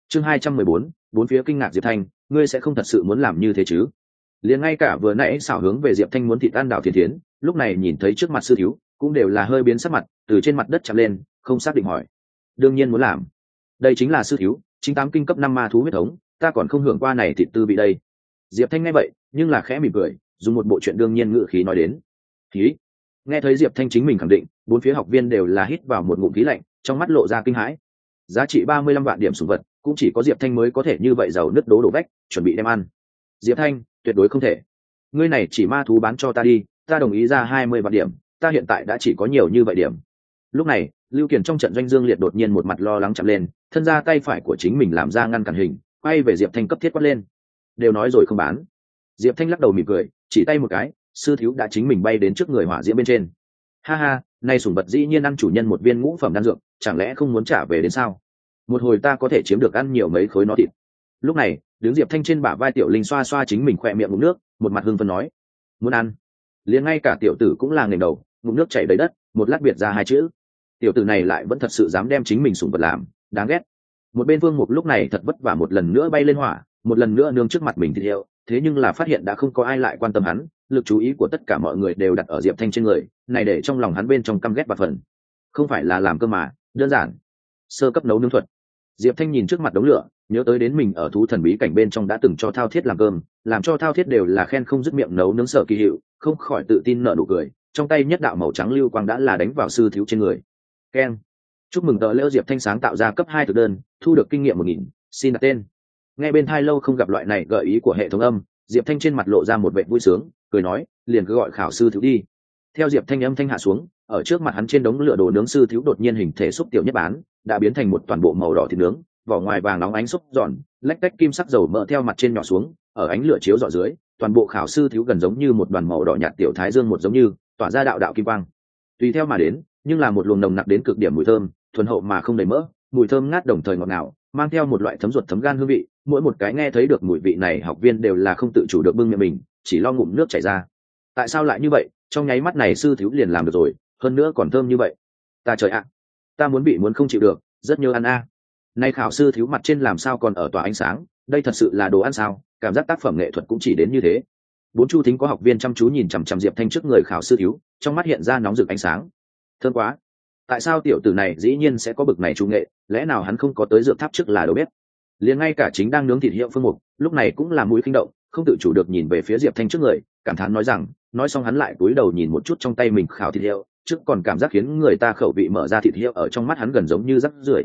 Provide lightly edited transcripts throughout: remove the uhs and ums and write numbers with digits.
Chương 214, bốn phía kinh ngạc Diệp Thanh, ngươi sẽ không thật sự muốn làm như thế chứ? Liền ngay cả vừa nãy xảo hướng về Diệp Thanh muốn thịt ăn Đào Thiến Thiến, lúc này nhìn thấy trước mặt sư thiếu, cũng đều là hơi biến sắc mặt, từ trên mặt đất chạm lên, không xác định hỏi. Đương nhiên muốn làm. Đây chính là sư thiếu, chính tám kinh cấp 5 ma thú huyết thống, ta còn không hưởng qua này thịt tư vị đây. Diệp Thanh nghe vậy, nhưng là khẽ mỉm cười, dùng một bộ chuyện đương nhiên ngữ khí nói đến. Khí. Nghe thấy Diệp Thanh chính mình khẳng định, bốn phía học viên đều là hít vào một ngụm khí lạnh, trong mắt lộ ra kinh hãi. Giá trị 35 vạn điểm sủng vật, cũng chỉ có Diệp Thanh mới có thể như vậy giàu nứt đố đổ vách, chuẩn bị đem ăn. Diệp Thanh, tuyệt đối không thể. Ngươi này chỉ ma thú bán cho ta đi, ta đồng ý ra 20 vạn điểm, ta hiện tại đã chỉ có nhiều như vậy điểm. Lúc này, Lưu Kiền trong trận doanh Dương Liệt đột nhiên một mặt lo lắng chạm lên, thân ra tay phải của chính mình làm ra ngăn cản hình, quay về Diệp Thanh cấp thiết quát lên. Đều nói rồi không bán. Diệp Thanh lắc đầu mỉm cười, chỉ tay một cái, sư thiếu đã chính mình bay đến trước người hỏa diễm bên trên. Ha ha, nay sủng vật dĩ nhiên ăn chủ nhân một viên ngũ phẩm đan dược, chẳng lẽ không muốn trả về đến sao? Một hồi ta có thể chiếm được ăn nhiều mấy khối nó thịt. Lúc này, đứng Diệp Thanh trên bả vai Tiểu Linh xoa xoa chính mình khỏe miệng ngụm nước, một mặt hưng phấn nói, muốn ăn. Liền ngay cả tiểu tử cũng là nghềnh đầu, ngụm nước chảy đầy đất, một lát biệt ra hai chữ. Tiểu tử này lại vẫn thật sự dám đem chính mình sủng vật làm, đáng ghét. Một bên Vương Mục lúc này thật vất vả một lần nữa bay lên hỏa, một lần nữa nương trước mặt mình thịt hiệu, thế nhưng là phát hiện đã không có ai lại quan tâm hắn, lực chú ý của tất cả mọi người đều đặt ở Diệp Thanh trên người, này để trong lòng hắn bên trong căm ghét và phần. Không phải là làm cơ mà, đơn giản. Sơ cấp nấu nướng thuật. Diệp Thanh nhìn trước mặt đống lửa, nhớ tới đến mình ở thú thần bí cảnh bên trong đã từng cho Thao Thiết làm cơm, làm cho Thao Thiết đều là khen không dứt miệng nấu nướng sở kỳ hiệu, không khỏi tự tin nở nụ cười, trong tay nhất đạo màu trắng lưu quang đã là đánh vào sư thiếu trên người. Keng. Chúc mừng tờ lễ Diệp Thanh sáng tạo ra cấp 2 thực đơn, thu được kinh nghiệm 1000, xin đặt tên. Nghe bên tai lâu không gặp loại này gợi ý của hệ thống âm, Diệp Thanh trên mặt lộ ra một vẻ vui sướng, cười nói, liền cứ gọi khảo sư thiếu đi. Theo Diệp Thanh âm thanh hạ xuống, ở trước mặt hắn trên đống lửa đồ nướng sư thiếu đột nhiên hình thể xúc tiểu nhất bán, đã biến thành một toàn bộ màu đỏ thịt nướng, vỏ ngoài vàng nóng ánh xúc giòn, lách tách kim sắc dầu mỡ theo mặt trên nhỏ xuống, ở ánh lửa chiếu rọi dưới, toàn bộ khảo sư thiếu gần giống như một đoàn màu đỏ nhạt tiểu thái dương một giống như, tỏa ra đạo đạo kim quang. Tùy theo mà đến, nhưng là một luồng nồng nặc đến cực điểm mùi thơm, thuần hậu mà không đầy mỡ, mùi thơm ngát đồng thời ngọt ngào, mang theo một loại thấm ruột thấm gan hương vị, mỗi một cái nghe thấy được mùi vị này học viên đều là không tự chủ được bưng miệng mình, chỉ lo ngụm nước chảy ra. Tại sao lại như vậy? Trong nháy mắt này sư thiếu liền làm được rồi, hơn nữa còn thơm như vậy. Ta trời ạ, ta muốn bị muốn không chịu được, rất nhớ ăn a. Nay khảo sư thiếu mặt trên làm sao còn ở tỏa ánh sáng, đây thật sự là đồ ăn sao? Cảm giác tác phẩm nghệ thuật cũng chỉ đến như thế. Bốn Chu Thính có học viên chăm chú nhìn chằm chằm Diệp Thanh trước người khảo sư thiếu, trong mắt hiện ra nóng rực ánh sáng. Thơm quá. Tại sao tiểu tử này dĩ nhiên sẽ có bực này trung nghệ, lẽ nào hắn không có tới dược tháp trước là đâu biết. Liền ngay cả chính đang nướng thịt hiệu Phương Mục, lúc này cũng là mũi kinh động, không tự chủ được nhìn về phía Diệp Thanh trước người, cảm thán nói rằng, nói xong hắn lại cúi đầu nhìn một chút trong tay mình khảo thịt hiệu, trước còn cảm giác khiến người ta khẩu vị mở ra thịt hiệu ở trong mắt hắn gần giống như rắc rưởi.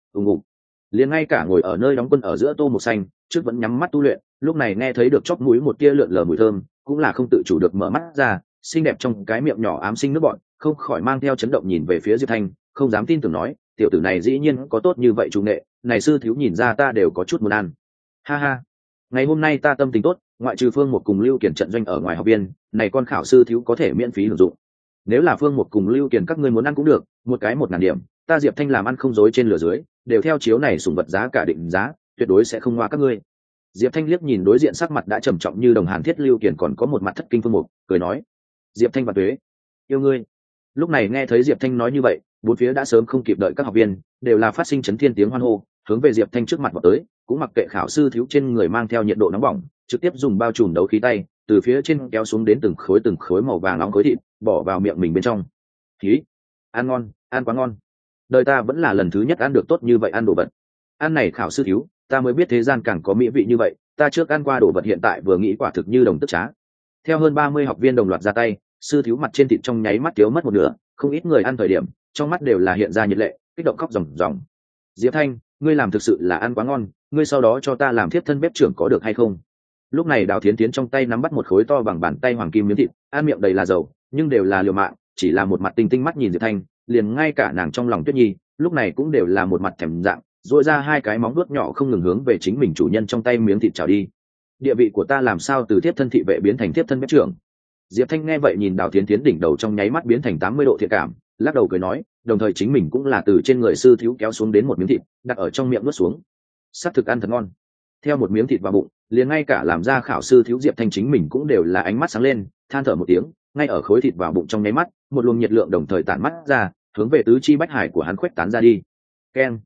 Liền ngay cả ngồi ở nơi đóng quân ở giữa Tô Mục Xanh, trước vẫn nhắm mắt tu luyện, lúc này nghe thấy được chóp mũi một tia lượn lờ mùi thơm, cũng là không tự chủ được mở mắt ra, xinh đẹp trong cái miệng nhỏ ám sinh nước bọt, không khỏi mang theo chấn động nhìn về phía Diệp Thanh, không dám tin tưởng nói, tiểu tử này dĩ nhiên có tốt như vậy chủ nghệ, này sư thiếu nhìn ra ta đều có chút muốn ăn. Ha ha, ngày hôm nay ta tâm tình tốt, ngoại trừ Phương Một cùng Lưu Kiền trận doanh ở ngoài học viên, này con khảo sư thiếu có thể miễn phí hưởng dụng. Nếu là Phương Một cùng Lưu Kiền các ngươi muốn ăn cũng được, một cái 1000 điểm, ta Diệp Thanh làm ăn không dối trên lửa dưới, đều theo chiếu này sủng vật giá cả định giá, tuyệt đối sẽ không ngoa các ngươi. Diệp Thanh liếc nhìn đối diện sắc mặt đã trầm trọng như đồng Hàn Thiết Lưu Kiền còn có một mặt thất kinh Phương Mục, cười nói, Diệp Thanh và tuế, yêu ngươi. Lúc này nghe thấy Diệp Thanh nói như vậy, bốn phía đã sớm không kịp đợi các học viên, đều là phát sinh chấn thiên tiếng hoan hô, hướng về Diệp Thanh trước mặt vọt tới, cũng mặc kệ khảo sư thiếu trên người mang theo nhiệt độ nóng bỏng, trực tiếp dùng bao trùm đấu khí tay, từ phía trên kéo xuống đến từng khối màu vàng nóng khối thịt, bỏ vào miệng mình bên trong. Khí, ăn ngon, ăn quá ngon. Đời ta vẫn là lần thứ nhất ăn được tốt như vậy ăn đồ vật. Ăn này khảo sư thiếu, ta mới biết thế gian càng có mỹ vị như vậy, ta trước ăn qua đồ vật hiện tại vừa nghĩ quả thực như đồng tức trá. Theo hơn 30 học viên đồng loạt ra tay, sư thiếu mặt trên thịt trong nháy mắt thiếu mất một nửa, không ít người ăn thời điểm, trong mắt đều là hiện ra nhiệt lệ, kích động khóc ròng ròng. Diệp Thanh, ngươi làm thực sự là ăn quá ngon, ngươi sau đó cho ta làm thiếp thân bếp trưởng có được hay không? Lúc này Đào Thiến Thiến trong tay nắm bắt một khối to bằng bàn tay hoàng kim miếng thịt, ăn miệng đầy là dầu, nhưng đều là liều mạng, chỉ là một mặt tinh tinh mắt nhìn Diệp Thanh, liền ngay cả nàng trong lòng Tuyết Nhi, lúc này cũng đều là một mặt thèm dạng, duỗi ra hai cái móng vuốt nhỏ không ngừng hướng về chính mình chủ nhân trong tay miếng thịt chảo đi. Địa vị của ta làm sao từ thiếp thân thị vệ biến thành thiếp thân bếp trưởng? Diệp Thanh nghe vậy nhìn Đào Thiến Thiến đỉnh đầu trong nháy mắt biến thành 80 độ thiện cảm, lắc đầu cười nói, đồng thời chính mình cũng là từ trên người sư thiếu kéo xuống đến một miếng thịt, đặt ở trong miệng nuốt xuống. Sắc thực ăn thật ngon. Theo một miếng thịt vào bụng, liền ngay cả làm ra khảo sư thiếu Diệp Thanh chính mình cũng đều là ánh mắt sáng lên, than thở một tiếng, ngay ở khối thịt vào bụng trong nháy mắt, một luồng nhiệt lượng đồng thời tản mắt ra, hướng về tứ chi bách hải của hắn khuếch tán ra đi. Keng.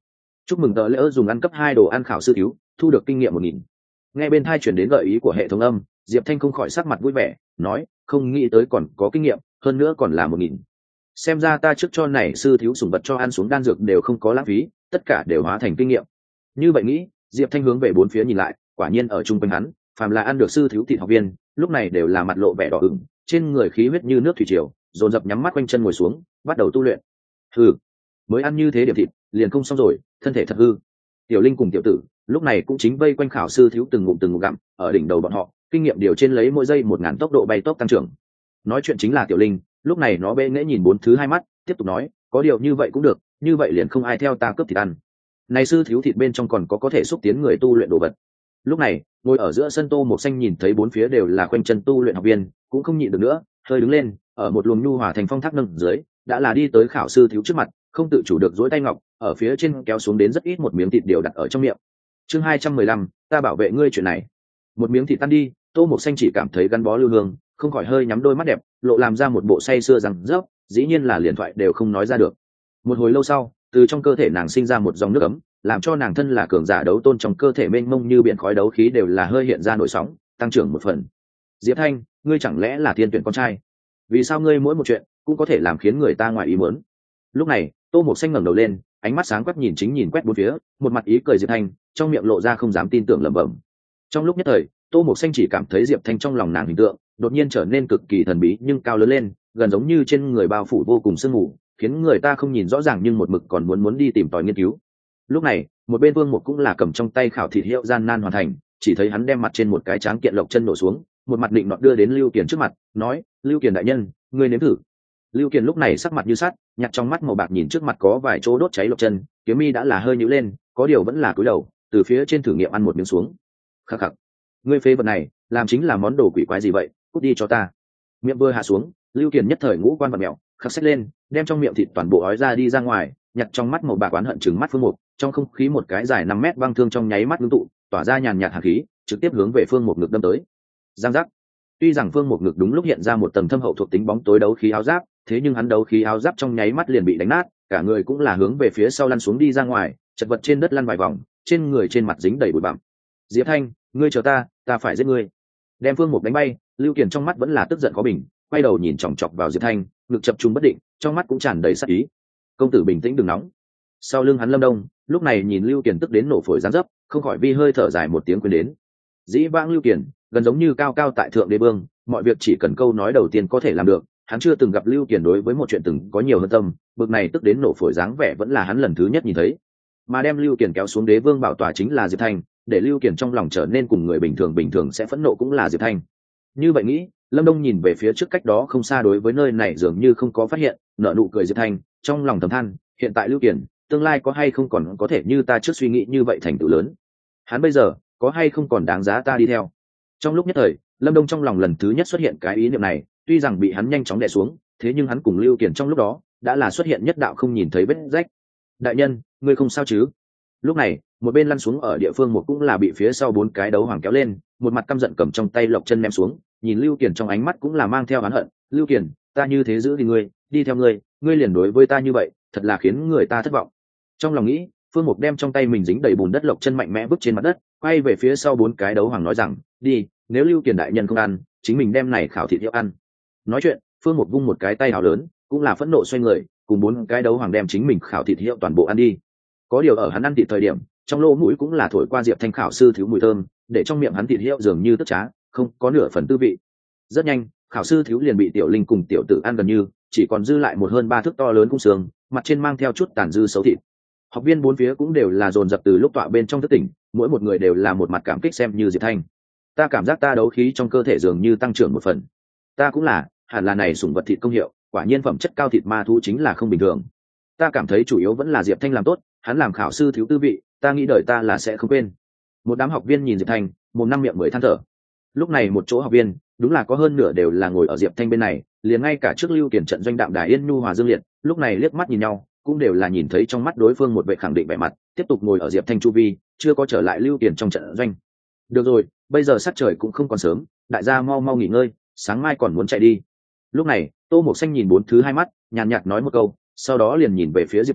chúc mừng tờ lễ dùng ăn cấp 2 đồ ăn khảo sư thiếu, thu được kinh nghiệm 1000. Nghe bên thai chuyển đến gợi ý của hệ thống âm, Diệp Thanh không khỏi sắc mặt vui vẻ, nói, không nghĩ tới còn có kinh nghiệm, hơn nữa còn là 1000. Xem ra ta trước cho này sư thiếu sủng vật cho ăn xuống đan dược đều không có lãng phí, tất cả đều hóa thành kinh nghiệm. Như vậy nghĩ, Diệp Thanh hướng về bốn phía nhìn lại, quả nhiên ở trung quanh hắn, phàm là ăn được sư thiếu thịt học viên, lúc này đều là mặt lộ vẻ đỏ ửng, trên người khí huyết như nước thủy triều, dồn dập nhắm mắt quanh chân ngồi xuống, bắt đầu tu luyện. Hừ, mới ăn như thế điểm thịt, liền không xong rồi, thân thể thật hư. Tiểu Linh cùng tiểu tử, lúc này cũng chính vây quanh khảo sư thiếu từng ngụm gặm, ở đỉnh đầu bọn họ, kinh nghiệm điều trên lấy mỗi giây 1000 tốc độ bay tốc tăng trưởng. Nói chuyện chính là Tiểu Linh, lúc này nó bẽ nghễ nhìn bốn thứ hai mắt, tiếp tục nói, có điều như vậy cũng được, như vậy liền không ai theo ta cướp thịt ăn. Này sư thiếu thịt bên trong còn có thể xúc tiến người tu luyện đồ vật. Lúc này, ngồi ở giữa sân Tô Mộc Xanh nhìn thấy bốn phía đều là quanh chân tu luyện học viên, cũng không nhịn được nữa, hơi đứng lên, ở một luồng nhu hòa thành phong thác nâng dưới, đã là đi tới khảo sư thiếu trước mặt, không tự chủ được duỗi tay ngọc, ở phía trên kéo xuống đến rất ít một miếng thịt điều đặt ở trong miệng. Chương 215, ta bảo vệ ngươi chuyện này. Một miếng thịt tan đi, Tô Mộc Xanh chỉ cảm thấy gắn bó lưu hương, không khỏi hơi nhắm đôi mắt đẹp, lộ làm ra một bộ say sưa rằng rớp, dĩ nhiên là liền thoại đều không nói ra được. Một hồi lâu sau, từ trong cơ thể nàng sinh ra một dòng nước ấm, làm cho nàng thân là cường giả đấu tôn trong cơ thể mênh mông như biển khói đấu khí đều là hơi hiện ra nổi sóng, tăng trưởng một phần. Diệp Thanh, ngươi chẳng lẽ là thiên tuyển con trai? Vì sao ngươi mỗi một chuyện cũng có thể làm khiến người ta ngoài ý muốn? Lúc này, Tô Mộc Xanh ngẩng đầu lên, ánh mắt sáng quắc nhìn quét bốn phía, một mặt ý cười Diệp Thanh, trong miệng lộ ra không dám tin tưởng lẩm bẩm. Trong lúc nhất thời, Tô Mộc Xanh chỉ cảm thấy Diệp Thanh trong lòng nàng hình tượng đột nhiên trở nên cực kỳ thần bí nhưng cao lớn lên, gần giống như trên người bao phủ vô cùng sương mù, khiến người ta không nhìn rõ ràng nhưng một mực còn muốn đi tìm tòi nghiên cứu. Lúc này, một bên Vương Mục cũng là cầm trong tay khảo thịt hiệu gian nan hoàn thành, chỉ thấy hắn đem mặt trên một cái tráng kiện lộc chân nổ xuống, một mặt định nọt đưa đến Lưu Kiền trước mặt, nói, Lưu Kiền đại nhân, ngươi nếm thử. Lưu Kiền lúc này sắc mặt như sắt, nhặt trong mắt màu bạc nhìn trước mặt có vài chỗ đốt cháy lộc chân, kiếm mi đã là hơi nhíu lên, có điều vẫn là cúi đầu, từ phía trên thử nghiệm ăn một miếng xuống. Khắc khắc, ngươi phế vật này, làm chính là món đồ quỷ quái gì vậy, cút đi cho ta. Miệng vừa hạ xuống, Lưu Kiền nhất thời ngũ quan bật mèo, khắc xách lên, đem trong miệng thịt toàn bộ ói ra đi ra ngoài, nhặt trong mắt màu bạc oán hận trừng mắt Phương Mục, trong không khí một cái dài 5 mét băng thương trong nháy mắt ngưng tụ, tỏa ra nhàn nhạt hàn khí, trực tiếp hướng về Phương Mục ngực đâm tới. Giang giác. Tuy rằng Phương Mục ngực đúng lúc hiện ra một tầng thâm hậu thuộc tính bóng tối đấu khí áo giáp, thế nhưng hắn đấu khí áo giáp trong nháy mắt liền bị đánh nát, cả người cũng là hướng về phía sau lăn xuống đi ra ngoài, chật vật trên đất lăn vài vòng, trên người trên mặt dính đầy bụi bặm. Diệp Thanh, ngươi chờ ta phải giết ngươi. Đem Phương Mục đánh bay, Lưu Kiền trong mắt vẫn là tức giận khó bình, quay đầu nhìn chòng chọc vào Diệp Thanh, ngực chập trùng bất định, trong mắt cũng tràn đầy sát ý. Công tử bình tĩnh đừng nóng. Sau lưng hắn Lâm Đông, lúc này nhìn Lưu Kiền tức đến nổ phổi giáng dấp, không khỏi vi hơi thở dài một tiếng quên đến. Dĩ vãng Lưu Kiền, gần giống như cao cao tại thượng đế vương, mọi việc chỉ cần câu nói đầu tiên có thể làm được, hắn chưa từng gặp Lưu Kiền đối với một chuyện từng có nhiều hơn tâm, bực này tức đến nổ phổi dáng vẻ vẫn là hắn lần thứ nhất nhìn thấy. Mà đem Lưu Kiền kéo xuống đế vương bảo tòa chính là Diệp Thanh, để Lưu Kiền trong lòng trở nên cùng người bình thường sẽ phẫn nộ cũng là Diệp Thanh. Như vậy nghĩ, Lâm Đông nhìn về phía trước cách đó không xa đối với nơi này dường như không có phát hiện, nở nụ cười Diệp Thanh, trong lòng thầm than, hiện tại Lưu Kiền, tương lai có hay không còn có thể như ta trước suy nghĩ như vậy thành tựu lớn. Hắn bây giờ, có hay không còn đáng giá ta đi theo. Trong lúc nhất thời, Lâm Đông trong lòng lần thứ nhất xuất hiện cái ý niệm này, tuy rằng bị hắn nhanh chóng đè xuống, thế nhưng hắn cùng Lưu Kiền trong lúc đó đã là xuất hiện nhất đạo không nhìn thấy vết rách. Đại nhân, ngươi không sao chứ? Lúc này, một bên lăn xuống ở địa phương một cũng là bị phía sau 4 cái đấu hoàng kéo lên, một mặt căm giận cầm trong tay lộc chân ném xuống, nhìn Lưu Kiền trong ánh mắt cũng là mang theo oán hận. Lưu Kiền, ta như thế giữ thì ngươi, đi theo ngươi liền đối với ta như vậy, thật là khiến người ta thất vọng. Trong lòng nghĩ, Phương Mục đem trong tay mình dính đầy bùn đất lộc chân mạnh mẽ vứt trên mặt đất, quay về phía sau 4 cái đấu hoàng nói rằng, đi, nếu Lưu Kiền đại nhân không ăn, chính mình đem này khảo thịt hiệu ăn. Nói chuyện, Phương Mục vung một cái tay hào lớn, cũng là phẫn nộ xoay người, cùng 4 cái đấu hoàng đem chính mình khảo thịt hiệu toàn bộ ăn đi. Có điều ở hắn ăn thịt thời điểm, trong lỗ mũi cũng là thổi qua Diệp Thanh khảo sư thiếu mùi thơm, để trong miệng hắn thịt hiệu dường như tức trá, không có nửa phần tư vị. Rất nhanh, khảo sư thiếu liền bị Tiểu Linh cùng tiểu tử ăn gần như, chỉ còn dư lại một hơn 3 thước to lớn cung xương, mặt trên mang theo chút tàn dư xấu thịt. Học viên 4 phía cũng đều là dồn dập từ lúc tọa bên trong thức tỉnh, mỗi một người đều là một mặt cảm kích xem như Diệp Thanh. Ta cảm giác ta đấu khí trong cơ thể dường như tăng trưởng một phần. Ta cũng là, hẳn là này sủng vật thịt công hiệu, quả nhiên phẩm chất cao thịt ma thú chính là không bình thường. Ta cảm thấy chủ yếu vẫn là Diệp Thanh làm tốt, hắn làm khảo sư thiếu tư vị, ta nghĩ đời ta là sẽ không quên. Một đám học viên nhìn Diệp Thanh, mồm năm miệng mười than thở. Lúc này một chỗ học viên, đúng là có hơn nửa đều là ngồi ở Diệp Thanh bên này, liền ngay cả trước Lưu Kiền trận doanh đạm đài yên nhu hòa dương liệt, lúc này liếc mắt nhìn nhau, cũng đều là nhìn thấy trong mắt đối phương một vẻ khẳng định vẻ mặt, tiếp tục ngồi ở Diệp Thanh chu vi, chưa có trở lại Lưu Kiền trong trận doanh. Được rồi, bây giờ sắc trời cũng không còn sớm, đại gia mau mau nghỉ ngơi, sáng mai còn muốn chạy đi. Lúc này, Tô Mộc Xanh nhìn 4 thứ hai mắt, nhàn nhạt nói một câu, sau đó liền nhìn về phía Diệp Thanh,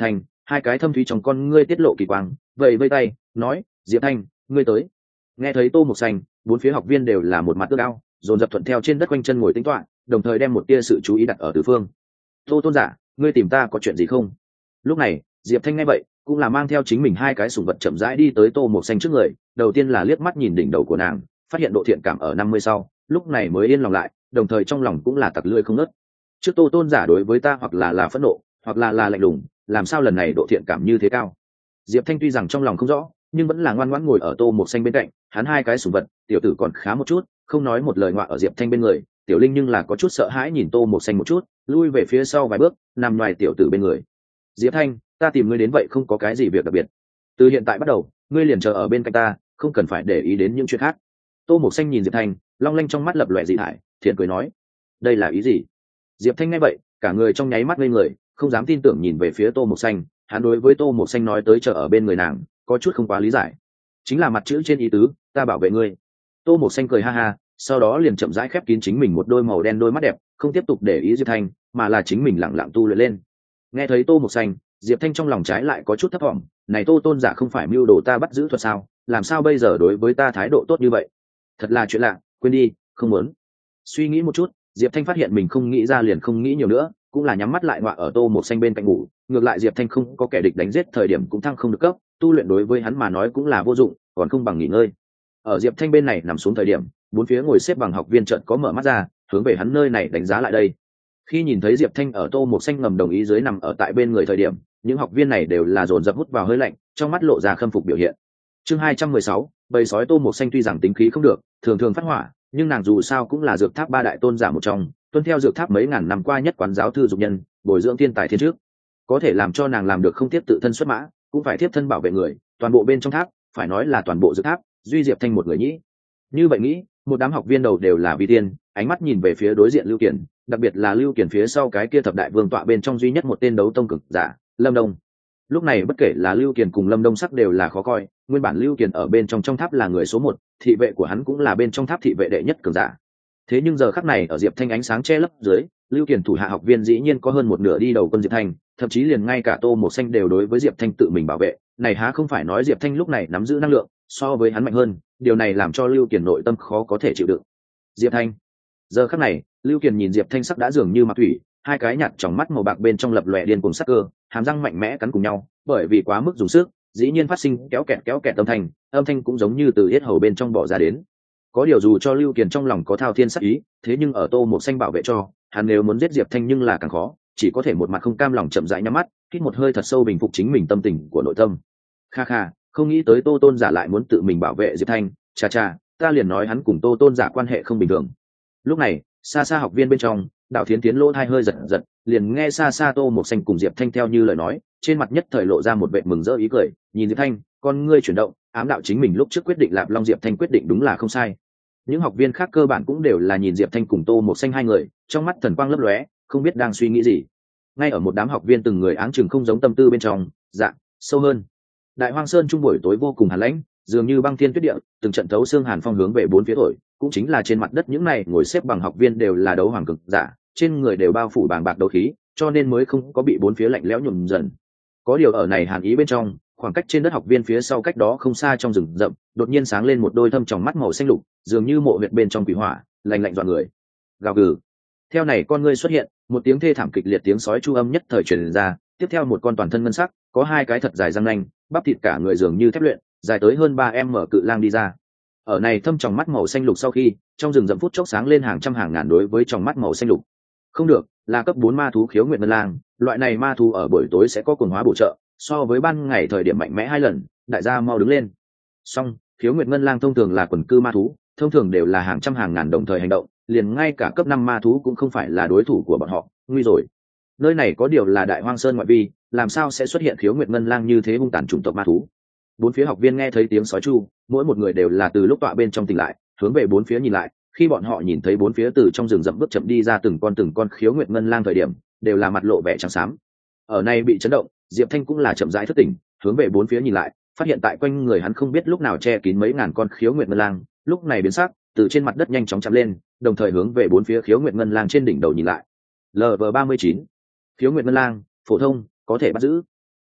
hai cái thâm thúy trong con ngươi tiết lộ kỳ quang, vậy vây tay nói, Diệp Thanh, ngươi tới. Nghe thấy Tô Mộc Xanh, bốn phía học viên đều là một mặt ước ao, dồn dập thuận theo trên đất quanh chân ngồi tính toán, đồng thời đem một tia sự chú ý đặt ở Từ Phương. Tô tôn giả, ngươi tìm ta có chuyện gì không? Lúc này Diệp Thanh nghe vậy cũng là mang theo chính mình hai cái sủng vật chậm rãi đi tới Tô Mộc Xanh trước người, đầu tiên là liếc mắt nhìn đỉnh đầu của nàng, phát hiện độ thiện cảm ở 50 sau, lúc này mới yên lòng lại, đồng thời trong lòng cũng là tặc lưỡi không ngớt. Trước Tô tôn giả đối với ta hoặc là phẫn nộ, hoặc là lạnh lùng, làm sao lần này độ thiện cảm như thế cao? Diệp Thanh tuy rằng trong lòng không rõ, nhưng vẫn là ngoan ngoãn ngồi ở Tô Mộc Xanh bên cạnh, hắn hai cái sủng vật, tiểu tử còn khá một chút, không nói một lời ngoạ ở Diệp Thanh bên người, tiểu linh nhưng là có chút sợ hãi nhìn Tô Mộc Xanh một chút, lui về phía sau vài bước, nằm ngoài tiểu tử bên người. Diệp Thanh, ta tìm ngươi đến vậy không có cái gì việc đặc biệt, từ hiện tại bắt đầu ngươi liền chờ ở bên cạnh ta, không cần phải để ý đến những chuyện khác. Tô Mộc Xanh nhìn Diệp Thanh, long lanh trong mắt lập lòe dị hại, thiện cười nói, đây là ý gì? Diệp Thanh nghe vậy cả người trong nháy mắt ngây người, không dám tin tưởng nhìn về phía Tô Mộc Xanh, hắn đối với Tô Mộc Xanh nói tới chờ ở bên người nàng có chút không quá lý giải, chính là mặt chữ trên ý tứ ta bảo vệ ngươi. Tô Mộc Xanh cười ha ha, sau đó liền chậm rãi khép kín chính mình một đôi màu đen đôi mắt đẹp, không tiếp tục để ý Diệp Thanh, mà là chính mình lặng lặng tu luyện lên. Nghe thấy Tô Mộc Xanh, Diệp Thanh trong lòng trái lại có chút thấp thỏm, này Tô tôn giả không phải mưu đồ ta bắt giữ thuật sao, làm sao bây giờ đối với ta thái độ tốt như vậy? Thật là chuyện lạ, quên đi, không muốn. Suy nghĩ một chút, Diệp Thanh phát hiện mình không nghĩ ra liền không nghĩ nhiều nữa, cũng là nhắm mắt lại ngoạ ở Tô Mộc Xanh bên cạnh ngủ. Ngược lại Diệp Thanh không có kẻ địch đánh giết thời điểm cũng thăng không được cấp, tu luyện đối với hắn mà nói cũng là vô dụng, còn không bằng nghỉ ngơi. Ở Diệp Thanh bên này nằm xuống thời điểm, bốn phía ngồi xếp bằng học viên chợt có mở mắt ra, hướng về hắn nơi này đánh giá lại đây. Khi nhìn thấy Diệp Thanh ở Tô Mộc Xanh ngầm đồng ý dưới nằm ở tại bên người thời điểm, những học viên này đều là dồn dập hút vào hơi lạnh, trong mắt lộ ra khâm phục biểu hiện. Chương 216, bầy sói Tô Mộc Xanh tuy rằng tính khí không được, thường thường phát hỏa, nhưng nàng dù sao cũng là dược tháp ba đại tôn giả một trong, tuân theo dược tháp mấy ngàn năm qua nhất quán giáo thư dục nhân, bồi dưỡng thiên tài thiên trước, có thể làm cho nàng làm được không tiếp tự thân xuất mã, cũng phải tiếp thân bảo vệ người, toàn bộ bên trong tháp, phải nói là toàn bộ dược tháp, duy Diệp Thanh một người nhĩ. Như vậy nghĩ, một đám học viên đầu đều là vi tiên, ánh mắt nhìn về phía đối diện Lưu Kiển, đặc biệt là Lưu Kiển phía sau cái kia thập đại vương tọa bên trong duy nhất một tên đấu tông cực giả, Lâm Đông. Lúc này bất kể là Lưu Kiển cùng Lâm Đông sắc đều là khó coi, nguyên bản Lưu Kiển ở bên trong tháp là người số một, thị vệ của hắn cũng là bên trong tháp thị vệ đệ nhất cường giả. Thế nhưng giờ khắc này ở Diệp Thanh ánh sáng che lấp dưới, Lưu Kiển thủ hạ học viên dĩ nhiên có hơn một nửa đi đầu quân Diệp Thanh, thậm chí liền ngay cả Tô Mộc Xanh đều đối với Diệp Thanh tự mình bảo vệ, này há không phải nói Diệp Thanh lúc này nắm giữ năng lượng so với hắn mạnh hơn, điều này làm cho Lưu Kiển nội tâm khó có thể chịu đựng. Diệp Thanh. Giờ khắc này, Lưu Kiển nhìn Diệp Thanh sắc đã dường như mặc thủy, hai cái nhạt trong mắt màu bạc bên trong lập lòe điên cuồng sắc cơ, hàm răng mạnh mẽ cắn cùng nhau, bởi vì quá mức dùng sức, dĩ nhiên phát sinh kéo kẹt âm thanh cũng giống như từ yết hầu bên trong bò ra đến. Có điều dù cho Lưu Kiển trong lòng có thao thiên sắc ý, thế nhưng ở Tô Mộc Xanh bảo vệ cho, hắn nếu muốn giết Diệp Thanh nhưng là càng khó, chỉ có thể một mặt không cam lòng chậm rãi nhắm mắt, hít một hơi thật sâu bình phục chính mình tâm tình của nội tâm. Kha kha, không nghĩ tới Tô tôn giả lại muốn tự mình bảo vệ Diệp Thanh, cha cha, ta liền nói hắn cùng Tô tôn giả quan hệ không bình thường. Lúc này, xa xa học viên bên trong, Đạo Thiến Tiến lỗ tai hơi giật giật, liền nghe xa xa Tô Mộc Xanh cùng Diệp Thanh theo như lời nói, trên mặt nhất thời lộ ra một vẻ mừng rỡ ý cười, nhìn Diệp Thanh, con ngươi chuyển động, ám đạo chính mình lúc trước quyết định Lạp Long Diệp Thanh quyết định đúng là không sai. Những học viên khác cơ bản cũng đều là nhìn Diệp Thanh cùng Tô Mộc Xanh hai người, trong mắt thần quang lấp lóe, không biết đang suy nghĩ gì. Ngay ở một đám học viên từng người áng chừng không giống tâm tư bên trong, dạng sâu hơn. Đại Hoang Sơn trung buổi tối vô cùng hàn lãnh, dường như băng thiên tuyết địa, từng trận thấu xương hàn phong hướng về bốn phía thổi, cũng chính là trên mặt đất những này ngồi xếp bằng học viên đều là đấu hoàng cực giả, trên người đều bao phủ bàng bạc đấu khí, cho nên mới không có bị bốn phía lạnh lẽo nhuộm dần. Có điều ở này hàn ý bên trong, khoảng cách trên đất học viên phía sau cách đó không xa trong rừng rậm, đột nhiên sáng lên một đôi thâm tròng mắt màu xanh lục, dường như mộ huyệt bên trong quỷ hỏa, lạnh lạnh dọa người. Gào gừ. Theo này con ngươi xuất hiện, một tiếng thê thảm kịch liệt tiếng sói chu âm nhất thời truyền ra, tiếp theo một con toàn thân ngân sắc, có hai cái thật dài răng nanh, bắp thịt cả người dường như thép luyện, dài tới hơn 3m cự lang đi ra. Ở này thâm tròng mắt màu xanh lục sau khi, trong rừng rậm phút chốc sáng lên hàng trăm hàng ngàn đối với tròng mắt màu xanh lục. Không được, là cấp 4 ma thú Khiếu Nguyệt Ngân Lang, loại này ma thú ở buổi tối sẽ có cường hóa bổ trợ, so với ban ngày thời điểm mạnh mẽ 2 lần, đại gia mau đứng lên. Song, Khiếu Nguyệt Ngân Lang thông thường là quần cư ma thú, thông thường đều là hàng trăm hàng ngàn đồng thời hành động, liền ngay cả cấp 5 ma thú cũng không phải là đối thủ của bọn họ, nguy rồi. Nơi này có điều là Đại Hoang Sơn ngoại vi, làm sao sẽ xuất hiện Khiếu Nguyệt Ngân Lang như thế hung tàn chủng tộc ma thú? Bốn phía học viên nghe thấy tiếng sói chu, mỗi một người đều là từ lúc tọa bên trong tỉnh lại, hướng về bốn phía nhìn lại, khi bọn họ nhìn thấy bốn phía từ trong rừng rậm bước chậm đi ra từng con Khiếu Nguyệt Ngân Lang thời điểm, đều là mặt lộ vẻ trắng xám. Ở này bị chấn động, Diệp Thanh cũng là chậm rãi thức tỉnh, hướng về bốn phía nhìn lại, phát hiện tại quanh người hắn không biết lúc nào che kín mấy ngàn con Khiếu Nguyệt Ngân Lang, lúc này biến sắc, từ trên mặt đất nhanh chóng chạm lên, đồng thời hướng về bốn phía Khiếu Nguyệt Ngân Lang trên đỉnh đầu nhìn lại. LV39, Khiếu Nguyệt Ngân Lang, phổ thông, có thể bắt giữ.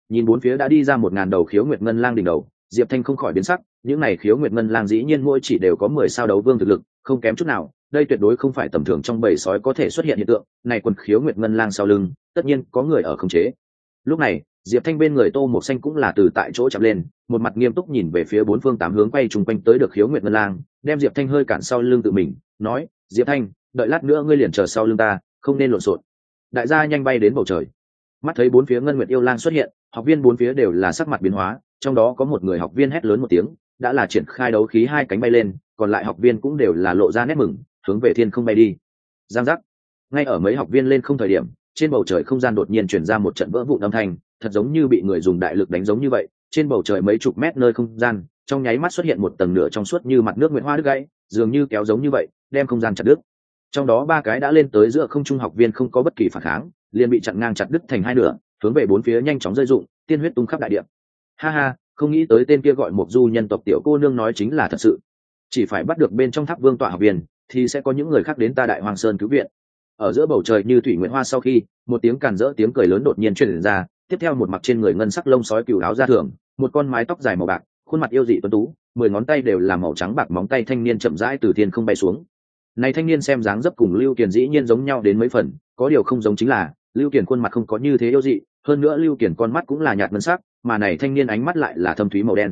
Nhìn bốn phía đã đi ra 1000 đầu khiếu nguyệt ngân lang đỉnh đầu, Diệp Thanh không khỏi biến sắc, những này khiếu nguyệt ngân lang dĩ nhiên mỗi chỉ đều có 10 sao đấu vương thực lực, không kém chút nào, đây tuyệt đối không phải tầm thường trong bầy sói có thể xuất hiện hiện tượng, này quần khiếu nguyệt ngân lang sau lưng, tất nhiên có người ở khống chế. Lúc này, Diệp Thanh bên người Tô Mộc Xanh cũng là từ tại chỗ chạm lên, một mặt nghiêm túc nhìn về phía bốn phương tám hướng quay trùng quanh tới được khiếu nguyệt ngân lang, đem Diệp Thanh hơi cản sau lưng tự mình, nói: "Diệp Thanh, đợi lát nữa ngươi liền chờ sau lưng ta, không nên lộn xộn." Đại gia nhanh bay đến bầu trời. Mắt thấy bốn phía ngân nguyệt yêu lang xuất hiện, học viên bốn phía đều là sắc mặt biến hóa, trong đó có một người học viên hét lớn một tiếng, đã là triển khai đấu khí hai cánh bay lên, còn lại học viên cũng đều là lộ ra nét mừng, hướng về thiên không bay đi. Giang giác. Ngay ở mấy học viên lên không thời điểm, trên bầu trời không gian đột nhiên truyền ra một trận vỡ vụn âm thanh, thật giống như bị người dùng đại lực đánh giống như vậy, trên bầu trời mấy chục mét nơi không gian, trong nháy mắt xuất hiện một tầng nửa trong suốt như mặt nước nguyệt hoa đứt gãy, dường như kéo giống như vậy, đem không gian chặt đứt. Trong đó ba cái đã lên tới giữa không trung học viên không có bất kỳ phản kháng, liền bị chặn ngang chặt đứt thành hai nửa, hướng về bốn phía nhanh chóng rơi rụng, tiên huyết tung khắp đại địa. Ha ha, không nghĩ tới tên kia gọi Mộc Du nhân tộc tiểu cô nương nói chính là thật sự. Chỉ phải bắt được bên trong tháp vương tọa học viên, thì sẽ có những người khác đến ta Đại Hoàng Sơn cứu viện. Ở giữa bầu trời như thủy nguyện hoa sau khi, một tiếng càn rỡ tiếng cười lớn đột nhiên truyền ra, tiếp theo một mặc trên người ngân sắc lông sói cừu áo da thường, một con mái tóc dài màu bạc, khuôn mặt yêu dị tuấn tú, 10 ngón tay đều là màu trắng bạc móng tay thanh niên chậm rãi từ thiên không bay xuống. Này thanh niên xem dáng dấp cùng Lưu Kiền dĩ nhiên giống nhau đến mấy phần, có điều không giống chính là Lưu Kiền khuôn mặt không có như thế yêu dị, hơn nữa Lưu Kiền con mắt cũng là nhạt ngân sắc, mà này thanh niên ánh mắt lại là thâm thúy màu đen.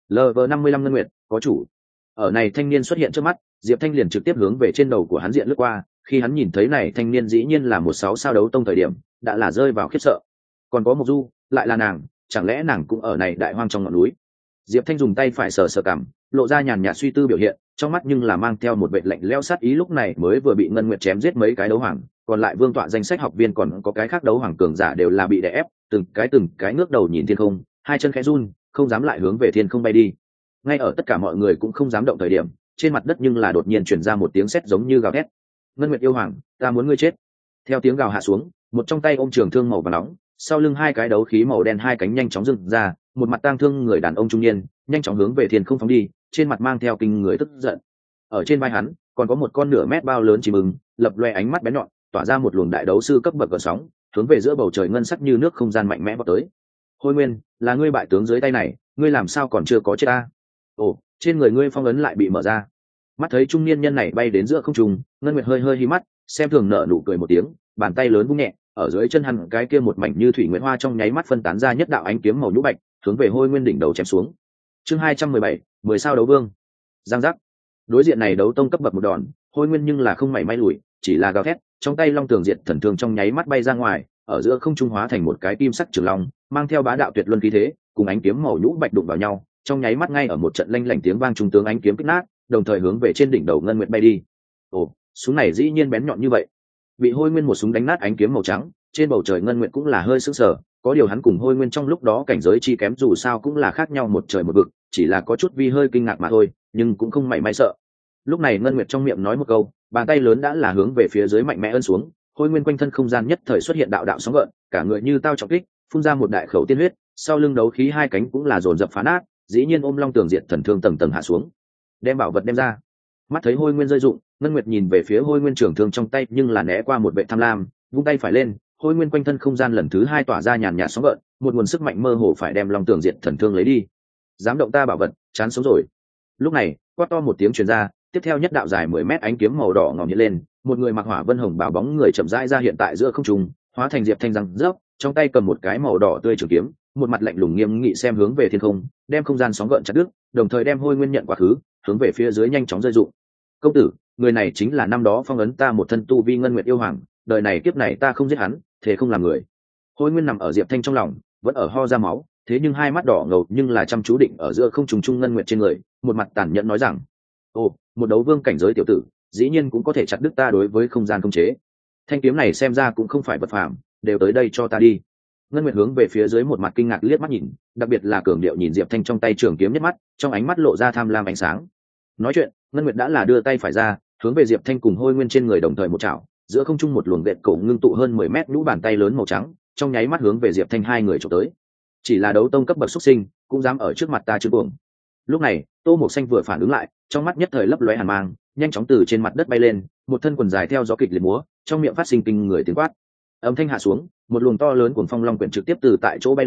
LV55 ngân nguyệt, có chủ. Ở này thanh niên xuất hiện trước mắt, Diệp Thanh liền trực tiếp hướng về trên đầu của hắn diện lướt qua, khi hắn nhìn thấy này thanh niên dĩ nhiên là một 6 sao đấu tông thời điểm, đã là rơi vào khiếp sợ. Còn có Mộc Du, lại là nàng, chẳng lẽ nàng cũng ở này đại hoang trong ngọn núi? Diệp Thanh dùng tay phải sờ sờ cằm, lộ ra nhàn nhạt suy tư biểu hiện, trong mắt nhưng là mang theo một vệt lạnh lẽo sát ý, lúc này mới vừa bị Ngân Nguyệt chém giết mấy cái đấu hoàng, còn lại vương tọa danh sách học viên còn có cái khác đấu hoàng cường giả đều là bị đè ép, từng cái ngước đầu nhìn thiên không, hai chân khẽ run, không dám lại hướng về thiên không bay đi. Ngay ở tất cả mọi người cũng không dám động thời điểm, trên mặt đất nhưng là đột nhiên truyền ra một tiếng sét giống như gào thét. Ngân Nguyệt yêu hoàng, ta muốn ngươi chết. Theo tiếng gào hạ xuống, một trong tay ôm trường thương màu vàng nóng, sau lưng hai cái đấu khí màu đen hai cánh nhanh chóng dừng ra, một mặt tang thương người đàn ông trung niên, nhanh chóng hướng về thiên không phóng đi, trên mặt mang theo kinh người tức giận. Ở trên vai hắn, còn có một con nửa mét bao lớn chim ưng, lập loè ánh mắt bén nhọn, tỏa ra một luồng đại đấu sư cấp bậc gợn sóng, hướng về giữa bầu trời ngân sắc như nước không gian mạnh mẽ vọt tới. Hôi Nguyên, là ngươi bại tướng dưới tay này, ngươi làm sao còn chưa có chết ta? Ồ, trên người ngươi phong ấn lại bị mở ra. Mắt thấy trung niên nhân này bay đến giữa không trung, Ngân Nguyệt hơi hơi hí mắt, xem thường nở nụ cười một tiếng, bàn tay lớn vung nhẹ, ở dưới chân hắn cái kia một mảnh như thủy nguyệt hoa trong nháy mắt phân tán ra nhất đạo ánh kiếm màu nhũ bạch, hướng về Hôi Nguyên đỉnh đầu chém xuống. Chương 217, 10 sao đấu vương. Giang giác. Đối diện này đấu tông cấp bậc một đòn, Hôi Nguyên nhưng là không mảy may lùi, chỉ là gào thét, trong tay long tường diệt thần thương trong nháy mắt bay ra ngoài, ở giữa không trung hóa thành một cái kim sắc trường long, mang theo bá đạo tuyệt luân khí thế, cùng ánh kiếm màu nhũ bạch đụng vào nhau, trong nháy mắt ngay ở một trận lanh lảnh tiếng vang trung tướng ánh kiếm kích nát, đồng thời hướng về trên đỉnh đầu Ngân Nguyệt bay đi. Ồ, súng này dĩ nhiên bén nhọn như vậy. Bị Hôi Nguyên một súng đánh nát ánh kiếm màu trắng, trên bầu trời Ngân Nguyệt cũng là hơi sững sờ, có điều hắn cùng Hôi Nguyên trong lúc đó cảnh giới chi kém dù sao cũng là khác nhau một trời một vực, chỉ là có chút vi hơi kinh ngạc mà thôi, nhưng cũng không mảy may sợ. Lúc này Ngân Nguyệt trong miệng nói một câu, bàn tay lớn đã là hướng về phía dưới mạnh mẽ ấn xuống, Hôi Nguyên quanh thân không gian nhất thời xuất hiện đạo đạo sóng gợn, cả người như tao trọng kích, phun ra một đại khẩu tiên huyết, sau lưng đấu khí hai cánh cũng là dồn dập phá nát, dĩ nhiên ôm long tường diệt thần thương tầng tầng hạ xuống. Đem bảo vật đem ra. Mắt thấy Hôi Nguyên rơi dụng, Ngân Nguyệt nhìn về phía Hôi Nguyên trường thương trong tay nhưng là né qua một vệ tham lam, vung tay phải lên, Hôi Nguyên quanh thân không gian lần thứ hai tỏa ra nhàn nhạt sóng gợn, một nguồn sức mạnh mơ hồ phải đem long tường diệt thần thương lấy đi. Dám động ta bảo vật, chán sống rồi. Lúc này, quát to một tiếng truyền ra, tiếp theo nhất đạo dài 10 mét ánh kiếm màu đỏ ngòm hiện lên, một người mặc hỏa vân hồng bảo bóng người chậm rãi ra hiện tại giữa không trung, hóa thành Diệp Thanh răng rớp, trong tay cầm một cái màu đỏ tươi trường kiếm, một mặt lạnh lùng nghiêm nghị xem hướng về thiên không, đem không gian sóng gợn chặt đứt, đồng thời đem Hôi Nguyên nhận quá khứ, hướng về phía dưới nhanh chóng rơi dụng. Công tử, người này chính là năm đó phong ấn ta một thân tu vi Ngân Nguyệt yêu hoàng, đời này kiếp này ta không giết hắn, thế không làm người. Hôi Nguyên nằm ở Diệp Thanh trong lòng, vẫn ở ho ra máu, thế nhưng hai mắt đỏ ngầu nhưng là chăm chú định ở giữa không trùng trung Ngân Nguyệt trên người, một mặt tàn nhẫn nói rằng: "Ồ, một đấu vương cảnh giới tiểu tử, dĩ nhiên cũng có thể chặt đứt ta đối với không gian khống chế. Thanh kiếm này xem ra cũng không phải vật phàm, đều tới đây cho ta đi." Ngân Nguyệt hướng về phía dưới một mặt kinh ngạc liếc mắt nhìn, đặc biệt là cường điệu nhìn Diệp Thanh trong tay trường kiếm nhất mắt, trong ánh mắt lộ ra tham lam ánh sáng. Nói chuyện, Ngân Nguyệt đã là đưa tay phải ra, hướng về Diệp Thanh cùng Hôi Nguyên trên người đồng thời một chảo, giữa không trung một luồng gợn cổ ngưng tụ hơn 10 mét nhũ bàn tay lớn màu trắng, trong nháy mắt hướng về Diệp Thanh hai người chụp tới. Chỉ là đấu tông cấp bậc xuất sinh, cũng dám ở trước mặt ta trương cuồng. Lúc này, Tô Mộc Xanh vừa phản ứng lại, trong mắt nhất thời lấp lóe hàn mang, nhanh chóng từ trên mặt đất bay lên, một thân quần dài theo gió kịch liệt múa, trong miệng phát sinh kinh người tiếng quát. Âm thanh hạ xuống, một luồng to lớn cuồng phong long quyển trực tiếp từ tại chỗ bay lên,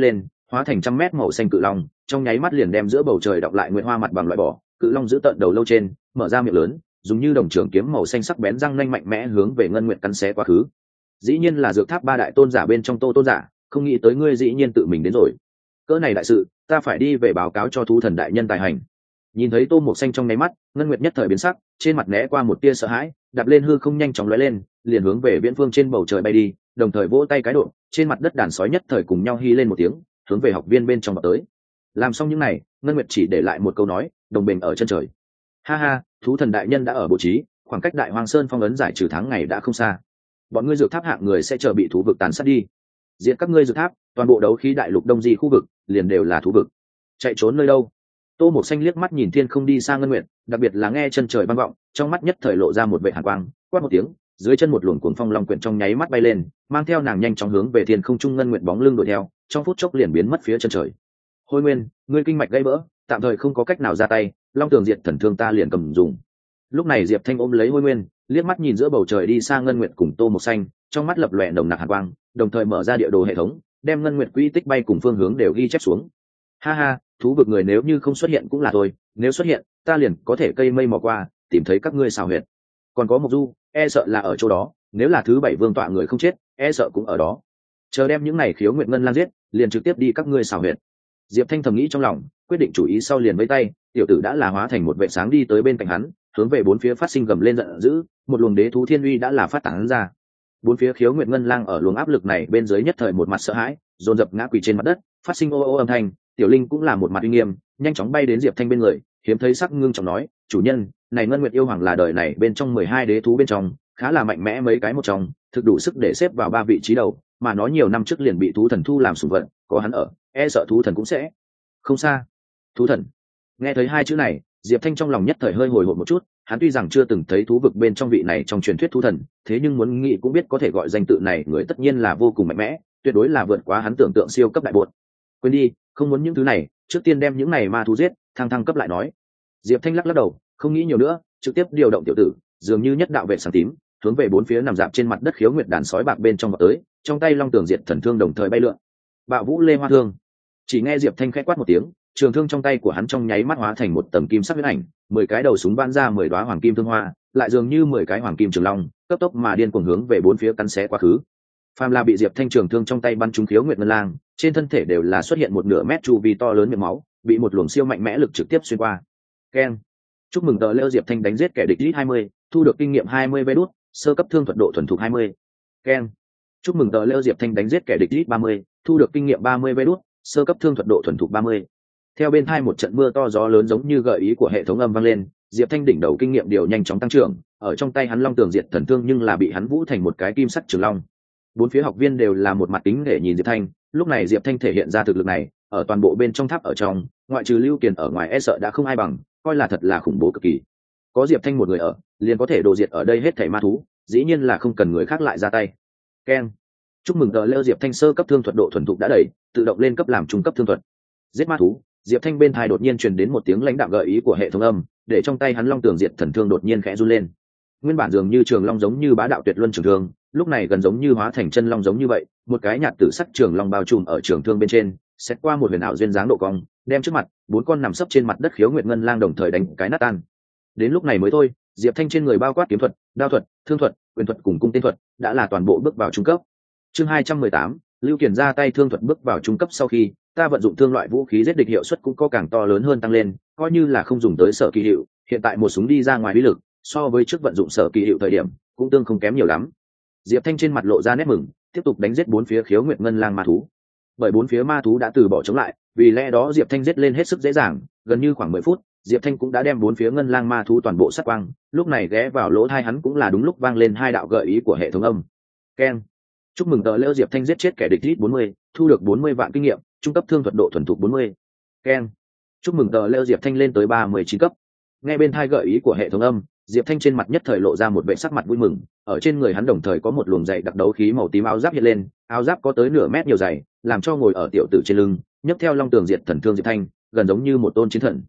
hóa thành trăm mét màu xanh cự long, trong nháy mắt liền đem giữa bầu trời đọng lại nguyệt hoa mặt bằng loại bỏ. Cự long giữ tận đầu lâu trên mở ra miệng lớn, dùng như đồng trường kiếm màu xanh sắc bén răng nanh mạnh mẽ hướng về ngân nguyệt cắn xé quá khứ. Dĩ nhiên là dược tháp ba đại tôn giả bên trong Tô tôn giả, không nghĩ tới ngươi dĩ nhiên tự mình đến rồi. Cỡ này đại sự, ta phải đi về báo cáo cho thú thần đại nhân tài hành. Nhìn thấy Tô Mộc Xanh trong nháy mắt, ngân nguyệt nhất thời biến sắc, trên mặt né qua một tia sợ hãi, đạp lên hư không nhanh chóng lóe lên, liền hướng về viễn phương trên bầu trời bay đi, đồng thời vỗ tay cái độ, trên mặt đất đàn sói nhất thời cùng nhau hi lên một tiếng, hướng về học viên bên trong vào tới. Làm xong những này, ngân nguyệt chỉ để lại một câu nói, đồng bình ở chân trời. Ha ha, thú thần đại nhân đã ở bố trí, khoảng cách đại hoang sơn phong ấn giải trừ tháng ngày đã không xa. Bọn ngươi dược tháp hạng người sẽ chờ bị thú vực tàn sát đi. Diệt các ngươi dược tháp, toàn bộ đấu khí đại lục đông di khu vực liền đều là thú vực. Chạy trốn nơi đâu? Tô Mộc Xanh liếc mắt nhìn thiên không đi xa ngân nguyệt, đặc biệt là nghe chân trời vang vọng, trong mắt nhất thời lộ ra một vẻ hàn quang, quát một tiếng, dưới chân một luồng cuồng phong long quyển trong nháy mắt bay lên, mang theo nàng nhanh chóng hướng về thiên không trung ngân nguyệt bóng lưng đuổi theo, trong phút chốc liền biến mất phía chân trời. Hôi Nguyên, ngươi kinh mạch gãy vỡ, tạm thời không có cách nào ra tay, long tường diệt thần thương ta liền cầm dùng. Lúc này Diệp Thanh ôm lấy Hôi Nguyên, liếc mắt nhìn giữa bầu trời đi xa ngân nguyệt cùng Tô Mộc Xanh, trong mắt lập lòe nồng nặc hàn quang, đồng thời mở ra địa đồ hệ thống, đem ngân nguyệt quỹ tích bay cùng phương hướng đều ghi chép xuống. Ha ha, thú vực người nếu như không xuất hiện cũng là thôi, nếu xuất hiện ta liền có thể cây mây mò qua tìm thấy các ngươi xào huyệt. Còn có Mộc Du, e sợ là ở chỗ đó, nếu là thứ bảy vương tọa người không chết e sợ cũng ở đó, chờ đem những này khiếu nguyệt ngân lang giết liền trực tiếp đi các ngươi xào huyệt. Diệp Thanh thầm nghĩ trong lòng, quyết định chủ ý sau liền với tay, tiểu tử đã là hóa thành một vệ sáng đi tới bên cạnh hắn, hướng về bốn phía phát sinh gầm lên giận dữ, một luồng đế thú thiên uy đã là phát tán ra. Bốn phía khiếu nguyệt ngân lang ở luồng áp lực này bên dưới nhất thời một mặt sợ hãi, dồn dập ngã quỳ trên mặt đất, phát sinh ô ô âm thanh. Tiểu Linh cũng là một mặt uy nghiêm, nhanh chóng bay đến Diệp Thanh bên người, hiếm thấy sắc ngưng trọng nói, chủ nhân, này ngân nguyệt yêu hoàng là đời này bên trong 12 đế thú bên trong khá là mạnh mẽ mấy cái một trong, thực đủ sức để xếp vào 3 vị trí đầu, mà nó nhiều năm trước liền bị thú thần thu làm sủng vật, có hắn ở, e sợ thú thần cũng sẽ không xa. Thú thần. Nghe thấy hai chữ này, Diệp Thanh trong lòng nhất thời hơi hồi hộp một chút, hắn tuy rằng chưa từng thấy thú vực bên trong vị này trong truyền thuyết thú thần, thế nhưng muốn nghĩ cũng biết có thể gọi danh tự này người tất nhiên là vô cùng mạnh mẽ, tuyệt đối là vượt quá hắn tưởng tượng siêu cấp đại bột. Quên đi, không muốn những thứ này, trước tiên đem những này ma thú giết, thăng cấp lại nói. Diệp Thanh lắc đầu, không nghĩ nhiều nữa, trực tiếp điều động tiểu tử, dường như nhất đạo vệ sáng tím, hướng về bốn phía nằm dạp trên mặt đất khiếu nguyệt đàn sói bạc bên trong vào tới, trong tay long tường diệt thần thương đồng thời bay lượn. Bạo vũ lê hoa thương. Chỉ nghe Diệp Thanh khẽ quát một tiếng, trường thương trong tay của hắn trong nháy mắt hóa thành một tầng kim sắc huyết ảnh, 10 cái đầu súng bắn ra 10 đóa hoàng kim thương hoa, lại dường như 10 cái hoàng kim trường long, cấp tốc mà điên cuồng hướng về bốn phía cắn xé quá khứ. Phàm là bị Diệp Thanh trường thương trong tay bắn trúng khiếu nguyệt ngân lang, trên thân thể đều là xuất hiện một nửa mét chu vi to lớn miệng máu, bị một luồng siêu mạnh mẽ lực trực tiếp xuyên qua. Keng. Chúc mừng tờ Lêu Diệp Thanh đánh giết kẻ địch lít 20, thu được kinh nghiệm 20 vé đút, sơ cấp thương thuật độ thuần thục 20. Keng. Chúc mừng tờ Lêu Diệp Thanh đánh giết kẻ địch lít 30, thu được kinh nghiệm 30 vé đút, sơ cấp thương thuật độ thuần thục 30. Theo bên hai một trận mưa to gió lớn giống như gợi ý của hệ thống âm vang lên, Diệp Thanh đỉnh đầu kinh nghiệm điều nhanh chóng tăng trưởng, ở trong tay hắn long tường diệt thần thương nhưng là bị hắn vũ thành một cái kim sắc trường long. Bốn phía học viên đều là một mặt kính để nhìn Diệp Thanh, lúc này Diệp Thanh thể hiện ra thực lực này, ở toàn bộ bên trong tháp ở trong, ngoại trừ Lưu Kiền ở ngoài e sợ đã không ai bằng, coi là thật là khủng bố cực kỳ. Có Diệp Thanh một người ở, liền có thể đồ diệt ở đây hết thảy ma thú, dĩ nhiên là không cần người khác lại ra tay. Keng. Chúc mừng tờ Lêu Diệp Thanh sơ cấp thương thuật độ thuần thục đã đẩy, tự động lên cấp làm trung cấp thương thuật. Giết ma thú. Diệp Thanh bên tai đột nhiên truyền đến một tiếng lãnh đạm gợi ý của hệ thống âm, để trong tay hắn long tường diệt thần thương đột nhiên khẽ run lên. Nguyên bản dường như trường long giống như bá đạo tuyệt luân trường thương, lúc này gần giống như hóa thành chân long giống như vậy, một cái nhạt tử sắc trường long bao trùm ở trường thương bên trên, xét qua một huyền ảo duyên dáng độ cong, đem trước mặt bốn con nằm sấp trên mặt đất khiếu nguyệt ngân lang đồng thời đánh cái nát tan. Đến lúc này mới thôi, Diệp Thanh trên người bao quát kiếm thuật, đao thuật, thương thuật, quyền thuật cùng cung tên thuật, đã là toàn bộ bước vào trung cấp. Chương 218, Lưu Kiền ra tay thương thuật bước vào trung cấp sau khi, ta vận dụng thương loại vũ khí giết địch hiệu suất cũng có càng to lớn hơn tăng lên, coi như là không dùng tới sở kỳ hiệu, hiện tại một súng đi ra ngoài uy lực, so với trước vận dụng sở kỳ hiệu thời điểm, cũng tương không kém nhiều lắm. Diệp Thanh trên mặt lộ ra nét mừng, tiếp tục đánh giết bốn phía khiếu nguyệt ngân lang ma thú. Bởi bốn phía ma thú đã từ bỏ chống lại, vì lẽ đó Diệp Thanh giết lên hết sức dễ dàng, gần như khoảng 10 phút, Diệp Thanh cũng đã đem bốn phía ngân lang ma thú toàn bộ sát quang, lúc này ghé vào lỗ tai hắn cũng là đúng lúc vang lên hai đạo gợi ý của hệ thống âm. Keng. Chúc mừng tờ Lêu Diệp Thanh giết chết kẻ địch lít 40, thu được 40 vạn kinh nghiệm, trung cấp thương thuật độ thuần thục 40. Keng. Chúc mừng tờ Lêu Diệp Thanh lên tới 39 cấp. Nghe bên tai gợi ý của hệ thống âm, Diệp Thanh trên mặt nhất thời lộ ra một vẻ sắc mặt vui mừng, ở trên người hắn đồng thời có một luồng dày đặc đấu khí màu tím áo giáp hiện lên, áo giáp có tới nửa mét nhiều dày, làm cho ngồi ở tiểu tử trên lưng, nhấc theo long tường diệt thần thương Diệp Thanh, gần giống như một tôn chiến thần.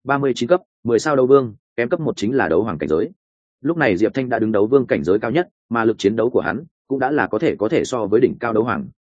39 cấp, 10 sao đấu vương, kém cấp 1 chính là đấu hoàng cảnh giới. Lúc này Diệp Thanh đã đứng đấu vương cảnh giới cao nhất, mà lực chiến đấu của hắn cũng đã là có thể so với đỉnh cao đấu hoàng,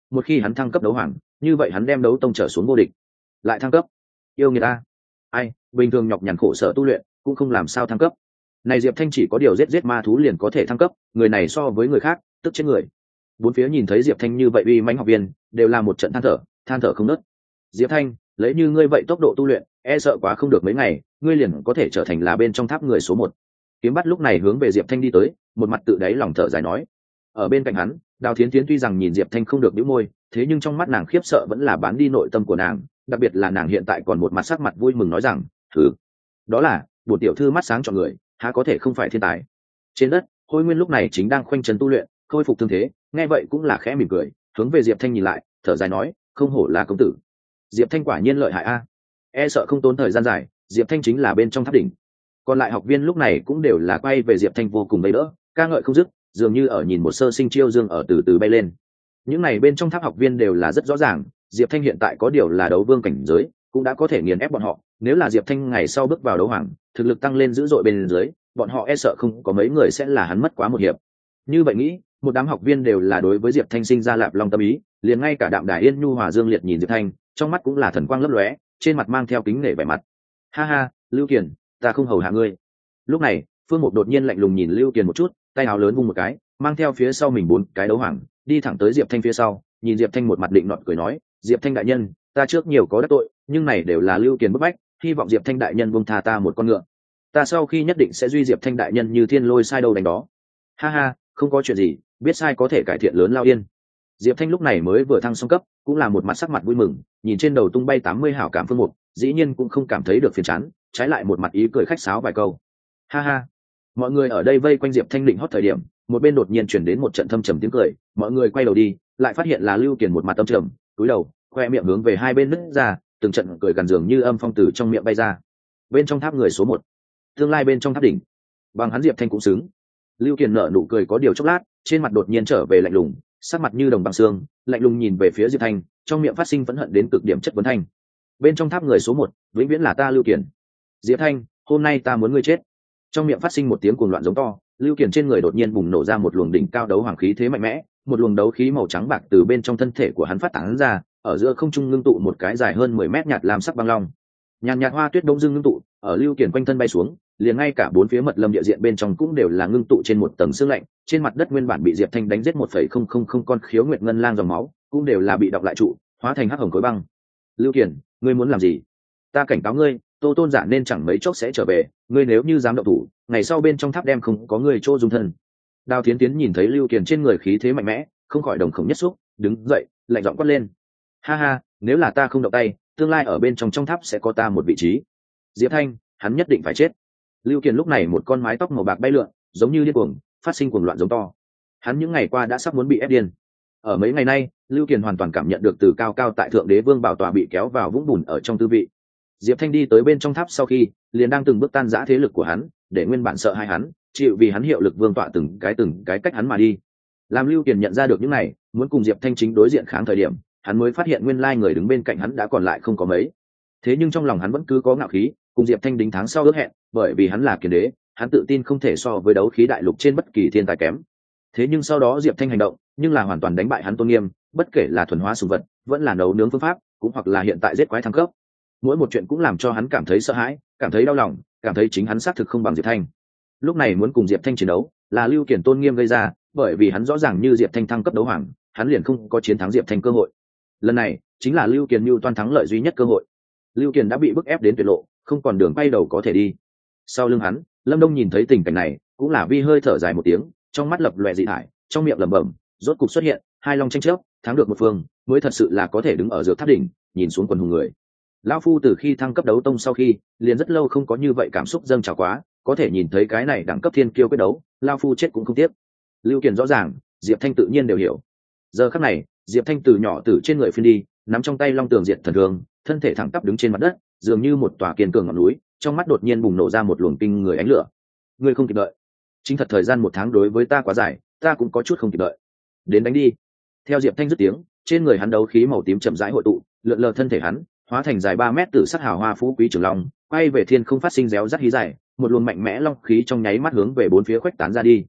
một khi hắn thăng cấp đấu hoàng, như vậy hắn đem đấu tông trở xuống vô địch. Lại thăng cấp, yêu người ta. Ai, bình thường nhọc nhằn khổ sở tu luyện cũng không làm sao thăng cấp. Này Diệp Thanh chỉ có điều giết ma thú liền có thể thăng cấp, người này so với người khác tức chết người. Bốn phía nhìn thấy Diệp Thanh như vậy uy mãnh học viên đều là một trận than thở không ngớt. Diệp Thanh, lấy như ngươi vậy tốc độ tu luyện, e sợ quá không được mấy ngày, ngươi liền có thể trở thành là bên trong tháp người số 1. Kiếm Bắt lúc này hướng về Diệp Thanh đi tới, một mặt tự đáy lòng thở dài nói. Ở bên cạnh hắn, Đào Thiến Thiến tuy rằng nhìn Diệp Thanh không được nhíu môi, thế nhưng trong mắt nàng khiếp sợ vẫn là bán đi nội tâm của nàng, đặc biệt là nàng hiện tại còn một mặt sắc mặt vui mừng nói rằng, "Thử." Đó là, bổn tiểu thư mắt sáng chọn người, há có thể không phải thiên tài. Trên đất, Khôi Nguyên lúc này chính đang khoanh chân tu luyện, khôi phục thương thế, nghe vậy cũng là khẽ mỉm cười, hướng về Diệp Thanh nhìn lại, thở dài nói, "Không hổ là công tử. Diệp Thanh quả nhiên lợi hại a." E sợ không tốn thời gian dài, Diệp Thanh chính là bên trong tháp đỉnh. Còn lại học viên lúc này cũng đều là quay về Diệp Thanh vô cùng bấy đỡ, ca ngợi không dứt, dường như ở nhìn một sơ sinh chiêu dương ở từ từ bay lên. Những này bên trong tháp học viên đều là rất rõ ràng, Diệp Thanh hiện tại có điều là đấu vương cảnh giới, cũng đã có thể nghiền ép bọn họ. Nếu là Diệp Thanh ngày sau bước vào đấu hoàng, thực lực tăng lên dữ dội bên dưới, bọn họ e sợ không có mấy người sẽ là hắn mất quá một hiệp. Như vậy nghĩ, một đám học viên đều là đối với Diệp Thanh sinh ra lạp long tâm ý, liền ngay cả Đạm Đài Yên Nhu Hòa Dương Liệt nhìn Diệp Thanh, trong mắt cũng là thần quang lấp lóe, trên mặt mang theo kính nể vẻ mặt. "Ha ha, Lưu Kiền, ta không hầu hạ ngươi." Lúc này, Phương Mục đột nhiên lạnh lùng nhìn Lưu Kiền một chút, tay áo lớn vung một cái, mang theo phía sau mình 4 cái đấu hoàng, đi thẳng tới Diệp Thanh phía sau, nhìn Diệp Thanh một mặt định nọt cười nói, "Diệp Thanh đại nhân, ta trước nhiều có đắc tội, nhưng này đều là Lưu Kiền bức bách, hy vọng Diệp Thanh đại nhân buông tha ta một con ngựa. Ta sau khi nhất định sẽ duy Diệp Thanh đại nhân như thiên lôi sai đâu đánh đó." "Ha ha, không có chuyện gì, biết sai có thể cải thiện lớn lao yên." Diệp Thanh lúc này mới vừa thăng xong cấp, cũng là một mặt sắc mặt vui mừng, nhìn trên đầu tung bay 80 hảo cảm Phương Mục, dĩ nhiên cũng không cảm thấy được phiền chán, trái lại một mặt ý cười khách sáo vài câu. "Ha ha." Mọi người ở đây vây quanh Diệp Thanh định hót thời điểm, một bên đột nhiên chuyển đến một trận thâm trầm tiếng cười, mọi người quay đầu đi, lại phát hiện là Lưu Kiền một mặt âm trầm, cúi đầu, khoe miệng hướng về hai bên nứt ra, từng trận cười gần dường như âm phong từ trong miệng bay ra. Bên trong tháp người số 1, tương lai bên trong tháp đỉnh, bằng hắn Diệp Thanh cũng xứng. Lưu Kiền nở nụ cười có điều chốc lát, trên mặt đột nhiên trở về lạnh lùng, sắc mặt như đồng băng xương, lạnh lùng nhìn về phía Diệp Thanh, trong miệng phát sinh phẫn hận đến cực điểm chất vấn thanh. "Bên trong tháp người số 1, vĩnh viễn là ta Lưu Kiền. Diệp Thanh, hôm nay ta muốn ngươi chết." Trong miệng phát sinh một tiếng cuồng loạn giống to, Lưu Kiền trên người đột nhiên bùng nổ ra một luồng đỉnh cao đấu hoàng khí thế mạnh mẽ, một luồng đấu khí màu trắng bạc từ bên trong thân thể của hắn phát tán ra, ở giữa không trung ngưng tụ một cái dài hơn 10 mét nhạt lam sắc băng long. Nhàn nhạt hoa tuyết đông dương ngưng tụ, ở Lưu Kiền quanh thân bay xuống, liền ngay cả bốn phía mật lâm địa diện bên trong cũng đều là ngưng tụ trên một tầng sương lạnh, trên mặt đất nguyên bản bị Diệp Thanh đánh giết 1,000 con khiếu nguyệt ngân lang dòng máu, cũng đều là bị đọc lại trụ, hóa thành hắc hồng khối băng. "Lưu Kiền, ngươi muốn làm gì? Ta cảnh cáo ngươi, Tô Tôn giả nên chẳng mấy chốc sẽ trở về, ngươi nếu như dám động thủ, ngày sau bên trong tháp đem không có người chỗ dung thân." Đào Thiến Tiến nhìn thấy Lưu Kiền trên người khí thế mạnh mẽ, không khỏi đồng khổng nhất xúc, đứng dậy, lạnh giọng quát lên. "Ha ha, nếu là ta không động tay, tương lai ở bên trong tháp sẽ có ta một vị trí. Diệp Thanh, hắn nhất định phải chết." Lưu Kiền lúc này một con mái tóc màu bạc bay lượn, giống như điên cuồng, phát sinh cuồng loạn giống to. Hắn những ngày qua đã sắp muốn bị ép điên. Ở mấy ngày nay, Lưu Kiền hoàn toàn cảm nhận được từ cao cao tại thượng đế vương bảo tọa bị kéo vào vũng bùn ở trong tư vị. Diệp Thanh đi tới bên trong tháp sau khi, liền đang từng bước tan rã thế lực của hắn, để nguyên bản sợ hai hắn, chịu vì hắn hiệu lực vương tọa từng cái cách hắn mà đi. Làm Lưu Kiền nhận ra được những này, muốn cùng Diệp Thanh chính đối diện kháng thời điểm, hắn mới phát hiện nguyên lai người đứng bên cạnh hắn đã còn lại không có mấy. Thế nhưng trong lòng hắn vẫn cứ có ngạo khí, cùng Diệp Thanh đính thắng sau ước hẹn, bởi vì hắn là kiền đế, hắn tự tin không thể so với đấu khí đại lục trên bất kỳ thiên tài kém. Thế nhưng sau đó Diệp Thanh hành động, nhưng là hoàn toàn đánh bại hắn tôn nghiêm, bất kể là thuần hóa sùng vật, vẫn là nấu nướng phương pháp, cũng hoặc là hiện tại giết quái thăng cấp. Mỗi một chuyện cũng làm cho hắn cảm thấy sợ hãi, cảm thấy đau lòng, cảm thấy chính hắn xác thực không bằng Diệp Thanh. Lúc này muốn cùng Diệp Thanh chiến đấu, là Lưu Kiền tôn nghiêm gây ra, bởi vì hắn rõ ràng như Diệp Thanh thăng cấp đấu hoàng, hắn liền không có chiến thắng Diệp Thanh cơ hội. Lần này chính là Lưu Kiền mưu toan thắng lợi duy nhất cơ hội. Lưu Kiền đã bị bức ép đến tuyệt lộ, không còn đường quay đầu có thể đi. Sau lưng hắn, Lâm Đông nhìn thấy tình cảnh này, cũng là vi hơi thở dài một tiếng, trong mắt lập lòe dị thải, trong miệng lẩm bẩm, rốt cục xuất hiện, hai long tranh chấp, thắng được một phương, mới thật sự là có thể đứng ở giữa tháp đỉnh, nhìn xuống quần hùng người. Lão phu từ khi thăng cấp đấu tông sau khi, liền rất lâu không có như vậy cảm xúc dâng trào quá, có thể nhìn thấy cái này đẳng cấp thiên kiêu quyết đấu, lão phu chết cũng không tiếc. Lưu Kiền rõ ràng, Diệp Thanh tự nhiên đều hiểu. Giờ khắc này, Diệp Thanh từ nhỏ từ trên người phiên đi, nắm trong tay long tường diệt thần thương, thân thể thẳng tắp đứng trên mặt đất, dường như một tòa kiên cường ngọn núi, trong mắt đột nhiên bùng nổ ra một luồng kinh người ánh lửa. Ngươi không kịp đợi. Chính thật thời gian 1 tháng đối với ta quá dài, ta cũng có chút không kịp đợi. Đến đánh đi. Theo Diệp Thanh dứt tiếng, trên người hắn đấu khí màu tím chậm rãi hội tụ, lượn lờ thân thể hắn, hóa thành dài 3 mét tử sắc hào hoa phú quý trường long, quay về thiên không phát sinh réo rắt hí dài, một luồng mạnh mẽ long khí trong nháy mắt hướng về bốn phía khuếch tán ra đi.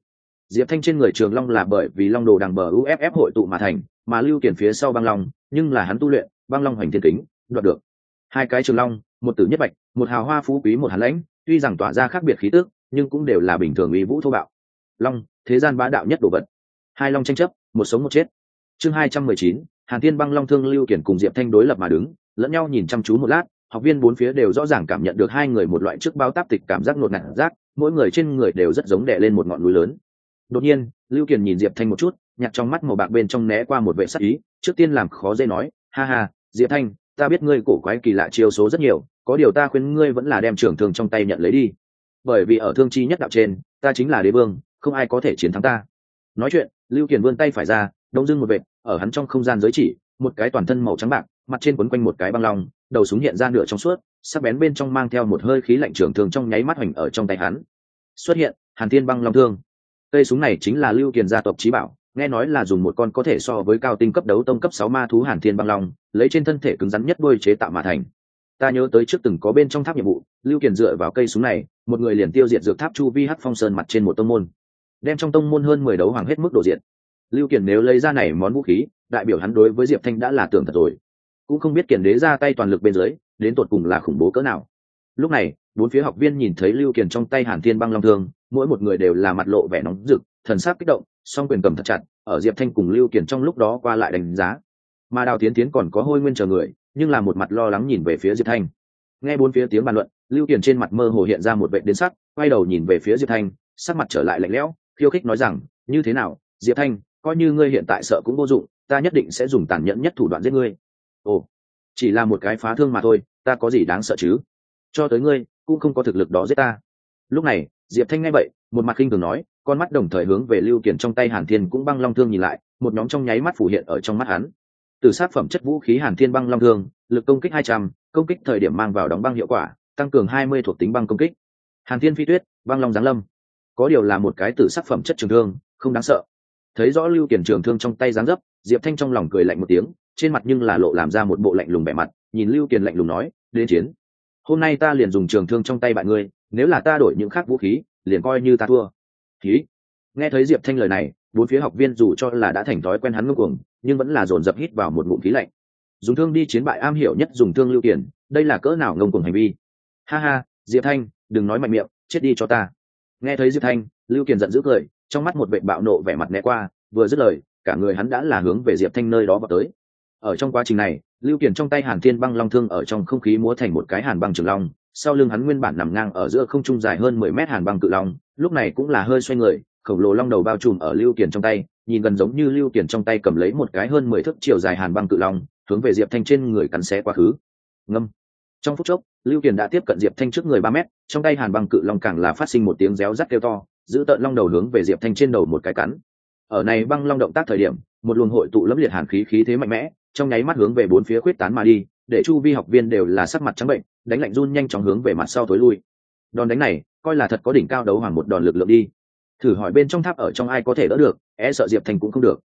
Diệp Thanh trên người Trường Long là bởi vì Long Đồ đằng bờ UFF hội tụ mà thành, mà Lưu Kiền phía sau Băng Long, nhưng là hắn tu luyện Băng Long Hoành Thiên Kính, đoạt được. Hai cái Trường Long, một tử nhất bạch, một hào hoa phú quý một hàn lãnh, tuy rằng tỏa ra khác biệt khí tức, nhưng cũng đều là bình thường uy vũ thô bạo. Long, thế gian bá đạo nhất đồ vật. Hai long tranh chấp, một sống một chết. Chương 219, Hàn Thiên Băng Long Thương. Lưu Kiền cùng Diệp Thanh đối lập mà đứng, lẫn nhau nhìn chăm chú một lát, học viên bốn phía đều rõ ràng cảm nhận được hai người một loại trước bao táp tịch cảm giác nuốt nản giác, mỗi người trên người đều rất giống đè lên một ngọn núi lớn. Đột nhiên, Lưu Kiền nhìn Diệp Thanh một chút, nhặt trong mắt màu bạc bên trong né qua một vẻ sắc ý, trước tiên làm khó dễ nói, ha ha, Diệp Thanh, ta biết ngươi cổ quái kỳ lạ chiêu số rất nhiều, có điều ta khuyên ngươi vẫn là đem trường thương trong tay nhận lấy đi, bởi vì ở thương chi nhất đạo trên, ta chính là đế vương, không ai có thể chiến thắng ta. Nói chuyện, Lưu Kiền vươn tay phải ra, đông dưng một vệt, ở hắn trong không gian giới chỉ, một cái toàn thân màu trắng bạc, mặt trên quấn quanh một cái băng long, đầu súng hiện ra nửa trong suốt, sắc bén bên trong mang theo một hơi khí lạnh, trường thương trong nháy mắt hoành ở trong tay hắn. Xuất hiện, Hàn Thiên Băng Long Thương. Cây súng này chính là Lưu Kiền gia tộc chí bảo, nghe nói là dùng một con có thể so với cao tinh cấp đấu tông cấp 6 ma thú Hàn Thiên Băng Long, lấy trên thân thể cứng rắn nhất đuôi chế tạo mà thành. Ta nhớ tới trước từng có bên trong tháp nhiệm vụ, Lưu Kiền dựa vào cây súng này, một người liền tiêu diệt dược tháp chu vi Hắc Phong Sơn mặt trên một tông môn, đem trong tông môn hơn 10 đấu hoàng hết mức độ diệt. Lưu Kiền nếu lấy ra này món vũ khí, đại biểu hắn đối với Diệp Thanh đã là tưởng thật rồi, cũng không biết Kiền đế ra tay toàn lực bên dưới, đến tột cùng là khủng bố cỡ nào. Lúc này, bốn phía học viên nhìn thấy Lưu Kiền trong tay Hàn Thiên Băng Long Thương, mỗi một người đều là mặt lộ vẻ nóng rực, thần sắc kích động, song quyền cầm thật chặt, ở Diệp Thanh cùng Lưu Kiền trong lúc đó qua lại đánh giá. Mà Đào Tiến Tiến còn có Hôi Nguyên chờ người, nhưng là một mặt lo lắng nhìn về phía Diệp Thanh. Nghe bốn phía tiếng bàn luận, Lưu Kiền trên mặt mơ hồ hiện ra một vẻ đến sắc, quay đầu nhìn về phía Diệp Thanh, sắc mặt trở lại lạnh lẽo, khiêu khích nói rằng, như thế nào, Diệp Thanh, coi như ngươi hiện tại sợ cũng vô dụng, ta nhất định sẽ dùng tàn nhẫn nhất thủ đoạn giết ngươi. Ồ, chỉ là một cái phá thương mà thôi, ta có gì đáng sợ chứ? Cho tới ngươi cũng không có thực lực đó giết ta. Lúc này, Diệp Thanh nghe vậy, một mặt khinh thường nói, con mắt đồng thời hướng về Lưu Kiền trong tay Hàn Thiên cũng Băng Long Thương nhìn lại, một nhóm trong nháy mắt phủ hiện ở trong mắt hắn. Từ sát phẩm chất vũ khí Hàn Thiên Băng Long Thương, lực công kích 200, công kích thời điểm mang vào đóng băng hiệu quả, tăng cường 20 thuộc tính băng công kích. Hàn Thiên Phi Tuyết, Băng Long giáng lâm. Có điều là một cái tử sắc phẩm chất trường thương, không đáng sợ. Thấy rõ Lưu Kiền trường thương trong tay giáng dấp, Diệp Thanh trong lòng cười lạnh một tiếng, trên mặt nhưng là lộ làm ra một bộ lạnh lùng vẻ mặt, nhìn Lưu Kiền lạnh lùng nói, đến chiến. Hôm nay ta liền dùng trường thương trong tay bạn ngươi, nếu là ta đổi những khác vũ khí, liền coi như ta thua. Khí. Nghe thấy Diệp Thanh lời này, bốn phía học viên dù cho là đã thành thói quen hắn ngông cuồng, nhưng vẫn là dồn dập hít vào một ngụm khí lạnh. Dùng thương đi chiến bại am hiểu nhất dùng thương Lưu Kiền, đây là cỡ nào ngông cuồng hành vi. Ha ha, Diệp Thanh, đừng nói mạnh miệng, chết đi cho ta. Nghe thấy Diệp Thanh, Lưu Kiền giận dữ cười, trong mắt một vệt bạo nộ vẻ mặt né qua, vừa dứt lời, cả người hắn đã là hướng về Diệp Thanh nơi đó vào tới. Ở trong quá trình này, Lưu Kiền trong tay Hàn Thiên Băng Long Thương ở trong không khí múa thành một cái hàn băng trường long, sau lưng hắn nguyên bản nằm ngang ở giữa không trung dài hơn 10 mét hàn băng cự long, lúc này cũng là hơi xoay người, khổng lồ long đầu bao trùm ở Lưu Kiền trong tay, nhìn gần giống như Lưu Kiền trong tay cầm lấy một cái hơn 10 thước chiều dài hàn băng cự long, hướng về Diệp Thanh trên người cắn xé quá khứ. Ngâm. Trong phút chốc, Lưu Kiền đã tiếp cận Diệp Thanh trước người 3 mét, trong tay hàn băng cự long càng là phát sinh một tiếng réo rắt kêu to, giữ tợn long đầu hướng về Diệp Thanh trên đầu một cái cắn. Ở này băng long động tác thời điểm, một luồng hội tụ lẫm liệt hàn khí khí thế mạnh mẽ, trong nháy mắt hướng về bốn phía khuyết tán mà đi, để chu vi học viên đều là sắc mặt trắng bệnh, đánh lạnh run nhanh chóng hướng về mặt sau tối lui. Đòn đánh này, coi là thật có đỉnh cao đấu hoàng một đòn lực lượng đi. Thử hỏi bên trong tháp ở trong ai có thể đỡ được, e sợ Diệp Thanh cũng không được.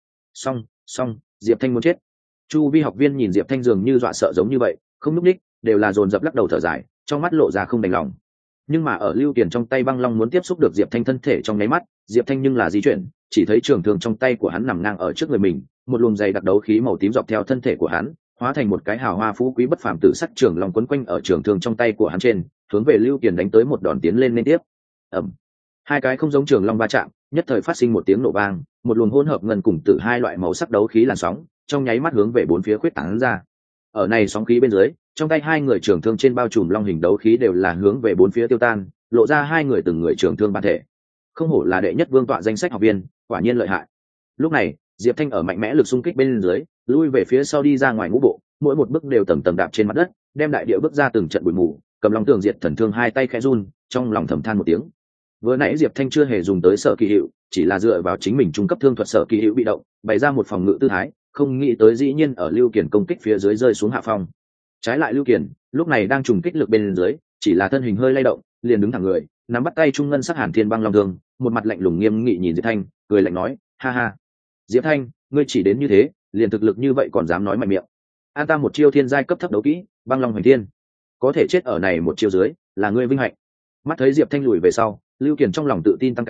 Xong, Diệp Thanh muốn chết. Chu vi học viên nhìn Diệp Thanh dường như dọa sợ giống như vậy, không núp đích, đều là dồn dập lắc đầu thở dài, trong mắt lộ ra không đành lòng. Nhưng mà ở Lưu Kiền trong tay băng long muốn tiếp xúc được Diệp Thanh thân thể trong nháy mắt, Diệp Thanh nhưng là di chuyển, chỉ thấy trường thương trong tay của hắn nằm ngang ở trước người mình, một luồng dày đặc đấu khí màu tím dọc theo thân thể của hắn, hóa thành một cái hào hoa phú quý bất phàm tử sắc trường long quấn quanh ở trường thương trong tay của hắn trên, hướng về Lưu Kiền đánh tới một đòn tiến lên liên tiếp. Ầm. Hai cái không giống trường long va chạm, nhất thời phát sinh một tiếng nổ vang, một luồng hỗn hợp ngân cùng tử hai loại màu sắc đấu khí làn sóng, trong nháy mắt hướng về bốn phía khuyết tán ra. Ở này sóng khí bên dưới, trong tay hai người trường thương trên bao trùm long hình đấu khí đều là hướng về bốn phía tiêu tan, lộ ra hai người từng người trường thương bản thể. Không hổ là đệ nhất vương tọa danh sách học viên, quả nhiên lợi hại. Lúc này, Diệp Thanh ở mạnh mẽ lực xung kích bên dưới, lui về phía sau đi ra ngoài ngũ bộ, mỗi một bước đều tầm tầm đạp trên mặt đất, đem đại địa bước ra từng trận bụi mù, cầm long tường diệt thần thương hai tay khẽ run, trong lòng thầm than một tiếng. Vừa nãy Diệp Thanh chưa hề dùng tới sở kỳ hiệu, chỉ là dựa vào chính mình trung cấp thương thuật sở kỳ hiệu bị động, bày ra một phòng ngự tư thái, không nghĩ tới dĩ nhiên ở Lưu Kiền công kích phía dưới rơi xuống hạ phong. Trái lại Lưu Kiền, lúc này đang trùng kích lực bên dưới, chỉ là thân hình hơi lay động, liền đứng thẳng người, nắm bắt tay trung ngân sắc Hàn Thiên Băng Long Thương, một mặt lạnh lùng nghiêm nghị nhìn Diệp Thanh, cười lạnh nói, ha ha, Diệp Thanh, ngươi chỉ đến như thế, liền thực lực như vậy còn dám nói mạnh miệng. An ta một chiêu thiên giai cấp thấp đấu kỹ, Băng Long Hoành Thiên, có thể chết ở này một chiêu dưới, là ngươi vinh hạnh. Mắt thấy Diệp Thanh lùi về sau, Lưu Kiền trong lòng tự tin tăng cao,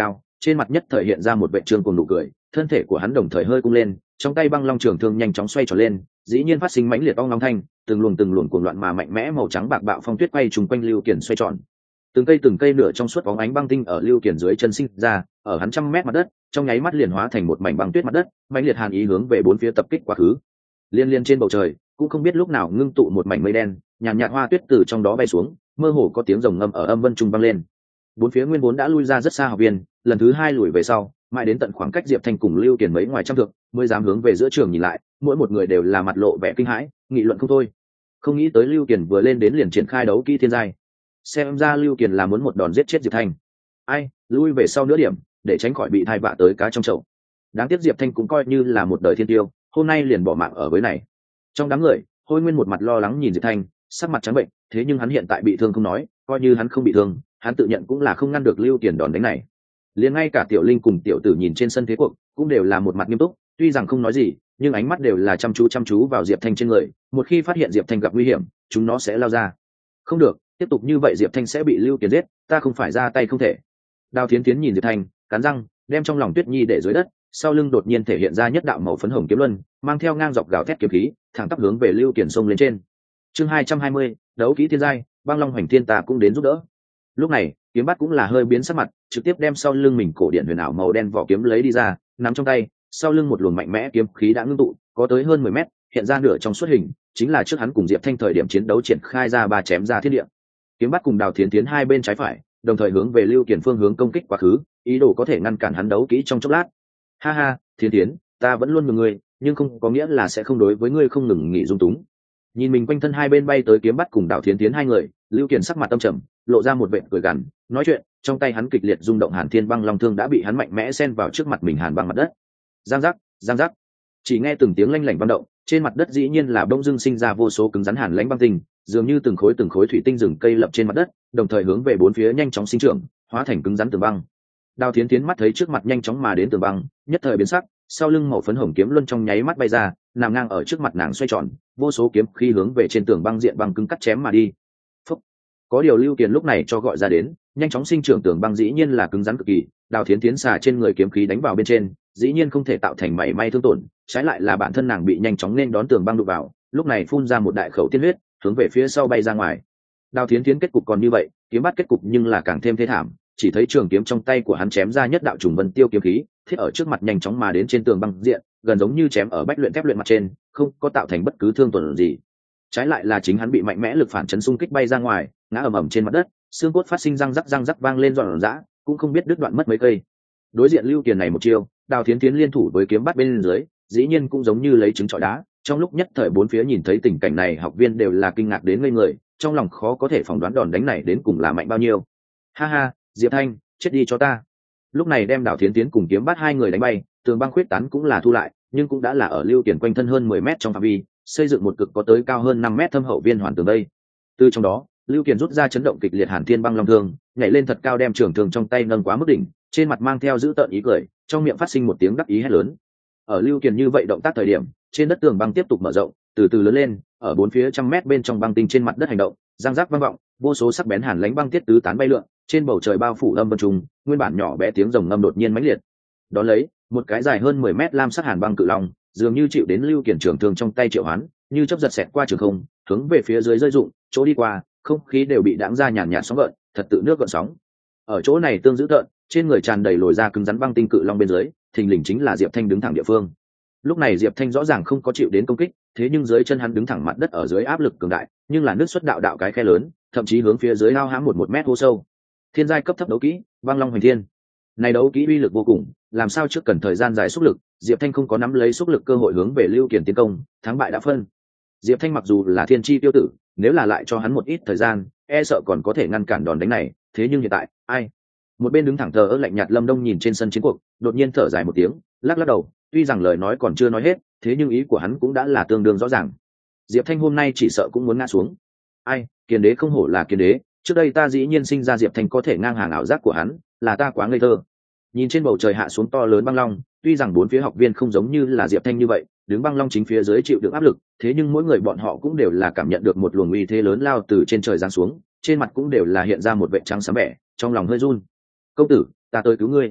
trên mặt nhất thời hiện ra một vệ trương cùng nụ cười, thân thể của hắn đồng thời hơi cung lên, trong tay băng long trường thương nhanh chóng xoay tròn lên, dĩ nhiên phát sinh mãnh liệt ong long thanh, từng luồng cuồng loạn mà mạnh mẽ màu trắng bạc bạo phong tuyết quay trùng quanh Lưu Kiền xoay tròn. Từng cây nửa trong suốt bóng ánh băng tinh ở Lưu Kiền dưới chân sinh ra, ở hắn 100 mét mặt đất, trong nháy mắt liền hóa thành một mảnh băng tuyết mặt đất, mãnh liệt hàn ý hướng về bốn phía tập kích quá khứ. Liên trên bầu trời, cũng không biết lúc nào ngưng tụ một mảnh mây đen, nhàn nhạt hoa tuyết từ trong đó bay xuống, mơ hồ có tiếng rồng ngâm ở âm vân trung vang lên. Bốn phía nguyên vốn đã lui ra rất xa học viên, lần thứ hai lùi về sau, mãi đến tận khoảng cách Diệp Thanh cùng Lưu Kiền mấy ngoài trăm thước, mới dám hướng về giữa trường nhìn lại, mỗi một người đều là mặt lộ vẻ kinh hãi, nghị luận không thôi. Không nghĩ tới Lưu Kiền vừa lên đến liền triển khai đấu kỹ thiên giai, xem ra Lưu Kiền là muốn một đòn giết chết Diệp Thanh. Ai, lui về sau nửa điểm, để tránh khỏi bị thai vạ tới cá trong chậu. Đáng tiếc Diệp Thanh cũng coi như là một đời thiên tiêu, hôm nay liền bỏ mạng ở với này. Trong đám người, Hôi Nguyên một mặt lo lắng nhìn Diệp Thanh, sắc mặt trắng bệnh, thế nhưng hắn hiện tại bị thương không nói, coi như hắn không bị thương, hắn tự nhận cũng là không ngăn được Lưu Kiền đòn đánh này. Liền ngay cả Tiểu Linh cùng Tiểu Tử nhìn trên sân thế cuộc, cũng đều là một mặt nghiêm túc, tuy rằng không nói gì, nhưng ánh mắt đều là chăm chú vào Diệp Thanh trên người, một khi phát hiện Diệp Thanh gặp nguy hiểm, chúng nó sẽ lao ra. Không được, tiếp tục như vậy Diệp Thanh sẽ bị Lưu Kiền giết, ta không phải ra tay không thể. Đào Thiến Thiến nhìn Diệp Thanh, cắn răng, đem trong lòng Tuyết Nhi để dưới đất, sau lưng đột nhiên thể hiện ra nhất đạo màu phấn hồng kiếm luân, mang theo ngang dọc gào thét kiếm khí, thẳng tắp hướng về Lưu Kiền sông lên trên. Chương 220, đấu kỹ thiên giai, Băng Long Hoành Thiên ta cũng đến giúp đỡ. Lúc này, Kiếm Bát cũng là hơi biến sắc mặt, trực tiếp đem sau lưng mình cổ điện huyền ảo màu đen vỏ kiếm lấy đi ra, nắm trong tay, sau lưng một luồng mạnh mẽ kiếm khí đã ngưng tụ, có tới hơn 10 mét, hiện ra nửa trong suốt hình, chính là trước hắn cùng Diệp Thanh thời điểm chiến đấu triển khai ra ba chém ra thiên địa. Kiếm Bát cùng Đào Thiến Thiến hai bên trái phải, đồng thời hướng về Lưu Kiền phương hướng công kích quá khứ, ý đồ có thể ngăn cản hắn đấu kỹ trong chốc lát. Ha ha, Thiến Thiến, ta vẫn luôn mừng ngươi, nhưng không có nghĩa là sẽ không đối với ngươi không ngừng nghỉ dung túng. Nhìn mình quanh thân hai bên bay tới Kiếm Bát cùng Đào Thiến Thiến hai người, Lưu Kiền sắc mặt tâm trầm, lộ ra một vệt cười gằn, nói chuyện, trong tay hắn kịch liệt rung động Hàn Thiên Băng Long thương đã bị hắn mạnh mẽ xen vào trước mặt mình hàn băng mặt đất. Giang giác, chỉ nghe từng tiếng lanh lảnh vang động, trên mặt đất dĩ nhiên là bỗng dưng sinh ra vô số cứng rắn hàn lãnh băng tinh, dường như từng khối thủy tinh rừng cây lập trên mặt đất, đồng thời hướng về bốn phía nhanh chóng sinh trưởng, hóa thành cứng rắn tường băng. Đào Thiến Thiến mắt thấy trước mặt nhanh chóng mà đến tường băng, nhất thời biến sắc, sau lưng màu phấn hồng kiếm luân trong nháy mắt bay ra, nằm ngang ở trước mặt nàng xoay tròn, vô số kiếm khí hướng về trên tường băng diện băng cứng cắt chém mà đi. Phúc. Có điều Lưu Kiền lúc này cho gọi ra đến, nhanh chóng sinh trưởng tường băng dĩ nhiên là cứng rắn cực kỳ, Đào Thiến Thiến xà trên người kiếm khí đánh vào bên trên, dĩ nhiên không thể tạo thành mảy may thương tổn, trái lại là bản thân nàng bị nhanh chóng nên đón tường băng đụng vào, lúc này phun ra một đại khẩu tiên huyết, hướng về phía sau bay ra ngoài. Đào Thiến Thiến kết cục còn như vậy, Kiếm Bát kết cục nhưng là càng thêm thê thảm, chỉ thấy trường kiếm trong tay của hắn chém ra nhất đạo trùng vân tiêu kiếm khí, thiết ở trước mặt nhanh chóng mà đến trên tường băng diện, gần giống như chém ở bách luyện thép luyện mặt trên, không có tạo thành bất cứ thương tổn gì. Trái lại là chính hắn bị mạnh mẽ lực phản chấn xung kích bay ra ngoài, ngã ầm trên mặt đất, xương cốt phát sinh răng rắc vang lên giòn giã, cũng không biết đứt đoạn mất mấy cây. Đối diện Lưu Kiền này một chiêu, Đào Thiến Thiến liên thủ với Kiếm Bát bên dưới, dĩ nhiên cũng giống như lấy trứng trọi đá. Trong lúc nhất thời bốn phía nhìn thấy tình cảnh này, học viên đều là kinh ngạc đến ngây người, trong lòng khó có thể phỏng đoán đòn đánh này đến cùng là mạnh bao nhiêu. Ha ha, Diệp Thanh, chết đi cho ta. Lúc này đem Đào Thiến Thiến cùng Kiếm Bát hai người đánh bay, tường băng khuyết tán cũng là thu lại, nhưng cũng đã là ở Lưu Kiền quanh thân hơn 10 mét trong phạm vi, xây dựng một cực có tới cao hơn 5 mét thâm hậu viên hoàn tường đây. Từ trong đó, Lưu Kiền rút ra chấn động kịch liệt Hàn Thiên Băng Long thương, nhảy lên thật cao đem trường thương trong tay nâng quá mức đỉnh, trên mặt mang theo dữ tợn ý cười, trong miệng phát sinh một tiếng đắc ý hét lớn. Ở Lưu Kiền như vậy động tác thời điểm, trên đất tường băng tiếp tục mở rộng, từ từ lớn lên, ở bốn phía trăm mét bên trong băng tinh trên mặt đất hành động, răng rắc vang vọng, vô số sắc bén hàn lãnh băng tiết tứ tán bay lượn, trên bầu trời bao phủ âm vân trùng, nguyên bản nhỏ bé tiếng rồng ngâm đột nhiên mãnh liệt. Đó lấy, một cái dài hơn 10 mét lam sắc hàn băng cự long, dường như chịu đến Lưu Kiền trường thương trong tay triệu hoán, như chớp giật xẹt qua trường không, hướng về phía dưới rơi rụng, chỗ đi qua, không khí đều bị đãng ra nhàn nhạt sóng gợn, thật tự nước gợn sóng. Ở chỗ này tương dữ tợn, trên người tràn đầy lồi ra cứng rắn băng tinh cự long bên dưới, thình lình chính là Diệp Thanh đứng thẳng địa phương. Lúc này Diệp Thanh rõ ràng không có chịu đến công kích, thế nhưng dưới chân hắn đứng thẳng mặt đất ở dưới áp lực cường đại, nhưng là nước xuất đạo đạo cái khe lớn, thậm chí hướng phía dưới lao hãm một mét hô sâu. Thiên giai cấp thấp đấu kỹ, Băng Long Hoành Thiên. Này đấu kỹ uy lực vô cùng, làm sao trước cần thời gian dài xúc lực, Diệp Thanh không có nắm lấy xúc lực cơ hội hướng về Lưu Kiền tiến công, thắng bại đã phân. Diệp Thanh mặc dù là thiên chi tiêu tử, nếu là lại cho hắn một ít thời gian, e sợ còn có thể ngăn cản đòn đánh này, thế nhưng hiện tại, ai? Một bên đứng thẳng thờ ơ lạnh nhạt Lâm Đông nhìn trên sân chiến cuộc, đột nhiên thở dài một tiếng, lắc đầu, tuy rằng lời nói còn chưa nói hết, thế nhưng ý của hắn cũng đã là tương đương rõ ràng. Diệp Thanh hôm nay chỉ sợ cũng muốn ngã xuống. Ai, Kiền Đế không hổ là Kiền Đế, trước đây ta dĩ nhiên sinh ra Diệp Thanh có thể ngang hàng ảo giác của hắn, là ta quá ngây thơ. Nhìn trên bầu trời hạ xuống to lớn băng long, tuy rằng bốn phía học viên không giống như là Diệp Thanh như vậy, đứng băng long chính phía dưới chịu được áp lực, thế nhưng mỗi người bọn họ cũng đều là cảm nhận được một luồng uy thế lớn lao từ trên trời giáng xuống, trên mặt cũng đều là hiện ra một vẻ trắng sáng vẻ, trong lòng hơi run. Công tử, ta tới cứu ngươi.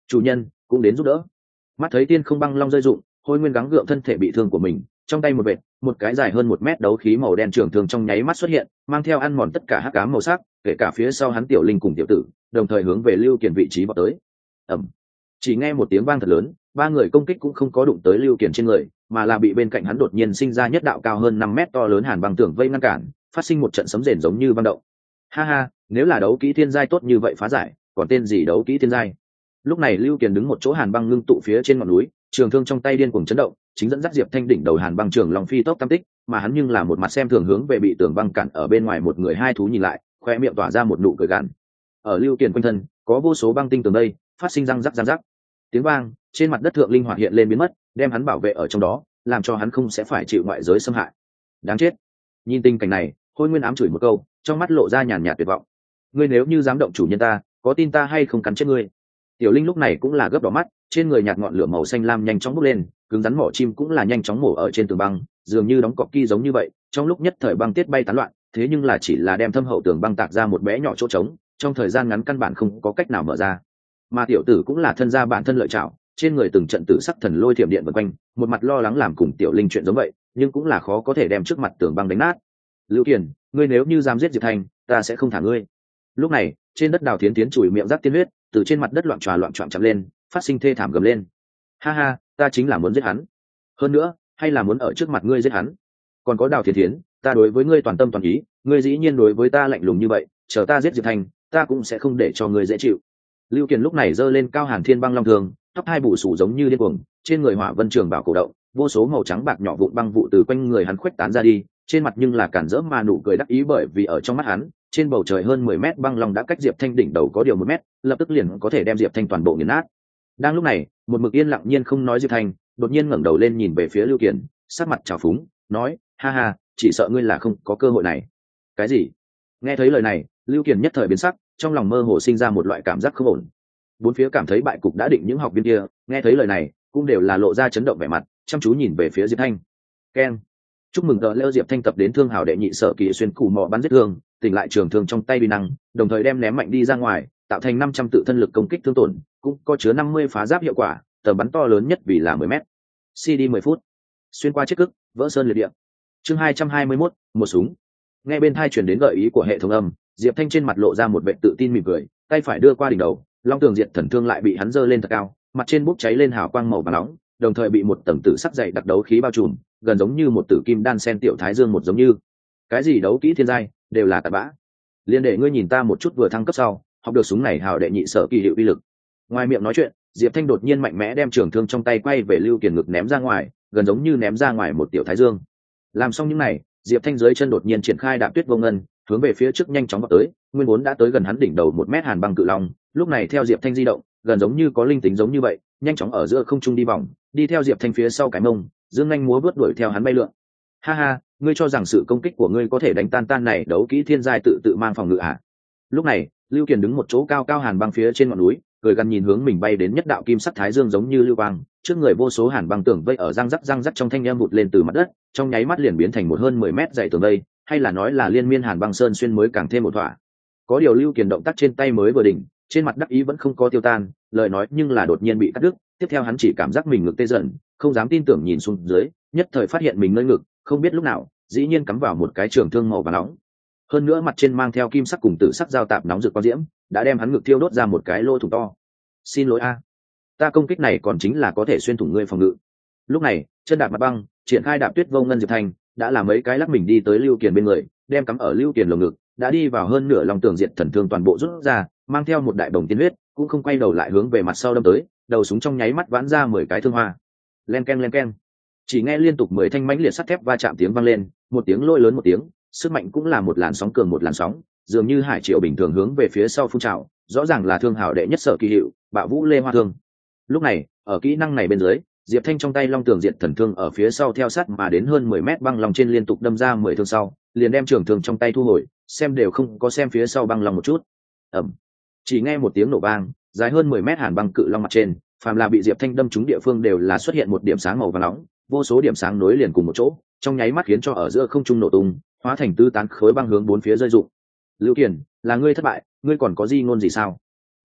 chủ nhân cũng đến giúp đỡ. Mắt thấy tiên không băng long rơi rụng, Hôi Nguyên gắng gượng thân thể bị thương của mình, trong tay một vệt, một cái dài hơn 1 mét đấu khí màu đen trường thương trong nháy mắt xuất hiện, mang theo ăn mòn tất cả hắc ám màu sắc, kể cả phía sau hắn tiểu linh cùng tiểu tử, đồng thời hướng về Lưu Kiền vị trí vọt tới. Ầm. Chỉ nghe một tiếng vang thật lớn, ba người công kích cũng không có đụng tới Lưu Kiền trên người, mà là bị bên cạnh hắn đột nhiên sinh ra nhất đạo cao hơn 5 mét to lớn hàn băng tường vây ngăn cản, phát sinh một trận sấm rền giống như băng động. Ha ha, nếu là đấu kỹ thiên giai tốt như vậy phá giải, còn tên gì đấu kỹ thiên giai? Lúc này Lưu Kiền đứng một chỗ hàn băng ngưng tụ phía trên ngọn núi, trường thương trong tay điên cuồng chấn động, chính dẫn dắt Diệp Thanh đỉnh đầu hàn băng trường long phi tốc tam tích, mà hắn nhưng là một mặt xem thường hướng về bị tường băng cản ở bên ngoài một người hai thú nhìn lại, khoe miệng tỏa ra một nụ cười gằn. Ở Lưu Kiền quanh thân, có vô số băng tinh tường đây, phát sinh răng rắc. Tiếng vang, trên mặt đất thượng linh hoạt hiện lên biến mất, đem hắn bảo vệ ở trong đó, làm cho hắn không sẽ phải chịu ngoại giới xâm hại. Đáng chết. Nhìn tình cảnh này, Hôi Nguyên ám chửi một câu, trong mắt lộ ra nhàn nhạt tuyệt vọng. Ngươi nếu như dám động chủ nhân ta, có tin ta hay không cắn chết ngươi? Tiểu linh lúc này cũng là gấp đỏ mắt, trên người nhạt ngọn lửa màu xanh lam nhanh chóng bốc lên, cứng rắn mỏ chim cũng là nhanh chóng mổ ở trên tường băng, dường như đóng cọc ki giống như vậy, trong lúc nhất thời băng tiết bay tán loạn, thế nhưng là chỉ là đem thâm hậu tường băng tạc ra một bé nhỏ chỗ trống, trong thời gian ngắn căn bản không có cách nào mở ra. Mà tiểu tử cũng là thân gia bản thân lợi chảo, trên người từng trận tử sắc thần lôi thiểm điện vần quanh, một mặt lo lắng làm cùng tiểu linh chuyện giống vậy, nhưng cũng là khó có thể đem trước mặt tường băng đánh nát. Lưu Kiền, ngươi nếu như dám giết Diệp Thanh, ta sẽ không thả ngươi. Lúc này, trên đất Đào Thiến Thiến chùi miệng rắc tiên huyết, từ trên mặt đất loạn choạng chạm lên, phát sinh thê thảm gầm lên. Ha ha, ta chính là muốn giết hắn. Hơn nữa, hay là muốn ở trước mặt ngươi giết hắn. Còn có Đào Thiến Thiến, ta đối với ngươi toàn tâm toàn ý, ngươi dĩ nhiên đối với ta lạnh lùng như vậy, chờ ta giết Diệp Thanh, ta cũng sẽ không để cho ngươi dễ chịu. Lưu Kiền lúc này giơ lên cao Hàn Thiên băng long thường, tóc hai bù sù giống như điên cuồng, trên người hỏa vân trường bảo cổ động, vô số màu trắng bạc nhỏ vụn băng vụ từ quanh người hắn khuếch tán ra đi, trên mặt nhưng là cản rỡ mà nụ cười đắc ý, bởi vì ở trong mắt hắn, trên bầu trời hơn 10 mét băng long đã cách Diệp Thanh đỉnh đầu có điều 1 mét, lập tức liền có thể đem Diệp Thanh toàn bộ nghiền nát. Đang lúc này, một mực yên lặng nhiên không nói Diệp Thanh, đột nhiên ngẩng đầu lên nhìn về phía Lưu Kiền, sắc mặt trào phúng, nói: "Ha ha, chỉ sợ ngươi là không có cơ hội này." Cái gì? Nghe thấy lời này, Lưu Kiền nhất thời biến sắc, trong lòng mơ hồ sinh ra một loại cảm giác không ổn. Bốn phía cảm thấy bại cục đã định, những học viên kia nghe thấy lời này cũng đều là lộ ra chấn động vẻ mặt, chăm chú nhìn về phía Diệp Thanh. Keng. Chúc mừng tờ leo Diệp Thanh tập đến thương hào đệ nhị sở kỳ xuyên củ mọ bắn giết thương, tỉnh lại trường thương trong tay uy năng, đồng thời đem ném mạnh đi ra ngoài, tạo thành 500 tự thân lực công kích thương tổn, cũng có chứa 50 phá giáp hiệu quả, tầm bắn to lớn nhất vì là 10 mét. CD 10 phút. Xuyên qua chiếc cức, vỡ sơn liệt địa. Chương 221, một súng. Nghe bên tai truyền đến gợi ý của hệ thống âm, Diệp Thanh trên mặt lộ ra một vẻ tự tin mỉm cười, tay phải đưa qua đỉnh đầu, long tường diệt thần thương lại bị hắn giơ lên thật cao, mặt trên bốc cháy lên hào quang màu vàng nóng, đồng thời bị một tầng tử sắc dày đặc đấu khí bao trùm, gần giống như một tử kim đan sen tiểu thái dương một giống như. Cái gì đấu kỹ thiên giai, đều là tạp bã. Liên để ngươi nhìn ta một chút vừa thăng cấp sau, học được súng này hào đệ nhị sở kỳ hiệu uy lực. Ngoài miệng nói chuyện, Diệp Thanh đột nhiên mạnh mẽ đem trường thương trong tay quay về Lưu Kiền ngực ném ra ngoài, gần giống như ném ra ngoài một tiểu thái dương. Làm xong những này, Diệp Thanh dưới chân đột nhiên triển khai đạp tuyết vô ngân, hướng về phía trước nhanh chóng vọt tới, nguyên vốn đã tới gần hắn đỉnh đầu 1 mét hàn băng cự long, lúc này theo Diệp Thanh di động, gần giống như có linh tính giống như vậy, nhanh chóng ở giữa không trung đi vòng, đi theo Diệp Thanh phía sau cái mông, dương nhanh múa vớt đuổi theo hắn bay lượn. Ha ha, ngươi cho rằng sự công kích của ngươi có thể đánh tan này đấu kỹ thiên giai tự mang phòng ngự à? Lúc này, Lưu Kiền đứng một chỗ cao cao hàn băng phía trên ngọn núi, cười gằn nhìn hướng mình bay đến nhất đạo kim sắc thái dương giống như lưu quang, trước người vô số hàn băng tường vây ở răng rắc trong thanh em vụt lên từ mặt đất, trong nháy mắt liền biến thành một hơn 10 mét dày tường vây, hay là nói là liên miên hàn băng sơn xuyên mới càng thêm một thỏa. Có điều Lưu Kiền động tác trên tay mới vừa đỉnh, trên mặt đắc ý vẫn không có tiêu tan, lời nói nhưng là đột nhiên bị cắt đứt, tiếp theo hắn chỉ cảm giác mình ngực tê dần, không dám tin tưởng nhìn xuống dưới, nhất thời phát hiện mình nơi ngực, không biết lúc nào, dĩ nhiên cắm vào một cái trường thương màu vàng nóng. Hơn nữa mặt trên mang theo kim sắc cùng tử sắc giao tạp nóng rực quang diễm, đã đem hắn ngực thiêu đốt ra một cái lỗ thủng to. Xin lỗi a, ta công kích này còn chính là có thể xuyên thủng ngươi phòng ngự. Lúc này, chân đạp mặt băng, triển khai đạp tuyết vô ngân Diệp Thanh, đã làm mấy cái lắc mình đi tới Lưu Kiền bên người, đem cắm ở Lưu Kiền lồng ngực, đã đi vào hơn nửa lòng tường diệt thần thương toàn bộ rút ra, mang theo một đại bồng tiên huyết, cũng không quay đầu lại hướng về mặt sau đâm tới, đầu súng trong nháy mắt vãn ra 10 cái thương hoa. Len keng, chỉ nghe liên tục 10 thanh mãnh liệt sắt thép va chạm tiếng vang lên, một tiếng lôi lớn một tiếng, sức mạnh cũng là một làn sóng cường một làn sóng, dường như hải triều bình thường hướng về phía sau phun trào, rõ ràng là thương hào đệ nhất sở kỳ hiệu, Bạo Vũ Lê Hoa Thương. Lúc này, ở kỹ năng này bên dưới, Diệp Thanh trong tay long tường diệt thần thương ở phía sau theo sát mà đến hơn 10 mét băng lòng trên liên tục đâm ra 10 thương sau, liền đem trường thương trong tay thu hồi, xem đều không có xem phía sau băng lòng một chút. Ầm. Chỉ nghe một tiếng nổ vang, dài hơn 10 mét hàn băng cự long mặt trên, phàm là bị Diệp Thanh đâm trúng địa phương đều là xuất hiện một điểm sáng màu vàng nóng, vô số điểm sáng nối liền cùng một chỗ, trong nháy mắt khiến cho ở giữa không trung nổ tung, hóa thành tứ tán khối băng hướng bốn phía rơi rụng. Lưu Kiền, là ngươi thất bại, ngươi còn có gì ngôn gì sao?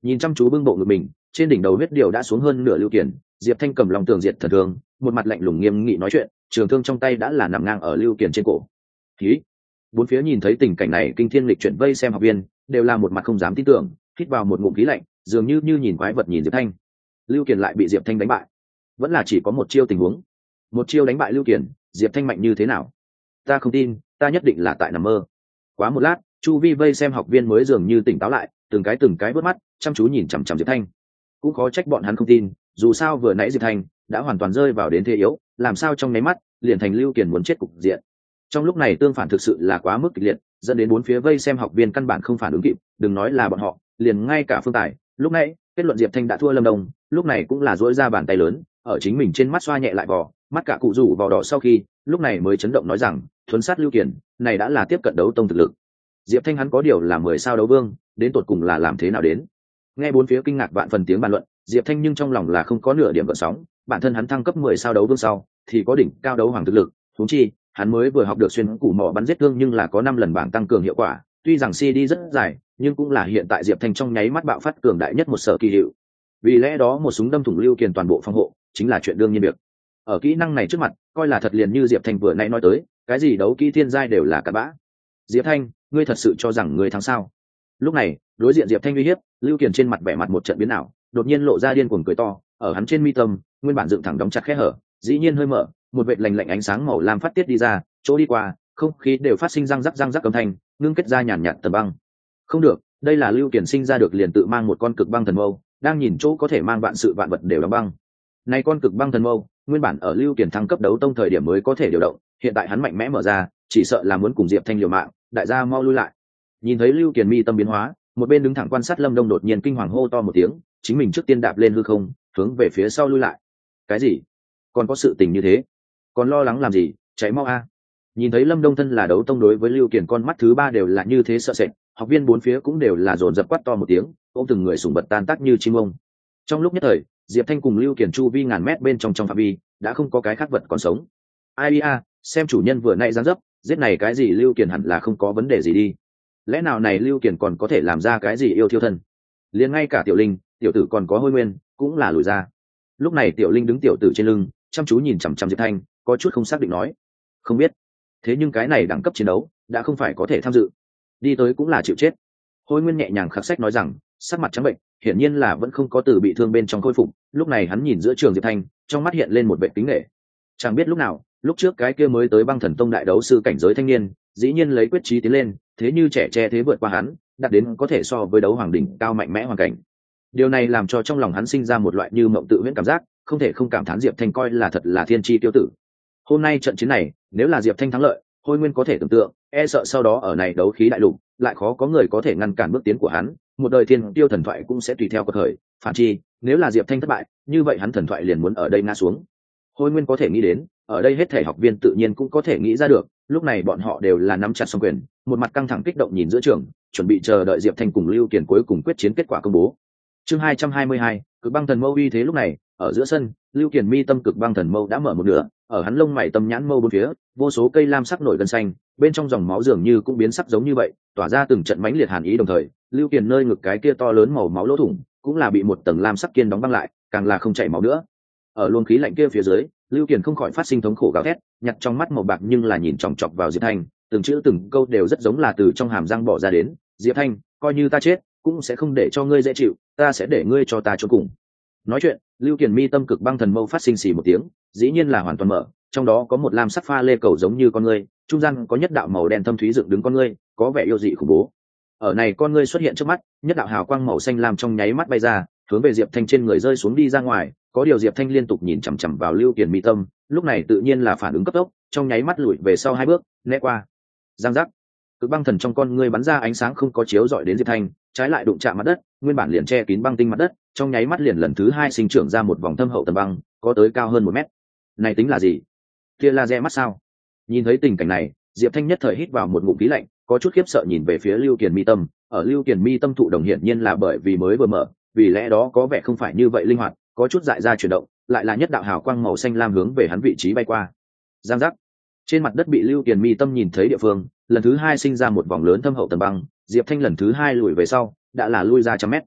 Nhìn chăm chú bưng bộ ngực mình, trên đỉnh đầu huyết điều đã xuống hơn nửa lưu kiển, diệp thanh cầm lòng tường diệt thần thương, một mặt lạnh lùng nghiêm nghị nói chuyện, trường thương trong tay đã là nằm ngang ở lưu kiển trên cổ. Khí. Bốn phía nhìn thấy tình cảnh này, kinh thiên lịch chuyển vây xem học viên đều là một mặt không dám tin tưởng, hít vào một ngụm khí lạnh, dường như nhìn quái vật nhìn diệp thanh. Lưu kiển lại bị diệp thanh đánh bại, vẫn là chỉ có một chiêu tình huống, một chiêu đánh bại lưu kiển, diệp thanh mạnh như thế nào? Ta không tin, ta nhất định là tại nằm mơ. Quá một lát, chu vi vây xem học viên mới dường như tỉnh táo lại, từng cái vớt mắt chăm chú nhìn chằm chằm diệp thanh. Cũng khó trách bọn hắn không tin, dù sao vừa nãy diệp thanh đã hoàn toàn rơi vào đến thế yếu, làm sao trong nháy mắt liền thành lưu kiển muốn chết cục diện. Trong lúc này tương phản thực sự là quá mức kịch liệt, dẫn đến bốn phía vây xem học viên căn bản không phản ứng kịp, đừng nói là bọn họ, liền ngay cả Phương Tài lúc nãy kết luận diệp thanh đã thua Lâm Đông, lúc này cũng là duỗi ra bàn tay lớn ở chính mình trên mắt xoa nhẹ lại vỏ mắt, cả cụ rủ vào đỏ sau khi lúc này mới chấn động nói rằng thuấn sát lưu kiển này đã là tiếp cận đấu tông thực lực. Diệp thanh hắn có điều là 10 sao đấu vương, đến tột cùng là làm thế nào đến? Nghe bốn phía kinh ngạc vạn phần tiếng bàn luận, diệp thanh nhưng trong lòng là không có nửa điểm gợn sóng, bản thân hắn thăng cấp 10 sao đấu vương sau thì có đỉnh cao đấu hoàng thực lực, huống chi hắn mới vừa học được xuyên củ mỏ bắn giết thương nhưng là có 5 lần bảng tăng cường hiệu quả, tuy rằng CD rất dài nhưng cũng là hiện tại diệp thanh trong nháy mắt bạo phát cường đại nhất một sở kỳ hiệu. Vì lẽ đó một súng đâm thủng lưu kiền toàn bộ phòng hộ chính là chuyện đương nhiên việc. Ở kỹ năng này trước mặt coi là thật liền như diệp thanh vừa nãy nói tới, cái gì đấu kỹ thiên giai đều là cặn bã. Diệp thanh, ngươi thật sự cho rằng ngươi thắng sao? Lúc này đối diện diệp thanh uy hiếp, lưu kiền trên mặt vẻ mặt một trận biến ảo, đột nhiên lộ ra điên cuồng cười to, ở hắn trên mi tâm nguyên bản dựng thẳng đóng chặt khe hở dĩ nhiên hơi mở, một vệt lạnh lạnh ánh sáng màu lam phát tiết đi ra, chỗ đi qua không khí đều phát sinh răng rắc âm thanh, ngưng kết ra nhàn nhạt tầng băng. Không được, đây là lưu kiền sinh ra được liền tự mang một con cực băng thần mâu, đang nhìn chỗ có thể mang vạn sự vạn vật đều đóng băng. Này con cực băng thần mâu nguyên bản ở lưu kiền thăng cấp đấu tông thời điểm mới có thể điều động, hiện tại hắn mạnh mẽ mở ra, chỉ sợ là muốn cùng diệp thanh liều mạng, đại gia mau lui lại. Nhìn thấy lưu kiền mi tâm biến hóa, một bên đứng thẳng quan sát Lâm Đông đột nhiên kinh hoàng hô to một tiếng, chính mình trước tiên đạp lên hư không, hướng về phía sau lui lại. Cái gì? Còn có sự tình như thế? Còn lo lắng làm gì? Cháy mau a! Nhìn thấy Lâm Đông thân là đấu tông, đối với lưu kiền con mắt thứ ba đều là như thế sợ sệt, học viên bốn phía cũng đều là dồn dập quát to một tiếng, ôm từng người sùng bật tan tác như chim ông. Trong lúc nhất thời, diệp thanh cùng lưu kiền chu vi ngàn mét bên trong phạm vi đã không có cái khác vật còn sống. Ai a, xem chủ nhân vừa nãy giáng dấp, giết này cái gì lưu kiền hẳn là không có vấn đề gì đi. Lẽ nào này lưu kiền còn có thể làm ra cái gì yêu thiêu thân? Liền ngay cả tiểu linh, tiểu tử còn có hôi nguyên cũng là lùi ra. Lúc này tiểu linh đứng tiểu tử trên lưng, chăm chú nhìn chằm chằm diệp thanh, có chút không xác định nói, không biết. Thế nhưng cái này đẳng cấp chiến đấu đã không phải có thể tham dự, đi tới cũng là chịu chết. Hôi nguyên nhẹ nhàng khắc sách nói rằng, sắc mặt trắng bệnh, hiển nhiên là vẫn không có từ bị thương bên trong khôi phục. Lúc này hắn nhìn giữa trường diệp thanh, trong mắt hiện lên một vẻ kính nể. Chẳng biết lúc nào, lúc trước cái kia mới tới băng thần tông đại đấu sư cảnh giới thanh niên dĩ nhiên lấy quyết chí tiến lên, thế như trẻ tre thế vượt qua hắn, đạt đến có thể so với đấu hoàng đỉnh cao mạnh mẽ hoàn cảnh. Điều này làm cho trong lòng hắn sinh ra một loại như mộng tự huyễn cảm giác, không thể không cảm thán diệp thanh coi là thật là thiên chi tiêu tử. Hôm nay trận chiến này nếu là diệp thanh thắng lợi, hôi nguyên có thể tưởng tượng, e sợ sau đó ở này đấu khí đại lục lại khó có người có thể ngăn cản bước tiến của hắn, một đời thiên tiêu thần thoại cũng sẽ tùy theo quật khởi. Phản chi, nếu là diệp thanh thất bại, như vậy hắn thần thoại liền muốn ở đây ngã xuống. Hôi nguyên có thể nghĩ đến, ở đây hết thể học viên tự nhiên cũng có thể nghĩ ra được, lúc này bọn họ đều là nắm chặt song quyền, một mặt căng thẳng kích động nhìn giữa trường, chuẩn bị chờ đợi diệp thanh cùng lưu kiền cuối cùng quyết chiến kết quả công bố. Chương 222, cực băng thần mâu uy thế. Lúc này ở giữa sân, lưu kiền mi tâm cực băng thần mâu đã mở một nửa, ở hắn lông mày tâm nhãn mâu bốn phía vô số cây lam sắc nổi gân xanh, bên trong dòng máu dường như cũng biến sắc giống như vậy, tỏa ra từng trận mãnh liệt hàn ý. Đồng thời lưu kiền nơi ngực cái kia to lớn màu máu lỗ thủng cũng là bị một tầng lam sắc kiên đóng băng lại, càng là không chảy máu nữa. Ở luồng khí lạnh kia phía dưới, lưu kiền không khỏi phát sinh thống khổ gào thét, nhặt trong mắt màu bạc nhưng là nhìn chòng chọc vào diệp thanh, từng chữ từng câu đều rất giống là từ trong hàm răng bỏ ra đến. Diệp thanh, coi như ta chết cũng sẽ không để cho ngươi dễ chịu, ta sẽ để ngươi cho ta chôn cùng. Nói chuyện, lưu kiền mi tâm cực băng thần mâu phát sinh xì một tiếng, dĩ nhiên là hoàn toàn mở, trong đó có một lam sắc pha lê cầu giống như con ngươi, trung gian có nhất đạo màu đen thâm thúy dựng đứng con ngươi, có vẻ yêu dị khủng bố. Ở này con ngươi xuất hiện trước mắt, nhất đạo hào quang màu xanh lam trong nháy mắt bay ra, hướng về diệp thanh trên người rơi xuống đi ra ngoài. Có điều diệp thanh liên tục nhìn chằm chằm vào lưu kiền mi tâm, lúc này tự nhiên là phản ứng cấp tốc, trong nháy mắt lùi về sau 2 bước, né qua. Giang giác, cực băng thần trong con ngươi bắn ra ánh sáng không có chiếu rọi đến diệp thanh, trái lại đụng chạm mặt đất, nguyên bản liền che kín băng tinh mặt đất, trong nháy mắt liền lần thứ 2 sinh trưởng ra một vòng thâm hậu tầng băng, có tới cao hơn 1 mét. Này tính là gì? Tia laser mắt sao? Nhìn thấy tình cảnh này, diệp thanh nhất thời hít vào một ngụm khí lạnh, có chút khiếp sợ nhìn về phía lưu kiền mi tâm. Ở lưu kiền mi tâm thụ đồng hiển nhiên là bởi vì mới vừa mở, vì lẽ đó có vẻ không phải như vậy linh hoạt, có chút dại ra chuyển động, lại là nhất đạo hào quang màu xanh lam hướng về hắn vị trí bay qua. Giang giác, trên mặt đất bị lưu kiền mi tâm nhìn thấy địa phương lần thứ 2 sinh ra một vòng lớn thâm hậu tầng băng. Diệp thanh lần thứ 2 lùi về sau, đã là lui ra trăm mét.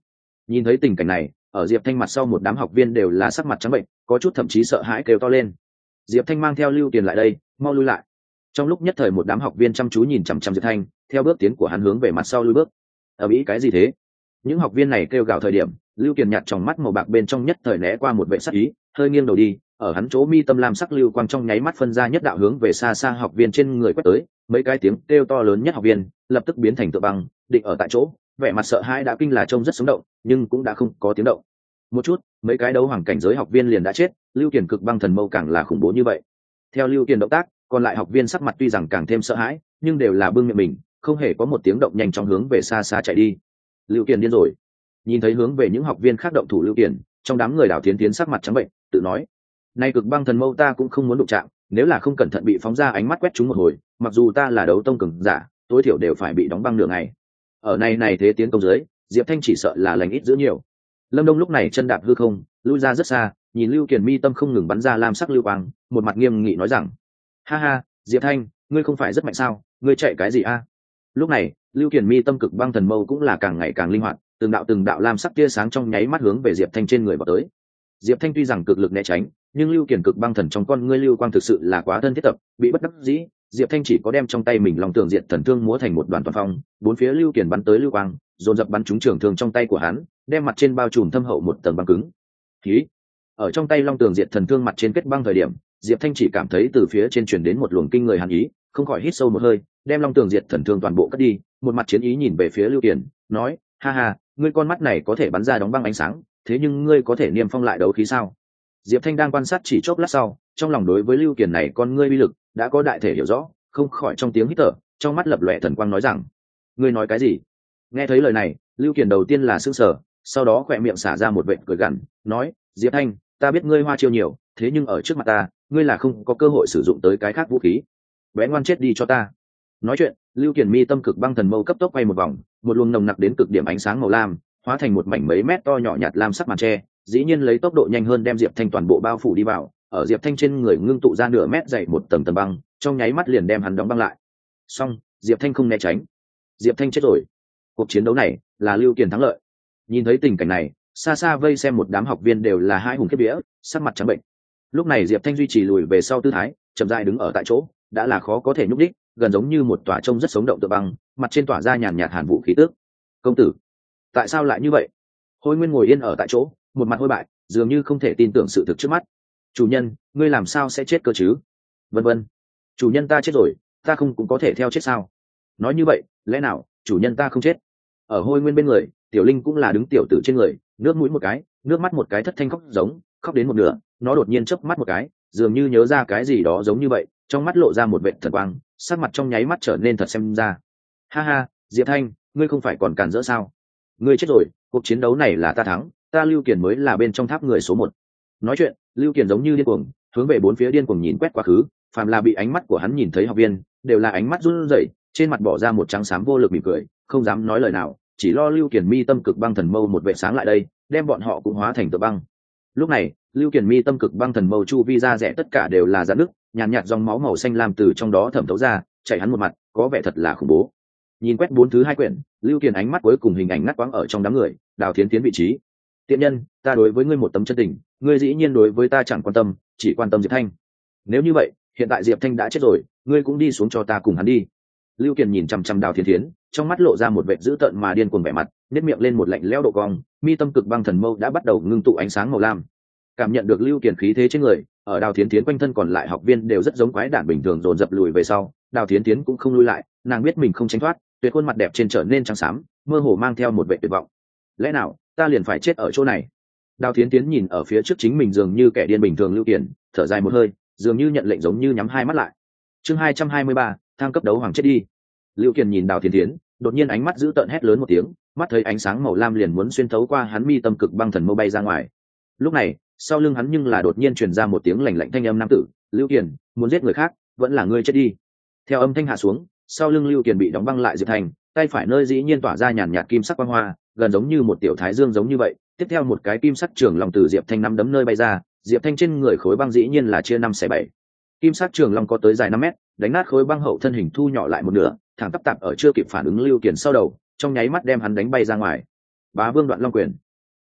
Nhìn thấy tình cảnh này, ở Diệp Thanh mặt sau một đám học viên đều là sắc mặt trắng bệnh, có chút thậm chí sợ hãi kêu to lên. Diệp Thanh mang theo Lưu Kiền lại đây, mau lui lại. Trong lúc nhất thời một đám học viên chăm chú nhìn chằm chằm Diệp Thanh, theo bước tiến của hắn hướng về mặt sau lui bước. Ở ý cái gì thế? Những học viên này kêu gào thời điểm, Lưu Kiền nhạt trong mắt màu bạc bên trong nhất thời né qua một vệ sắc ý, hơi nghiêng đầu đi, ở hắn chỗ mi tâm lam sắc lưu quang trong nháy mắt phân ra nhất đạo hướng về xa xa học viên trên người quét tới, mấy cái tiếng kêu to lớn nhất học viên lập tức biến thành tượng băng, định ở tại chỗ, vẻ mặt sợ hãi đã kinh là trông rất sống động, nhưng cũng đã không có tiếng động. Một chút, mấy cái đấu hoàng cảnh giới học viên liền đã chết, Lưu Kiền cực băng thần mâu càng là khủng bố như vậy. Theo Lưu Kiền động tác, còn lại học viên sắc mặt tuy rằng càng thêm sợ hãi, nhưng đều là bưng miệng mình, không hề có một tiếng động, nhanh chóng hướng về xa xa chạy đi. Lưu Kiền điên rồi. Nhìn thấy hướng về những học viên khác động thủ Lưu Kiền, trong đám người Đào Thiến Thiến sắc mặt trắng bệnh, tự nói: nay cực băng thần mâu ta cũng không muốn đụng chạm, nếu là không cẩn thận bị phóng ra ánh mắt quét chúng một hồi, mặc dù ta là đấu tông cường giả, tối thiểu đều phải bị đóng băng nửa ngày. Ở này thế tiến công dưới, Diệp Thanh chỉ sợ là lành ít giữ nhiều. Lâm Đông lúc này chân đạp hư không, lui ra rất xa, nhìn Lưu Kiền mi tâm không ngừng bắn ra lam sắc lưu quang, một mặt nghiêm nghị nói rằng: ha ha, Diệp Thanh, ngươi không phải rất mạnh sao, ngươi chạy cái gì a? Lúc này, Lưu Kiền mi tâm cực băng thần mâu cũng là càng ngày càng linh hoạt, từng đạo lam sắc tia sáng trong nháy mắt hướng về Diệp Thanh trên người vào tới. Diệp Thanh tuy rằng cực lực né tránh, nhưng Lưu Kiền cực băng thần trong con ngươi lưu quang thực sự là quá thân thiết tập, bị bất đắc dĩ, Diệp Thanh chỉ có đem trong tay mình lòng tường diện thần thương múa thành một đoàn toàn phong, bốn phía Lưu Kiền bắn tới lưu quang, dồn dập bắn trúng trường thương trong tay của hắn, đem mặt trên bao trùm thâm hậu một tầng băng cứng. Khí. Ở trong tay long tường diện thần thương mặt trên kết băng thời điểm, Diệp Thanh chỉ cảm thấy từ phía trên truyền đến một luồng kinh người hàn ý, không khỏi hít sâu một hơi, đem long tường diệt thần thương toàn bộ cất đi, một mặt chiến ý nhìn về phía Lưu Kiền, nói: ha ha, ngươi con mắt này có thể bắn ra đóng băng ánh sáng, thế nhưng ngươi có thể niêm phong lại đấu khí sao? Diệp Thanh đang quan sát chỉ chốc lát sau, trong lòng đối với Lưu Kiền này con ngươi uy lực đã có đại thể hiểu rõ, không khỏi trong tiếng hít thở, trong mắt lập lòe thần quang nói rằng: ngươi nói cái gì? Nghe thấy lời này, Lưu Kiền đầu tiên là sững sờ, sau đó khỏe miệng xả ra một vệt cười gằn, nói: Diệp Thanh, ta biết ngươi hoa chiêu nhiều, thế nhưng ở trước mặt ta, ngươi là không có cơ hội sử dụng tới cái khác vũ khí. Bé ngoan chết đi cho ta. Nói chuyện, Lưu Kiền mi tâm cực băng thần mâu cấp tốc quay một vòng, một luồng nồng nặc đến cực điểm ánh sáng màu lam, hóa thành một mảnh mấy mét to nhỏ nhạt lam sắc màn tre, dĩ nhiên lấy tốc độ nhanh hơn đem Diệp Thanh toàn bộ bao phủ đi vào, ở Diệp Thanh trên người ngưng tụ ra nửa mét dày một tầng tầng băng, trong nháy mắt liền đem hắn đóng băng lại. Xong, Diệp Thanh không né tránh. Diệp Thanh chết rồi. Cuộc chiến đấu này là Lưu Kiền thắng lợi. Nhìn thấy tình cảnh này, xa xa vây xem một đám học viên đều là hai hùng khiếp vía, sắc mặt trắng bệnh. Lúc này Diệp Thanh duy trì lùi về sau tư thái, chậm rãi đứng ở tại chỗ, đã là khó có thể nhúc đích, gần giống như một tòa trông rất sống động tự băng, mặt trên tỏa ra nhàn nhạt hàn vụ khí tức. Công tử, tại sao lại như vậy? Hôi Nguyên ngồi yên ở tại chỗ, một mặt hôi bại, dường như không thể tin tưởng sự thực trước mắt. Chủ nhân, ngươi làm sao sẽ chết cơ chứ? Vân vân. Chủ nhân ta chết rồi, ta không cũng có thể theo chết sao? Nói như vậy, lẽ nào chủ nhân ta không chết? Ở Hôi Nguyên bên người, Tiểu Linh cũng là đứng tiểu tử trên người, nước mũi một cái, nước mắt một cái thất thanh khóc giống, khóc đến một nửa, nó đột nhiên chớp mắt một cái, dường như nhớ ra cái gì đó giống như vậy, trong mắt lộ ra một vệt thần quang, sắc mặt trong nháy mắt trở nên thật xem ra. Ha ha, Diệp Thanh, ngươi không phải còn cản rỡ sao? Ngươi chết rồi, cuộc chiến đấu này là ta thắng, ta Lưu Kiền mới là bên trong tháp người số 1. Nói chuyện, Lưu Kiền giống như điên cuồng, hướng về bốn phía điên cuồng nhìn quét quá khứ, phàm là bị ánh mắt của hắn nhìn thấy học viên, đều là ánh mắt run rẩy, trên mặt bỏ ra một trắng xám vô lực mỉm cười, không dám nói lời nào, chỉ lo Lưu Kiền mi tâm cực băng thần mâu một vệ sáng lại đây, đem bọn họ cũng hóa thành tờ băng. Lúc này, Lưu Kiền mi tâm cực băng thần mâu chu vi ra rẻ tất cả đều là rạn nước, nhàn nhạt dòng máu màu xanh lam từ trong đó thẩm thấu ra, chảy hắn một mặt, có vẻ thật là khủng bố. Nhìn quét bốn thứ hai quyển, Lưu Kiền ánh mắt cuối cùng hình ảnh ngắt quãng ở trong đám người, Đào Thiến Thiến vị trí. Tiện nhân, ta đối với ngươi một tấm chân tình, ngươi dĩ nhiên đối với ta chẳng quan tâm, chỉ quan tâm Diệp Thanh. Nếu như vậy, hiện tại Diệp Thanh đã chết rồi, ngươi cũng đi xuống cho ta cùng hắn đi. Lưu Kiền nhìn chăm chăm Đào Thiến Thiến, trong mắt lộ ra một vệt dữ tợn mà điên cuồng vẻ mặt, nét miệng lên một lạnh lẽo độ cong, mi tâm cực băng thần mâu đã bắt đầu ngưng tụ ánh sáng màu lam. Cảm nhận được Lưu Kiền khí thế trên người, ở Đào Thiến Thiến quanh thân còn lại học viên đều rất giống quái đản bình thường dồn dập lùi về sau, Đào Thiến Thiến cũng không lui lại, nàng biết mình không tránh thoát, tuyệt khuôn mặt đẹp trên trở nên trắng xám, mơ hồ mang theo một vẻ tuyệt vọng. Lẽ nào ta liền phải chết ở chỗ này? Đào Thiến Thiến nhìn ở phía trước chính mình dường như kẻ điên bình thường Lưu Kiền, thở dài một hơi, dường như nhận lệnh giống như nhắm hai mắt lại. Chương 223, thăng cấp đấu hoàng chết đi. Lưu Kiền nhìn Đào Thiến Thiến, đột nhiên ánh mắt dữ tợn hét lớn một tiếng, mắt thấy ánh sáng màu lam liền muốn xuyên thấu qua hắn mi tâm cực băng thần mâu bay ra ngoài. Lúc này, sau lưng hắn nhưng là đột nhiên truyền ra một tiếng lạnh lạnh thanh âm nam tử: Lưu Kiền, muốn giết người khác, vẫn là ngươi chết đi. Theo âm thanh hạ xuống, sau lưng Lưu Kiền bị đóng băng lại Diệp Thanh, tay phải nơi dĩ nhiên tỏa ra nhàn nhạt kim sắc quang hoa, gần giống như một tiểu thái dương giống như vậy. Tiếp theo một cái kim sắc trường long từ Diệp Thanh nắm đấm nơi bay ra, Diệp Thanh trên người khối băng dĩ nhiên là chia 5/7. Kim sắc trường long có tới dài 5 mét, đánh nát khối băng hậu thân hình thu nhỏ lại một nửa, thẳng tắp tạp ở chưa kịp phản ứng Lưu Kiền sau đầu, trong nháy mắt đem hắn đánh bay ra ngoài. Bá Vương Đoạn Long Quyền.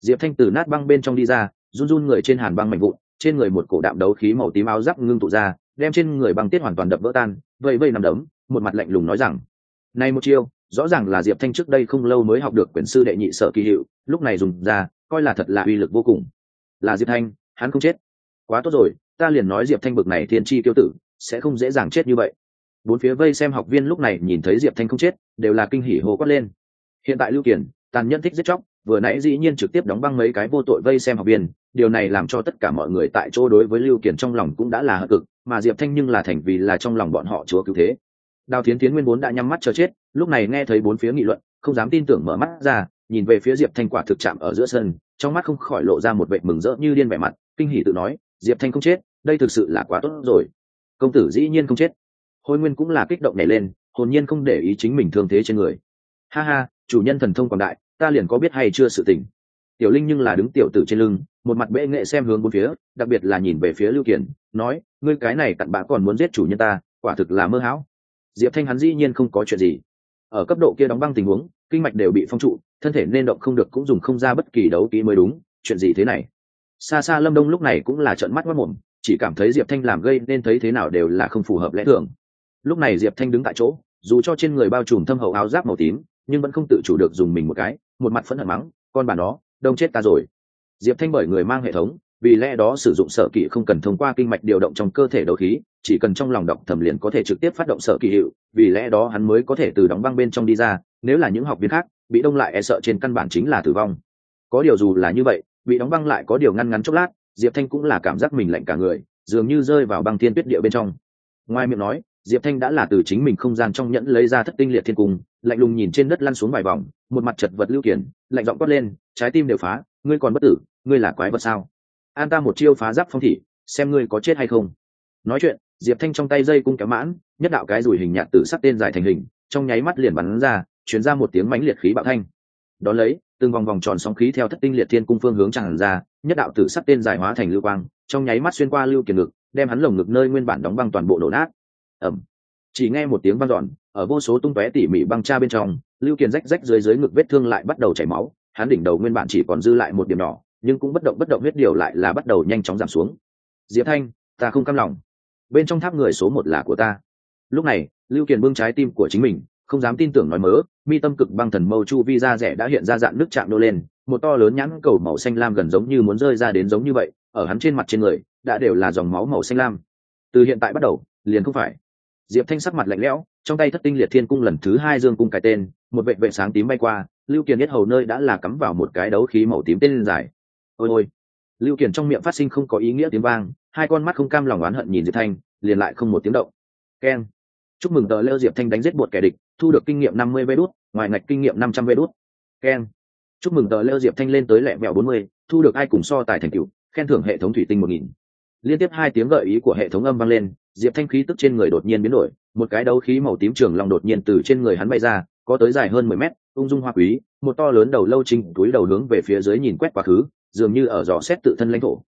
Diệp Thanh từ nát băng bên trong đi ra, run run người trên hàn băng mạnh vụn, trên người một cổ đạm đấu khí màu tím áo giáp ngưng tụ ra, đem trên người băng tiết hoàn toàn đập vỡ tan, vây vây nằm đấm, một mặt lạnh lùng nói rằng: "Này một chiêu, rõ ràng là Diệp Thanh trước đây không lâu mới học được quyển sư đệ nhị sở kỳ hiệu, lúc này dùng ra, coi là thật là uy lực vô cùng. Là Diệp Thanh, hắn không chết. Quá tốt rồi, ta liền nói Diệp Thanh bực này thiên chi tiêu tử, sẽ không dễ dàng chết như vậy." Bốn phía vây xem học viên lúc này nhìn thấy Diệp Thanh không chết, đều là kinh hỉ hô quát lên. Hiện tại Lưu Kiền, tàn nhẫn thích giết chóc, vừa nãy dĩ nhiên trực tiếp đóng băng mấy cái vô tội vây xem học viên, điều này làm cho tất cả mọi người tại chỗ đối với Lưu Kiền trong lòng cũng đã là hận cực, mà Diệp Thanh nhưng là thành vì là trong lòng bọn họ chúa cứu thế. Đào Thiến Thiến nguyên vốn đã nhắm mắt chờ chết, lúc này nghe thấy bốn phía nghị luận, không dám tin tưởng mở mắt ra, nhìn về phía Diệp Thanh quả thực chạm ở giữa sân, trong mắt không khỏi lộ ra một vẻ mừng rỡ như điên vẻ mặt, kinh hỉ tự nói: Diệp Thanh không chết, đây thực sự là quá tốt rồi. Công tử dĩ nhiên không chết. Hôi Nguyên cũng là kích động nhảy lên, hồn nhiên không để ý chính mình thương thế trên người. Ha ha, chủ nhân thần thông quảng đại, ta liền có biết hay chưa sự tình. Tiểu Linh nhưng là đứng tiểu tử trên lưng, một mặt bệ nghệ xem hướng bốn phía, đặc biệt là nhìn về phía Lưu Kiền, nói: ngươi cái này cặn bã còn muốn giết chủ nhân ta, quả thực là mơ hão. Diệp Thanh hắn dĩ nhiên không có chuyện gì. Ở cấp độ kia đóng băng tình huống, kinh mạch đều bị phong trụ, thân thể nên động không được cũng dùng không ra bất kỳ đấu kỹ mới đúng, chuyện gì thế này? Xa xa Lâm Đông lúc này cũng là trợn mắt ngoác mồm, chỉ cảm thấy Diệp Thanh làm gây nên thấy thế nào đều là không phù hợp lẽ thường. Lúc này Diệp Thanh đứng tại chỗ, dù cho trên người bao trùm thâm hậu áo giáp màu tím, nhưng vẫn không tự chủ được dùng mình một cái, một mặt phẫn hận mắng: con bà nó, đông chết ta rồi. Diệp Thanh bởi người mang hệ thống, vì lẽ đó sử dụng sở kỹ không cần thông qua kinh mạch điều động trong cơ thể đấu khí, chỉ cần trong lòng đọc thầm liền có thể trực tiếp phát động sở kỳ hiệu, vì lẽ đó hắn mới có thể từ đóng băng bên trong đi ra, nếu là những học viên khác bị đông lại e sợ trên căn bản chính là tử vong. Có điều dù là như vậy, bị đóng băng lại có điều ngăn ngắn chốc lát, Diệp Thanh cũng là cảm giác mình lạnh cả người, dường như rơi vào băng thiên tuyết địa bên trong. Ngoài miệng nói, Diệp Thanh đã là từ chính mình không gian trong nhẫn lấy ra thất tinh liệt thiên cung, lạnh lùng nhìn trên đất lăn xuống vài vòng, một mặt chật vật Lưu Kiền, lạnh giọng quát lên: trái tim đều phá, ngươi còn bất tử, ngươi là quái vật sao? An ta một chiêu phá giáp phong thị, xem ngươi có chết hay không. Nói chuyện, Diệp Thanh trong tay dây cung kéo mãn, nhất đạo cái rùi hình nhạt tử sắc tên dài thành hình, trong nháy mắt liền bắn ra, truyền ra một tiếng mãnh liệt khí bạo thanh. Đón lấy, từng vòng vòng tròn sóng khí theo thất tinh liệt thiên cung phương hướng tràn ra, nhất đạo tử sắc tên dài hóa thành lưu quang, trong nháy mắt xuyên qua Lưu Kiền ngực, đem hắn lồng ngực nơi nguyên bản đóng băng toàn bộ nổ nát. Ầm. Chỉ nghe một tiếng vang dọn, ở vô số tung tóe tỉ mỉ băng tra bên trong, Lưu Kiền rách rách dưới ngực vết thương lại bắt đầu chảy máu, hắn đỉnh đầu nguyên bản chỉ còn dư lại một điểm nhỏ, nhưng cũng bất động huyết điều lại là bắt đầu nhanh chóng giảm xuống. Diệp Thanh, ta không cam lòng, bên trong tháp người số một là của ta. Lúc này, Lưu Kiền bưng trái tim của chính mình, không dám tin tưởng nói mớ, mi tâm cực băng thần mâu chu vi da rẻ đã hiện ra dạng nước chạm nô lên, một to lớn nhãn cầu màu xanh lam gần giống như muốn rơi ra đến giống như vậy, ở hắn trên mặt trên người đã đều là dòng máu màu xanh lam. Từ hiện tại bắt đầu, liền không phải. Diệp Thanh sắc mặt lạnh lẽo, trong tay thất tinh liệt thiên cung lần thứ hai dương cung cái tên, một vệ sáng tím bay qua, Lưu Kiền biết hầu nơi đã là cắm vào một cái đấu khí màu tím tên dài. Ôi ôi! Lưu Kiền trong miệng phát sinh không có ý nghĩa tiếng vang, hai con mắt không cam lòng oán hận nhìn Diệp Thanh, liền lại không một tiếng động. Keng! Chúc mừng tờ lêu Diệp Thanh đánh giết một kẻ địch, thu được kinh nghiệm 50 vé đút, ngoài ngạch kinh nghiệm 500 vé đút. Keng! Chúc mừng tờ lêu Diệp Thanh lên tới lẹ mẹo 40, thu được ai cùng so tài thành tựu, khen thưởng hệ thống thủy tinh 1000. Liên tiếp hai tiếng gợi ý của hệ thống âm vang lên, Diệp Thanh khí tức trên người đột nhiên biến đổi, một cái đấu khí màu tím trường long đột nhiên từ trên người hắn bay ra, có tới dài hơn 10 mét, ung dung hoa quý, một to lớn đầu lâu trình túi đầu hướng về phía dưới nhìn quét quá khứ, dường như ở dò xét tự thân lãnh thổ.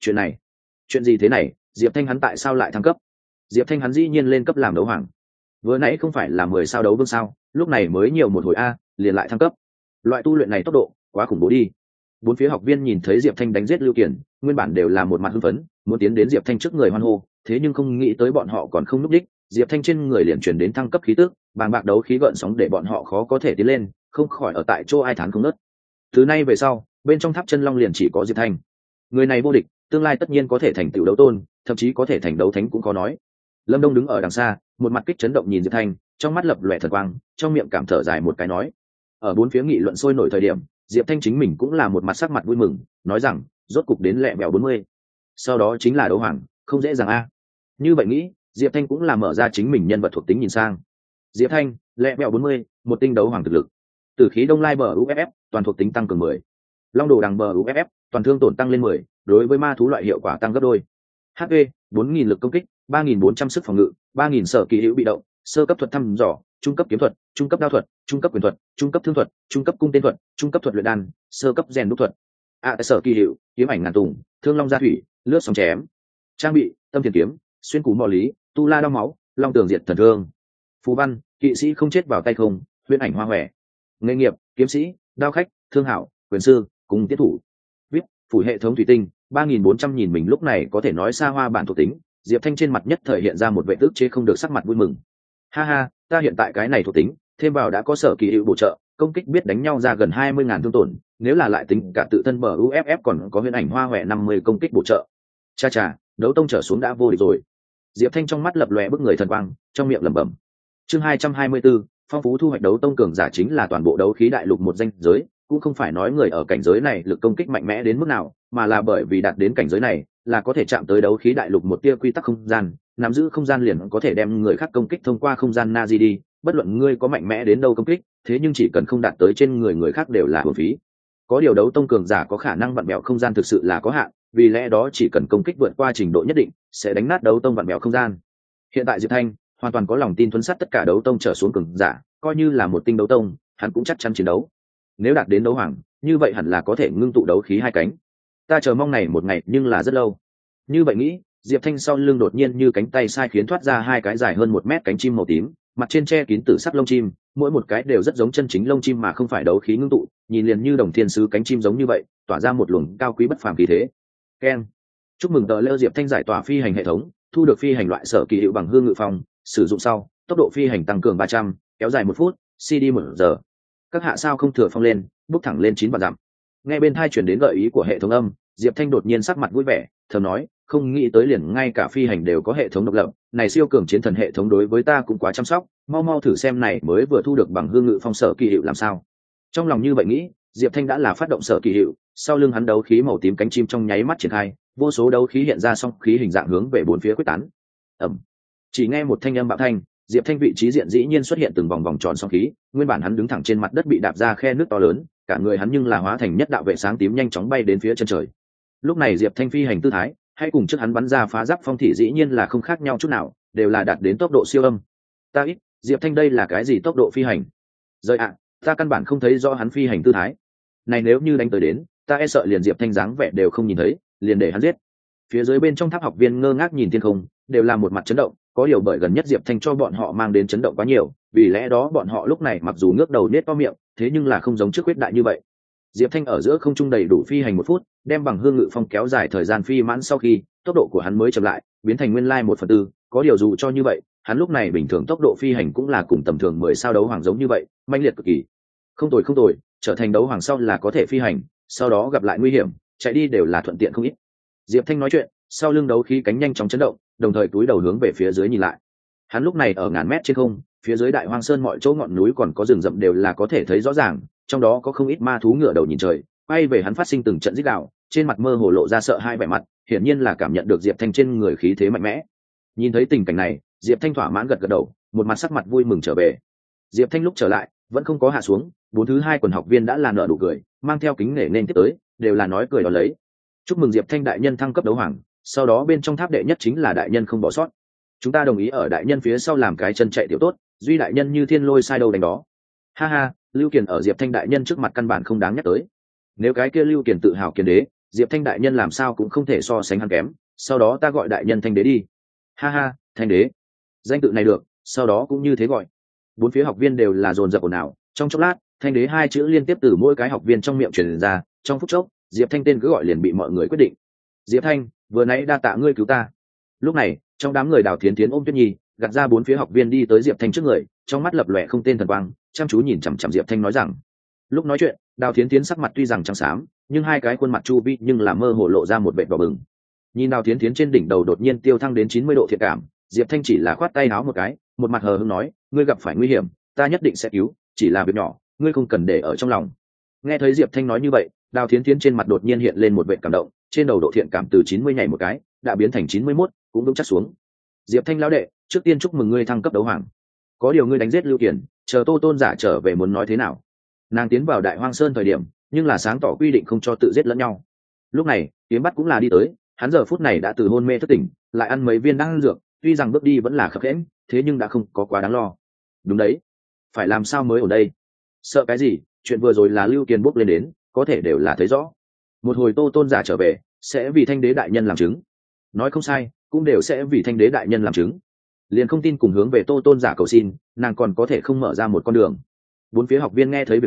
Chuyện gì thế này? Diệp Thanh hắn tại sao lại thăng cấp? Diệp Thanh hắn dĩ nhiên lên cấp làm đấu hoàng. Vừa nãy không phải là 10 sao đấu vương sao, lúc này mới nhiều một hồi a, liền lại thăng cấp. Loại tu luyện này tốc độ quá khủng bố đi. Bốn phía học viên nhìn thấy Diệp Thanh đánh giết Lưu Kiền, nguyên bản đều là một mặt hưng phấn, muốn tiến đến Diệp Thanh trước người hoan hô, thế nhưng không nghĩ tới bọn họ còn không lúc đích, Diệp Thanh trên người liền truyền đến thăng cấp khí tức, bàng bạc đấu khí gợn sóng để bọn họ khó có thể tiến lên, không khỏi ở tại chỗ ai thán không ngớt. Từ nay về sau, bên trong tháp chân long liền chỉ có Diệp Thanh. Người này vô địch, tương lai tất nhiên có thể thành tựu đấu tôn, thậm chí có thể thành đấu thánh cũng có nói. Lâm Đông đứng ở đằng xa, một mặt kích chấn động nhìn Diệp Thanh, trong mắt lập lòe thần quang, trong miệng cảm thở dài một cái nói. Ở bốn phía nghị luận sôi nổi thời điểm, Diệp Thanh chính mình cũng là một mặt sắc mặt vui mừng, nói rằng, rốt cục đến lẹ mèo 40. Sau đó chính là đấu hoàng, không dễ dàng a. Như vậy nghĩ, Diệp Thanh cũng là mở ra chính mình nhân vật thuộc tính nhìn sang. Diệp Thanh, lẹ mèo 40, một tinh đấu hoàng thực lực. Tử khí đông lai bờ UFF, toàn thuộc tính tăng cường 10. Long đồ đằng bờ UFF, toàn thương tổn tăng lên 10, đối với ma thú loại hiệu quả tăng gấp đôi. HP, 4000 lực công kích, 3400 sức phòng ngự, 3000 sở kỳ hữu bị động, sơ cấp thuật thăm dò, trung cấp kiếm thuật, trung cấp đao thuật, trung cấp quyền thuật, trung cấp thương thuật, trung cấp cung tên thuật, trung cấp thuật luyện đan, sơ cấp rèn đúc thuật. Sở kỳ hiệu, kiếm ảnh ngàn tùng, thương long gia thủy, lướt sóng chém. Trang bị, tâm thiền kiếm, xuyên cú mò lý, tu la đao máu, long tường diệt thần thương. Phù văn, kỵ sĩ không chết vào tay không, huyễn ảnh hoa hòe. Nghề nghiệp, kiếm sĩ, đao khách, thương hảo, quyền sư, cùng tiết thủ vip phủ hệ thống thủy tinh 3.400 nhìn mình lúc này có thể nói xa hoa bản thuộc tính. Diệp Thanh trên mặt nhất thời hiện ra một vẻ tức chế không được sắc mặt vui mừng. Ha ha, ta hiện tại cái này thuộc tính thêm vào đã có sở kỳ hiệu bổ trợ, công kích biết đánh nhau ra gần 20.000 thương tổn, nếu là lại tính cả tự thân bờ UFF còn có huyền ảnh hoa hoẹ 50 công kích bổ trợ. Cha cha, đấu tông trở xuống đã vô địch rồi. Diệp Thanh trong mắt lập lòe bức người thần quang, trong miệng lẩm bẩm. Chương 224, phong phú thu hoạch đấu tông cường giả chính là toàn bộ đấu khí đại lục một danh giới, cũng không phải nói người ở cảnh giới này lực công kích mạnh mẽ đến mức nào, mà là bởi vì đạt đến cảnh giới này là có thể chạm tới đấu khí đại lục một tia quy tắc không gian, nắm giữ không gian liền có thể đem người khác công kích thông qua không gian Nazi đi, bất luận ngươi có mạnh mẽ đến đâu công kích, thế nhưng chỉ cần không đạt tới trên người khác đều là uổng phí. Có điều đấu tông cường giả có khả năng vặn bẹo không gian thực sự là có hạn, vì lẽ đó chỉ cần công kích vượt qua trình độ nhất định sẽ đánh nát đấu tông vặn bẹo không gian. Hiện tại Diệp Thanh hoàn toàn có lòng tin thuấn sát tất cả đấu tông trở xuống cường giả, coi như là một tinh đấu tông hắn cũng chắc chắn chiến đấu. Nếu đạt đến đấu hoàng như vậy hẳn là có thể ngưng tụ đấu khí hai cánh. Ta chờ mong này một ngày nhưng là rất lâu. Như vậy nghĩ, Diệp Thanh sau lưng đột nhiên như cánh tay sai khiến thoát ra hai cái dài hơn 1 mét cánh chim màu tím, mặt trên che kín tử sắc lông chim, mỗi một cái đều rất giống chân chính lông chim mà không phải đấu khí ngưng tụ, nhìn liền như đồng thiên sứ cánh chim giống như vậy, tỏa ra một luồng cao quý bất phàm khí thế. Keng. Chúc mừng tờ lêu Diệp Thanh giải tỏa phi hành hệ thống, thu được phi hành loại sở kỳ hiệu bằng hương ngự phong, sử dụng sau, tốc độ phi hành tăng cường 300, kéo dài 1 phút, CD 1 giờ. Các hạ sao không thừa phong lên, bước thẳng lên 9 vạn dặm. Nghe bên tai truyền đến gợi ý của hệ thống âm, Diệp Thanh đột nhiên sắc mặt vui vẻ, thầm nói, không nghĩ tới liền ngay cả phi hành đều có hệ thống độc lập, này siêu cường chiến thần hệ thống đối với ta cũng quá chăm sóc, mau mau thử xem này mới vừa thu được bằng hương ngự phong sở kỳ hiệu làm sao. Trong lòng như vậy nghĩ, Diệp Thanh đã là phát động sở kỳ hiệu, sau lưng hắn đấu khí màu tím cánh chim trong nháy mắt triển khai, vô số đấu khí hiện ra song khí hình dạng hướng về bốn phía quyết tán. Ầm. Chỉ nghe một thanh âm bạo thanh, Diệp Thanh vị trí diện dĩ nhiên xuất hiện từng vòng vòng tròn song khí, nguyên bản hắn đứng thẳng trên mặt đất bị đạp ra khe nước to lớn, cả người hắn nhưng là hóa thành nhất đạo vệ sáng tím nhanh chóng bay đến phía chân trời. Lúc này Diệp Thanh phi hành tư thái, hay cùng trước hắn bắn ra phá giáp phong thị dĩ nhiên là không khác nhau chút nào, đều là đạt đến tốc độ siêu âm. Ta ít, Diệp Thanh đây là cái gì tốc độ phi hành? Rời ạ, ta căn bản không thấy rõ hắn phi hành tư thái. Này nếu như đánh tới đến, ta e sợ liền Diệp Thanh dáng vẻ đều không nhìn thấy, liền để hắn giết. Phía dưới bên trong tháp học viên ngơ ngác nhìn thiên không, đều là một mặt chấn động, có điều bởi gần nhất Diệp Thanh cho bọn họ mang đến chấn động quá nhiều, vì lẽ đó bọn họ lúc này mặc dù ngước đầu nết to miệng, thế nhưng là không giống trước quyết đại như vậy. Diệp Thanh ở giữa không trung đầy đủ phi hành 1 phút, đem bằng hương ngự phong kéo dài thời gian phi mãn sau khi, tốc độ của hắn mới chậm lại, biến thành nguyên lai 1/4, có điều dù cho như vậy, hắn lúc này bình thường tốc độ phi hành cũng là cùng tầm thường 10 sao đấu hoàng giống như vậy, mãnh liệt cực kỳ. Không tồi, trở thành đấu hoàng sau là có thể phi hành, sau đó gặp lại nguy hiểm, chạy đi đều là thuận tiện không ít. Diệp Thanh nói chuyện, sau lưng đấu khí cánh nhanh chóng chấn động, đồng thời túi đầu hướng về phía dưới nhìn lại. Hắn lúc này ở ngàn mét trên không, phía dưới Đại Hoang Sơn mọi chỗ ngọn núi còn có rừng rậm đều là có thể thấy rõ ràng, trong đó có không ít ma thú ngửa đầu nhìn trời, quay về hắn phát sinh từng trận rít gào, trên mặt mơ hồ lộ ra sợ hai vẻ mặt, hiển nhiên là cảm nhận được Diệp Thanh trên người khí thế mạnh mẽ. Nhìn thấy tình cảnh này, Diệp Thanh thỏa mãn gật gật đầu, một mặt sắc mặt vui mừng trở về. Diệp Thanh lúc trở lại, vẫn không có hạ xuống, bốn thứ hai quần học viên đã là nở nụ cười, mang theo kính nể nên tiếp tới, đều là nói cười đó lấy. Chúc mừng Diệp Thanh đại nhân thăng cấp đấu hoàng, sau đó bên trong tháp đệ nhất chính là đại nhân không bỏ sót. Chúng ta đồng ý ở đại nhân phía sau làm cái chân chạy tiểu tốt, duy đại nhân như thiên lôi sai đâu đánh đó. Ha ha, Lưu Kiền ở Diệp Thanh đại nhân trước mặt căn bản không đáng nhắc tới. Nếu cái kia Lưu Kiền tự hào kiền đế, Diệp Thanh đại nhân làm sao cũng không thể so sánh hắn kém, sau đó ta gọi đại nhân Thanh đế đi. Ha ha, Thanh đế. Danh tự này được, sau đó cũng như thế gọi. Bốn phía học viên đều là dồn dập ồn ào, trong chốc lát, Thanh đế hai chữ liên tiếp từ mỗi cái học viên trong miệng truyền ra, trong phút chốc, Diệp Thanh tên cứ gọi liền bị mọi người quyết định. Diệp Thanh, vừa nãy đa tạ ngươi cứu ta. Lúc này, trong đám người Đào Thiến Thiến ôm Tuyết Nhi, gạt ra bốn phía học viên đi tới Diệp Thanh trước người, trong mắt lập lòe không tên thần quang, chăm chú nhìn chằm chằm Diệp Thanh nói rằng. Lúc nói chuyện, Đào Thiến Thiến sắc mặt tuy rằng trắng xám, nhưng hai cái khuôn mặt chu vi nhưng là mơ hồ lộ ra một vệt đỏ bừng. Nhìn Đào Thiến Thiến trên đỉnh đầu đột nhiên tiêu thăng đến 90 độ thiện cảm, Diệp Thanh chỉ là khoát tay áo một cái, một mặt hờ hững nói, ngươi gặp phải nguy hiểm, ta nhất định sẽ cứu, chỉ là việc nhỏ, ngươi không cần để ở trong lòng. Nghe thấy Diệp Thanh nói như vậy, Đào Thiến Thiến trên mặt đột nhiên hiện lên một vệt cảm động, trên đầu độ thiện cảm từ 90 nhảy một cái, đã biến thành 91, cũng vững chắc xuống. Diệp Thanh lão đệ, trước tiên chúc mừng ngươi thăng cấp đấu hoàng. Có điều ngươi đánh giết Lưu Kiền, chờ Tô Tôn giả trở về muốn nói thế nào? Nàng tiến vào Đại Hoang Sơn thời điểm, nhưng là sáng tỏ quy định không cho tự giết lẫn nhau. Lúc này, Kiếm Bắt cũng là đi tới, hắn giờ phút này đã từ hôn mê thức tỉnh, lại ăn mấy viên đan dược, tuy rằng bước đi vẫn là khập khiễng, thế nhưng đã không có quá đáng lo. Đúng đấy, phải làm sao mới ở đây? Sợ cái gì? Chuyện vừa rồi là Lưu Kiền bốc lên đến, có thể đều là thấy rõ. Một hồi Tô Tôn giả trở về, sẽ vì Thanh đế đại nhân làm chứng. Nói không sai, cũng đều sẽ vì Thanh đế đại nhân làm chứng. Liền không tin cùng hướng về Tô Tôn giả cầu xin, nàng còn có thể không mở ra một con đường. Bốn phía học viên nghe thấy việc này,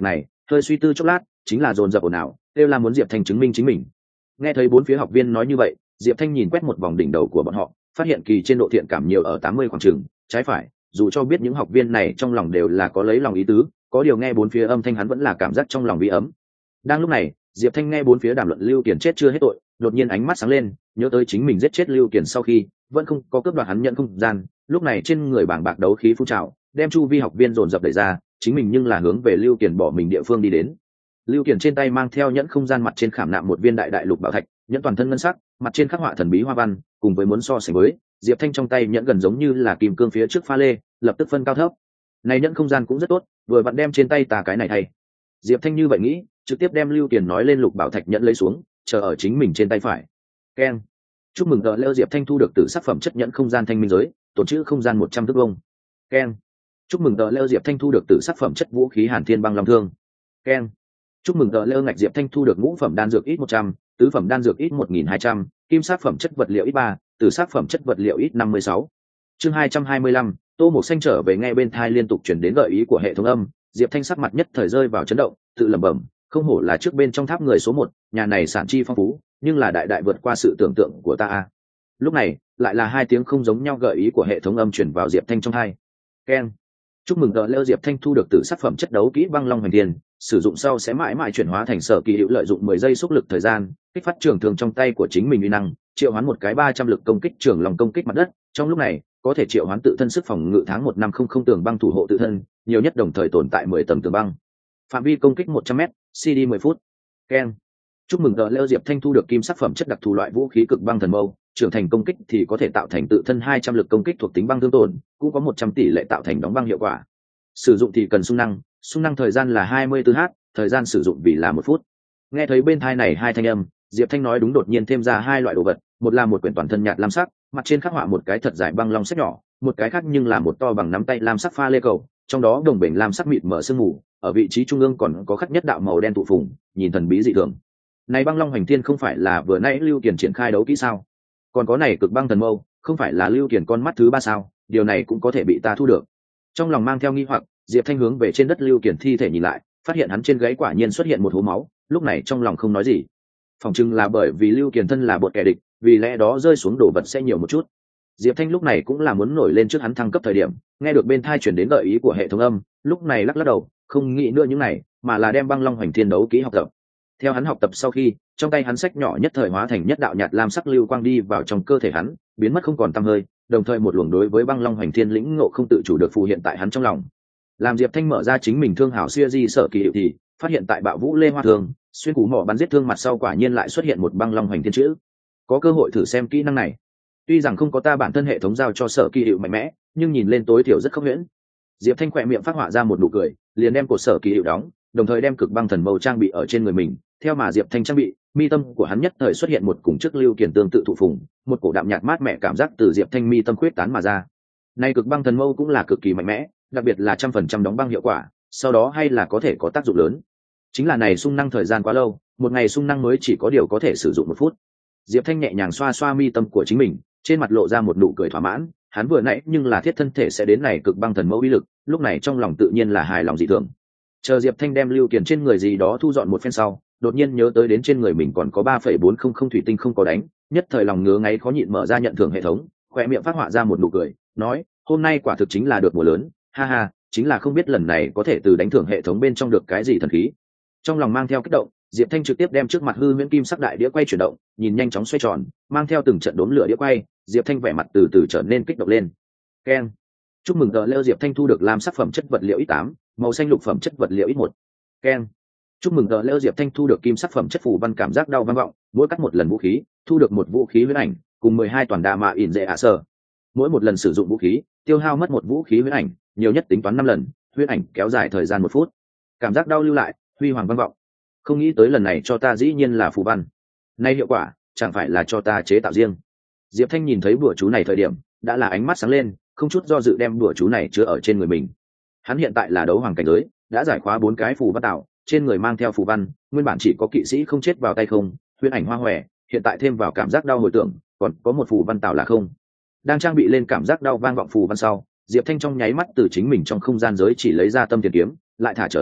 hơi suy tư chốc lát chính là dồn dập ồn ào kêu là muốn Diệp Thanh chứng minh chính mình. Nghe thấy bốn phía học viên nói như vậy, Diệp Thanh nhìn quét một vòng đỉnh đầu của bọn họ, phát hiện kỳ trên độ thiện cảm nhiều ở 80 khoảng chừng trái phải, dù cho biết những học viên này trong lòng đều là có lấy lòng ý tứ, có điều nghe bốn phía âm thanh hắn vẫn là cảm giác trong lòng bí ấm. Đang lúc này, Diệp Thanh nghe bốn phía đàm luận Lưu Kiền chết chưa hết tội, đột nhiên ánh mắt sáng lên, nhớ tới chính mình giết chết Lưu Kiền sau khi vẫn không có cướp đoạt hắn nhận không gian, lúc này trên người bảng bạc đấu khí phun trào, đem chu vi học viên dồn dập đẩy ra, chính mình nhưng là hướng về Lưu Kiền bỏ mình địa phương đi đến. Lưu Kiền trên tay mang theo nhẫn không gian, mặt trên khảm nạm một viên đại đại lục bảo thạch, nhẫn toàn thân ngân sắc, mặt trên khắc họa thần bí hoa văn, cùng với muốn so sánh với Diệp Thanh trong tay nhẫn gần giống như là kim cương phía trước pha lê, lập tức phân cao thấp. Này nhẫn không gian cũng rất tốt, vừa vặn đem trên tay ta cái này thay. Diệp Thanh như vậy nghĩ, trực tiếp đem Lưu Kiền nói lên lục bảo thạch nhẫn lấy xuống, chờ ở chính mình trên tay phải. Keng. Chúc mừng tờ leo Diệp Thanh thu được tử sắc phẩm chất nhẫn không gian thanh minh giới, tổn trữ không gian 100 thước vuông. Keng. Chúc mừng tờ leo Diệp Thanh thu được tử sắc phẩm chất vũ khí Hàn Thiên băng long thương. Keng. Chúc mừng tờ leo ngạch Diệp Thanh thu được ngũ phẩm đan dược ít 100, tứ phẩm đan dược ít 1200, kim sắc phẩm chất vật liệu ít 3, tử sắc phẩm chất vật liệu ít 56. Chương 225, Tô Mộc Xanh trở về, nghe bên thai liên tục truyền đến gợi ý của hệ thống âm, Diệp Thanh sắc mặt nhất thời rơi vào chấn động, tự lẩm bẩm, không hổ là trước bên trong tháp người số 1, nhà này sản chi phong phú, nhưng là đại đại vượt qua sự tưởng tượng của ta. Lúc này, lại là hai tiếng không giống nhau gợi ý của hệ thống âm truyền vào Diệp Thanh trong tai. Keng. Chúc mừng tờ leo Diệp Thanh thu được tử sắc phẩm chất đấu kỹ băng long hành thiên, sử dụng sau sẽ mãi mãi chuyển hóa thành sở kỳ hiệu, lợi dụng 10 giây xúc lực thời gian, kích phát trường thường trong tay của chính mình uy năng, triệu hoán một cái 300 lực công kích trường lòng công kích mặt đất, trong lúc này có thể triệu hoán tự thân sức phòng ngự tháng 1 năm không tường băng thủ hộ tự thân, nhiều nhất đồng thời tồn tại 10 tầng tường băng. Phạm vi công kích 100m, CD 10 phút. Keng. Chúc mừng tờ leo Diệp Thanh thu được kim sắc phẩm chất đặc thù loại vũ khí cực băng thần mâu, trưởng thành công kích thì có thể tạo thành tự thân 200 lực công kích thuộc tính băng thương tổn, cũng có 100 tỷ lệ tạo thành đóng băng hiệu quả. Sử dụng thì cần xung năng thời gian là 24h, thời gian sử dụng vì là 1 phút. Nghe thấy bên thai này hai thanh âm, Diệp Thanh nói đúng, đột nhiên thêm ra hai loại đồ vật, một là một quyển toàn thân nhạt lam sắc, mặt trên khắc họa một cái thật dài băng long sách nhỏ, một cái khác nhưng là một to bằng nắm tay lam sắc pha lê cầu, trong đó đồng bền lam sắc mịt mở sương mù, ở vị trí trung ương còn có khắc nhất đạo màu đen tụ phùng, nhìn thần bí dị thường. Này băng long hành thiên không phải là vừa nãy Lưu Kiền triển khai đấu kỹ sao? Còn có này cực băng thần mâu, không phải là Lưu Kiền con mắt thứ ba sao? Điều này cũng có thể bị ta thu được. Trong lòng mang theo nghi hoặc, Diệp Thanh hướng về trên đất Lưu Kiền thi thể nhìn lại, phát hiện hắn trên gáy quả nhiên xuất hiện một hố máu, lúc này trong lòng không nói gì. Phòng chừng là bởi vì Lưu Kiền thân là bột kẻ địch, vì lẽ đó rơi xuống đồ vật sẽ nhiều một chút. Diệp Thanh lúc này cũng là muốn nổi lên trước hắn thăng cấp thời điểm, nghe được bên thai chuyển đến gợi ý của hệ thống âm, lúc này lắc lắc đầu, không nghĩ nữa những này, mà là đem băng long hành thiên đấu kỹ học tập. Theo hắn học tập sau khi, trong tay hắn sách nhỏ nhất thời hóa thành nhất đạo nhạt lam sắc lưu quang đi vào trong cơ thể hắn, biến mất không còn tăm hơi, đồng thời một luồng đối với băng long hành thiên lĩnh ngộ không tự chủ được phù hiện tại hắn trong lòng. Làm Diệp Thanh mở ra chính mình thương hảo xưa di sở kỳ hiệu thì phát hiện tại bạo vũ lê hoa thương, xuyên cú mỏ bắn giết thương mặt sau quả nhiên lại xuất hiện một băng long hành thiên chữ. Có cơ hội thử xem kỹ năng này. Tuy rằng không có ta bản thân hệ thống giao cho sở kỳ hiệu mạnh mẽ, nhưng nhìn lên tối thiểu rất khốc huyễn. Diệp Thanh khỏe miệng phát họa ra một nụ cười, liền đem cột sở kỳ hiệu đóng, đồng thời đem cực băng thần mâu trang bị ở trên người mình. Theo mà Diệp Thanh trang bị, mi tâm của hắn nhất thời xuất hiện một cùng chức Lưu Kiền tương tự thụ phùng, một cổ đạm nhạt mát mẻ cảm giác từ Diệp Thanh mi tâm khuyết tán mà ra. Nay cực băng thần mâu cũng là cực kỳ mạnh mẽ, đặc biệt là 100% đóng băng hiệu quả, sau đó hay là có thể có tác dụng lớn. Chính là này xung năng thời gian quá lâu, một ngày xung năng mới chỉ có điều có thể sử dụng 1 phút. Diệp Thanh nhẹ nhàng xoa xoa mi tâm của chính mình, trên mặt lộ ra một nụ cười thỏa mãn, hắn vừa nãy nhưng là thiết thân thể sẽ đến này cực băng thần mâu uy lực, lúc này trong lòng tự nhiên là hài lòng dị thường. Chờ Diệp Thanh đem Lưu Kiền trên người gì đó thu dọn một phen sau, đột nhiên nhớ tới đến trên người mình còn có 3,400 thủy tinh không có đánh, nhất thời lòng ngứa ngáy khó nhịn mở ra nhận thưởng hệ thống, khóe miệng phát họa ra một nụ cười, nói, hôm nay quả thực chính là được mùa lớn, ha ha, chính là không biết lần này có thể từ đánh thưởng hệ thống bên trong được cái gì thần khí. Trong lòng mang theo kích động, Diệp Thanh trực tiếp đem trước mặt hư huyễn kim sắc đại đĩa quay chuyển động, nhìn nhanh chóng xoay tròn, mang theo từng trận đốm lửa đĩa quay, Diệp Thanh vẻ mặt từ từ trở nên kích động lên. Keng. Chúc mừng tờ leo Diệp Thanh thu được lam sắc phẩm chất vật liệu ít 8, màu xanh lục phẩm chất vật liệu ít 1. Keng. Chúc mừng tờ leo Diệp Thanh thu được kim sắc phẩm chất phù văn cảm giác đau vang vọng, mỗi cắt một lần vũ khí, thu được một vũ khí huyễn ảnh, cùng 12 toàn đa mạ ỉn dễ ạ sở. Mỗi một lần sử dụng vũ khí, tiêu hao mất một vũ khí huyễn ảnh, nhiều nhất tính toán 5 lần, huyễn ảnh kéo dài thời gian 1 phút. Cảm giác đau lưu lại, huy hoàng vang vọng. Không nghĩ tới lần này cho ta dĩ nhiên là phù văn. Nay hiệu quả, chẳng phải là cho ta chế tạo riêng. Diệp Thanh nhìn thấy bùa chú này thời điểm, đã là ánh mắt sáng lên, không chút do dự đem bùa chú này chứa ở trên người mình. Hắn hiện tại là đấu hoàng cảnh giới, đã giải khóa 4 cái phù văn tạo, trên người mang theo phù văn, nguyên bản chỉ có kỵ sĩ không chết vào tay không, huyễn ảnh hoa hòe, hiện tại thêm vào cảm giác đau hồi tưởng, còn có một phù văn tạo là không. Đang trang bị lên cảm giác đau vang vọng phù văn sau, Diệp Thanh trong nháy mắt từ chính mình trong không gian giới chỉ lấy ra tâm tiền kiếm, lại thả trở lại,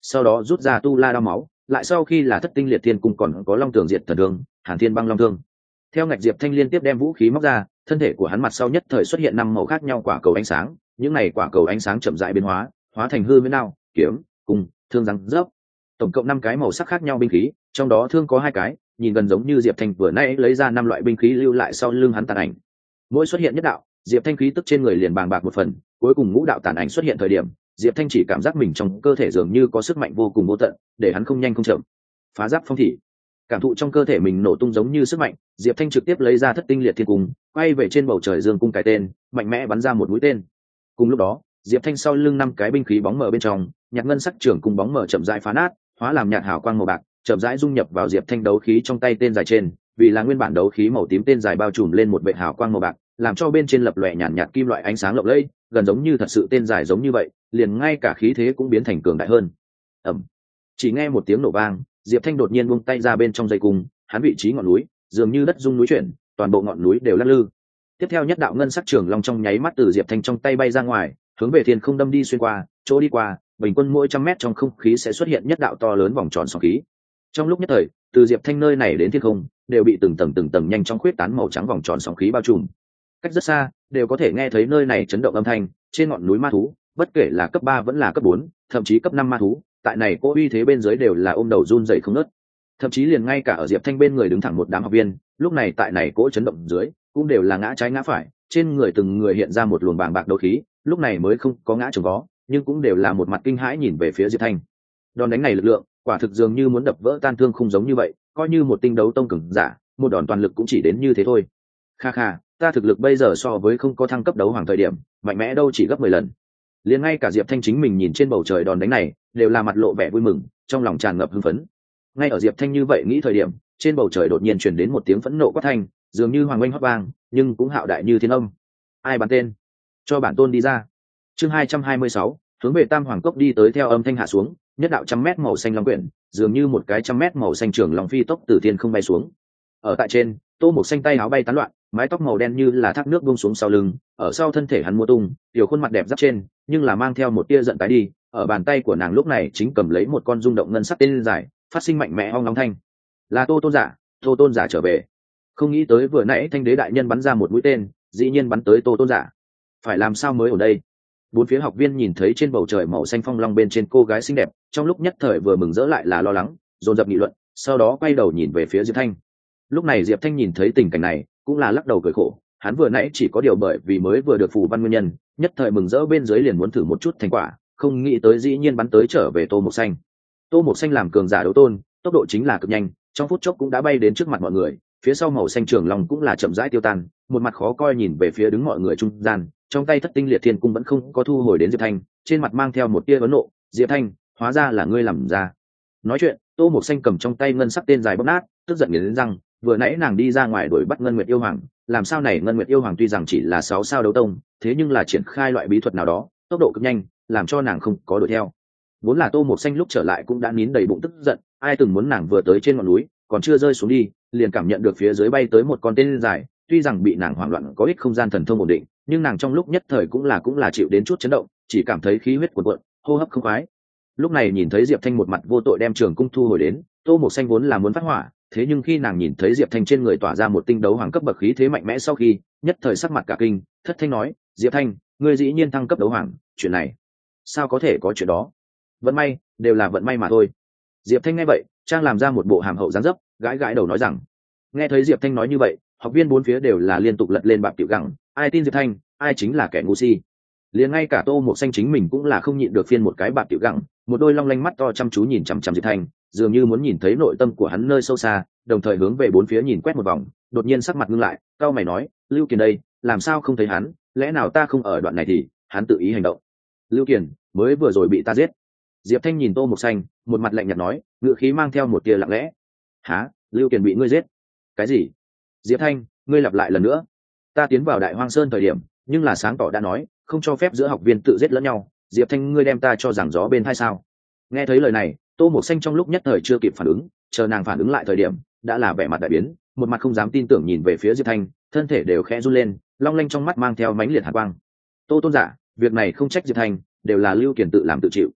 sau đó rút ra tu la đao máu, lại sau khi là thất tinh liệt thiên cung còn có long tường diệt thần thương, hàn thiên băng long thương. Theo ngạch diệp thanh liên tiếp đem vũ khí móc ra, thân thể của hắn mặt sau nhất thời xuất hiện 5 màu khác nhau quả cầu ánh sáng, những này quả cầu ánh sáng chậm rãi biến hóa, hóa thành hư với đao, kiếm, cung, thương răng rớp. Tổng cộng 5 cái màu sắc khác nhau binh khí, trong đó thương có 2 cái, nhìn gần giống như diệp thanh vừa nãy lấy ra 5 loại binh khí lưu lại sau lưng hắn tàn ảnh. Mỗi xuất hiện nhất đạo, diệp thanh khí tức trên người liền bàng bạc một phần, cuối cùng ngũ đạo tàn ảnh xuất hiện thời điểm, diệp thanh chỉ cảm giác mình trong cơ thể dường như có sức mạnh vô cùng vô tận, để hắn không nhanh không chậm. Phá giáp phong thị, cảm thụ trong cơ thể mình nổ tung giống như sức mạnh, diệp thanh trực tiếp lấy ra thất tinh liệt thiên cung, quay về trên bầu trời dương cung cái tên, mạnh mẽ bắn ra một mũi tên. Cùng lúc đó, diệp thanh sau lưng 5 cái binh khí bóng mờ bên trong, nhạt ngân sắc trường cung bóng mờ chậm rãi phá nát, hóa làm nhạt hào quang màu bạc, chậm rãi dung nhập vào diệp thanh đấu khí trong tay tên dài trên, vì là nguyên bản đấu khí màu tím tên dài bao trùm lên một vệt hào quang màu bạc, làm cho bên trên lập lòe nhàn nhạt kim loại ánh sáng lộng lẫy, gần giống như thật sự tên dài giống như vậy, liền ngay cả khí thế cũng biến thành cường đại hơn. Ầm. Chỉ nghe một tiếng nổ vang, diệp thanh đột nhiên buông tay ra bên trong dây cung, hắn vị trí ngọn núi dường như đất rung núi chuyển, toàn bộ ngọn núi đều lắc lư. Tiếp theo nhất đạo ngân sắc trường long trong nháy mắt từ diệp thanh trong tay bay ra ngoài, hướng về thiên không đâm đi xuyên qua, chỗ đi qua bình quân mỗi 100 mét trong không khí sẽ xuất hiện nhất đạo to lớn vòng tròn sóng khí. Trong lúc nhất thời, từ diệp thanh nơi này đến thiên không đều bị từng tầng nhanh chóng khuyết tán màu trắng vòng tròn sóng khí bao trùm. Cách rất xa đều có thể nghe thấy nơi này chấn động âm thanh. Trên ngọn núi ma thú, bất kể là cấp 3 vẫn là cấp 4, thậm chí cấp 5 ma thú, tại này cô uy thế bên dưới đều là ôm đầu run rẩy không ngớt. Thậm chí liền ngay cả ở diệp thanh bên người đứng thẳng một đám học viên, lúc này tại này cỗ chấn động dưới cũng đều là ngã trái ngã phải, trên người từng người hiện ra một luồng bàng bạc đấu khí, lúc này mới không có ngã trồng vó, nhưng cũng đều là một mặt kinh hãi nhìn về phía diệp thanh. Đòn đánh này lực lượng quả thực dường như muốn đập vỡ tan thương không giống như vậy, coi như một tinh đấu tông cường giả, một đòn toàn lực cũng chỉ đến như thế thôi. Kha kha, ta thực lực bây giờ so với không có thăng cấp đấu hoàng thời điểm mạnh mẽ đâu chỉ gấp 10 lần. Liền ngay cả diệp thanh chính mình nhìn trên bầu trời đòn đánh này đều là mặt lộ vẻ vui mừng, trong lòng tràn ngập hưng phấn. Ngay ở diệp thanh như vậy nghĩ thời điểm, trên bầu trời đột nhiên truyền đến một tiếng phẫn nộ quát thanh, dường như hoàng oanh hót vang, nhưng cũng hạo đại như thiên âm. Ai bắn tên? Cho bản tôn đi ra. Chương 226, hướng về Tam Hoàng Cốc đi tới. Theo âm thanh hạ xuống, nhất đạo 100 mét màu xanh long quyển, dường như một cái 100 mét màu xanh trường long phi tốc từ thiên không bay xuống. Ở tại trên, Tô Mộc Xanh tay áo bay tán loạn, mái tóc màu đen như là thác nước buông xuống sau lưng, ở sau thân thể hắn múa tung, tiểu khuôn mặt đẹp giáp trên, nhưng là mang theo một tia giận tái đi, ở bàn tay của nàng lúc này chính cầm lấy một con rung động ngân sắc tên dài, phát sinh mạnh mẽ ong long thanh. Là Tô Tôn giả trở về. Không nghĩ tới vừa nãy Thanh Đế đại nhân bắn ra một mũi tên, dĩ nhiên bắn tới Tô Tôn giả. Phải làm sao mới ở đây? Bốn phía học viên nhìn thấy trên bầu trời màu xanh phong long bên trên cô gái xinh đẹp, trong lúc nhất thời vừa mừng rỡ lại là lo lắng, dồn dập nghị luận, sau đó quay đầu nhìn về phía Diệp Thanh. Lúc này Diệp Thanh nhìn thấy tình cảnh này, cũng là lắc đầu cười khổ, hắn vừa nãy chỉ có điều bởi vì mới vừa được phù văn nguyên nhân, nhất thời mừng rỡ bên dưới liền muốn thử một chút thành quả, không nghĩ tới dĩ nhiên bắn tới trở về Tô Mộc Xanh. Tô Mộc Xanh làm cường giả đấu tôn, tốc độ chính là cực nhanh, trong phút chốc cũng đã bay đến trước mặt mọi người, phía sau màu xanh trường long cũng là chậm rãi tiêu tan, một mặt khó coi nhìn về phía đứng mọi người trung gian, trong tay thất tinh liệt thiên cung vẫn không có thu hồi đến Diệp Thanh, trên mặt mang theo một tia vấn nộ. Diệp Thanh, hóa ra là ngươi làm ra. Nói chuyện, Tô Mộc Xanh cầm trong tay ngân sắc tên dài bóp nát, tức giận nghiến răng, vừa nãy nàng đi ra ngoài đuổi bắt Ngân Nguyệt yêu hoàng, làm sao này Ngân Nguyệt yêu hoàng tuy rằng chỉ là 6 sao đấu tông, thế nhưng là triển khai loại bí thuật nào đó, tốc độ cực nhanh, làm cho nàng không có đuổi theo. Vốn là Tô Mộc Xanh lúc trở lại cũng đã nín đầy bụng tức giận, ai từng muốn nàng vừa tới trên ngọn núi, còn chưa rơi xuống đi, liền cảm nhận được phía dưới bay tới một con tên dài, tuy rằng bị nàng hoảng loạn có ích không gian thần thông ổn định, nhưng nàng trong lúc nhất thời cũng là chịu đến chút chấn động, chỉ cảm thấy khí huyết cuồn cuộn, hô hấp không khoái. Lúc này nhìn thấy Diệp Thanh một mặt vô tội đem trường cung thu hồi đến, Tô Mộc Xanh vốn là muốn phát hỏa, thế nhưng khi nàng nhìn thấy Diệp Thanh trên người tỏa ra một tinh đấu hoàng cấp bậc khí thế mạnh mẽ sau khi, nhất thời sắc mặt cả kinh, thất thanh nói: "Diệp Thanh, ngươi dĩ nhiên thăng cấp đấu hoàng, chuyện này, sao có thể có chuyện đó? Vận may, đều là vận may mà thôi." Diệp Thanh nghe vậy, trang làm ra một bộ hàm hậu dáng dấp, gãi gãi đầu nói rằng. Nghe thấy Diệp Thanh nói như vậy, học viên bốn phía đều là liên tục lật lên bạc tiểu gẳng, ai tin Diệp Thanh, ai chính là kẻ ngu si. Liền ngay cả Tô Mộc Xanh chính mình cũng là không nhịn được phiên một cái bạc tiểu gẳng, một đôi long lanh mắt to chăm chú nhìn chằm chằm Diệp Thanh, dường như muốn nhìn thấy nội tâm của hắn nơi sâu xa, đồng thời hướng về bốn phía nhìn quét một vòng, đột nhiên sắc mặt ngưng lại, cau mày nói: "Lưu Kiền đây, làm sao không thấy hắn, lẽ nào ta không ở đoạn này thì hắn tự ý hành động?" "Lưu Kiền, mới vừa rồi bị ta giết." Diệp Thanh nhìn Tô Mộc Xanh, một mặt lạnh nhạt nói, ngữ khí mang theo một tia lặng lẽ. "Hả? Lưu Kiền bị ngươi giết?" "Cái gì?" "Diệp Thanh, ngươi lặp lại lần nữa." "Ta tiến vào Đại Hoang Sơn thời điểm, nhưng là sáng tỏ đã nói, không cho phép giữa học viên tự giết lẫn nhau, Diệp Thanh ngươi đem ta cho rằng gió bên tai sao?" Nghe thấy lời này, Tô Mộc Xanh trong lúc nhất thời chưa kịp phản ứng, chờ nàng phản ứng lại thời điểm, đã là vẻ mặt đại biến, một mặt không dám tin tưởng nhìn về phía Diệp Thanh, thân thể đều khẽ run lên, long lanh trong mắt mang theo mãnh liệt hàn quang. "Tô Tôn giả, việc này không trách Diệp Thanh, đều là Lưu Kiền tự làm tự chịu."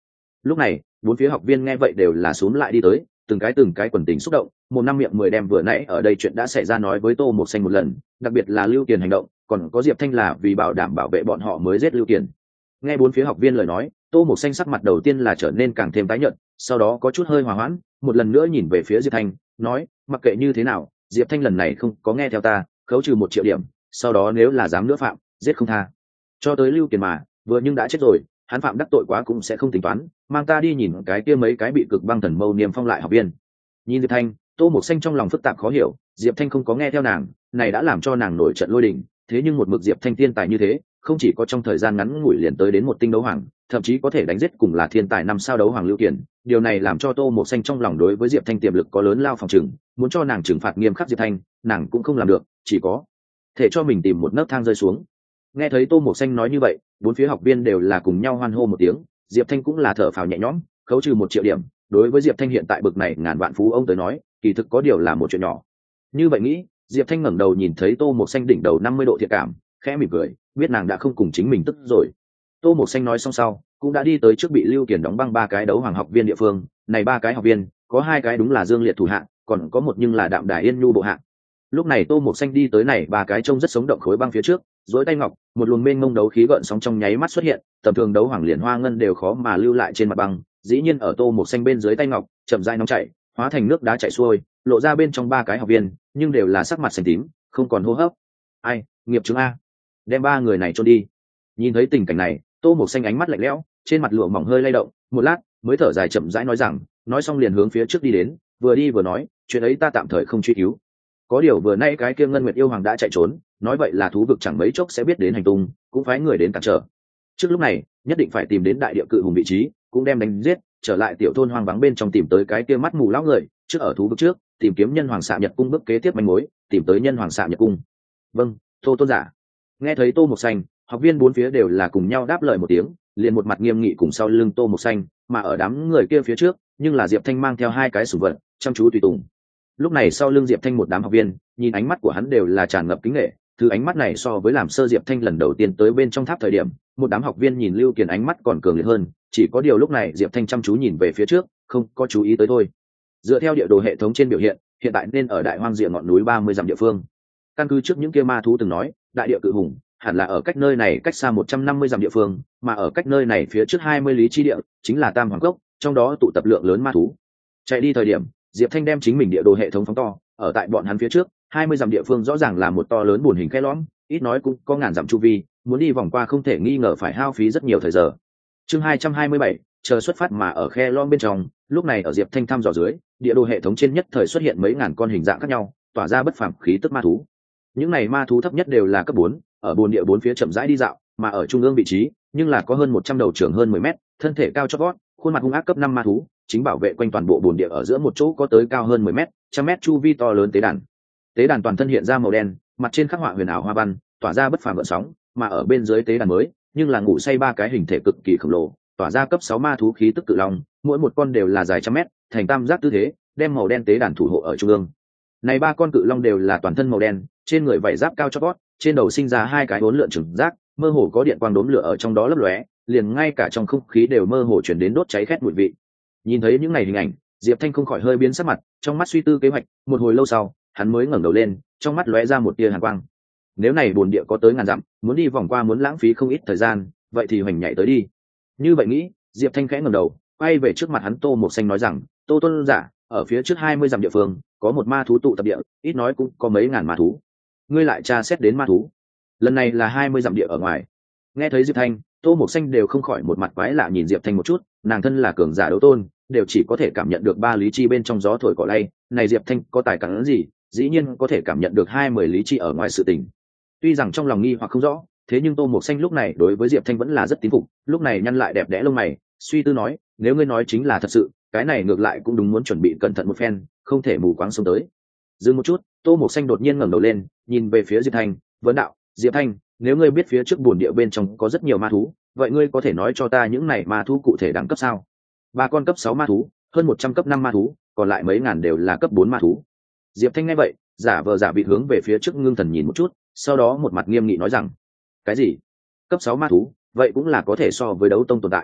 Lúc này bốn phía học viên nghe vậy đều là xúm lại đi tới, từng cái quần tình xúc động, một năm miệng mười đem vừa nãy ở đây chuyện đã xảy ra nói với Tô Mộc Xanh một lần, đặc biệt là Lưu Kiền hành động, còn có Diệp Thanh là vì bảo đảm bảo vệ bọn họ mới giết Lưu Kiền. Nghe bốn phía học viên lời nói, Tô Mộc Xanh sắc mặt đầu tiên là trở nên càng thêm tái nhợt, sau đó có chút hơi hòa hoãn, một lần nữa nhìn về phía Diệp Thanh, nói, mặc kệ như thế nào, Diệp Thanh lần này không có nghe theo ta, khấu trừ 1 triệu điểm, sau đó nếu là dám nữa phạm, giết không tha. Cho tới Lưu Kiền mà, vừa nhưng đã chết rồi, hắn phạm đắc tội quá cũng sẽ không tính toán, mang ta đi nhìn cái kia mấy cái bị cực băng thần mâu niêm phong lại học viên. Nhìn Diệp Thanh, Tô Mộc Xanh trong lòng phức tạp khó hiểu, Diệp Thanh không có nghe theo nàng, này đã làm cho nàng nổi trận lôi đình, thế nhưng một mực Diệp Thanh thiên tài như thế, không chỉ có trong thời gian ngắn ngủi liền tới đến một tinh đấu hoàng, thậm chí có thể đánh giết cùng là thiên tài 5 sao đấu hoàng Lưu Kiền, điều này làm cho Tô Mộc Xanh trong lòng đối với Diệp Thanh tiềm lực có lớn lao phòng trừng, muốn cho nàng trừng phạt nghiêm khắc Diệp Thanh, nàng cũng không làm được, chỉ có thể cho mình tìm một nấc thang rơi xuống. Nghe thấy Tô Mộc Xanh nói như vậy, bốn phía học viên đều là cùng nhau hoan hô một tiếng, Diệp Thanh cũng là thở phào nhẹ nhõm, khấu trừ 1 triệu điểm, đối với Diệp Thanh hiện tại bực này ngàn vạn phú ông tới nói, kỳ thực có điều là một chuyện nhỏ. Như vậy nghĩ, Diệp Thanh ngẩng đầu nhìn thấy Tô Mộc Xanh đỉnh đầu 50 độ thiện cảm, khẽ mỉm cười, biết nàng đã không cùng chính mình tức rồi. Tô Mộc Xanh nói xong sau, cũng đã đi tới trước bị Lưu Kiền đóng băng 3 cái đấu hoàng học viên địa phương, này 3 cái học viên, có 2 cái đúng là Dương Liệt thủ hạng, còn có một nhưng là Đạm Đài Yên Nhu bộ hạng. Lúc này Tô Mộc Xanh đi tới này 3 cái trông rất sống động khối băng phía trước, duỗi tay ngọc, một luồng mênh mông đấu khí gợn sóng trong nháy mắt xuất hiện, tầm thường đấu hoàng liền hoa ngân đều khó mà lưu lại trên mặt băng, dĩ nhiên ở Tô Mộc Xanh bên dưới tay ngọc, chậm rãi nóng chảy, hóa thành nước đá chảy xuôi, lộ ra bên trong 3 cái học viên, nhưng đều là sắc mặt xanh tím, không còn hô hấp. Ai, nghiệp chứng a, đem 3 người này chôn đi. Nhìn thấy tình cảnh này, Tô Mộc Xanh ánh mắt lạnh lẽo, trên mặt lụa mỏng hơi lay động, một lát mới thở dài chậm rãi nói rằng, nói xong liền hướng phía trước đi đến, vừa đi vừa nói, chuyện ấy ta tạm thời không truy cứu. Có điều vừa nay cái kia Ngân Nguyệt yêu hoàng đã chạy trốn, nói vậy là thú vực chẳng mấy chốc sẽ biết đến hành tung, cũng phái người đến cản trở. Trước lúc này, nhất định phải tìm đến đại địa cự hùng vị trí, cũng đem đánh giết, trở lại tiểu thôn hoang vắng bên trong tìm tới cái kia mắt mù lão người, trước ở thú vực trước, tìm kiếm nhân hoàng xạ nhật cung bước kế tiếp manh mối, tìm tới nhân hoàng xạ nhật cung. Vâng, Tô tôn giả. Nghe thấy Tô Mộc Xanh, học viên bốn phía đều là cùng nhau đáp lời một tiếng, liền một mặt nghiêm nghị cùng sau lưng Tô Mộc Xanh, mà ở đám người kia phía trước, nhưng là Diệp Thanh mang theo 2 cái sủng vật, chăm chú tùy tùng. Lúc này sau lưng Diệp Thanh một đám học viên, nhìn ánh mắt của hắn đều là tràn ngập kính nể, thứ ánh mắt này so với làm sơ Diệp Thanh lần đầu tiên tới bên trong tháp thời điểm, một đám học viên nhìn Lưu Kiền ánh mắt còn cường liệt hơn, chỉ có điều lúc này Diệp Thanh chăm chú nhìn về phía trước, không có chú ý tới thôi. Dựa theo địa đồ hệ thống trên biểu hiện, hiện tại nên ở đại hoang diệu ngọn núi 30 dặm địa phương. Căn cứ trước những kia ma thú từng nói, đại địa cự hùng hẳn là ở cách nơi này cách xa 150 dặm địa phương, mà ở cách nơi này phía trước 20 lý chi địa chính là Tam Hoàng Cốc, trong đó tụ tập lượng lớn ma thú. Chạy đi thời điểm, Diệp Thanh đem chính mình địa đồ hệ thống phóng to, ở tại bọn hắn phía trước 20 dặm địa phương rõ ràng là một to lớn buồn hình khe lõm, ít nói cũng có ngàn dặm chu vi, muốn đi vòng qua không thể nghi ngờ phải hao phí rất nhiều thời giờ. Chương 227, chờ xuất phát mà ở khe lõm bên trong, lúc này ở Diệp Thanh thăm dò dưới, địa đồ hệ thống trên nhất thời xuất hiện mấy ngàn con hình dạng khác nhau, tỏa ra bất phàm khí tức ma thú. Những này ma thú thấp nhất đều là cấp 4, ở bồn địa bốn phía chậm rãi đi dạo, mà ở trung ương vị trí, nhưng là có hơn 100 đầu trưởng hơn 10 mét, thân thể cao chót vót, khuôn mặt hung ác cấp 5 ma thú, chính bảo vệ quanh toàn bộ bồn địa ở giữa một chỗ có tới cao hơn 10 mét, trăm mét chu vi to lớn tế đàn. Tế đàn toàn thân hiện ra màu đen, mặt trên khắc họa huyền ảo hoa văn, tỏa ra bất phàm gợn sóng, mà ở bên dưới tế đàn mới, nhưng là ngủ say 3 cái hình thể cực kỳ khổng lồ, tỏa ra cấp 6 ma thú khí tức cự long, mỗi một con đều là dài trăm mét, thành tam giác tư thế, đem màu đen tế đàn thủ hộ ở trung ương. Này 3 con cự long đều là toàn thân màu đen, trên người vảy giáp cao chót vót, trên đầu sinh ra 2 cái uốn lượn trừng giác, mơ hồ có điện quang đốm lửa ở trong đó lấp lóe, liền ngay cả trong không khí đều mơ hồ chuyển đến đốt cháy khét mùi vị. Nhìn thấy những này hình ảnh, Diệp Thanh không khỏi hơi biến sắc mặt, trong mắt suy tư kế hoạch, một hồi lâu sau, hắn mới ngẩng đầu lên, trong mắt lóe ra một tia hàn quang. Nếu này bồn địa có tới ngàn dặm, muốn đi vòng qua muốn lãng phí không ít thời gian, vậy thì hoành nhảy tới đi. Như vậy nghĩ, Diệp Thanh khẽ ngẩng đầu, quay về trước mặt hắn Tô Mộc Xanh nói rằng, Tô tôn giả, ở phía trước 20 dặm địa phương, có một ma thú tụ tập địa, ít nói cũng có mấy ngàn ma thú. Ngươi lại tra xét đến ma thú. Lần này là 20 dặm địa ở ngoài. Nghe thấy Diệp Thanh, Tô Mộc Xanh đều không khỏi một mặt quái lạ nhìn Diệp Thanh một chút, nàng thân là cường giả đấu tôn, đều chỉ có thể cảm nhận được 3 lý chi bên trong gió thổi cỏ lay, này Diệp Thanh có tài cản gì, dĩ nhiên có thể cảm nhận được 20 lý chi ở ngoài sự tình. Tuy rằng trong lòng nghi hoặc không rõ, thế nhưng Tô Mộc Xanh lúc này đối với Diệp Thanh vẫn là rất tín phục, lúc này nhăn lại đẹp đẽ lông mày, suy tư nói, nếu ngươi nói chính là thật sự, cái này ngược lại cũng đúng muốn chuẩn bị cẩn thận một phen, không thể mù quáng xông tới. Dừng một chút, Tô Mộc Xanh đột nhiên ngẩng đầu lên, nhìn về phía Diệp Thanh, vấn đạo, Diệp Thanh, nếu ngươi biết phía trước bồn địa bên trong có rất nhiều ma thú, vậy ngươi có thể nói cho ta những này ma thú cụ thể đẳng cấp sao? 3 con cấp 6 ma thú, hơn 100 cấp 5 ma thú, còn lại mấy ngàn đều là cấp 4 ma thú. Diệp Thanh nghe vậy, giả vờ giả vị hướng về phía trước ngưng thần nhìn một chút, sau đó một mặt nghiêm nghị nói rằng, cái gì? Cấp 6 ma thú, vậy cũng là có thể so với đấu tông tồn tại.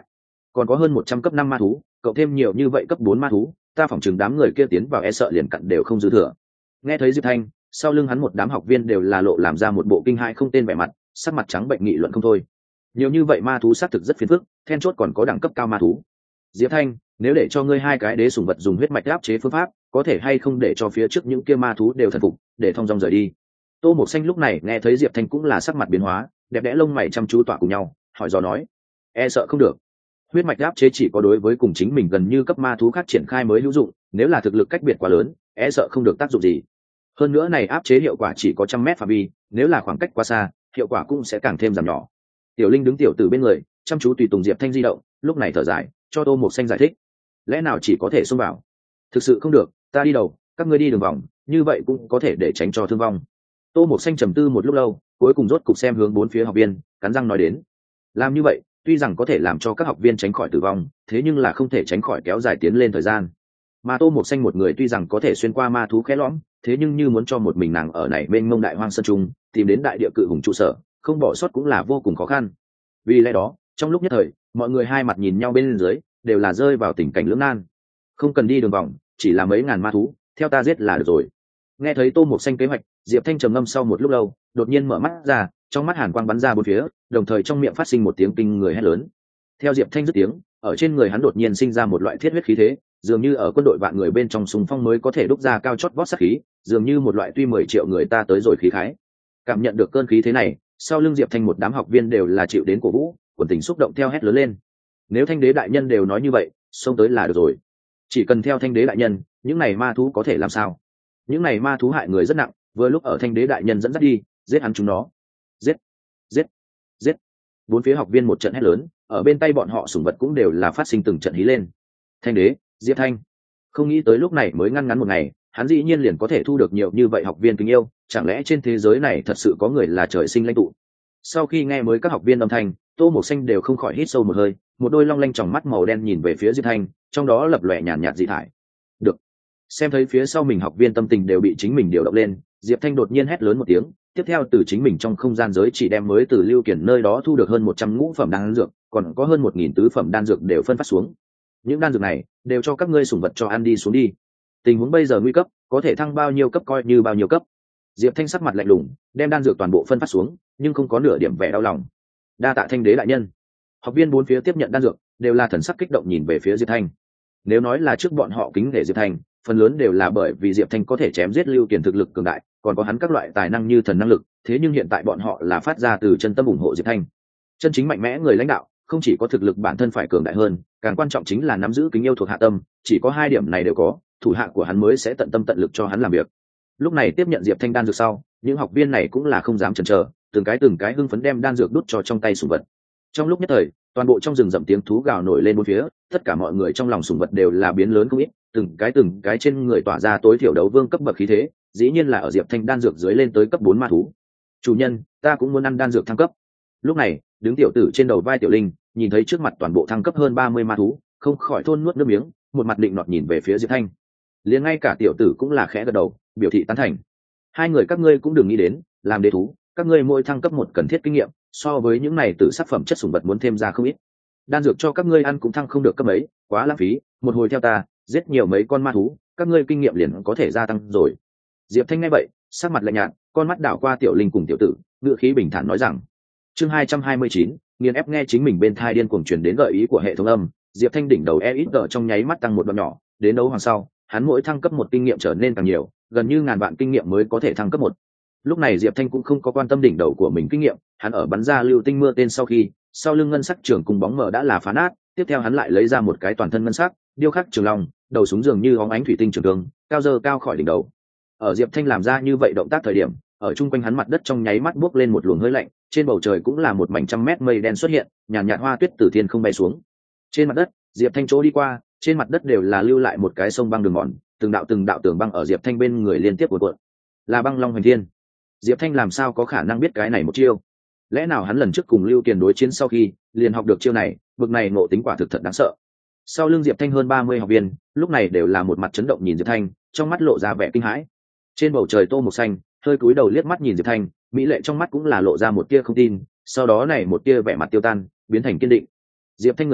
còn có hơn 100 cấp 5 ma thú, cộng thêm nhiều như vậy cấp 4 ma thú, ta phỏng chừng đám người kia tiến vào e sợ liền cặn đều không dư thừa. Nghe thấy Diệp Thanh, sau lưng hắn một đám học viên đều là lộ làm ra một bộ kinh hãi không tên vẻ mặt, sắc mặt trắng bệnh nghị luận không thôi. Nhiều như vậy ma thú xác thực rất phiền phức, then chốt còn có đẳng cấp cao ma thú. Diệp Thanh, nếu để cho ngươi hai cái đế sủng vật dùng huyết mạch áp chế phương pháp, có thể hay không để cho phía trước những kia ma thú đều thần phục, để thông dong rời đi. Tô Mộc Xanh lúc này nghe thấy Diệp Thanh cũng là sắc mặt biến hóa, đẹp đẽ lông mày chăm chú tỏa cùng nhau, hỏi dò nói: "E sợ không được. Huyết mạch áp chế chỉ có đối với cùng chính mình gần như cấp ma thú khác triển khai mới hữu dụng, nếu là thực lực cách biệt quá lớn, e sợ không được tác dụng gì. Hơn nữa này áp chế hiệu quả chỉ có 100 mét phạm vi, nếu là khoảng cách quá xa, hiệu quả cũng sẽ càng thêm giảm nhỏ." Tiểu Linh đứng tiểu từ bên người, chăm chú tùy tùng Diệp Thanh di động, lúc này thở dài, cho Tô Mộc Xanh giải thích: "Lẽ nào chỉ có thể xông vào? Thực sự không được, ta đi đầu, các ngươi đi đường vòng, như vậy cũng có thể để tránh cho thương vong." Tô Mộc Xanh trầm tư một lúc lâu, cuối cùng rốt cục xem hướng bốn phía học viên, cắn răng nói đến: "Làm như vậy, tuy rằng có thể làm cho các học viên tránh khỏi tử vong, thế nhưng là không thể tránh khỏi kéo dài tiến lên thời gian. Mà Tô Mộc Xanh một người tuy rằng có thể xuyên qua ma thú khẽ lõm, thế nhưng như muốn cho một mình nàng ở này bên mông đại hoang sơn trung tìm đến đại địa cự hùng trụ sở, không bỏ sót cũng là vô cùng khó khăn. Vì lẽ đó, trong lúc nhất thời, mọi người hai mặt nhìn nhau bên dưới, đều là rơi vào tình cảnh lưỡng nan. Không cần đi đường vòng, chỉ là mấy ngàn ma thú, theo ta giết là được rồi." Nghe thấy Tô Mộc Xanh kế hoạch, Diệp Thanh trầm ngâm sau một lúc lâu, đột nhiên mở mắt ra, trong mắt hàn quang bắn ra bốn phía, đồng thời trong miệng phát sinh một tiếng kinh người hét lớn. Theo Diệp Thanh dứt tiếng, ở trên người hắn đột nhiên sinh ra một loại thiết huyết khí thế, dường như ở quân đội vạn người bên trong xung phong mới có thể đúc ra cao chót vót sát khí, dường như một loại tuy 10 triệu người ta tới rồi khí khái. Cảm nhận được cơn khí thế này, sau lưng Diệp Thanh một đám học viên đều là chịu đến cổ vũ, quần tình xúc động theo hét lớn lên. Nếu Thanh đế đại nhân đều nói như vậy, xông tới là được rồi. Chỉ cần theo Thanh đế đại nhân, những này ma thú có thể làm sao? Những này ma thú hại người rất nặng, vừa lúc ở Thanh đế đại nhân dẫn dắt đi, giết hắn chúng nó. Giết, giết, giết. Bốn phía học viên một trận hét lớn, ở bên tay bọn họ sủng vật cũng đều là phát sinh từng trận hí lên. Thanh đế, Diệp Thanh. Không nghĩ tới lúc này mới ngăn ngắn một ngày, hắn dĩ nhiên liền có thể thu được nhiều như vậy học viên kính yêu, chẳng lẽ trên thế giới này thật sự có người là trời sinh lãnh tụ? Sau khi nghe mới các học viên âm thanh, Tô Mộc Xanh đều không khỏi hít sâu một hơi, một đôi long lanh tròng mắt màu đen nhìn về phía Diệp Thanh, trong đó lập lòe nhàn nhạt dị thải. Được. Xem thấy phía sau mình học viên tâm tình đều bị chính mình điều động lên, Diệp Thanh đột nhiên hét lớn một tiếng, tiếp theo từ chính mình trong không gian giới chỉ đem mới từ Lưu Kiển nơi đó thu được hơn 100 ngũ phẩm đan dược, còn có hơn 1000 tứ phẩm đan dược đều phân phát xuống. Những đan dược này đều cho các ngươi sủng vật cho ăn đi xuống đi. Tình huống bây giờ nguy cấp, có thể thăng bao nhiêu cấp coi như bao nhiêu cấp. Diệp Thanh sắc mặt lạnh lùng, đem đan dược toàn bộ phân phát xuống, nhưng không có nửa điểm vẻ đau lòng. Đa tạ Thanh đế đại nhân. Học viên bốn phía tiếp nhận đan dược, đều là thần sắc kích động nhìn về phía Diệp Thanh. Nếu nói là trước bọn họ kính nể Diệp Thanh, phần lớn đều là bởi vì Diệp Thanh có thể chém giết Lưu Kiền thực lực cường đại, còn có hắn các loại tài năng như thần năng lực, thế nhưng hiện tại bọn họ là phát ra từ chân tâm ủng hộ Diệp Thanh. Chân chính mạnh mẽ người lãnh đạo, không chỉ có thực lực bản thân phải cường đại hơn, càng quan trọng chính là nắm giữ kính yêu thuộc hạ tâm, chỉ có hai điểm này đều có, thủ hạ của hắn mới sẽ tận tâm tận lực cho hắn làm việc. Lúc này tiếp nhận Diệp Thanh đan dược sau, những học viên này cũng là không dám chần chờ, từng cái hưng phấn đem đan dược đút cho trong tay sủng vật. Trong lúc nhất thời, toàn bộ trong rừng rậm tiếng thú gào nổi lên bốn phía, tất cả mọi người trong lòng sủng vật đều là biến lớn không ít, từng cái trên người tỏa ra tối thiểu đấu vương cấp bậc khí thế, dĩ nhiên là ở Diệp Thanh đan dược dưới lên tới cấp 4 ma thú. "Chủ nhân, ta cũng muốn ăn đan dược thăng cấp." Lúc này, đứng tiểu tử trên đầu vai Tiểu Linh, nhìn thấy trước mặt toàn bộ thăng cấp hơn 30 ma thú, không khỏi thôn nuốt nước miếng, một mặt định nọt nhìn về phía Diệp Thanh. Liền ngay cả tiểu tử cũng là khẽ gật đầu, biểu thị tán thành. "Hai người các ngươi cũng đừng nghĩ đến, làm đế thú, các ngươi mỗi thăng cấp một cần thiết kinh nghiệm, so với những này tử sắc phẩm chất sủng vật muốn thêm ra không ít. Đan dược cho các ngươi ăn cũng thăng không được cấp mấy, quá lãng phí, một hồi theo ta, giết nhiều mấy con ma thú, các ngươi kinh nghiệm liền có thể gia tăng rồi." Diệp Thanh nghe vậy, sắc mặt lạnh nhạt, con mắt đảo qua Tiểu Linh cùng tiểu tử, ngữ khí bình thản nói rằng: chương 229, nghiền ép. Nghe chính mình bên thai điên cuồng truyền đến gợi ý của hệ thống âm, Diệp Thanh đỉnh đầu EXP trong nháy mắt tăng một đoạn nhỏ, đến đấu hoàng sau, hắn mỗi thăng cấp một kinh nghiệm trở nên càng nhiều, gần như ngàn vạn kinh nghiệm mới có thể thăng cấp một. Lúc này Diệp Thanh cũng không có quan tâm đỉnh đầu của mình kinh nghiệm, hắn ở bắn ra lưu tinh mưa tên sau khi, sau lưng ngân sắc trường cùng bóng mở đã là phá nát, tiếp theo hắn lại lấy ra một cái toàn thân ngân sắc, điêu khắc trường long, đầu súng dường như óng ánh thủy tinh trường thương, cao dơ cao khỏi đỉnh đầu. Ở Diệp Thanh làm ra như vậy động tác thời điểm, ở chung quanh hắn mặt đất trong nháy mắt bốc lên một luồng hơi lạnh, trên bầu trời cũng là một mảnh trăm mét mây đen xuất hiện, nhàn nhạt hoa tuyết từ thiên không bay xuống. Trên mặt đất, Diệp Thanh chỗ đi qua, trên mặt đất đều là lưu lại một cái sông băng đường mòn, từng đạo tường băng ở Diệp Thanh bên người liên tiếp cuộn, là băng long hoành thiên. Diệp Thanh làm sao có khả năng biết cái này một chiêu? Lẽ nào hắn lần trước cùng Lưu Kiền đối chiến sau khi liền học được chiêu này, bực này ngộ tính quả thực thật đáng sợ. Sau lưng Diệp Thanh hơn 30 học viên, lúc này đều là một mặt chấn động nhìn Diệp Thanh, trong mắt lộ ra vẻ kinh hãi. Trên bầu trời tô màu xanh, hơi cúi đầu liếc mắt nhìn Diệp Thanh, mỹ lệ trong mắt cũng là lộ ra một tia không tin, sau đó này một tia vẻ mặt tiêu tan, biến thành kiên định. Diệp Thanh người này,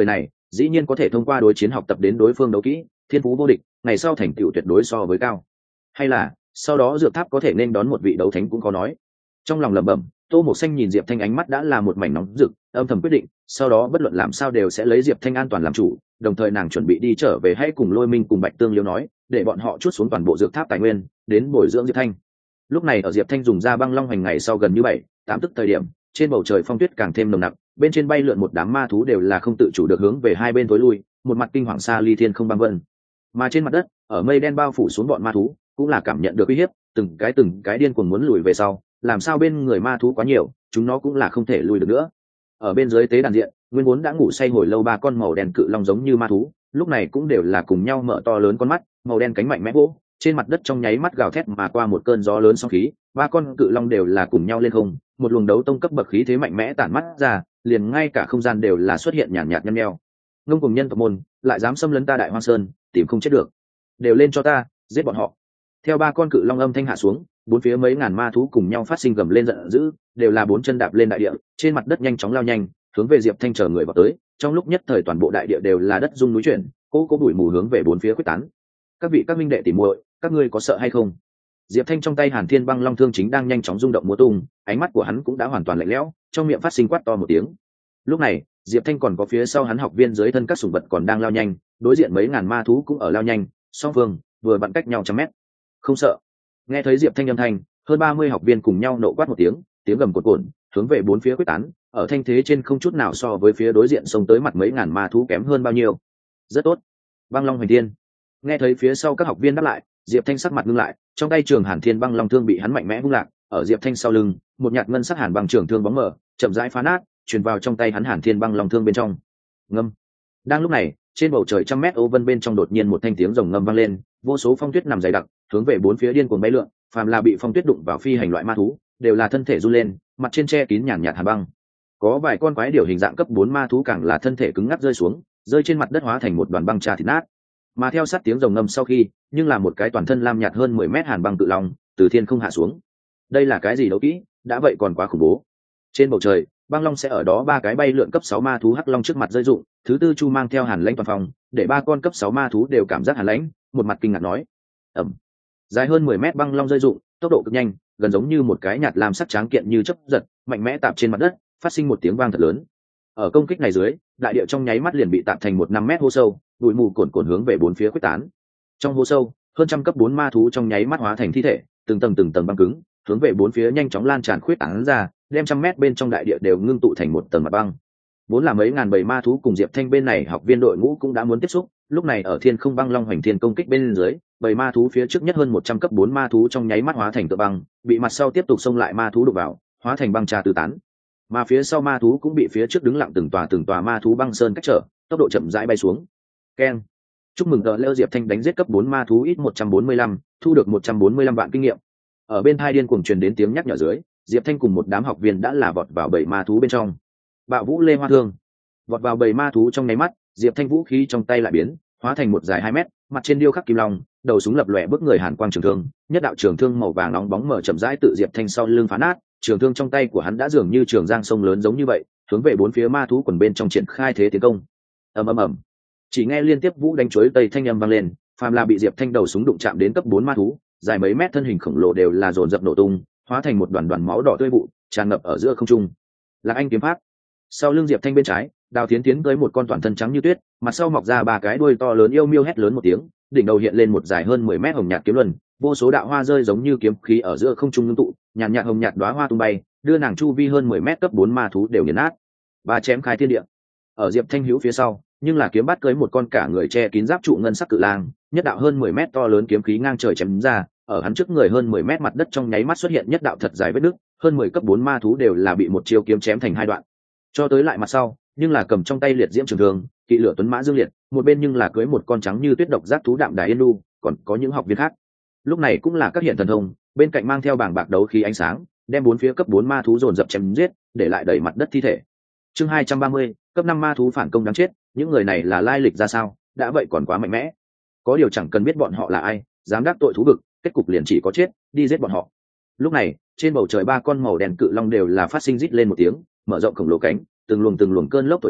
dĩ nhiên có thể thông qua đối chiến học tập đến đối phương đấu kỹ, thiên phú vô địch, ngày sau thành tựu tuyệt đối so với cao. Hay là sau đó dược tháp có thể nên đón một vị đấu thánh cũng có nói. Trong lòng lẩm bẩm, Tô Mộc Xanh nhìn Diệp Thanh ánh mắt đã là một mảnh nóng rực, âm thầm quyết định sau đó bất luận làm sao đều sẽ lấy Diệp Thanh an toàn làm chủ, đồng thời nàng chuẩn bị đi trở về hay cùng Lôi Minh cùng Bạch Tương Liêu nói, để bọn họ trút xuống toàn bộ dược tháp tài nguyên đến bồi dưỡng Diệp Thanh. Lúc này ở Diệp Thanh dùng ra băng long hành ngày sau gần như 7-8 tức thời điểm, trên bầu trời phong tuyết càng thêm nồng nặc, bên trên bay lượn một đám ma thú đều là không tự chủ được hướng về hai bên tối lui, một mặt kinh hoàng xa ly thiên không băng vân. Mà trên mặt đất, ở mây đen bao phủ xuống bọn ma thú, cũng là cảm nhận được uy hiếp, từng cái điên cuồng muốn lùi về sau, làm sao bên người ma thú quá nhiều, chúng nó cũng là không thể lùi được nữa. Ở bên dưới tế đàn diện, nguyên vốn đã ngủ say hồi lâu ba con màu đen cự long giống như ma thú, lúc này cũng đều là cùng nhau mở to lớn con mắt, màu đen cánh mạnh mẽ vỗ, trên mặt đất trong nháy mắt gào thét mà qua một cơn gió lớn sóng khí, ba con cự long đều là cùng nhau lên không, một luồng đấu tông cấp bậc khí thế mạnh mẽ tản mắt ra, liền ngay cả không gian đều là xuất hiện nhàn nhạt nhăn nheo. Ngông cùng nhân tộc môn, lại dám xâm lấn ta Đại Hoang Sơn, tìm không chết được. Đều lên cho ta, giết bọn họ. Theo ba con cự long âm thanh hạ xuống, bốn phía mấy ngàn ma thú cùng nhau phát sinh gầm lên giận dữ, đều là bốn chân đạp lên đại địa, trên mặt đất nhanh chóng lao nhanh, hướng về Diệp Thanh chờ người vào tới. Trong lúc nhất thời toàn bộ đại địa đều là đất rung núi chuyển, cố bụi mù hướng về bốn phía quyết tán. Các minh đệ tỉ muội, các ngươi có sợ hay không? Diệp Thanh trong tay Hàn Thiên Băng Long thương chính đang nhanh chóng rung động múa tung, ánh mắt của hắn cũng đã hoàn toàn lạnh lẽo, trong miệng phát sinh quát to một tiếng. Lúc này, Diệp Thanh còn có phía sau hắn học viên dưới thân các sủng vật còn đang lao nhanh, đối diện mấy ngàn ma thú cũng ở lao nhanh, song phương vừa vặn cách nhau 100 mét. Không sợ. Nghe thấy Diệp Thanh âm thanh, hơn 30 học viên cùng nhau nộ quát một tiếng, tiếng gầm cuồn cuộn, hướng về bốn phía quyết tán, ở thanh thế trên không chút nào so với phía đối diện xông tới mặt mấy ngàn ma thú kém hơn bao nhiêu. Rất tốt. Băng Long Hoành Thiên. Nghe thấy phía sau các học viên đáp lại, Diệp Thanh sắc mặt ngưng lại, trong tay trường Hàn Thiên Băng Long thương bị hắn mạnh mẽ vung lạc, ở Diệp Thanh sau lưng, một nhạt ngân sắc hàn băng trường thương bóng mở, chậm rãi phá nát, truyền vào trong tay hắn Hàn Thiên Băng Long thương bên trong. Ngâm. Đang lúc này, trên bầu trời 100 mét ô vân bên trong đột nhiên một thanh tiếng rồng ngâm vang lên, vô số phong tuyết nằm dày đặc, hướng về bốn phía điên cuồng bay lượn, phàm là bị phong tuyết đụng vào phi hành loại ma thú, đều là thân thể run lên, mặt trên che kín nhàn nhạt hàn băng. Có vài con quái điểu hình dạng cấp 4 ma thú càng là thân thể cứng ngắc rơi xuống, rơi trên mặt đất hóa thành một đoàn băng trà thịt nát. Mà theo sát tiếng rồng ngâm sau khi, nhưng là một cái toàn thân lam nhạt hơn 10 mét hàn băng cự long từ thiên không hạ xuống. Đây là cái gì đấu kỹ, đã vậy còn quá khủng bố. Trên bầu trời, băng long sẽ ở đó ba cái bay lượn cấp 6 ma thú hắc long trước mặt rơi dụng, thứ tư chu mang theo hàn lãnh toàn phòng, để ba con cấp 6 ma thú đều cảm giác hàn lãnh, một mặt kinh ngạc nói: "Ầm." Dài hơn 10 mét băng long rơi dụng, tốc độ cực nhanh, gần giống như một cái nhạt làm sắc tráng kiện như chớp giật, mạnh mẽ tạp trên mặt đất, phát sinh một tiếng vang thật lớn. Ở công kích này dưới, đại địa trong nháy mắt liền bị tạp thành một 5 mét hố sâu, bụi mù cuồn hướng về bốn phía quyết tán. Trong hố sâu, hơn trăm cấp 4 ma thú trong nháy mắt hóa thành thi thể, từng tầng băng cứng, hướng về bốn phía nhanh chóng lan tràn khuyết tán ra, đem 100 mét bên trong đại địa đều ngưng tụ thành một tầng mặt băng. Vốn là mấy ngàn bầy ma thú cùng Diệp Thanh bên này học viên đội ngũ cũng đã muốn tiếp xúc, lúc này ở thiên không băng long hoành thiên công kích bên dưới, bầy ma thú phía trước nhất hơn 100 cấp 4 ma thú trong nháy mắt hóa thành tựa băng, bị mặt sau tiếp tục xông lại ma thú đụng vào, hóa thành băng trà tứ tán. Mà phía sau ma thú cũng bị phía trước đứng lặng từng tòa ma thú băng sơn cách trở, tốc độ chậm rãi bay xuống. Keng. Chúc mừng Leo Diệp Thanh đánh giết cấp 4 ma thú ít 145, thu được 145 vạn kinh nghiệm. Ở bên tai điên cuồng truyền đến tiếng nhắc nhở dưới, Diệp Thanh cùng một đám học viên đã là vọt vào bầy ma thú bên trong. Bạo Vũ Lê Hoa Thương. Vọt vào bầy ma thú trong nháy mắt, Diệp Thanh vũ khí trong tay lại biến, hóa thành một dài 2 mét, mặt trên điêu khắc kim long, đầu súng lập lòe bước người hàn quang trường thương, nhất đạo trường thương màu vàng nóng bóng mở chậm rãi tự Diệp Thanh sau lưng phá nát, trường thương trong tay của hắn đã dường như trường giang sông lớn giống như vậy, hướng về bốn phía ma thú quần bên trong triển khai thế tiến công. Ầm ầm ầm. Chỉ nghe liên tiếp vũ đánh chuối tây thanh âm vang lên, phàm là bị Diệp Thanh đầu súng đụng chạm đến cấp 4 ma thú, dài mấy mét thân hình khổng lồ đều là dồn dập nổ tung, hóa thành một đoàn máu đỏ tươi vụ, tràn ngập ở giữa không trung. Lạc Anh kiếm pháp. Sau lưng Diệp Thanh bên trái, Đào Tiến tiến tới một con toàn thân trắng như tuyết, mặt sau mọc ra ba cái đuôi to lớn yêu miêu hét lớn một tiếng, đỉnh đầu hiện lên một dài hơn 10 mét hồng nhạt kiếm luân, vô số đạo hoa rơi giống như kiếm khí ở giữa không trung ngưng tụ, nhàn nhạt hồng nhạt đóa hoa tung bay, đưa nàng chu vi hơn 10 mét cấp 4 ma thú đều nghiền nát. Ba chém khai thiên địa. Ở Diệp Thanh hữu phía sau, nhưng là kiếm bắt cưới một con cả người che kín giáp trụ ngân sắc cự lang, nhất đạo hơn 10 mét to lớn kiếm khí ngang trời chém ra, ở hắn trước người hơn 10 mét mặt đất trong nháy mắt xuất hiện nhất đạo thật dài vết nứt, hơn 10 cấp 4 ma thú đều là bị một chiêu kiếm chém thành hai đoạn. Cho tới lại mặt sau, nhưng là cầm trong tay liệt diễm trường thương, kỵ lửa tuấn mã dương liệt, một bên nhưng là cưới một con trắng như tuyết độc giác thú đạm đài yên nu, còn có những học viên khác. Lúc này cũng là các hiện thần thông, bên cạnh mang theo bảng bạc đấu khí ánh sáng, đem bốn phía cấp 4 ma thú dồn dập chém giết, để lại đầy mặt đất thi thể. Chương 230, cấp 5 ma thú phản công đáng chết, những người này là lai lịch ra sao, đã vậy còn quá mạnh mẽ. Có điều chẳng cần biết bọn họ là ai, dám đắc tội thú vực, kết cục liền chỉ có chết, đi giết bọn họ. Lúc này, trên bầu trời ba con màu đen cự long đều là phát sinh rít lên một tiếng, mở rộng khổng lồ cánh, từng luồng cơn lốc thổi đi,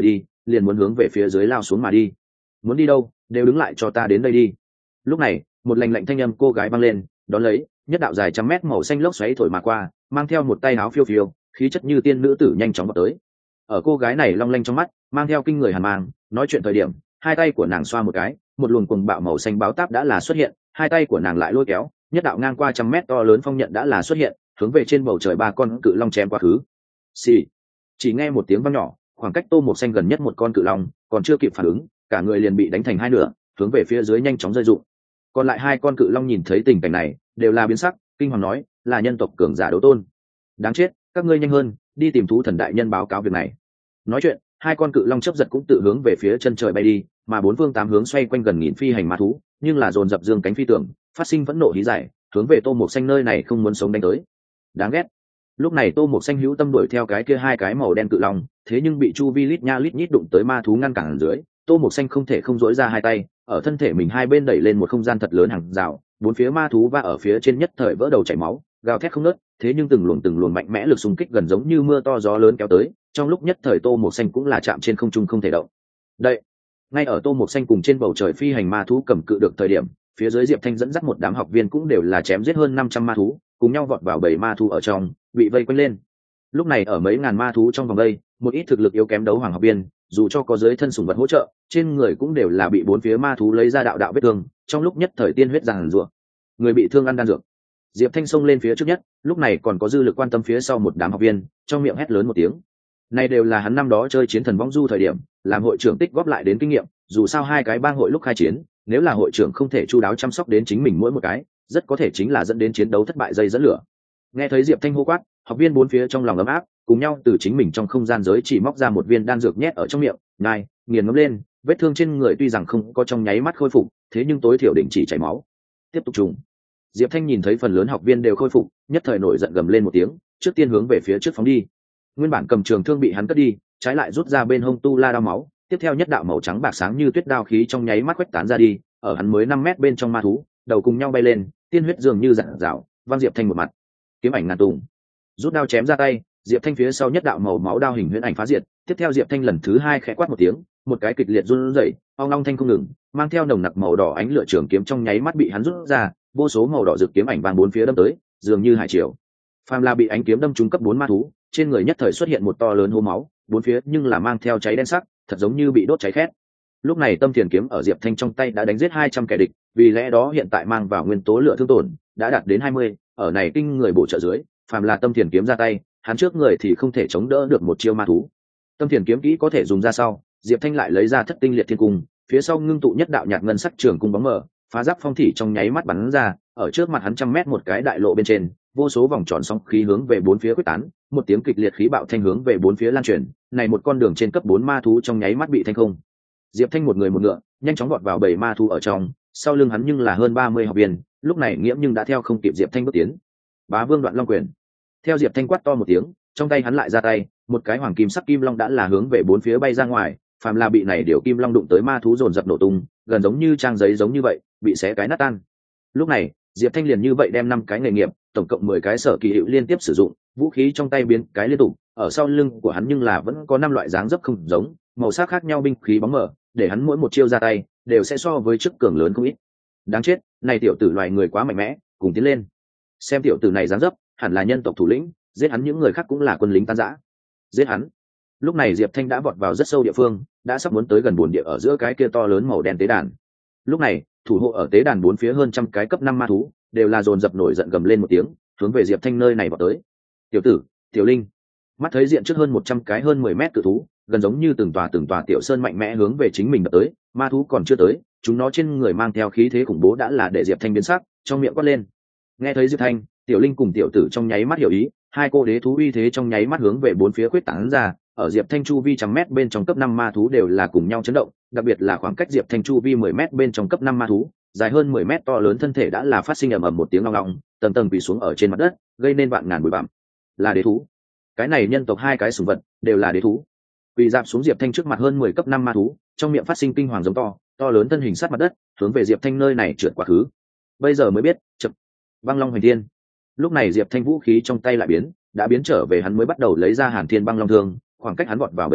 liền muốn hướng về phía dưới lao xuống mà đi. Muốn đi đâu, đều đứng lại cho ta đến đây đi. Lúc này một lạnh lạnh thanh âm cô gái vang lên, đón lấy nhất đạo dài trăm mét màu xanh lốc xoáy thổi mà qua, mang theo một tay áo phiêu phiêu, khí chất như tiên nữ tử nhanh chóng vào tới. Ở cô gái này long lanh trong mắt mang theo kinh người hàn mang, nói chuyện thời điểm hai tay của nàng xoa một cái, một luồng cuồng bạo màu xanh báo táp đã là xuất hiện, hai tay của nàng lại lôi kéo, nhất đạo ngang qua trăm mét to lớn phong nhận đã là xuất hiện, hướng về trên bầu trời ba con cự long chém qua khứ. Xì. Chỉ nghe một tiếng vang nhỏ, khoảng cách Tô Mộc Xanh gần nhất một con cự long còn chưa kịp phản ứng, cả người liền bị đánh thành hai nửa, hướng về phía dưới nhanh chóng rơi rụng. Còn lại hai con cự long nhìn thấy tình cảnh này đều là biến sắc, kinh hoàng nói, là nhân tộc cường giả đấu tôn. Đáng chết, các ngươi nhanh hơn, đi tìm thú thần đại nhân báo cáo việc này. Nói chuyện, hai con cự long chớp giật cũng tự hướng về phía chân trời bay đi, mà bốn phương tám hướng xoay quanh gần nghìn phi hành ma thú, nhưng là dồn dập dương cánh phi tưởng, phát sinh phẫn nộ hí giải, hướng về Tô Mộc Xanh nơi này không muốn sống đánh tới. Đáng ghét. Lúc này Tô Mộc Xanh hữu tâm đuổi theo cái kia hai cái màu đen cự long, thế nhưng bị chu vi lít nha lít nhít đụng tới ma thú ngăn cản ở dưới. Tô Mộc Xanh không thể không dỗi ra hai tay, ở thân thể mình hai bên đẩy lên một không gian thật lớn hàng rào, bốn phía ma thú va ở phía trên nhất thời vỡ đầu chảy máu, gào thét không ngớt. Thế nhưng từng luồng mạnh mẽ lực xung kích gần giống như mưa to gió lớn kéo tới, trong lúc nhất thời Tô Mộc Xanh cũng là chạm trên không trung không thể động. Đây, ngay ở Tô Mộc Xanh cùng trên bầu trời phi hành ma thú cầm cự được thời điểm, phía dưới Diệp Thanh dẫn dắt một đám học viên cũng đều là chém giết hơn 500 ma thú, cùng nhau vọt vào bầy ma thú ở trong, bị vây quanh lên. Lúc này ở mấy ngàn ma thú trong vòng đây, một ít thực lực yếu kém đấu hoàng học viên, dù cho có dưới thân sủng vật hỗ trợ, trên người cũng đều là bị bốn phía ma thú lấy ra đạo đạo vết thương, trong lúc nhất thời tiên huyết giằng giụa. Người bị thương ăn đan dược. Diệp Thanh xông lên phía trước nhất, lúc này còn có dư lực quan tâm phía sau một đám học viên, trong miệng hét lớn một tiếng. Này đều là hắn năm đó chơi chiến thần vong du thời điểm, làm hội trưởng tích góp lại đến kinh nghiệm, dù sao hai cái bang hội lúc khai chiến, nếu là hội trưởng không thể chu đáo chăm sóc đến chính mình mỗi một cái, rất có thể chính là dẫn đến chiến đấu thất bại dây dẫn lửa. Nghe thấy Diệp Thanh hô quát, học viên bốn phía trong lòng ấm áp, cùng nhau từ chính mình trong không gian giới chỉ móc ra một viên đan dược nhét ở trong miệng, nhai, nghiền ngấm lên, vết thương trên người tuy rằng không có trong nháy mắt khôi phục, thế nhưng tối thiểu định chỉ chảy máu. Tiếp tục trùng. Diệp Thanh nhìn thấy phần lớn học viên đều khôi phục, nhất thời nổi giận gầm lên một tiếng, trước tiên hướng về phía trước phóng đi. Nguyên bản cầm trường thương bị hắn cất đi, trái lại rút ra bên hông tu la đao máu, tiếp theo nhất đạo màu trắng bạc sáng như tuyết đao khí trong nháy mắt quét tán ra đi, ở hắn mới 5 mét bên trong ma thú, đầu cùng nhau bay lên, tiên huyết dường như rạng rào, vang Diệp Thanh một mặt. Kiếm ảnh ngàn tùng. Rút đao chém ra tay, Diệp Thanh phía sau nhất đạo màu máu đao hình huyễn ảnh phá diệt, tiếp theo Diệp Thanh lần thứ hai khẽ quát một tiếng, một cái kịch liệt run rẩy, ong long thanh không ngừng, mang theo nồng nặc màu đỏ ánh lửa trường kiếm trong nháy mắt bị hắn rút ra, vô số màu đỏ rực kiếm ảnh vàng bốn phía đâm tới, dường như hải triều. Phàm là bị ánh kiếm đâm trúng cấp 4 ma thú, trên người nhất thời xuất hiện một to lớn hố máu, bốn phía nhưng là mang theo cháy đen sắc, thật giống như bị đốt cháy khét. Lúc này Tâm Thiền kiếm ở Diệp Thanh trong tay đã đánh giết 200 kẻ địch, vì lẽ đó hiện tại mang vào nguyên tố lửa thương tổn đã đạt đến 20, ở này kinh người bổ trợ dưới, phàm là Tâm Thiền kiếm ra tay, hắn trước người thì không thể chống đỡ được một chiêu ma thú. Tâm Thiền kiếm kỹ có thể dùng ra sau, Diệp Thanh lại lấy ra Thất tinh liệt thiên cung, phía sau ngưng tụ nhất đạo nhạt ngân sắc trường cung bóng mờ, phá giáp phong thỉ trong nháy mắt bắn ra, ở trước mặt hắn 100 mét một cái đại lộ bên trên, vô số vòng tròn sóng khí hướng về bốn phía quyết tán, một tiếng kịch liệt khí bạo thanh hướng về bốn phía lan truyền, này một con đường trên cấp 4 ma thú trong nháy mắt bị thanh không. Diệp Thanh một người một ngựa, nhanh chóng vọt vào bầy ma thú ở trong, sau lưng hắn nhưng là hơn 30 học viên, lúc này Nghiễm nhưng đã theo không kịp Diệp Thanh bước tiến. Bá Vương Đoạn Long Quyền. Theo Diệp Thanh quát to một tiếng, trong tay hắn lại ra tay, một cái hoàng kim sắc kim long đã là hướng về bốn phía bay ra ngoài, phàm là bị này điều kim long đụng tới ma thú dồn dập nổ tung, gần giống như trang giấy giống như vậy, bị xé cái nát tan. Lúc này, Diệp Thanh liền như vậy đem 5 cái nghề nghiệp, tổng cộng 10 cái sở kỳ hiệu liên tiếp sử dụng, vũ khí trong tay biến cái liên tục, ở sau lưng của hắn nhưng là vẫn có 5 loại dáng dấp không giống, màu sắc khác nhau binh khí bóng mờ, để hắn mỗi một chiêu ra tay đều sẽ so với trước cường lớn không ít. Đáng chết, này tiểu tử loài người quá mạnh mẽ, cùng tiến lên. Xem tiểu tử này dáng dấp, hẳn là nhân tộc thủ lĩnh, giết hắn những người khác cũng là quân lính tan rã. Giết hắn. Lúc này Diệp Thanh đã vọt vào rất sâu địa phương, đã sắp muốn tới gần buồn địa ở giữa cái kia to lớn màu đen tế đàn. Lúc này, thủ hộ ở tế đàn bốn phía hơn 100 cái cấp 5 ma thú, đều là dồn dập nổi giận gầm lên một tiếng, hướng về Diệp Thanh nơi này vọt tới. Tiểu tử, Tiểu Linh. Mắt thấy diện trước hơn 100 cái hơn 10 mét cự thú, gần giống như từng tòa tiểu sơn mạnh mẽ hướng về chính mình đập tới, ma thú còn chưa tới, chúng nó trên người mang theo khí thế khủng bố đã là để Diệp Thanh biến sắc, trong miệng quát lên. Nghe thấy Diệp Thanh, Tiểu Linh cùng tiểu tử trong nháy mắt hiểu ý, hai cô đế thú uy thế trong nháy mắt hướng về bốn phía quyết tán ra, ở Diệp Thanh chu vi 100 mét bên trong cấp 5 ma thú đều là cùng nhau chấn động, đặc biệt là khoảng cách Diệp Thanh chu vi 10 mét bên trong cấp 5 ma thú, dài hơn 10 mét to lớn thân thể đã là phát sinh ầm ầm một tiếng long long, tầng tầng quỳ xuống ở trên mặt đất, gây nên vạn ngàn bụi bặm. Là đế thú. Cái này nhân tộc hai cái sủng vật đều là đế thú. Quỳ rạp xuống Diệp Thanh trước mặt hơn 10 cấp 5 ma thú, trong miệng phát sinh kinh hoàng giống to lớn thân hình sát mặt đất, hướng về Diệp Thanh nơi này trượt quá khứ. Bây giờ mới biết, chậm. Băng Long Hoành Thiên. Lúc này Diệp Thanh vũ khí trong tay lại biến, đã biến trở về hắn mới bắt đầu lấy ra Hàn Thiên Băng Long thương, khoảng cách hắn vọt vào bầy thú,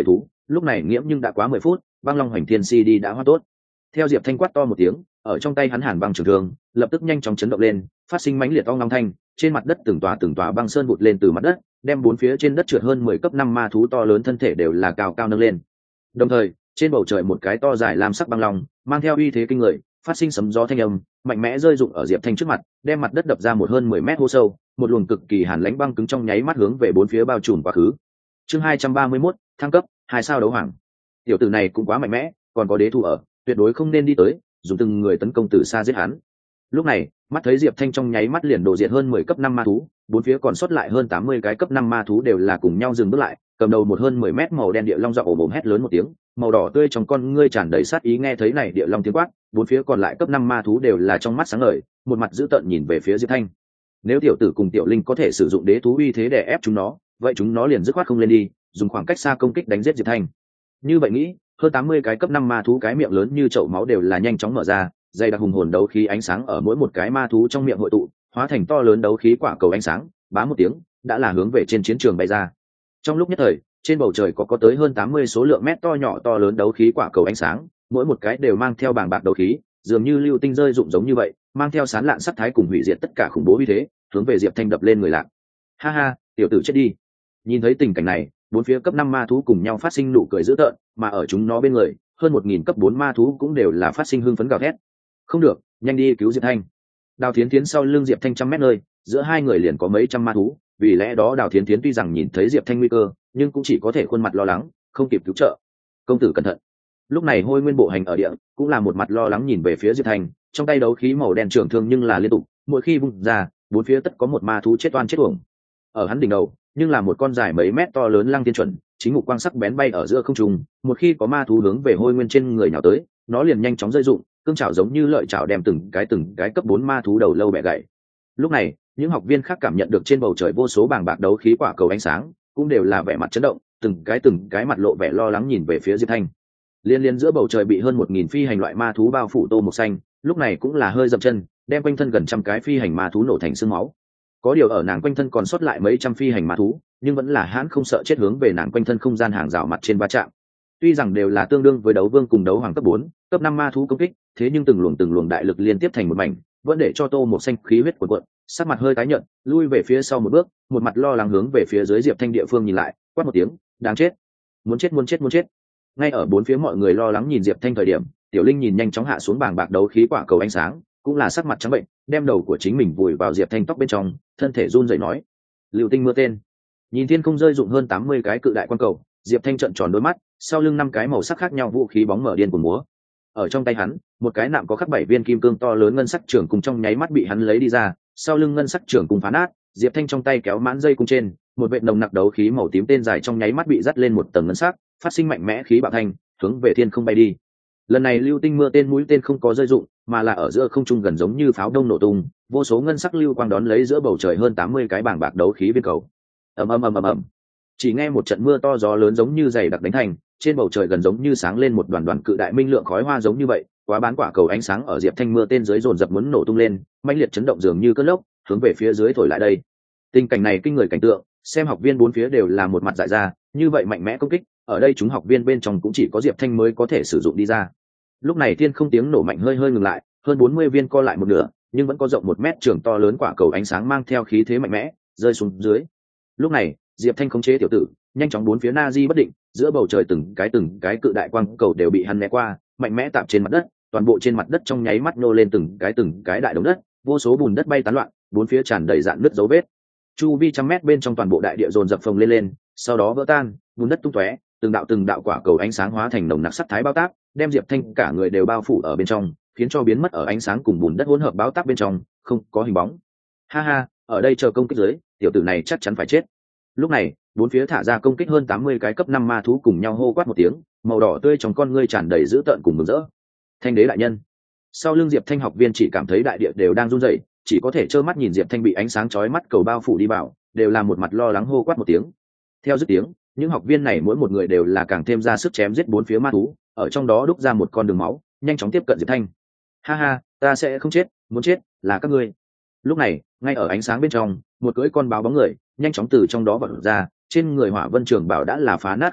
lúc này nghiễm nhưng đã quá 10 phút, băng long hoành thiên si đi đã hóa tốt. Theo Diệp Thanh quát to một tiếng, ở trong tay hắn hàn băng trường thương lập tức nhanh chóng chấn động lên, phát sinh mãnh liệt ong long thanh, trên mặt đất từng tòa băng sơn vụt lên từ mặt đất, đem bốn phía trên đất trượt hơn 10 cấp 5 ma thú to lớn thân thể đều là cao cao nâng lên. Đồng thời, trên bầu trời một cái to dài lam sắc băng long, mang theo uy thế kinh người, phát sinh sấm gió thanh âm, mạnh mẽ rơi rụng ở Diệp Thanh trước mặt, đem mặt đất đập ra một hơn 10 mét hố sâu, một luồng cực kỳ hàn lãnh băng cứng trong nháy mắt hướng về bốn phía bao trùm quá khứ. Chương 231, thăng cấp, 2 sao đấu hoàng. Tiểu tử này cũng quá mạnh mẽ, còn có đế thủ ở, tuyệt đối không nên đi tới, dùng từng người tấn công từ xa giết hắn. Lúc này, mắt thấy Diệp Thanh trong nháy mắt liền đổ diệt hơn 10 cấp 5 ma thú, bốn phía còn sót lại hơn 80 cái cấp 5 ma thú đều là cùng nhau dừng bước lại, cầm đầu một hơn 10 mét màu đen địa long giọng ồm ồm hét lớn một tiếng, màu đỏ tươi trong con ngươi tràn đầy sát ý. Nghe thấy này địa long tiếng quát, bốn phía còn lại cấp 5 ma thú đều là trong mắt sáng ngời, một mặt dữ tợn nhìn về phía Diệp Thanh. Nếu tiểu tử cùng tiểu linh có thể sử dụng đế thú uy thế để ép chúng nó, vậy chúng nó liền dứt khoát không lên đi, dùng khoảng cách xa công kích đánh giết Diệp Thanh. Như vậy nghĩ, hơn 80 cái cấp 5 ma thú cái miệng lớn như chậu máu đều là nhanh chóng mở ra, dày đặc hùng hồn đấu khí ánh sáng ở mỗi một cái ma thú trong miệng hội tụ, hóa thành to lớn đấu khí quả cầu ánh sáng, bá một tiếng, đã là hướng về trên chiến trường bay ra. Trong lúc nhất thời, trên bầu trời có tới hơn 80 số lượng mét to nhỏ to lớn đấu khí quả cầu ánh sáng, mỗi một cái đều mang theo bàng bạc đấu khí, dường như lưu tinh rơi rụng giống như vậy, mang theo sán lạn sắc thái cùng hủy diệt tất cả khủng bố uy thế, hướng về Diệp Thanh đập lên người lạc. Ha ha, tiểu tử chết đi. Nhìn thấy tình cảnh này, bốn phía cấp 5 ma thú cùng nhau phát sinh nụ cười dữ tợn, mà ở chúng nó bên người, hơn 1000 cấp 4 ma thú cũng đều là phát sinh hưng phấn gào thét. Không được, nhanh đi cứu Diệp Thanh. Đào Thiến Thiến sau lưng Diệp Thanh trăm mét nơi, giữa hai người liền có mấy trăm ma thú, vì lẽ đó Đào Thiến Thiến tuy rằng nhìn thấy Diệp Thanh nguy cơ, nhưng cũng chỉ có thể khuôn mặt lo lắng, không kịp cứu trợ. Công tử cẩn thận. Lúc này Hôi Nguyên bộ hành ở địa, cũng là một mặt lo lắng nhìn về phía Diệp Thanh, trong tay đấu khí màu đen trường thương nhưng là liên tục, mỗi khi vung ra, bốn phía tất có một ma thú chết oan chết uổng. Ở hắn đỉnh đầu, nhưng là một con dài mấy mét to lớn lăng tiên chuẩn, chính ngục quang sắc bén bay ở giữa không trung, một khi có ma thú hướng về Hôi Nguyên trên người nhào tới, nó liền nhanh chóng rơi rụng, cương chảo giống như lợi chảo đem từng cái cấp 4 ma thú đầu lâu bẻ gãy. Lúc này, những học viên khác cảm nhận được trên bầu trời vô số bàng bạc đấu khí quả cầu ánh sáng, cũng đều là vẻ mặt chấn động, từng cái mặt lộ vẻ lo lắng nhìn về phía Diệp Thanh. Liên giữa bầu trời bị hơn 1000 phi hành loại ma thú bao phủ tô mộc xanh, lúc này cũng là hơi dậm chân, đem quanh thân gần trăm cái phi hành ma thú nổ thành xương máu. Có điều ở nàng quanh thân còn sót lại mấy trăm phi hành ma thú, nhưng vẫn là hãn không sợ chết hướng về nàng quanh thân không gian hàng rào mặt trên va chạm. Tuy rằng đều là tương đương với đấu vương cùng đấu hoàng cấp 4, cấp 5 ma thú công kích, thế nhưng từng luồng đại lực liên tiếp thành một mảnh, vẫn để cho tô mộc xanh khí huyết cuộn cuộn, sắc mặt hơi tái nhợt, lui về phía sau một bước, một mặt lo lắng hướng về phía dưới Diệp Thanh địa phương nhìn lại, quát một tiếng, đáng chết, muốn chết. Ngay ở bốn phía mọi người lo lắng nhìn Diệp Thanh thời điểm, tiểu linh nhìn nhanh chóng hạ xuống bảng bạc đấu khí quả cầu ánh sáng, cũng là sắc mặt trắng bệnh, đem đầu của chính mình vùi vào Diệp Thanh tóc bên trong, thân thể run rẩy nói, lưu tinh mưa tên. Nhìn thiên không rơi dụng hơn 80 cái cự đại quang cầu, Diệp Thanh trợn tròn đôi mắt, sau lưng 5 cái màu sắc khác nhau vũ khí bóng mở điên cuồng múa. Ở trong tay hắn, một cái nạm có khắc 7 viên kim cương to lớn ngân sắc trường cùng trong nháy mắt bị hắn lấy đi ra, sau lưng ngân sắc trường cùng phá nát, Diệp Thanh trong tay kéo mãn dây cung trên, một vệt nồng nặc đấu khí màu tím tên dài trong nháy mắt bị dắt lên một tầng ngân sắc, phát sinh mạnh mẽ khí bạo thanh, hướng về thiên không bay đi. Lần này lưu tinh mưa tên mũi tên không có rơi dụng, mà là ở giữa không trung gần giống như pháo đông nổ tung, vô số ngân sắc lưu quang đón lấy giữa bầu trời hơn 80 cái bảng bạc đấu khí viên cầu. Ầm ầm. Chỉ nghe một trận mưa to gió lớn giống như dày đặc đánh thành, trên bầu trời gần giống như sáng lên một đoàn cự đại minh lượng khói hoa giống như vậy, quá bán quả cầu ánh sáng ở Diệp Thanh mưa tên dưới dồn dập muốn nổ tung lên, mãnh liệt chấn động dường như cơn lốc, hướng về phía dưới thổi lại đây. Tình cảnh này kinh người cảnh tượng, xem học viên bốn phía đều là một mặt dại ra, như vậy mạnh mẽ công kích, ở đây chúng học viên bên trong cũng chỉ có Diệp Thanh mới có thể sử dụng đi ra. Lúc này thiên không tiếng nổ mạnh hơi ngừng lại, hơn 40 viên co lại một nửa, nhưng vẫn có rộng 1 mét trường to lớn quả cầu ánh sáng mang theo khí thế mạnh mẽ, rơi xuống dưới. Lúc này, Diệp Thanh khống chế tiểu tử, nhanh chóng bốn phía na di bất định, giữa bầu trời từng cái cự đại quang cầu đều bị hắn né qua, mạnh mẽ tạm trên mặt đất, toàn bộ trên mặt đất trong nháy mắt nô lên từng cái đại đống đất, vô số bùn đất bay tán loạn, bốn phía tràn đầy rạn nứt dấu vết. Chu vi trăm mét bên trong toàn bộ đại địa dồn dập phồng lên, sau đó vỡ tan, bùn đất tung tóe, từng đạo quả cầu ánh sáng hóa thành nồng nặc sắc thái bao táp, đem Diệp Thanh cả người đều bao phủ ở bên trong, khiến cho biến mất ở ánh sáng cùng bùn đất hỗn hợp bao táp bên trong, không có hình bóng. Ha ha, ở đây chờ công kích dưới, tiểu tử này chắc chắn phải chết. Lúc này, bốn phía thả ra công kích hơn 80 cái cấp 5 ma thú cùng nhau hô quát một tiếng, màu đỏ tươi trong con ngươi tràn đầy dữ tợn cùng mừng rỡ. Thanh đế đại nhân. Sau lưng Diệp Thanh học viên chỉ cảm thấy đại địa đều đang run rẩy, chỉ có thể trơ mắt nhìn Diệp Thanh bị ánh sáng chói mắt cầu bao phủ đi vào, đều là một mặt lo lắng hô quát một tiếng. Theo dứt tiếng, những học viên này mỗi một người đều là càng thêm ra sức chém giết bốn phía ma thú, ở trong đó đúc ra một con đường máu, nhanh chóng tiếp cận Diệp Thanh. Ha ha, ta sẽ không chết, muốn chết là các ngươi. Lúc này, ngay ở ánh sáng bên trong, một cưỡi con báo bóng người nhanh chóng từ trong đó vọt ra, trên người Hỏa Vân Trường Bảo đã là phá nát không ít,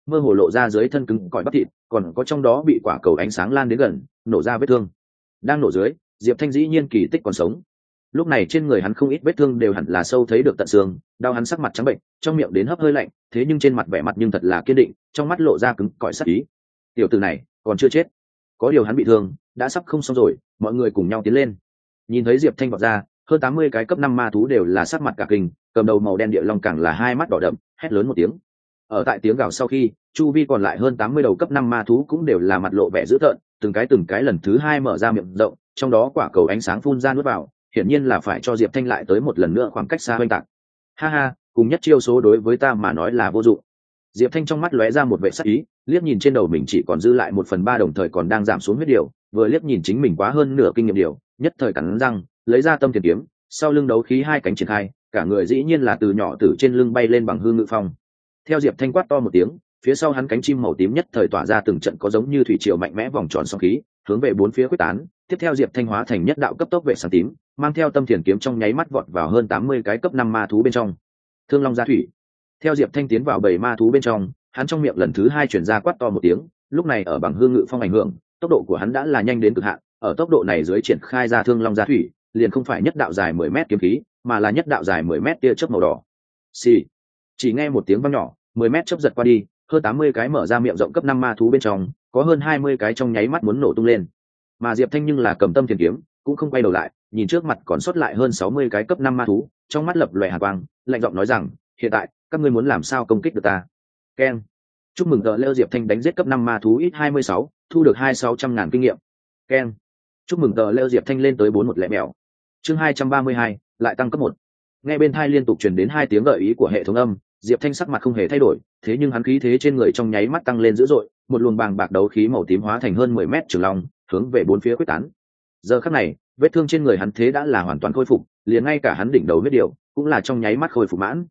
mơ hồ lộ ra dưới thân cứng cỏi bắp thịt, còn có trong đó bị quả cầu ánh sáng lan đến gần nổ ra vết thương. Đang nổ dưới, Diệp Thanh dĩ nhiên kỳ tích còn sống. Lúc này trên người hắn không ít vết thương đều hẳn là sâu thấy được tận xương, đau hắn sắc mặt trắng bệnh, trong miệng đến hấp hơi lạnh, thế nhưng trên mặt vẻ mặt nhưng thật là kiên định, trong mắt lộ ra cứng cỏi sắc ý. Tiểu tử này còn chưa chết, có điều hắn bị thương, đã sắp không xong rồi. Mọi người cùng nhau tiến lên. Nhìn thấy Diệp Thanh vọt ra, hơn 80 cái cấp 5 ma thú đều là sắc mặt cả kinh, cầm đầu màu đen địa long càng là hai mắt đỏ đậm, hét lớn một tiếng. Ở tại tiếng gào sau khi, chu vi còn lại hơn 80 đầu cấp 5 ma thú cũng đều là mặt lộ vẻ dữ tợn, từng cái lần thứ hai mở ra miệng rộng, trong đó quả cầu ánh sáng phun ra nuốt vào, hiển nhiên là phải cho Diệp Thanh lại tới một lần nữa khoảng cách xa oanh tạc. Ha ha, cùng nhất chiêu số đối với ta mà nói là vô dụng. Diệp Thanh trong mắt lóe ra một vẻ sắc ý, liếc nhìn trên đầu mình chỉ còn dư lại 1/3 đồng thời còn đang giảm xuống huyết điều, vừa liếc nhìn chính mình quá hơn nửa kinh nghiệm điều, nhất thời cắn răng, lấy ra tâm thiền kiếm, sau lưng đấu khí hai cánh triển khai, cả người dĩ nhiên là từ nhỏ từ trên lưng bay lên bằng hư ngự phong. Theo Diệp Thanh quát to một tiếng, phía sau hắn cánh chim màu tím nhất thời tỏa ra từng trận có giống như thủy triều mạnh mẽ vòng tròn sóng khí, hướng về bốn phía quyết tán. Tiếp theo Diệp Thanh hóa thành nhất đạo cấp tốc vệ sáng tím, mang theo tâm thiền kiếm trong nháy mắt vọt vào hơn 80 cái cấp 5 ma thú bên trong. Thương Long gia thủy. Theo Diệp Thanh tiến vào bầy ma thú bên trong, hắn trong miệng lần thứ hai truyền ra quát to một tiếng, lúc này ở bằng hư ngự phong ảnh hưởng, tốc độ của hắn đã là nhanh đến cực hạn, ở tốc độ này dưới triển khai ra Thương Long gia thủy, liền không phải nhất đạo dài 10 mét kiếm khí, mà là nhất đạo dài 10 mét tia chớp màu đỏ. Xì. Chỉ nghe một tiếng vang nhỏ, 10 mét chớp giật qua đi, hơn 80 cái mở ra miệng rộng cấp 5 ma thú bên trong, có hơn 20 cái trong nháy mắt muốn nổ tung lên. Mà Diệp Thanh nhưng là cầm tâm thiền kiếm, cũng không quay đầu lại, nhìn trước mặt còn sót lại hơn 60 cái cấp 5 ma thú, trong mắt lập lòe hàn quang, lạnh giọng nói rằng, hiện tại, các ngươi muốn làm sao công kích được ta? Keng. Chúc mừng tờ leo Diệp Thanh đánh giết cấp 5 ma thú ít 26, thu được 2600.000 kinh nghiệm. Keng. Chúc mừng tờ leo Diệp Thanh lên tới 41 lẻ mèo. Chương 232, lại tăng cấp 1. Nghe bên tai liên tục truyền đến hai tiếng gợi ý của hệ thống âm, Diệp Thanh sắc mặt không hề thay đổi, thế nhưng hắn khí thế trên người trong nháy mắt tăng lên dữ dội, một luồng bàng bạc đấu khí màu tím hóa thành hơn 10 mét trường long, hướng về bốn phía quyết tán. Giờ khắc này, vết thương trên người hắn thế đã là hoàn toàn khôi phục, liền ngay cả hắn đỉnh đầu huyết điều cũng là trong nháy mắt khôi phục mãn.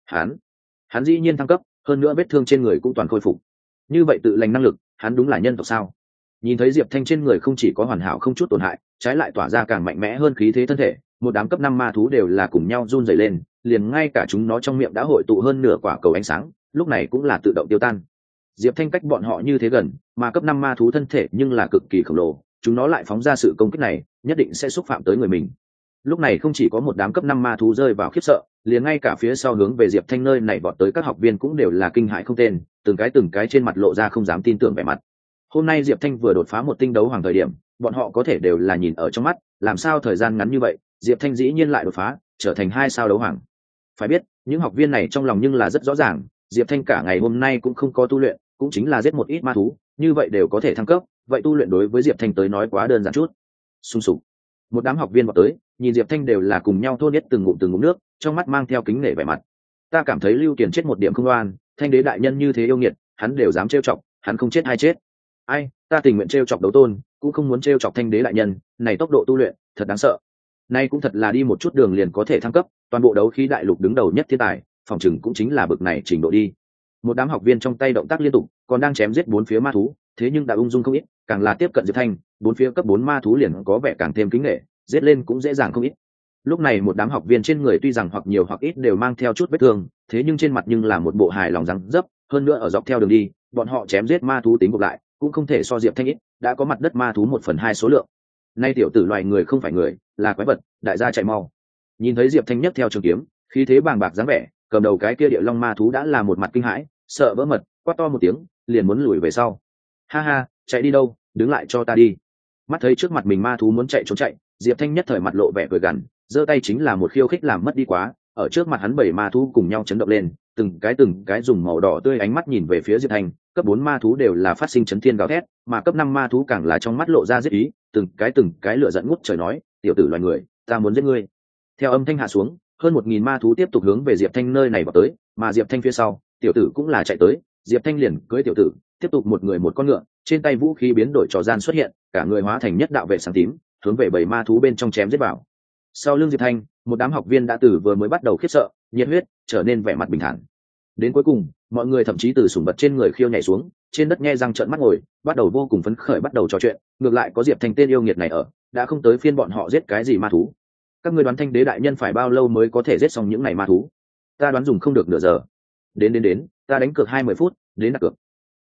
Hắn dĩ nhiên thăng cấp, hơn nữa vết thương trên người cũng toàn khôi phục. Như vậy tự lành năng lực, hắn đúng là nhân tộc sao? Nhìn thấy Diệp Thanh trên người không chỉ có hoàn hảo không chút tổn hại, trái lại tỏa ra càng mạnh mẽ hơn khí thế thân thể, một đám cấp 5 ma thú đều là cùng nhau run rẩy lên, liền ngay cả chúng nó trong miệng đã hội tụ hơn nửa quả cầu ánh sáng, lúc này cũng là tự động tiêu tan. Diệp Thanh cách bọn họ như thế gần, mà cấp 5 ma thú thân thể nhưng là cực kỳ khổng lồ, chúng nó lại phóng ra sự công kích này, nhất định sẽ xúc phạm tới người mình. Lúc này không chỉ có một đám cấp 5 ma thú rơi vào khiếp sợ, liền ngay cả phía sau hướng về Diệp Thanh nơi này vọt tới các học viên cũng đều là kinh hãi không tên, từng cái trên mặt lộ ra không dám tin tưởng vẻ mặt. Hôm nay Diệp Thanh vừa đột phá một tinh đấu hoàng thời điểm, bọn họ có thể đều là nhìn ở trong mắt, làm sao thời gian ngắn như vậy, Diệp Thanh dĩ nhiên lại đột phá, trở thành 2 sao đấu hoàng. Phải biết, những học viên này trong lòng nhưng là rất rõ ràng, Diệp Thanh cả ngày hôm nay cũng không có tu luyện, cũng chính là giết một ít ma thú, như vậy đều có thể thăng cấp, vậy tu luyện đối với Diệp Thanh tới nói quá đơn giản chút. Xung sục. Một đám học viên vào tới, nhìn Diệp Thanh đều là cùng nhau thôn nhất từng ngụm nước, trong mắt mang theo kính nể vẻ mặt. Ta cảm thấy Lưu Kiền chết một điểm không oan, Thanh đế đại nhân như thế yêu nghiệt, hắn đều dám trêu chọc, hắn không chết hay chết. Ai, ta tình nguyện trêu chọc đấu tôn, cũng không muốn trêu chọc Thanh đế đại nhân, này tốc độ tu luyện, thật đáng sợ. Nay cũng thật là đi một chút đường liền có thể thăng cấp, toàn bộ đấu khí đại lục đứng đầu nhất thiên tài, phòng chừng cũng chính là bực này trình độ đi. Một đám học viên trong tay động tác liên tục, còn đang chém giết bốn phía ma thú, thế nhưng đã ung dung không ít, càng là tiếp cận Diệp Thanh, bốn phía cấp 4 ma thú liền có vẻ càng thêm kính nể, giết lên cũng dễ dàng không ít. Lúc này một đám học viên trên người tuy rằng hoặc nhiều hoặc ít đều mang theo chút vết thương, thế nhưng trên mặt nhưng là một bộ hài lòng răng dấp, hơn nữa ở dọc theo đường đi, bọn họ chém giết ma thú tính gộp lại, cũng không thể so Diệp Thanh ít, đã có mặt đất ma thú 1/2 số lượng. Nay tiểu tử loài người không phải người, là quái vật, đại gia chạy mau. Nhìn thấy Diệp Thanh nhấc theo trường kiếm, khí thế bàng bạc dáng vẻ, cầm đầu cái kia địa long ma thú đã là một mặt kinh hãi, sợ vỡ mật, quát to một tiếng, liền muốn lùi về sau. Ha ha, chạy đi đâu, đứng lại cho ta đi. Mắt thấy trước mặt mình ma thú muốn chạy trốn chạy, Diệp Thanh nhất thời mặt lộ vẻ cười gằn, giơ tay chính là một khiêu khích làm mất đi quá, ở trước mặt hắn 7 ma thú cùng nhau chấn động lên, từng cái dùng màu đỏ tươi ánh mắt nhìn về phía Diệp Thanh, cấp 4 ma thú đều là phát sinh chấn thiên gào thét, mà cấp 5 ma thú càng là trong mắt lộ ra giết ý, từng cái lửa giận ngút trời nói, tiểu tử loài người, ta muốn giết ngươi. Theo âm thanh hạ xuống, hơn 1000 ma thú tiếp tục hướng về Diệp Thanh nơi này vào tới, mà Diệp Thanh phía sau, tiểu tử cũng là chạy tới, Diệp Thanh liền cưỡi tiểu tử, tiếp tục một người một con ngựa, trên tay vũ khí biến đổi trò gian xuất hiện, cả người hóa thành nhất đạo vệ sáng tím, hướng về 7 ma thú bên trong chém giết vào. Sau lưng Diệp Thanh, một đám học viên đã từ vừa mới bắt đầu khiếp sợ, nhiệt huyết, trở nên vẻ mặt bình thản. Đến cuối cùng, mọi người thậm chí từ sủng vật trên người khiêu nhảy xuống, trên đất nhe răng trợn mắt ngồi, bắt đầu vô cùng phấn khởi bắt đầu trò chuyện, ngược lại có Diệp Thanh tên yêu nghiệt này ở, đã không tới phiên bọn họ giết cái gì ma thú. Các ngươi đoán Thanh đế đại nhân phải bao lâu mới có thể giết xong những này ma thú? Ta đoán dùng không được nửa giờ. Đến, ta đánh cược 20 phút, đến đặt cược.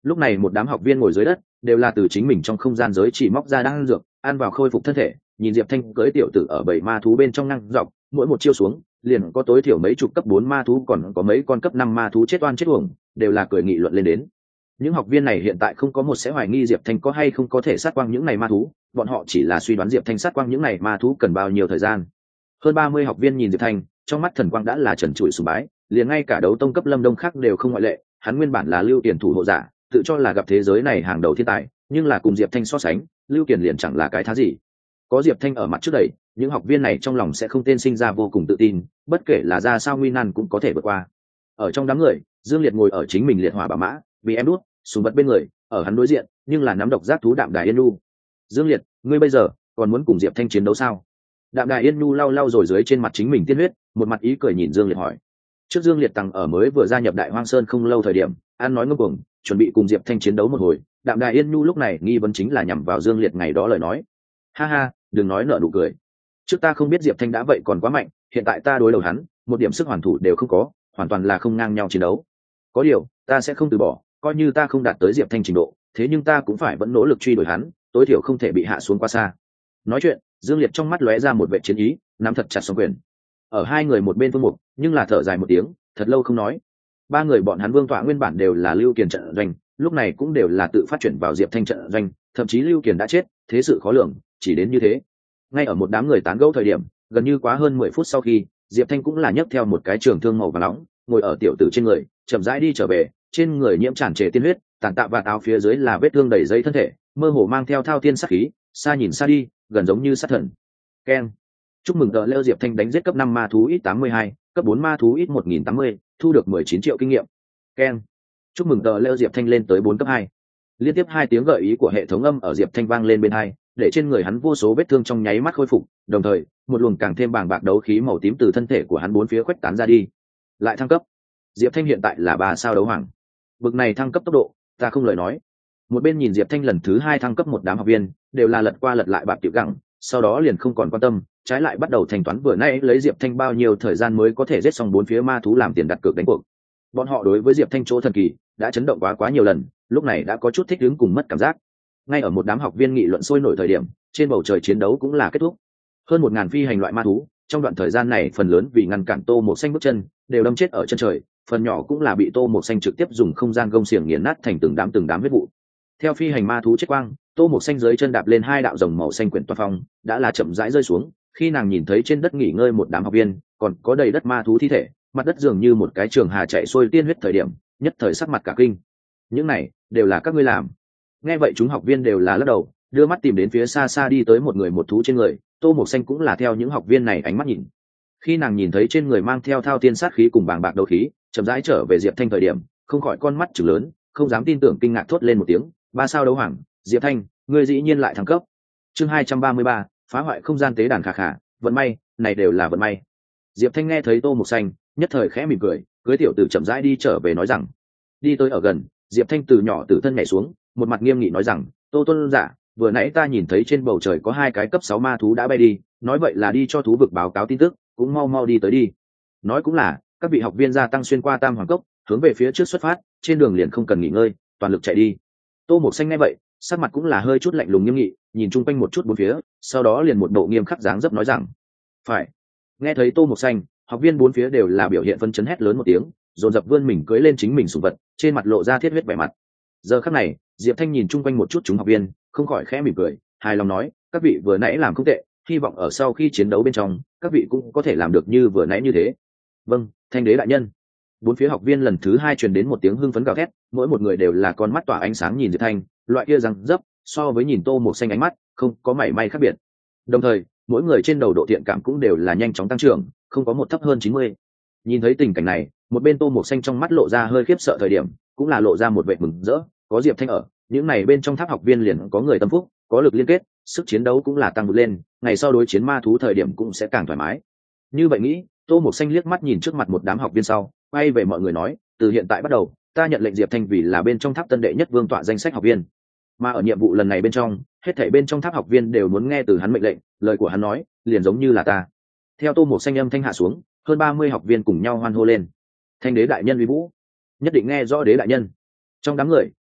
Lúc này một đám học viên ngồi dưới đất đều là từ chính mình trong không gian giới chỉ móc ra đang dược ăn vào khôi phục thân thể, nhìn Diệp Thanh cưỡi tiểu tử ở bảy ma thú bên trong năng dọc, mỗi một chiêu xuống liền có tối thiểu mấy chục cấp 4 ma thú, còn có mấy con cấp 5 ma thú chết oan chết uổng, đều là cười nghị luận lên đến. Những học viên này hiện tại không có một sẽ hoài nghi Diệp Thanh có hay không có thể sát quang những này ma thú, bọn họ chỉ là suy đoán Diệp Thanh sát quang những này ma thú cần bao nhiêu thời gian. Hơn 30 học viên nhìn Diệp Thanh, trong mắt thần quang đã là trần trụi sùng bái, liền ngay cả đấu tông cấp Lâm Đông khác đều không ngoại lệ, hắn nguyên bản là Lưu Kiền thủ hộ giả, tự cho là gặp thế giới này hàng đầu thiên tài, nhưng là cùng Diệp Thanh so sánh, Lưu Kiền liền chẳng là cái thá gì. Có Diệp Thanh ở mặt trước đẩy, những học viên này trong lòng sẽ không tên sinh ra vô cùng tự tin, bất kể là ra sao nguy nan cũng có thể vượt qua. Ở trong đám người, Dương Liệt ngồi ở chính mình liệt hỏa bả mã, vì em đút, súng bật bên người, ở hắn đối diện, nhưng là nắm độc giác thú Đạm Đài Yên Nhu. Dương Liệt, ngươi bây giờ còn muốn cùng Diệp Thanh chiến đấu sao? Đạm Đài Yên Nhu lau lau rồi dưới trên mặt chính mình tiên huyết, một mặt ý cười nhìn Dương Liệt hỏi. Trước Dương Liệt tăng ở mới vừa gia nhập Đại Hoang Sơn không lâu thời điểm, ăn nói ngông cuồng, chuẩn bị cùng Diệp Thanh chiến đấu một hồi. Đạm Đài Yên Nhu lúc này nghi vấn chính là nhằm vào Dương Liệt ngày đó lời nói. Ha ha, đừng nói nợ nụ cười. Trước ta không biết Diệp Thanh đã vậy còn quá mạnh, hiện tại ta đối đầu hắn, một điểm sức hoàn thủ đều không có, hoàn toàn là không ngang nhau chiến đấu. Có điều, ta sẽ không từ bỏ, coi như ta không đạt tới Diệp Thanh trình độ, thế nhưng ta cũng phải vẫn nỗ lực truy đuổi hắn, tối thiểu không thể bị hạ xuống quá xa. Nói chuyện, Dương Liệt trong mắt lóe ra một vẻ chiến ý, nắm thật chặt song quyền. Ở hai người một bên Vương Mục, nhưng là thở dài một tiếng, thật lâu không nói. Ba người bọn hắn Vương Tọa nguyên bản đều là Lưu Kiền trận doanh, lúc này cũng đều là tự phát chuyển vào Diệp Thanh trận doanh, thậm chí Lưu Kiền đã chết, thế sự khó lường, chỉ đến như thế. Ngay ở một đám người tán gẫu thời điểm, gần như quá hơn 10 phút sau khi, Diệp Thanh cũng là nhấc theo một cái trường thương màu vàng nóng, ngồi ở tiểu tử trên người, chậm rãi đi trở về, trên người nhiễm tràn trề tiên huyết, tàn tạ và áo phía dưới là vết thương đầy dây thân thể, mơ hồ mang theo thao thiên sát khí, xa nhìn xa đi, gần giống như sát thần. Keng. Chúc mừng tờ leo Diệp Thanh đánh giết cấp 5 ma thú ít 82, cấp 4 ma thú ít 1080, thu được 19 triệu kinh nghiệm. Keng. Chúc mừng tờ leo Diệp Thanh lên tới 4 cấp 2. Liên tiếp hai tiếng gợi ý của hệ thống âm ở Diệp Thanh vang lên bên hai, để trên người hắn vô số vết thương trong nháy mắt khôi phục, đồng thời, một luồng càng thêm bàng bạc đấu khí màu tím từ thân thể của hắn bốn phía khuếch tán ra đi. Lại thăng cấp. Diệp Thanh hiện tại là 3 sao đấu hoàng. Bực này thăng cấp tốc độ, ta không lời nói. Một bên nhìn Diệp Thanh lần thứ 2 thăng cấp, một đám học viên đều là lật qua lật lại bạc tiểu gặng, sau đó liền không còn quan tâm, trái lại bắt đầu thanh toán vừa nãy lấy Diệp Thanh bao nhiêu thời gian mới có thể giết xong 4 phía ma thú làm tiền đặt cược đánh cuộc. Bọn họ đối với Diệp Thanh chỗ thần kỳ đã chấn động quá nhiều lần, lúc này đã có chút thích ứng cùng mất cảm giác. Ngay ở một đám học viên nghị luận sôi nổi thời điểm, trên bầu trời chiến đấu cũng là kết thúc. Hơn 1000 phi hành loại ma thú, trong đoạn thời gian này phần lớn vì ngăn cản Tô Mộc Xanh bước chân, đều đâm chết ở chân trời, phần nhỏ cũng là bị Tô Mộc Xanh trực tiếp dùng không gian gông xiềng nghiền nát thành từng đám huyết vụ. Theo phi hành ma thú chết quang, Tô Mộc Xanh dưới chân đạp lên hai đạo rồng màu xanh quyển toa phong, đã là chậm rãi rơi xuống. Khi nàng nhìn thấy trên đất nghỉ ngơi một đám học viên, còn có đầy đất ma thú thi thể, mặt đất dường như một cái trường hà chạy xuôi tiên huyết thời điểm, nhất thời sắc mặt cả kinh. Những này đều là các ngươi làm. Nghe vậy chúng học viên đều là lắc đầu, đưa mắt tìm đến phía xa xa đi tới một người một thú trên người. Tô Mộc Xanh cũng là theo những học viên này ánh mắt nhìn. Khi nàng nhìn thấy trên người mang theo thao tiên sát khí cùng bàng bạc đấu khí, chậm rãi trở về Diệp Thanh thời điểm, không khỏi con mắt trừng lớn, không dám tin tưởng kinh ngạc thốt lên một tiếng, 3 sao đấu hoàng, Diệp Thanh, ngươi dĩ nhiên lại thăng cấp. Chương 233, phá hoại không gian tế đàn khả khả, vận may, này đều là vận may. Diệp Thanh nghe thấy Tô Mộc Xanh, nhất thời khẽ mỉm cười, cưới tiểu tử chậm rãi đi trở về nói rằng. Đi tới ở gần, Diệp Thanh từ nhỏ từ thân nhảy xuống, một mặt nghiêm nghị nói rằng, Tô Tuân giả, vừa nãy ta nhìn thấy trên bầu trời có 2 cái cấp 6 ma thú đã bay đi, nói vậy là đi cho thú vực báo cáo tin tức, cũng mau mau đi tới đi. Nói cũng là, các vị học viên gia tăng xuyên qua Tam Hoàng Cốc, hướng về phía trước xuất phát, trên đường liền không cần nghỉ ngơi, toàn lực chạy đi. Tô Mộc Xanh nghe vậy, sắc mặt cũng là hơi chút lạnh lùng nghiêm nghị, nhìn chung quanh một chút bốn phía, sau đó liền một bộ nghiêm khắc dáng dấp nói rằng, phải. Nghe thấy Tô Mộc Xanh, học viên bốn phía đều là biểu hiện phân chấn hét lớn một tiếng, dồn dập vươn mình cưỡi lên chính mình sủng vật, trên mặt lộ ra thiết huyết vẻ mặt. Giờ khắc này, Diệp Thanh nhìn chung quanh một chút chúng học viên, không khỏi khẽ mỉm cười, hài lòng nói, các vị vừa nãy làm không tệ, hy vọng ở sau khi chiến đấu bên trong, các vị cũng có thể làm được như vừa nãy như thế. Vâng, Thanh đế đại nhân. Bốn phía học viên lần thứ 2 truyền đến một tiếng hưng phấn gào thét, mỗi một người đều là con mắt tỏa ánh sáng nhìn Diệp Thanh, loại kia răng dấp, so với nhìn Tô Mộc Xanh ánh mắt, không có mảy may khác biệt. Đồng thời, mỗi người trên đầu độ thiện cảm cũng đều là nhanh chóng tăng trưởng, không có một thấp hơn 90. Nhìn thấy tình cảnh này, một bên Tô Mộc Xanh trong mắt lộ ra hơi khiếp sợ thời điểm, cũng là lộ ra một vẻ mừng rỡ, có Diệp Thanh ở, những này bên trong tháp học viên liền có người tâm phúc, có lực liên kết, sức chiến đấu cũng là tăng vượt lên, ngày sau đối chiến ma thú thời điểm cũng sẽ càng thoải mái. Như vậy nghĩ, Tô Mộc Xanh liếc mắt nhìn trước mặt một đám học viên sau, quay về mọi người nói, từ hiện tại bắt đầu, ta nhận lệnh Diệp Thanh vì là bên trong tháp tân đệ nhất vương tọa danh sách học viên. Mà ở nhiệm vụ lần này bên trong, hết thảy bên trong tháp học viên đều muốn nghe từ hắn mệnh lệnh, lời của hắn nói, liền giống như là ta. Theo Tô Mộc Xanh âm thanh hạ xuống, hơn 30 học viên cùng nhau hoan hô lên. Thanh đế đại nhân uy vũ, nhất định nghe rõ đế đại nhân. Trong đám người,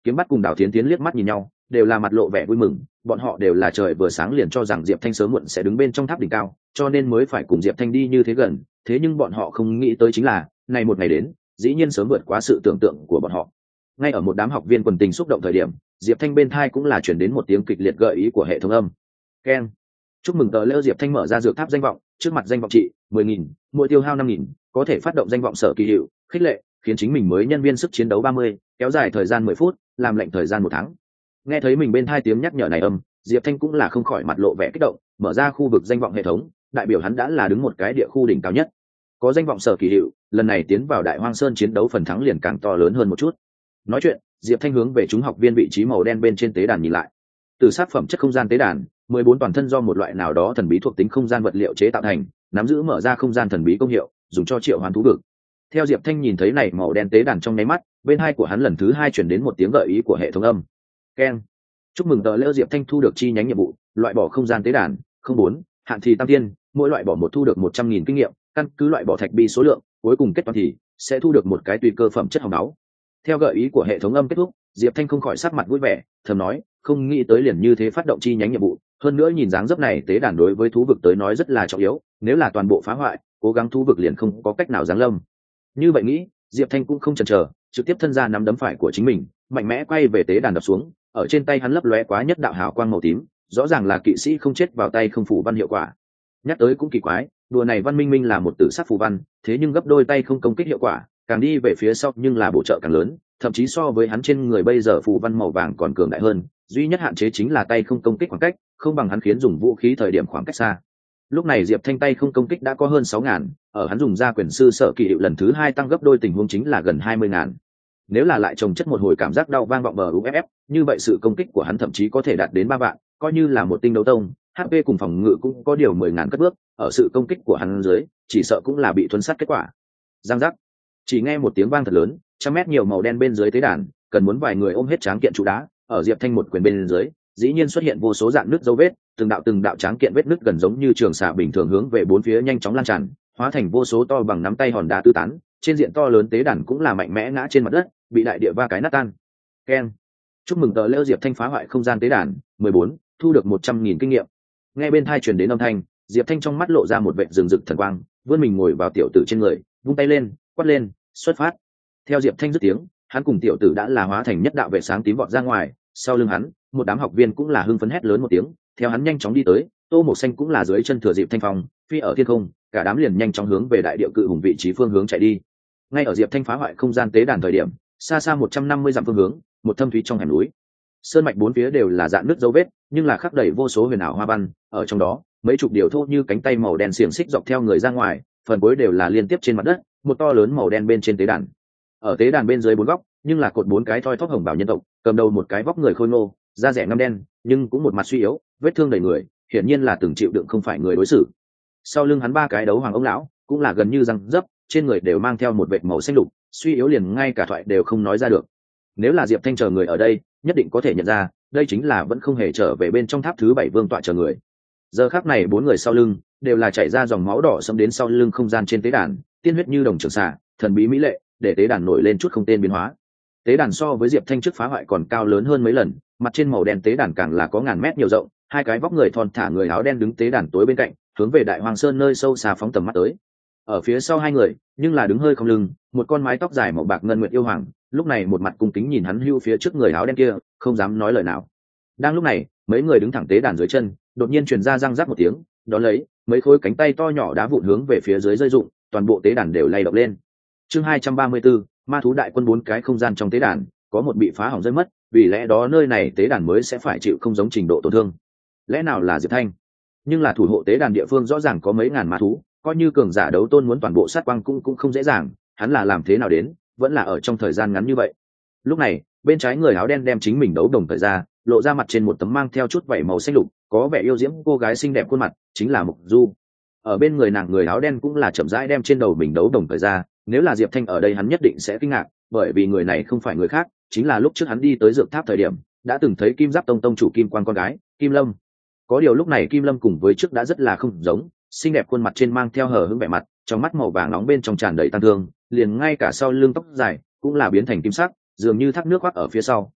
Kiếm Bắt cùng Đào Thiến Thiến liếc mắt nhìn nhau, đều là mặt lộ vẻ vui mừng, bọn họ đều là trời vừa sáng liền cho rằng Diệp Thanh sớm muộn sẽ đứng bên trong tháp đỉnh cao, cho nên mới phải cùng Diệp Thanh đi như thế gần, thế nhưng bọn họ không nghĩ tới chính là, này một ngày đến, dĩ nhiên sớm vượt quá sự tưởng tượng của bọn họ. Ngay ở một đám học viên quần tình xúc động thời điểm, Diệp Thanh bên thai cũng là chuyển đến một tiếng kịch liệt gợi ý của hệ thống âm. Keng. Chúc mừng tờ lễ Diệp Thanh mở ra dược tháp danh vọng, trước mặt danh vọng trị 10.000, mỗi tiêu hao 5.000, có thể phát động danh vọng sở kỳ hiệu, khích lệ, khiến chính mình mới nhân viên sức chiến đấu 30, kéo dài thời gian 10 phút, làm lệnh thời gian 1 tháng. Nghe thấy mình bên thai tiếng nhắc nhở này âm, Diệp Thanh cũng là không khỏi mặt lộ vẻ kích động, mở ra khu vực danh vọng hệ thống, đại biểu hắn đã là đứng một cái địa khu đỉnh cao nhất. Có danh vọng sở kỳ hiệu, lần này tiến vào Đại Hoang Sơn chiến đấu phần thắng liền càng to lớn hơn một chút. Nói chuyện, Diệp Thanh hướng về chúng học viên vị trí màu đen bên trên tế đàn nhìn lại. Từ sát phẩm chất không gian tế đàn, 14 toàn thân do một loại nào đó thần bí thuộc tính không gian vật liệu chế tạo thành, nắm giữ mở ra không gian thần bí công hiệu, dùng cho triệu hoán thú vực. Theo Diệp Thanh nhìn thấy này màu đen tế đàn trong nháy mắt, bên hai của hắn lần thứ 2 truyền đến một tiếng gợi ý của hệ thống âm. Keng. Chúc mừng tờ lễ Diệp Thanh thu được chi nhánh nhiệm vụ, loại bỏ không gian tế đàn, 04, hạn thì tam tiên, mỗi loại bỏ một thu được 100.000 kinh nghiệm, căn cứ loại bỏ thạch bi số lượng, cuối cùng kết toán thì sẽ thu được một cái tùy cơ phẩm chất hồng máu. Theo gợi ý của hệ thống âm kết thúc, Diệp Thanh không khỏi sắc mặt vui vẻ, thầm nói, không nghĩ tới liền như thế phát động chi nhánh nhiệm vụ, hơn nữa nhìn dáng dấp này tế đàn đối với thú vực tới nói rất là trọng yếu, nếu là toàn bộ phá hoại, cố gắng thú vực liền không có cách nào giáng lâm. Như vậy nghĩ, Diệp Thanh cũng không chần chờ, trực tiếp thân ra nắm đấm phải của chính mình, mạnh mẽ quay về tế đàn đập xuống, ở trên tay hắn lấp lóe quá nhất đạo hào quang màu tím, rõ ràng là kỵ sĩ không chết vào tay không phủ văn hiệu quả. Nhắc tới cũng kỳ quái, đùa này văn minh minh là một tử sắc phù văn, thế nhưng gấp đôi tay không công kích hiệu quả, càng đi về phía sau nhưng là bổ trợ càng lớn, thậm chí so với hắn trên người bây giờ phù văn màu vàng còn cường đại hơn, duy nhất hạn chế chính là tay không công kích khoảng cách, không bằng hắn khiến dùng vũ khí thời điểm khoảng cách xa. Lúc này Diệp Thanh tay không công kích đã có hơn 6.000, ở hắn dùng ra quyền sư sở kỳ hiệu lần thứ 2 tăng gấp đôi tình huống chính là gần 20.000. Nếu là lại trồng chất một hồi cảm giác đau vang vọng bờ UFF, như vậy sự công kích của hắn thậm chí có thể đạt đến 3 vạn, coi như là một tinh đấu tông, HP cùng phòng ngự cũng có điều 10.000 cất bước, ở sự công kích của hắn dưới, chỉ sợ cũng là bị thuần sát kết quả. Giang giác. Chỉ nghe một tiếng vang thật lớn, trăm mét nhiều màu đen bên dưới tế đàn, cần muốn vài người ôm hết tráng kiện trụ đá, ở Diệp Thanh một quyền bên dưới, dĩ nhiên xuất hiện vô số dạng nứt dấu vết, từng đạo tráng kiện vết nứt gần giống như trường xạ bình thường hướng về bốn phía nhanh chóng lan tràn, hóa thành vô số to bằng nắm tay hòn đá tứ tán, trên diện to lớn tế đàn cũng là mạnh mẽ ngã trên mặt đất, bị đại địa va cái nát tan. Keng. Chúc mừng tờ lễ Diệp Thanh phá hoại không gian tế đàn, 14, thu được 100.000 kinh nghiệm. Nghe bên tai truyền đến âm thanh, Diệp Thanh trong mắt lộ ra một vệt rừng rực thần quang, vươn mình ngồi vào tiểu tử trên người, vung tay lên, quát lên, xuất phát. Theo Diệp Thanh dứt tiếng, hắn cùng tiểu tử đã là hóa thành nhất đạo vệ sáng tím vọt ra ngoài, sau lưng hắn, một đám học viên cũng là hưng phấn hét lớn một tiếng, theo hắn nhanh chóng đi tới, Tô Mộc Xanh cũng là dưới chân thừa Diệp Thanh phong, phi ở thiên không, cả đám liền nhanh chóng hướng về đại địa cự hùng vị trí phương hướng chạy đi. Ngay ở Diệp Thanh phá hoại không gian tế đàn thời điểm, xa xa 150 dặm phương hướng, một thâm thúy trong hẻm núi, sơn mạch bốn phía đều là dạn nước dấu vết, nhưng là khắc đầy vô số huyền ảo hoa văn, ở trong đó, mấy chục điều thô như cánh tay màu đen xiềng xích dọc theo người ra ngoài, phần cuối đều là liên tiếp trên mặt đất, một to lớn màu đen bên trên tế đàn. Ở tế đàn bên dưới bốn góc, nhưng là cột bốn cái thoi thóp hồng bảo nhân tộc, cầm đầu một cái vóc người khôi ngô, da rẻ ngăm đen, nhưng cũng một mặt suy yếu, vết thương đầy người, hiển nhiên là từng chịu đựng không phải người đối xử. Sau lưng hắn ba cái đấu hoàng ông lão, cũng là gần như răng dấp, trên người đều mang theo một vệt màu xanh lục, suy yếu liền ngay cả thoại đều không nói ra được. Nếu là Diệp Thanh chờ người ở đây, nhất định có thể nhận ra, đây chính là vẫn không hề trở về bên trong tháp thứ 7 vương tọa chờ người. Giờ khắc này bốn người sau lưng đều là chảy ra dòng máu đỏ xâm đến sau lưng không gian trên tế đàn, tiên huyết như đồng trường xạ, thần bí mỹ lệ, để tế đàn nổi lên chút không tên biến hóa. Tế đàn so với Diệp Thanh trước phá hoại còn cao lớn hơn mấy lần, mặt trên màu đen tế đàn càng là có ngàn mét nhiều rộng, hai cái vóc người thon thả người áo đen đứng tế đàn tối bên cạnh, hướng về Đại Hoàng Sơn nơi sâu xa phóng tầm mắt tới. Ở phía sau hai người, nhưng là đứng hơi không lưng, một con mái tóc dài màu bạc ngân nguyệt yêu hoàng, lúc này một mặt cung kính nhìn hắn hưu phía trước người áo đen kia, không dám nói lời nào. Đang lúc này, mấy người đứng thẳng tế đàn dưới chân, đột nhiên truyền ra răng rắc một tiếng, đó lấy mấy khối cánh tay to nhỏ đá vụn hướng về phía dưới rơi rụng, toàn bộ tế đàn đều lay động lên. Chương 234, ma thú đại quân bốn cái không gian trong tế đàn, có một bị phá hỏng rơi mất, vì lẽ đó nơi này tế đàn mới sẽ phải chịu không giống trình độ tổn thương. Lẽ nào là Diệp Thanh? Nhưng là thủ hộ tế đàn địa phương rõ ràng có mấy ngàn ma thú, coi như cường giả đấu tôn muốn toàn bộ sát quang cũng không dễ dàng, hắn là làm thế nào đến, vẫn là ở trong thời gian ngắn như vậy. Lúc này, bên trái người áo đen đem chính mình đấu đồng thời ra, lộ ra mặt trên một tấm mang theo chút vảy màu xanh lục, có vẻ yêu diễm cô gái xinh đẹp khuôn mặt, chính là Mộc Du. Ở bên người nàng người áo đen cũng là chậm rãi đem trên đầu mình đấu đồng thời ra, nếu là Diệp Thanh ở đây hắn nhất định sẽ kinh ngạc, bởi vì người này không phải người khác, chính là lúc trước hắn đi tới dược tháp thời điểm, đã từng thấy Kim Giáp Tông tông chủ Kim Quan con gái, Kim Lâm. Có điều lúc này Kim Lâm cùng với trước đã rất là không giống, xinh đẹp khuôn mặt trên mang theo hờ hững vẻ mặt, trong mắt màu vàng nóng bên trong tràn đầy tăng thương, liền ngay cả sau lưng tóc dài cũng là biến thành kim sắc, dường như thác nước khoác ở phía sau,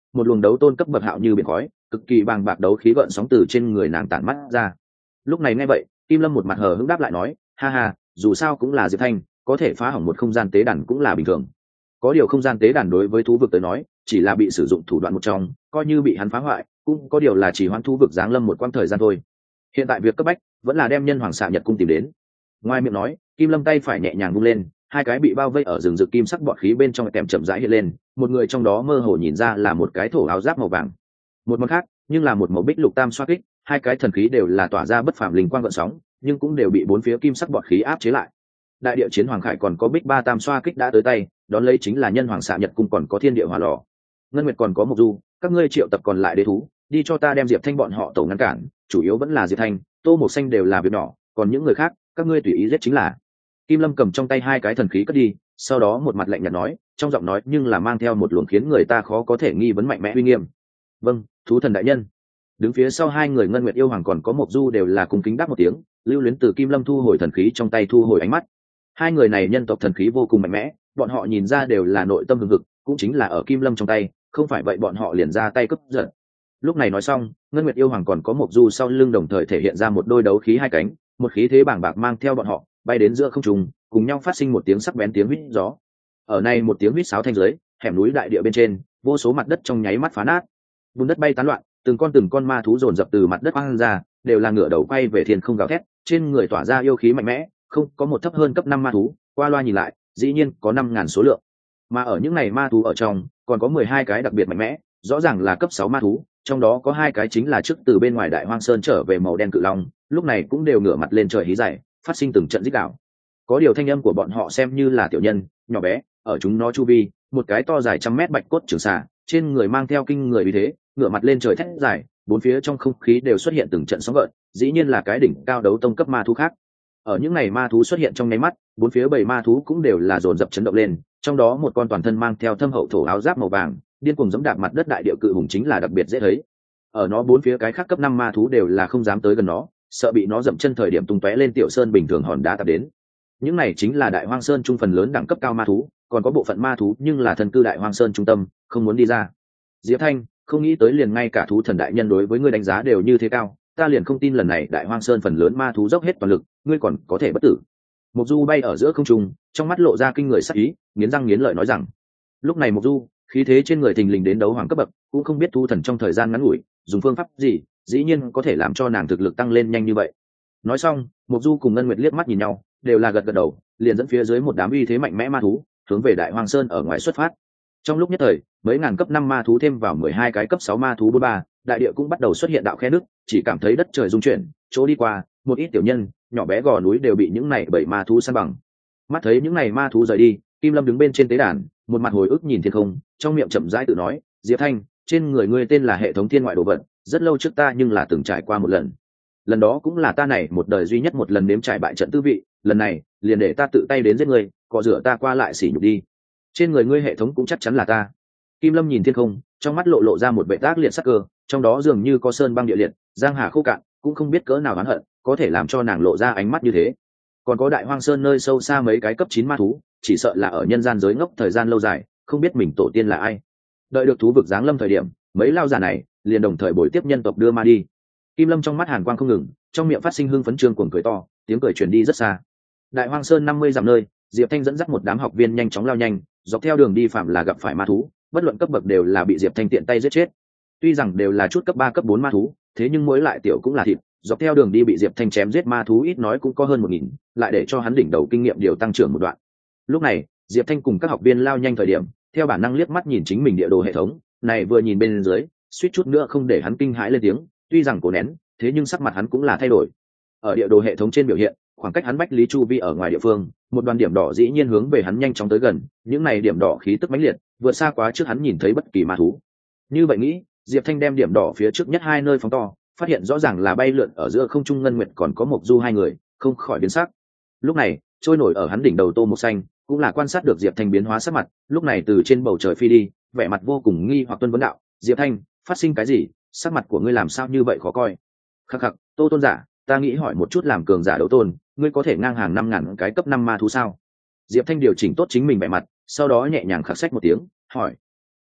một luồng đấu tôn cấp bậc hạo như biển khói, cực kỳ bàng bạc đấu khí gợn sóng từ trên người nàng tản mắt ra. Lúc này nghe vậy, Kim Lâm một mặt hờ hững đáp lại nói, ha ha, dù sao cũng là Diệp Thanh, có thể phá hỏng một không gian tế đàn cũng là bình thường. Có điều không gian tế đàn đối với thú vực tới nói, chỉ là bị sử dụng thủ đoạn một trong, coi như bị hắn phá hoại, cũng có điều là chỉ hoãn thú vực giáng lâm một quãng thời gian thôi. Hiện tại việc cấp bách vẫn là đem nhân hoàng xạ nhật cung tìm đến. Ngoài miệng nói, Kim Lâm tay phải nhẹ nhàng vung lên, hai cái bị bao vây ở rừng rực kim sắc bọt khí bên trong kèm chậm rãi hiện lên, một người trong đó mơ hồ nhìn ra là một cái thổ áo giáp màu vàng, một món khác nhưng là một màu bích lục tam xoa kích, hai cái thần khí đều là tỏa ra bất phàm linh quang gợn sóng, nhưng cũng đều bị bốn phía kim sắc bọt khí áp chế lại. Đại địa chiến hoàng khải còn có bích ba tam xoa kích đã tới tay, đón lấy chính là nhân hoàng xạ nhật cung còn có thiên địa hỏa lò. Ngân Nguyệt còn có Mộc Du, các ngươi triệu tập còn lại đế thú, đi cho ta đem Diệp Thanh bọn họ tổ ngăn cản, chủ yếu vẫn là Diệp Thanh, Tô Mộc Xanh đều là việc nhỏ, còn những người khác, các ngươi tùy ý giết chính là. Kim Lâm cầm trong tay hai cái thần khí cất đi, sau đó một mặt lạnh nhạt nói, trong giọng nói nhưng là mang theo một luồng khiến người ta khó có thể nghi vấn mạnh mẽ uy nghiêm. Vâng, thú thần đại nhân. Đứng phía sau hai người Ngân Nguyệt yêu hoàng còn có Mộc Du đều là cùng kính đáp một tiếng, lưu luyến từ Kim Lâm thu hồi thần khí trong tay thu hồi ánh mắt. Hai người này nhân tộc thần khí vô cùng mạnh mẽ, bọn họ nhìn ra đều là nội tâm hừng hực, cũng chính là ở Kim Lâm trong tay, không phải vậy bọn họ liền ra tay cướp giật. Lúc này nói xong, Ngân Nguyệt yêu hoàng còn có Mộc Du sau lưng đồng thời thể hiện ra một đôi đấu khí hai cánh, một khí thế bàng bạc mang theo bọn họ bay đến giữa không trung, cùng nhau phát sinh một tiếng sắc bén tiếng huýt gió. Ở này một tiếng huýt sáo thanh dưới, hẻm núi đại địa bên trên, vô số mặt đất trong nháy mắt phá nát, bùn đất bay tán loạn, từng con ma thú dồn dập từ mặt đất văng ra, đều là ngửa đầu quay về thiên không gào thét, trên người tỏa ra yêu khí mạnh mẽ, không có một thấp hơn cấp 5 ma thú, qua loa nhìn lại, dĩ nhiên có 5.000 số lượng. Mà ở những này ma thú ở trong, còn có 12 cái đặc biệt mạnh mẽ, rõ ràng là cấp 6 ma thú, trong đó có 2 cái chính là trước từ bên ngoài Đại Hoang Sơn trở về màu đen cự long, lúc này cũng đều ngửa mặt lên trời hí dày, phát sinh từng trận rít gào. Có điều thanh âm của bọn họ xem như là tiểu nhân, nhỏ bé, ở chúng nó chu vi, một cái to dài trăm mét bạch cốt trường xà, trên người mang theo kinh người uy thế, ngửa mặt lên trời thét dài, bốn phía trong không khí đều xuất hiện từng trận sóng gợn, dĩ nhiên là cái đỉnh cao đấu tông cấp ma thú khác. Ở những ngày ma thú xuất hiện trong nháy mắt, bốn phía bầy ma thú cũng đều là dồn dập chấn động lên, trong đó một con toàn thân mang theo thâm hậu thổ áo giáp màu vàng, điên cuồng giẫm đạp mặt đất đại địa cự hùng chính là đặc biệt dễ thấy. Ở nó bốn phía cái khác cấp 5 ma thú đều là không dám tới gần nó, sợ bị nó dậm chân thời điểm tung tóe lên tiểu sơn bình thường hòn đá tập đến. Những này chính là Đại Hoang Sơn trung phần lớn đẳng cấp cao ma thú, còn có bộ phận ma thú nhưng là thân cư Đại Hoang Sơn trung tâm, không muốn đi ra. Diệp Thanh, không nghĩ tới liền ngay cả thú thần đại nhân đối với ngươi đánh giá đều như thế cao, ta liền không tin lần này Đại Hoang Sơn phần lớn ma thú dốc hết toàn lực, ngươi còn có thể bất tử. Mộc Du bay ở giữa không trung, trong mắt lộ ra kinh người sắc ý, nghiến răng nghiến lợi nói rằng. Lúc này Mộc Du, khí thế trên người thình lình đến đấu hoàng cấp bậc, cũng không biết thú thần trong thời gian ngắn ngủi, dùng phương pháp gì, dĩ nhiên có thể làm cho nàng thực lực tăng lên nhanh như vậy. Nói xong, Mộc Du cùng Ngân Nguyệt liếc mắt nhìn nhau, đều là gật gật đầu, liền dẫn phía dưới một đám uy thế mạnh mẽ ma thú, hướng về Đại Hoang Sơn ở ngoài xuất phát. Trong lúc nhất thời, mấy ngàn cấp 5 ma thú thêm vào 12 cái cấp 6 ma thú 43, đại địa cũng bắt đầu xuất hiện đạo khe nước, chỉ cảm thấy đất trời rung chuyển, chỗ đi qua, một ít tiểu nhân, nhỏ bé gò núi đều bị những này bảy ma thú san bằng. Mắt thấy những này ma thú rời đi, Kim Lâm đứng bên trên tế đàn, một mặt hồi ức nhìn thiên không, trong miệng chậm rãi tự nói, Diệp Thanh, trên người ngươi tên là hệ thống thiên ngoại đồ vật, rất lâu trước ta nhưng là từng trải qua một lần. Lần đó cũng là ta này một đời duy nhất một lần nếm trải bại trận tư vị, lần này, liền để ta tự tay đến giết ngươi, cọ rửa ta qua lại xỉ nhục đi. Trên người ngươi hệ thống cũng chắc chắn là ta. Kim Lâm nhìn thiên không, trong mắt lộ ra một vẻ tác liệt sắc cơ, trong đó dường như có sơn băng địa liệt, giang hà khô cạn, cũng không biết cỡ nào oán hận, có thể làm cho nàng lộ ra ánh mắt như thế. Còn có Đại Hoang Sơn nơi sâu xa mấy cái cấp 9 ma thú, chỉ sợ là ở nhân gian giới ngốc thời gian lâu dài, không biết mình tổ tiên là ai. Đợi được thú vực giáng lâm thời điểm, mấy lao giả này liền đồng thời bồi tiếp nhân tộc đưa ma đi. Kim Lâm trong mắt hàn quang không ngừng, trong miệng phát sinh hưng phấn trương cuồng cười to, tiếng cười truyền đi rất xa. Đại Hoang Sơn 50 dặm nơi, Diệp Thanh dẫn dắt một đám học viên nhanh chóng lao nhanh, dọc theo đường đi phạm là gặp phải ma thú, bất luận cấp bậc đều là bị Diệp Thanh tiện tay giết chết. Tuy rằng đều là chút cấp 3 cấp 4 ma thú, thế nhưng mỗi lại tiểu cũng là thịt, dọc theo đường đi bị Diệp Thanh chém giết ma thú ít nói cũng có hơn 1000, lại để cho hắn đỉnh đầu kinh nghiệm điều tăng trưởng một đoạn. Lúc này, Diệp Thanh cùng các học viên lao nhanh thời điểm, theo bản năng liếc mắt nhìn chính mình địa đồ hệ thống, này vừa nhìn bên dưới, suýt chút nữa không để hắn kinh hãi lên tiếng, tuy rằng cố nén, thế nhưng sắc mặt hắn cũng là thay đổi. Ở địa đồ hệ thống trên biểu hiện, khoảng cách hắn bách lý chu vi ở ngoài địa phương, một đoàn điểm đỏ dĩ nhiên hướng về hắn nhanh chóng tới gần, những này điểm đỏ khí tức mãnh liệt, vượt xa quá trước hắn nhìn thấy bất kỳ ma thú. Như vậy nghĩ, Diệp Thanh đem điểm đỏ phía trước nhất hai nơi phóng to, phát hiện rõ ràng là bay lượn ở giữa không trung Ngân Nguyệt còn có Mộc Du hai người, không khỏi biến sắc. Lúc này, trôi nổi ở hắn đỉnh đầu Tô Mộc Xanh, cũng là quan sát được Diệp Thanh biến hóa sắc mặt, lúc này từ trên bầu trời phi đi, vẻ mặt vô cùng nghi hoặc tuân vấn đạo, Diệp Thanh, phát sinh cái gì, sắc mặt của ngươi làm sao như vậy khó coi. Khắc khắc, Tô tôn giả, ta nghĩ hỏi một chút, làm cường giả đấu tôn, ngươi có thể ngang hàng 5000 cái cấp 5 ma thú sao? Diệp Thanh điều chỉnh tốt chính mình vẻ mặt, sau đó nhẹ nhàng khắc sách một tiếng, hỏi.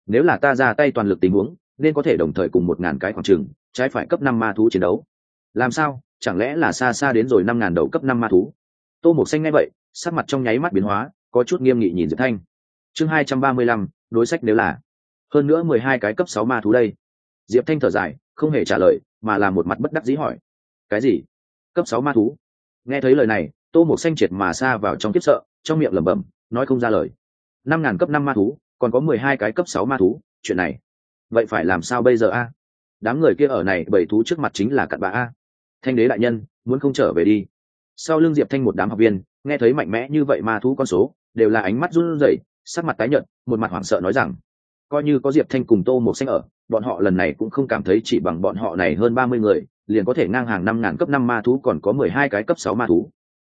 nếu là ta ra tay toàn lực tình huống nên có thể đồng thời cùng 1000 cái khoảng trường trái phải cấp 5 ma thú chiến đấu. Làm sao, chẳng lẽ là xa xa đến rồi 5000 đầu cấp 5 ma thú? Tô Mộc Xanh nghe vậy, sắc mặt trong nháy mắt biến hóa, có chút nghiêm nghị nhìn Diệp Thanh. Chương 235, đối sách nếu là hơn nữa 12 cái cấp 6 ma thú đây. Diệp Thanh thở dài, không hề trả lời, mà là một mặt bất đắc dĩ hỏi: cái gì? Cấp 6 ma thú? Nghe thấy lời này, Tô Mộc Xanh triệt mà xa vào trong kiếp sợ, trong miệng lẩm bẩm, nói không ra lời. 5000 cấp 5 ma thú, còn có 12 cái cấp 6 ma thú, chuyện này, vậy phải làm sao bây giờ a? Đám người kia ở này bảy thú trước mặt chính là cặn bã a. Thanh đế đại nhân, muốn không trở về đi. Sau lưng Diệp Thanh một đám học viên, nghe thấy mạnh mẽ như vậy ma thú con số, đều là ánh mắt run rẩy, sắc mặt tái nhợt, một mặt hoảng sợ nói rằng, coi như có Diệp Thanh cùng Tô Mộc Xanh ở, bọn họ lần này cũng không cảm thấy chỉ bằng bọn họ này hơn 30 người, liền có thể ngang hàng 5000 cấp 5 ma thú, còn có 12 cái cấp 6 ma thú.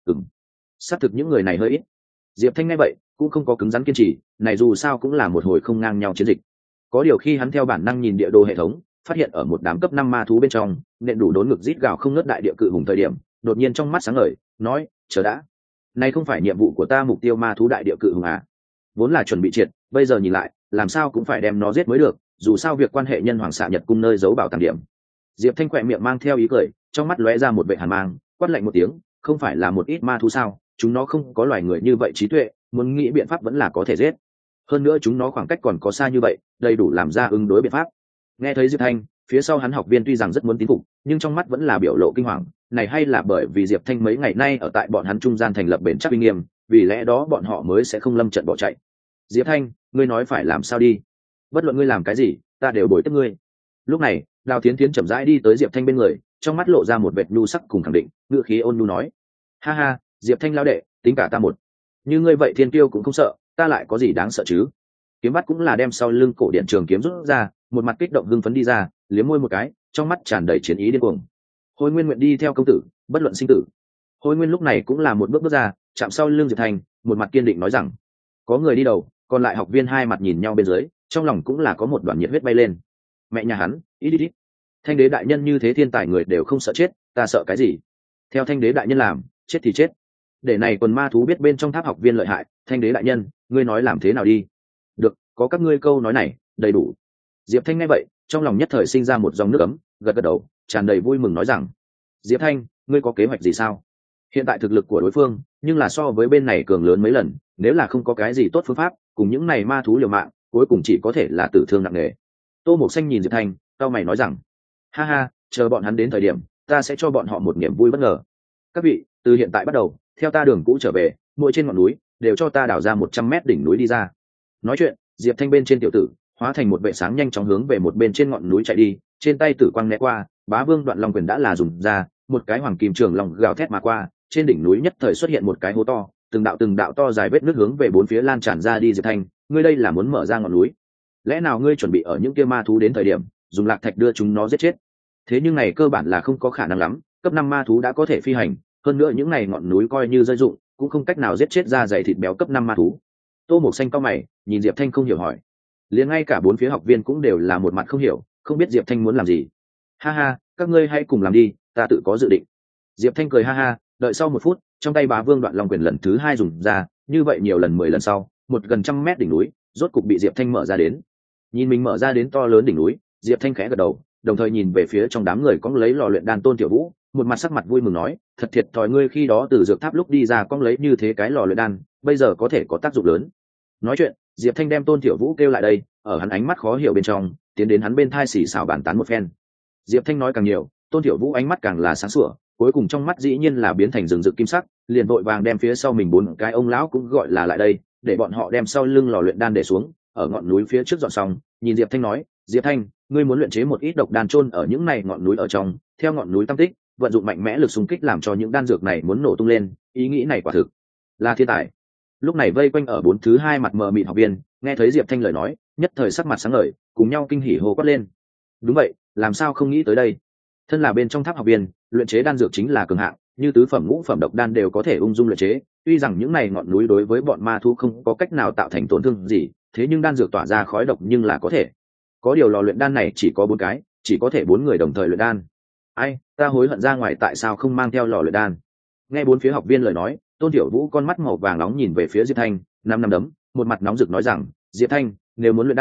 Xác thực những người này hơi ít. Diệp Thanh nghe vậy, cũng không có cứng rắn kiên trì, này dù sao cũng là một hồi không ngang nhau chiến dịch. Có điều khi hắn theo bản năng nhìn địa đồ hệ thống, phát hiện ở một đám cấp 5 ma thú bên trong, nện đủ đốn ngực rít gào không ngớt đại địa cự hùng thời điểm, đột nhiên trong mắt sáng ngời, nói: "Chờ đã, này không phải nhiệm vụ của ta, mục tiêu ma thú đại địa cự hùng à? Vốn là chuẩn bị triệt, bây giờ nhìn lại, làm sao cũng phải đem nó giết mới được, dù sao việc quan hệ nhân hoàng xạ nhật cung nơi giấu bảo tàng điểm." Diệp Thanh khỏe miệng mang theo ý cười, trong mắt lóe ra một vẻ hàn mang, quát lạnh một tiếng: "Không phải là một ít ma thú sao? Chúng nó không có loài người như vậy trí tuệ, muốn nghĩ biện pháp vẫn là có thể giết. Hơn nữa chúng nó khoảng cách còn có xa như vậy, đầy đủ làm ra ứng đối biện pháp." Nghe thấy Diệp Thanh, phía sau hắn học viên tuy rằng rất muốn tín phục, nhưng trong mắt vẫn là biểu lộ kinh hoàng, này hay là bởi vì Diệp Thanh mấy ngày nay ở tại bọn hắn trung gian thành lập bền chắc uy nghiêm, vì lẽ đó bọn họ mới sẽ không lâm trận bỏ chạy. "Diệp Thanh, ngươi nói phải làm sao đi? Bất luận ngươi làm cái gì, ta đều bồi tiếp ngươi." Lúc này, Đào Thiến Thiến chậm rãi đi tới Diệp Thanh bên người, trong mắt lộ ra một vệt nhu sắc cùng khẳng định, ngữ khí ôn nhu nói: "Ha ha, Diệp Thanh lão đệ, tính cả ta một. Như ngươi vậy thiên kiêu cũng không sợ, ta lại có gì đáng sợ chứ?" Kiếm Bắt cũng là đem sau lưng cổ điện trường kiếm rút ra, một mặt kích động hưng phấn đi ra, liếm môi một cái, trong mắt tràn đầy chiến ý điên cuồng. Hồi Nguyên nguyện đi theo công tử, bất luận sinh tử. Hồi Nguyên lúc này cũng là một bước bước ra, chạm sau lưng Diệp Thanh, một mặt kiên định nói rằng: "Có người đi đầu." Còn lại học viên hai mặt nhìn nhau bên dưới, trong lòng cũng là có một đoàn nhiệt huyết bay lên. Mẹ nhà hắn, ít. Thanh đế đại nhân như thế thiên tài người đều không sợ chết, ta sợ cái gì? Theo Thanh đế đại nhân làm, chết thì chết. Để này quần ma thú biết bên trong tháp học viên lợi hại, Thanh đế đại nhân, ngươi nói làm thế nào đi? Được, có các ngươi câu nói này, đầy đủ. Diệp Thanh nghe vậy, trong lòng nhất thời sinh ra một dòng nước ấm, gật gật đầu, tràn đầy vui mừng nói rằng: "Diệp Thanh, ngươi có kế hoạch gì sao? Hiện tại thực lực của đối phương, nhưng là so với bên này cường lớn mấy lần, nếu là không có cái gì tốt phương pháp, cùng những này ma thú liều mạng, cuối cùng chỉ có thể là tử thương nặng nề." Tô Mộc Xanh nhìn Diệp Thanh, cau mày nói rằng: "Ha ha, chờ bọn hắn đến thời điểm, ta sẽ cho bọn họ một niềm vui bất ngờ. Các vị, từ hiện tại bắt đầu, theo ta đường cũ trở về, mỗi trên ngọn núi đều cho ta đào ra 100 mét đỉnh núi đi ra." Nói chuyện, Diệp Thanh bên trên tiểu tử hóa thành một vệ sáng nhanh chóng hướng về một bên trên ngọn núi chạy đi, trên tay tử quang né qua, Bá Vương Đoạn Long quyền đã là dùng ra, một cái hoàng kim trường long gào thét mà qua, trên đỉnh núi nhất thời xuất hiện một cái hố to, từng đạo to dài vết nước hướng về bốn phía lan tràn ra đi. "Diệp Thanh, ngươi đây là muốn mở ra ngọn núi? Lẽ nào ngươi chuẩn bị ở những kia ma thú đến thời điểm, dùng lạc thạch đưa chúng nó giết chết? Thế nhưng này cơ bản là không có khả năng lắm, cấp 5 ma thú đã có thể phi hành, hơn nữa những này ngọn núi coi như rơi dụng, cũng không cách nào giết chết ra dày thịt béo cấp 5 ma thú." Tô Mộc Xanh cau mày, nhìn Diệp Thanh không hiểu hỏi. Liền ngay cả bốn phía học viên cũng đều là một mặt không hiểu, không biết Diệp Thanh muốn làm gì. "Ha ha, các ngươi hãy cùng làm đi, ta tự có dự định." Diệp Thanh cười ha ha, đợi sau một phút, trong tay Bá Vương Đoạn Long quyền lần thứ 2 dùng ra, như vậy nhiều lần 10 lần sau, một gần 100 mét đỉnh núi rốt cục bị Diệp Thanh mở ra đến. Nhìn mình mở ra đến to lớn đỉnh núi, Diệp Thanh khẽ gật đầu, đồng thời nhìn về phía trong đám người cóng lấy lò luyện đan Tôn Tiểu Vũ, một mặt sắc mặt vui mừng nói: "Thật thiệt thòi ngươi khi đó từ dược tháp lúc đi ra cóng lấy như thế cái lò luyện đan, bây giờ có thể có tác dụng lớn." Nói chuyện, Diệp Thanh đem Tôn Tiểu Vũ kêu lại đây, ở hắn ánh mắt khó hiểu bên trong, tiến đến hắn bên thai xì xào bàn tán một phen. Diệp Thanh nói càng nhiều, Tôn Tiểu Vũ ánh mắt càng là sáng sủa, cuối cùng trong mắt dĩ nhiên là biến thành rừng rực kim sắc, liền vội vàng đem phía sau mình 4 cái ông lão cũng gọi là lại đây, để bọn họ đem sau lưng lò luyện đan để xuống, ở ngọn núi phía trước dọn xong, nhìn Diệp Thanh nói: "Diệp Thanh, ngươi muốn luyện chế một ít độc đan chôn ở những này ngọn núi ở trong, theo ngọn núi tam tích, vận dụng mạnh mẽ lực xung kích làm cho những đan dược này muốn nổ tung lên, ý nghĩ này quả thực là thiên tài." Lúc này vây quanh ở bốn thứ hai mặt mờ mịt học viên, nghe thấy Diệp Thanh lời nói, nhất thời sắc mặt sáng ngời, cùng nhau kinh hỉ hô quát lên. Đúng vậy, làm sao không nghĩ tới đây? Thân là bên trong tháp học viên, luyện chế đan dược chính là cường hạng, như tứ phẩm ngũ phẩm độc đan đều có thể ung dung luyện chế. Tuy rằng những này ngọn núi đối với bọn ma thú không có cách nào tạo thành tổn thương gì, thế nhưng đan dược tỏa ra khói độc nhưng là có thể. Có điều lò luyện đan này chỉ có 4 cái, chỉ có thể 4 người đồng thời luyện đan. Ai, ta hối hận ra ngoài tại sao không mang theo lò luyện đan. Nghe bốn phía học viên lời nói, Tôn Tiểu Vũ con mắt màu vàng nóng nhìn về phía Diệp Thanh, năm đấm, một mặt nóng rực nói rằng: "Diệp Thanh, nếu muốn luyện đan,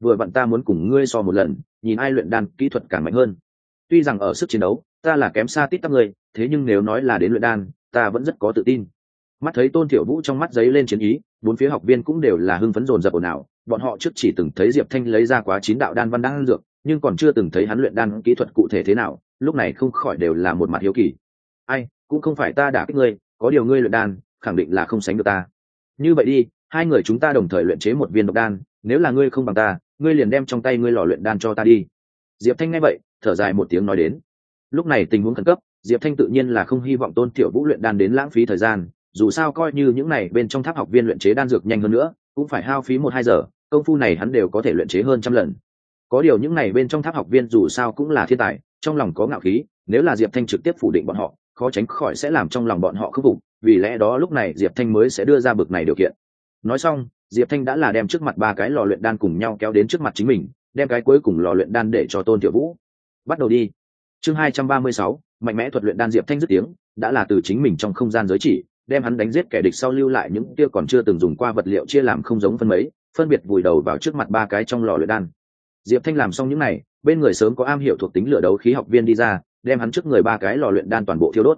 vừa vặn ta muốn cùng ngươi so một lần, nhìn ai luyện đan kỹ thuật càng mạnh hơn. Tuy rằng ở sức chiến đấu ta là kém xa tít tắp ngươi, thế nhưng nếu nói là đến luyện đan ta vẫn rất có tự tin. Mắt thấy Tôn Tiểu Vũ trong mắt giấy lên chiến ý, bốn phía học viên cũng đều là hưng phấn dồn dập ồn ào. Bọn họ trước chỉ từng thấy Diệp Thanh lấy ra quá 9 đạo đan văn đan dược, nhưng còn chưa từng thấy hắn luyện đan kỹ thuật cụ thể thế nào, lúc này không khỏi đều là một mặt hiếu kỳ. Ai, cũng không phải ta đả kích ngươi, có điều ngươi luyện đan khẳng định là không sánh được ta. Như vậy đi, hai người chúng ta đồng thời luyện chế một viên độc đan, nếu là ngươi không bằng ta, ngươi liền đem trong tay ngươi lò luyện đan cho ta đi. Diệp Thanh nghe vậy, thở dài một tiếng nói đến. Lúc này tình huống khẩn cấp, Diệp Thanh tự nhiên là không hy vọng Tôn Tiểu Vũ luyện đan đến lãng phí thời gian, dù sao coi như những này bên trong tháp học viên luyện chế đan dược nhanh hơn nữa, cũng phải hao phí 1-2 giờ, công phu này hắn đều có thể luyện chế hơn trăm lần. Có điều những này bên trong tháp học viên dù sao cũng là thiên tài, trong lòng có ngạo khí, nếu là Diệp Thanh trực tiếp phủ định bọn họ, khó tránh khỏi sẽ làm trong lòng bọn họ khâm phục, vì lẽ đó lúc này Diệp Thanh mới sẽ đưa ra bực này điều kiện. Nói xong, Diệp Thanh đã là đem trước mặt 3 cái lò luyện đan cùng nhau kéo đến trước mặt chính mình, đem cái cuối cùng lò luyện đan để cho Tôn Tiểu Vũ. Bắt đầu đi. Chương 236, mạnh mẽ thuật luyện đan. Diệp Thanh dứt tiếng, đã là từ chính mình trong không gian giới chỉ, đem hắn đánh giết kẻ địch sau lưu lại những kia còn chưa từng dùng qua vật liệu chia làm không giống phân mấy, phân biệt vùi đầu vào trước mặt 3 cái trong lò luyện đan. Diệp Thanh làm xong những này, bên người sớm có am hiểu thuộc tính lửa đấu khí học viên đi ra, đem hắn trước người 3 cái lò luyện đan toàn bộ thiêu đốt.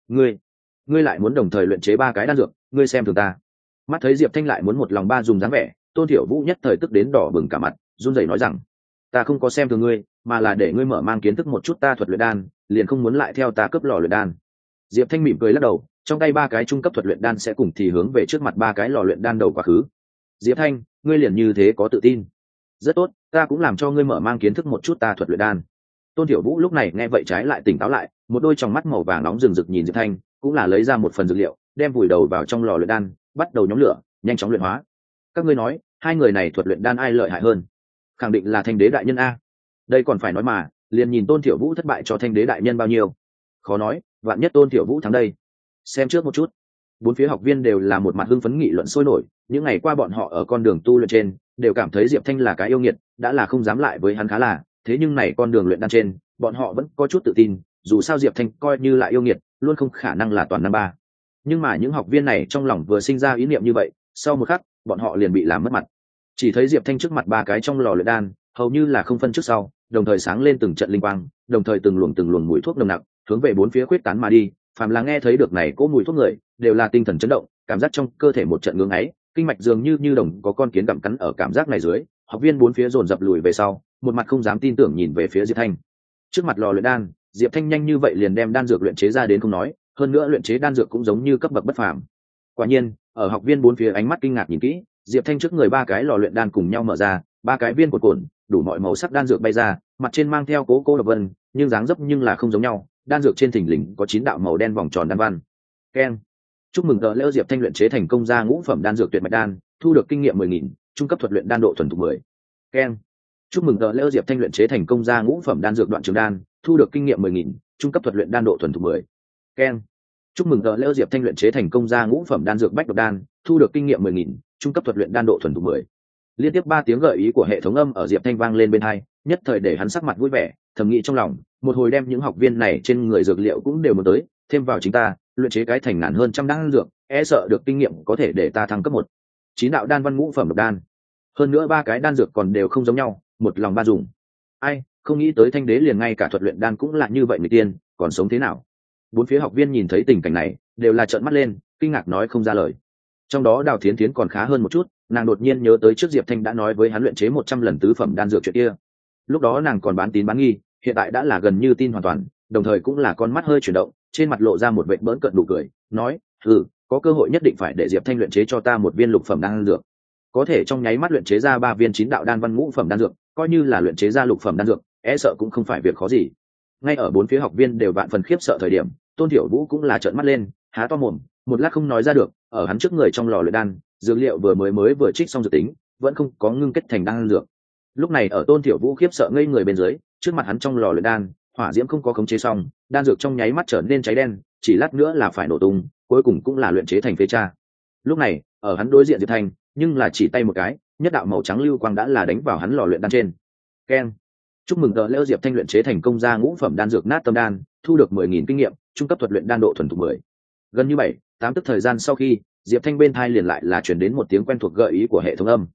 Ngươi lại muốn đồng thời luyện chế 3 cái đan dược, ngươi xem thường ta. Mắt thấy Diệp Thanh lại muốn một lòng ba dùng dáng vẻ, Tôn Thiểu Vũ nhất thời tức đến đỏ bừng cả mặt, run rẩy nói rằng: "Ta không có xem thường ngươi, mà là để ngươi mở mang kiến thức một chút ta thuật luyện đan, liền không muốn lại theo ta cướp lò luyện đan." Diệp Thanh mỉm cười lắc đầu, trong tay 3 cái trung cấp thuật luyện đan sẽ cùng thì hướng về trước mặt 3 cái lò luyện đan đầu quá khứ. "Diệp Thanh, ngươi liền như thế có tự tin? Rất tốt, ta cũng làm cho ngươi mở mang kiến thức một chút ta thuật luyện đan." Tôn Thiểu Vũ lúc này nghe vậy trái lại tỉnh táo lại, một đôi tròng mắt màu vàng nóng rừng rực nhìn Diệp Thanh, cũng là lấy ra một phần dược liệu, đem vùi đầu vào trong lò luyện đan, bắt đầu nhóm lửa, nhanh chóng luyện hóa. "Các ngươi nói, hai người này thuật luyện đan ai lợi hại hơn?" "Khẳng định là Thanh Đế đại nhân a." "Đây còn phải nói mà, liền nhìn Tôn Thiểu Vũ thất bại cho Thanh Đế đại nhân bao nhiêu." "Khó nói, vạn nhất Tôn Thiểu Vũ thắng đây." "Xem trước một chút." Bốn phía học viên đều là một mặt hưng phấn nghị luận sôi nổi, những ngày qua bọn họ ở con đường tu luyện trên, đều cảm thấy Diệp Thanh là cái yêu nghiệt, đã là không dám lại với hắn khá là, thế nhưng này con đường luyện đan trên, bọn họ vẫn có chút tự tin, dù sao Diệp Thanh coi như là yêu nghiệt, luôn không khả năng là toàn năm ba. Nhưng mà những học viên này trong lòng vừa sinh ra ý niệm như vậy, sau một khắc, bọn họ liền bị làm mất mặt. Chỉ thấy Diệp Thanh trước mặt 3 cái trong lò luyện đan, hầu như là không phân trước sau, đồng thời sáng lên từng trận linh quang, đồng thời từng luồng mùi thuốc nồng nặc, hướng về bốn phía khuyết tán mà đi. Phàm là nghe thấy được này cỗ mùi thuốc người, đều là tinh thần chấn động, cảm giác trong cơ thể một trận ngưỡng ấy, kinh mạch dường như đồng có con kiến gặm cắn ở cảm giác này dưới, học viên bốn phía dồn dập lùi về sau, một mặt không dám tin tưởng nhìn về phía Diệp Thanh. Trước mặt lò luyện đan, Diệp Thanh nhanh như vậy liền đem đan dược luyện chế ra đến không nói, hơn nữa luyện chế đan dược cũng giống như cấp bậc bất phàm. Quả nhiên, ở học viên bốn phía ánh mắt kinh ngạc nhìn kỹ, Diệp Thanh trước người 3 cái lò luyện đan cùng nhau mở ra, 3 cái viên cồn đủ mọi màu sắc đan dược bay ra, mặt trên mang theo cố độc vân, nhưng dáng dấp nhưng là không giống nhau, đan dược trên thình lình có 9 đạo màu đen vòng tròn đan văn. Keng. Chúc mừng tờ lễ Diệp Thanh luyện chế thành công ra ngũ phẩm đan dược tuyệt mạch đan, thu được kinh nghiệm 10.000, trung cấp thuật luyện đan độ thuần thục 10. Keng. Chúc mừng tờ lễ Diệp Thanh luyện chế thành công ra ngũ phẩm đan dược đoạn trường đan, thu được kinh nghiệm 10.000, trung cấp thuật luyện đan độ thuần thục 10. Keng. Chúc mừng tờ lễ Diệp Thanh luyện chế thành công ra ngũ phẩm đan dược bách độc đan, thu được kinh nghiệm 10.000, trung cấp thuật luyện đan độ thuần thục 10. Liên tiếp 3 tiếng gợi ý của hệ thống âm ở Diệp Thanh vang lên bên tai, nhất thời để hắn sắc mặt vui vẻ, thầm nghĩ trong lòng, một hồi đem những học viên này trên người dược liệu cũng đều muốn tới, thêm vào chính ta, luyện chế cái thành ngàn hơn trăm đan dược, e sợ được kinh nghiệm có thể để ta thăng cấp 1. 9 đạo đan văn ngũ phẩm độc đan. Hơn nữa 3 cái đan dược còn đều không giống nhau, một lòng ba dùng. Ai, không nghĩ tới Thanh Đế liền ngay cả thuật luyện đan cũng là như vậy người tiên, còn sống thế nào? Bốn phía học viên nhìn thấy tình cảnh này, đều là trợn mắt lên, kinh ngạc nói không ra lời. Trong đó Đào Thiến Thiến còn khá hơn một chút, nàng đột nhiên nhớ tới trước Diệp Thanh đã nói với hắn luyện chế 100 lần tứ phẩm đan dược chuyện kia. Lúc đó nàng còn bán tín bán nghi, hiện tại đã là gần như tin hoàn toàn, đồng thời cũng là con mắt hơi chuyển động, trên mặt lộ ra một vệt bỡn cợt nụ cười, nói: có cơ hội nhất định phải để Diệp Thanh luyện chế cho ta một viên lục phẩm đan dược. Có thể trong nháy mắt luyện chế ra 3 viên 9 đạo đan văn ngũ phẩm đan dược, coi như là luyện chế ra lục phẩm đan dược, e sợ cũng không phải việc khó gì. Ngay ở bốn phía học viên đều vạn phần khiếp sợ thời điểm, Tôn Thiểu Vũ cũng là trợn mắt lên, há to mồm, một lát không nói ra được, ở hắn trước người trong lò luyện đan, dược liệu vừa trích xong dược tính, vẫn không có ngưng kết thành đan dược. Lúc này ở Tôn Thiểu Vũ khiếp sợ ngây người bên dưới, trước mặt hắn trong lò luyện đan, hỏa diễm không có khống chế xong, đan dược trong nháy mắt trở nên cháy đen, chỉ lát nữa là phải nổ tung, cuối cùng cũng là luyện chế thành phế tra. Lúc này, ở hắn đối diện Diệp Thanh, nhưng là chỉ tay một cái, nhất đạo màu trắng lưu quang đã là đánh vào hắn lò luyện đan trên. Keng. Chúc mừng tờ lễ Diệp Thanh luyện chế thành công ra ngũ phẩm đan dược nát tâm đan, thu được 10.000 kinh nghiệm, trung cấp thuật luyện đan độ thuần thục 10. Gần như 7-8 tức thời gian sau khi, Diệp Thanh bên tai liền lại là truyền đến một tiếng quen thuộc gợi ý của hệ thống âm.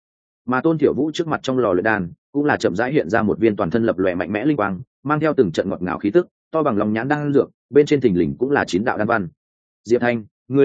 Mà Tôn Tiểu Vũ trước mặt trong lò luyện đan cũng là chậm rãi hiện ra một viên toàn thân lập lòe mạnh mẽ linh quang, mang theo từng trận ngọt ngào khí tức, to bằng lòng nhãn đan dược, bên trên thình lình cũng là 9 đạo đan văn. Diệp Thanh,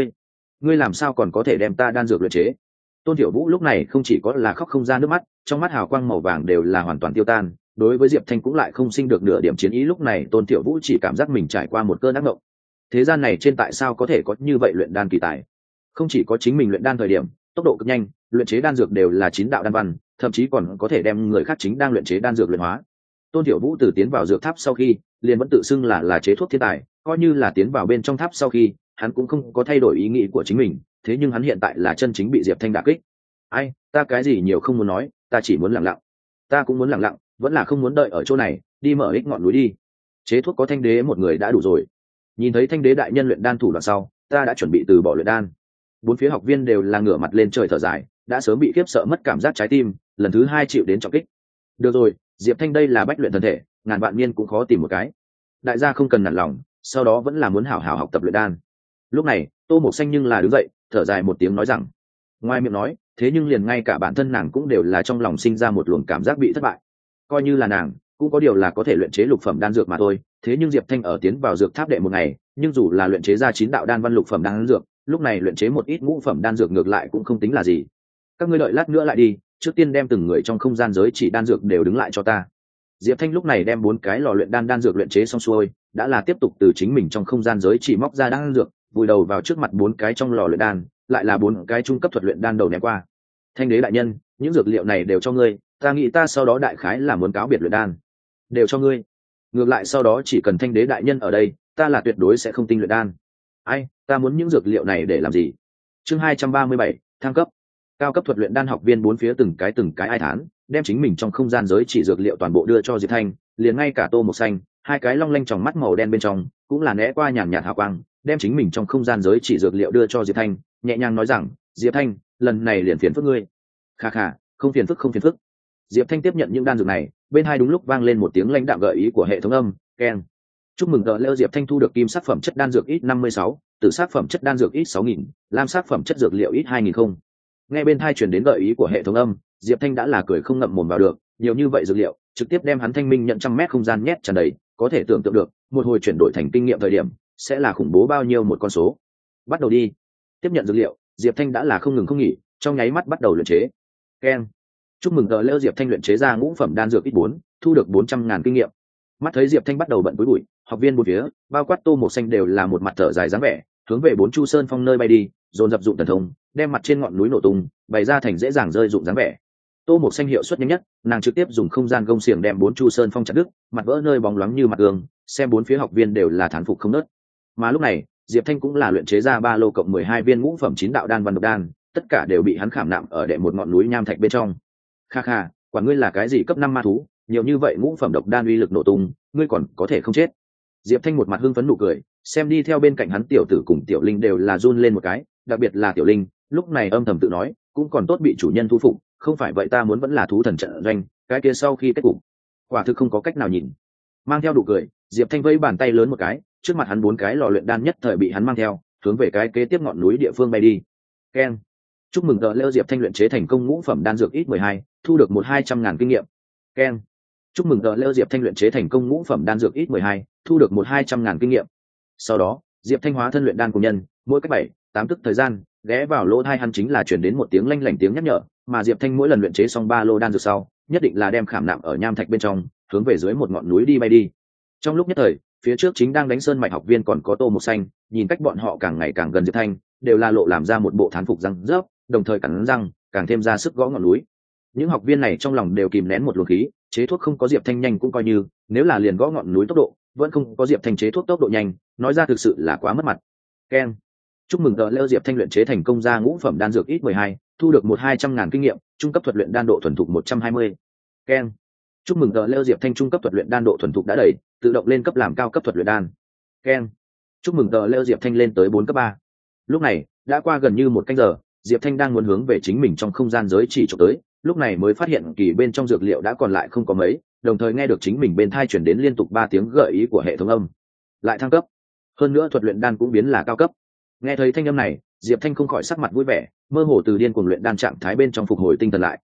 ngươi làm sao còn có thể đem ta đan dược luyện chế? Tôn Tiểu Vũ lúc này không chỉ có là khóc không ra nước mắt, trong mắt hào quang màu vàng đều là hoàn toàn tiêu tan, đối với Diệp Thanh cũng lại không sinh được nửa điểm chiến ý. Lúc này Tôn Tiểu Vũ chỉ cảm giác mình trải qua một cơn ác mộng. Thế gian này trên tại sao có thể có như vậy luyện đan kỳ tài? Không chỉ có chính mình luyện đan thời điểm tốc độ cực nhanh, luyện chế đan dược đều là 9 đạo đan văn, thậm chí còn có thể đem người khác chính đang luyện chế đan dược luyện hóa. Tôn Tiểu Vũ từ tiến vào dược tháp sau khi, liền vẫn tự xưng là chế thuốc thiên tài, coi như là tiến vào bên trong tháp sau khi, hắn cũng không có thay đổi ý nghĩ của chính mình, thế nhưng hắn hiện tại là chân chính bị Diệp Thanh đả kích. Ai, ta cái gì nhiều không muốn nói, ta chỉ muốn lặng lặng. Ta cũng muốn lặng lặng, vẫn là không muốn đợi ở chỗ này, đi mở ích ngọn núi đi. Chế thuốc có Thanh đế một người đã đủ rồi. Nhìn thấy Thanh đế đại nhân luyện đan thủ đoạn sau, ta đã chuẩn bị từ bỏ luyện đan. Bốn phía học viên đều là ngửa mặt lên trời thở dài, đã sớm bị khiếp sợ mất cảm giác trái tim, lần thứ 2 chịu đến trọng kích. Được rồi, Diệp Thanh đây là bách luyện thân thể, ngàn vạn niên cũng khó tìm một cái. Đại gia không cần nản lòng, sau đó vẫn là muốn hảo hảo học tập luyện đan. Lúc này, Tô Mộc Xanh nhưng là đứng dậy, thở dài một tiếng nói rằng, ngoài miệng nói, thế nhưng liền ngay cả bản thân nàng cũng đều là trong lòng sinh ra một luồng cảm giác bị thất bại. Coi như là nàng, cũng có điều là có thể luyện chế lục phẩm đan dược mà thôi, thế nhưng Diệp Thanh ở tiến vào dược tháp đệ một ngày, nhưng dù là luyện chế ra 9 đạo đan văn lục phẩm đan dược, lúc này luyện chế một ít ngũ phẩm đan dược ngược lại cũng không tính là gì. Các ngươi đợi lát nữa lại đi, trước tiên đem từng người trong không gian giới chỉ đan dược đều đứng lại cho ta. Diệp Thanh lúc này đem 4 cái lò luyện đan dược luyện chế xong xuôi, đã là tiếp tục từ chính mình trong không gian giới chỉ móc ra đan dược, vùi đầu vào trước mặt 4 cái trong lò luyện đan, lại là 4 cái trung cấp thuật luyện đan đầu ném qua. Thanh đế đại nhân, những dược liệu này đều cho ngươi, ta nghĩ ta sau đó đại khái là muốn cáo biệt luyện đan. Đều cho ngươi. Ngược lại sau đó chỉ cần Thanh đế đại nhân ở đây, ta là tuyệt đối sẽ không tinh luyện đan. Ai, ta muốn những dược liệu này để làm gì? Chương 237, thăng cấp. Cao cấp thuật luyện đan học viên bốn phía từng cái ai thán, đem chính mình trong không gian giới chỉ dược liệu toàn bộ đưa cho Diệp Thanh, liền ngay cả Tô Mộc Xanh, 2 cái long lanh tròng mắt màu đen bên trong, cũng là né qua nhàn nhạt hào quang, đem chính mình trong không gian giới chỉ dược liệu đưa cho Diệp Thanh, nhẹ nhàng nói rằng, Diệp Thanh, lần này liền phiền phức ngươi. Kha kha, không phiền phức. Diệp Thanh tiếp nhận những đan dược này, bên hai đúng lúc vang lên một tiếng lãnh đạm gợi ý của hệ thống âm, keng. Chúc mừng tờ leo Diệp Thanh thu được kim sắc phẩm chất đan dược ít 56, tử sắc phẩm chất đan dược ít 6000, lam sắc phẩm chất dược liệu ít 2000 không. Nghe bên thai truyền đến gợi ý của hệ thống âm, Diệp Thanh đã là cười không ngậm mồm vào được, nhiều như vậy dược liệu, trực tiếp đem hắn thanh minh nhận 100 mét không gian nhét tràn đầy, có thể tưởng tượng được, một hồi chuyển đổi thành kinh nghiệm thời điểm, sẽ là khủng bố bao nhiêu một con số. Bắt đầu đi. Tiếp nhận dược liệu, Diệp Thanh đã là không ngừng không nghỉ, trong nháy mắt bắt đầu luyện chế. Keng. Chúc mừng tờ leo Diệp Thanh luyện chế ra ngũ phẩm đan dược ít 4, thu được 400.000 kinh nghiệm. Mắt thấy Diệp Thanh bắt đầu bận túi bụi, học viên bốn phía, bao quát Tô Mộc Xanh đều là một mặt thở dài dáng vẻ, hướng về 4 Chu Sơn Phong nơi bay đi, dồn dập dụng thần thông, đem mặt trên ngọn núi nổ tung, bày ra thành dễ dàng rơi dụng dáng vẻ. Tô Mộc Xanh hiệu suất nhanh nhất, nàng trực tiếp dùng không gian gông xiềng đem 4 Chu Sơn Phong chặt đứt, mặt vỡ nơi bóng loáng như mặt gương, xem bốn phía học viên đều là thán phục không nớt. Mà lúc này, Diệp Thanh cũng là luyện chế ra 3 lô cộng 12 viên ngũ phẩm 9 đạo đan văn độc đan, tất cả đều bị hắn khảm nạm ở đệ một ngọn núi nham thạch bên trong. Kha kha, quả ngươi là cái gì cấp 5 ma thú, nhiều như vậy ngũ phẩm độc đan uy lực nổ tung, ngươi còn có thể không chết. Diệp Thanh một mặt hưng phấn nụ cười, xem đi theo bên cạnh hắn tiểu tử cùng tiểu linh đều là run lên một cái, đặc biệt là tiểu linh, lúc này âm thầm tự nói, cũng còn tốt bị chủ nhân thu phục, không phải vậy ta muốn vẫn là thú thần trận doanh, cái kia sau khi kết cục, quả thực không có cách nào nhìn. Mang theo nụ cười, Diệp Thanh vẫy bàn tay lớn một cái, trước mặt hắn 4 cái lò luyện đan nhất thời bị hắn mang theo, hướng về cái kế tiếp ngọn núi địa phương bay đi. Keng. Chúc mừng tờ leo Diệp Thanh luyện chế thành công ngũ phẩm đan dược ít 12, thu được 200.000 kinh nghiệm. Keng. Chúc mừng tờ leo Diệp Thanh luyện chế thành công ngũ phẩm đan dược ít 12, thu được 200.000 kinh nghiệm. Sau đó, Diệp Thanh hóa thân luyện đan cùng nhân, mỗi cách 7-8 tức thời gian, ghé vào lỗ tai hắn chính là truyền đến một tiếng lanh lảnh tiếng nhắc nhở, mà Diệp Thanh mỗi lần luyện chế xong 3 lô đan dược sau, nhất định là đem khảm nạm ở nham thạch bên trong, hướng về dưới một ngọn núi đi bay đi. Trong lúc nhất thời, phía trước chính đang đánh sơn mạch học viên còn có Tô Mộc Xanh, nhìn cách bọn họ càng ngày càng gần Diệp Thanh, đều là lộ làm ra một bộ thán phục răng rớp, đồng thời cắn răng, càng thêm ra sức gõ ngọn núi. Những học viên này trong lòng đều kìm nén một luồng khí, chế thuốc không có Diệp Thanh nhanh cũng coi như, nếu là liền gõ ngọn núi tốc độ, vẫn không có Diệp Thanh chế thuốc tốc độ nhanh, nói ra thực sự là quá mất mặt. Keng. Chúc mừng tờ leo Diệp Thanh luyện chế thành công ra ngũ phẩm đan dược ít 12, thu được 200.000 kinh nghiệm, trung cấp thuật luyện đan độ thuần thục 120. Keng. Chúc mừng tờ leo Diệp Thanh trung cấp thuật luyện đan độ thuần thục đã đầy, tự động lên cấp làm cao cấp thuật luyện đan. Keng. Chúc mừng tờ leo Diệp Thanh lên tới 4 cấp 3. Lúc này, đã qua gần như 1 canh giờ, Diệp Thanh đang muốn hướng về chính mình trong không gian giới chỉ chụp tới, lúc này mới phát hiện kỳ bên trong dược liệu đã còn lại không có mấy, đồng thời nghe được chính mình bên thai chuyển đến liên tục 3 tiếng gợi ý của hệ thống âm. Lại thăng cấp. Hơn nữa thuật luyện đan cũng biến là cao cấp. Nghe thấy thanh âm này, Diệp Thanh không khỏi sắc mặt vui vẻ, mơ hồ từ điên cuồng luyện đan trạng thái bên trong phục hồi tinh thần lại,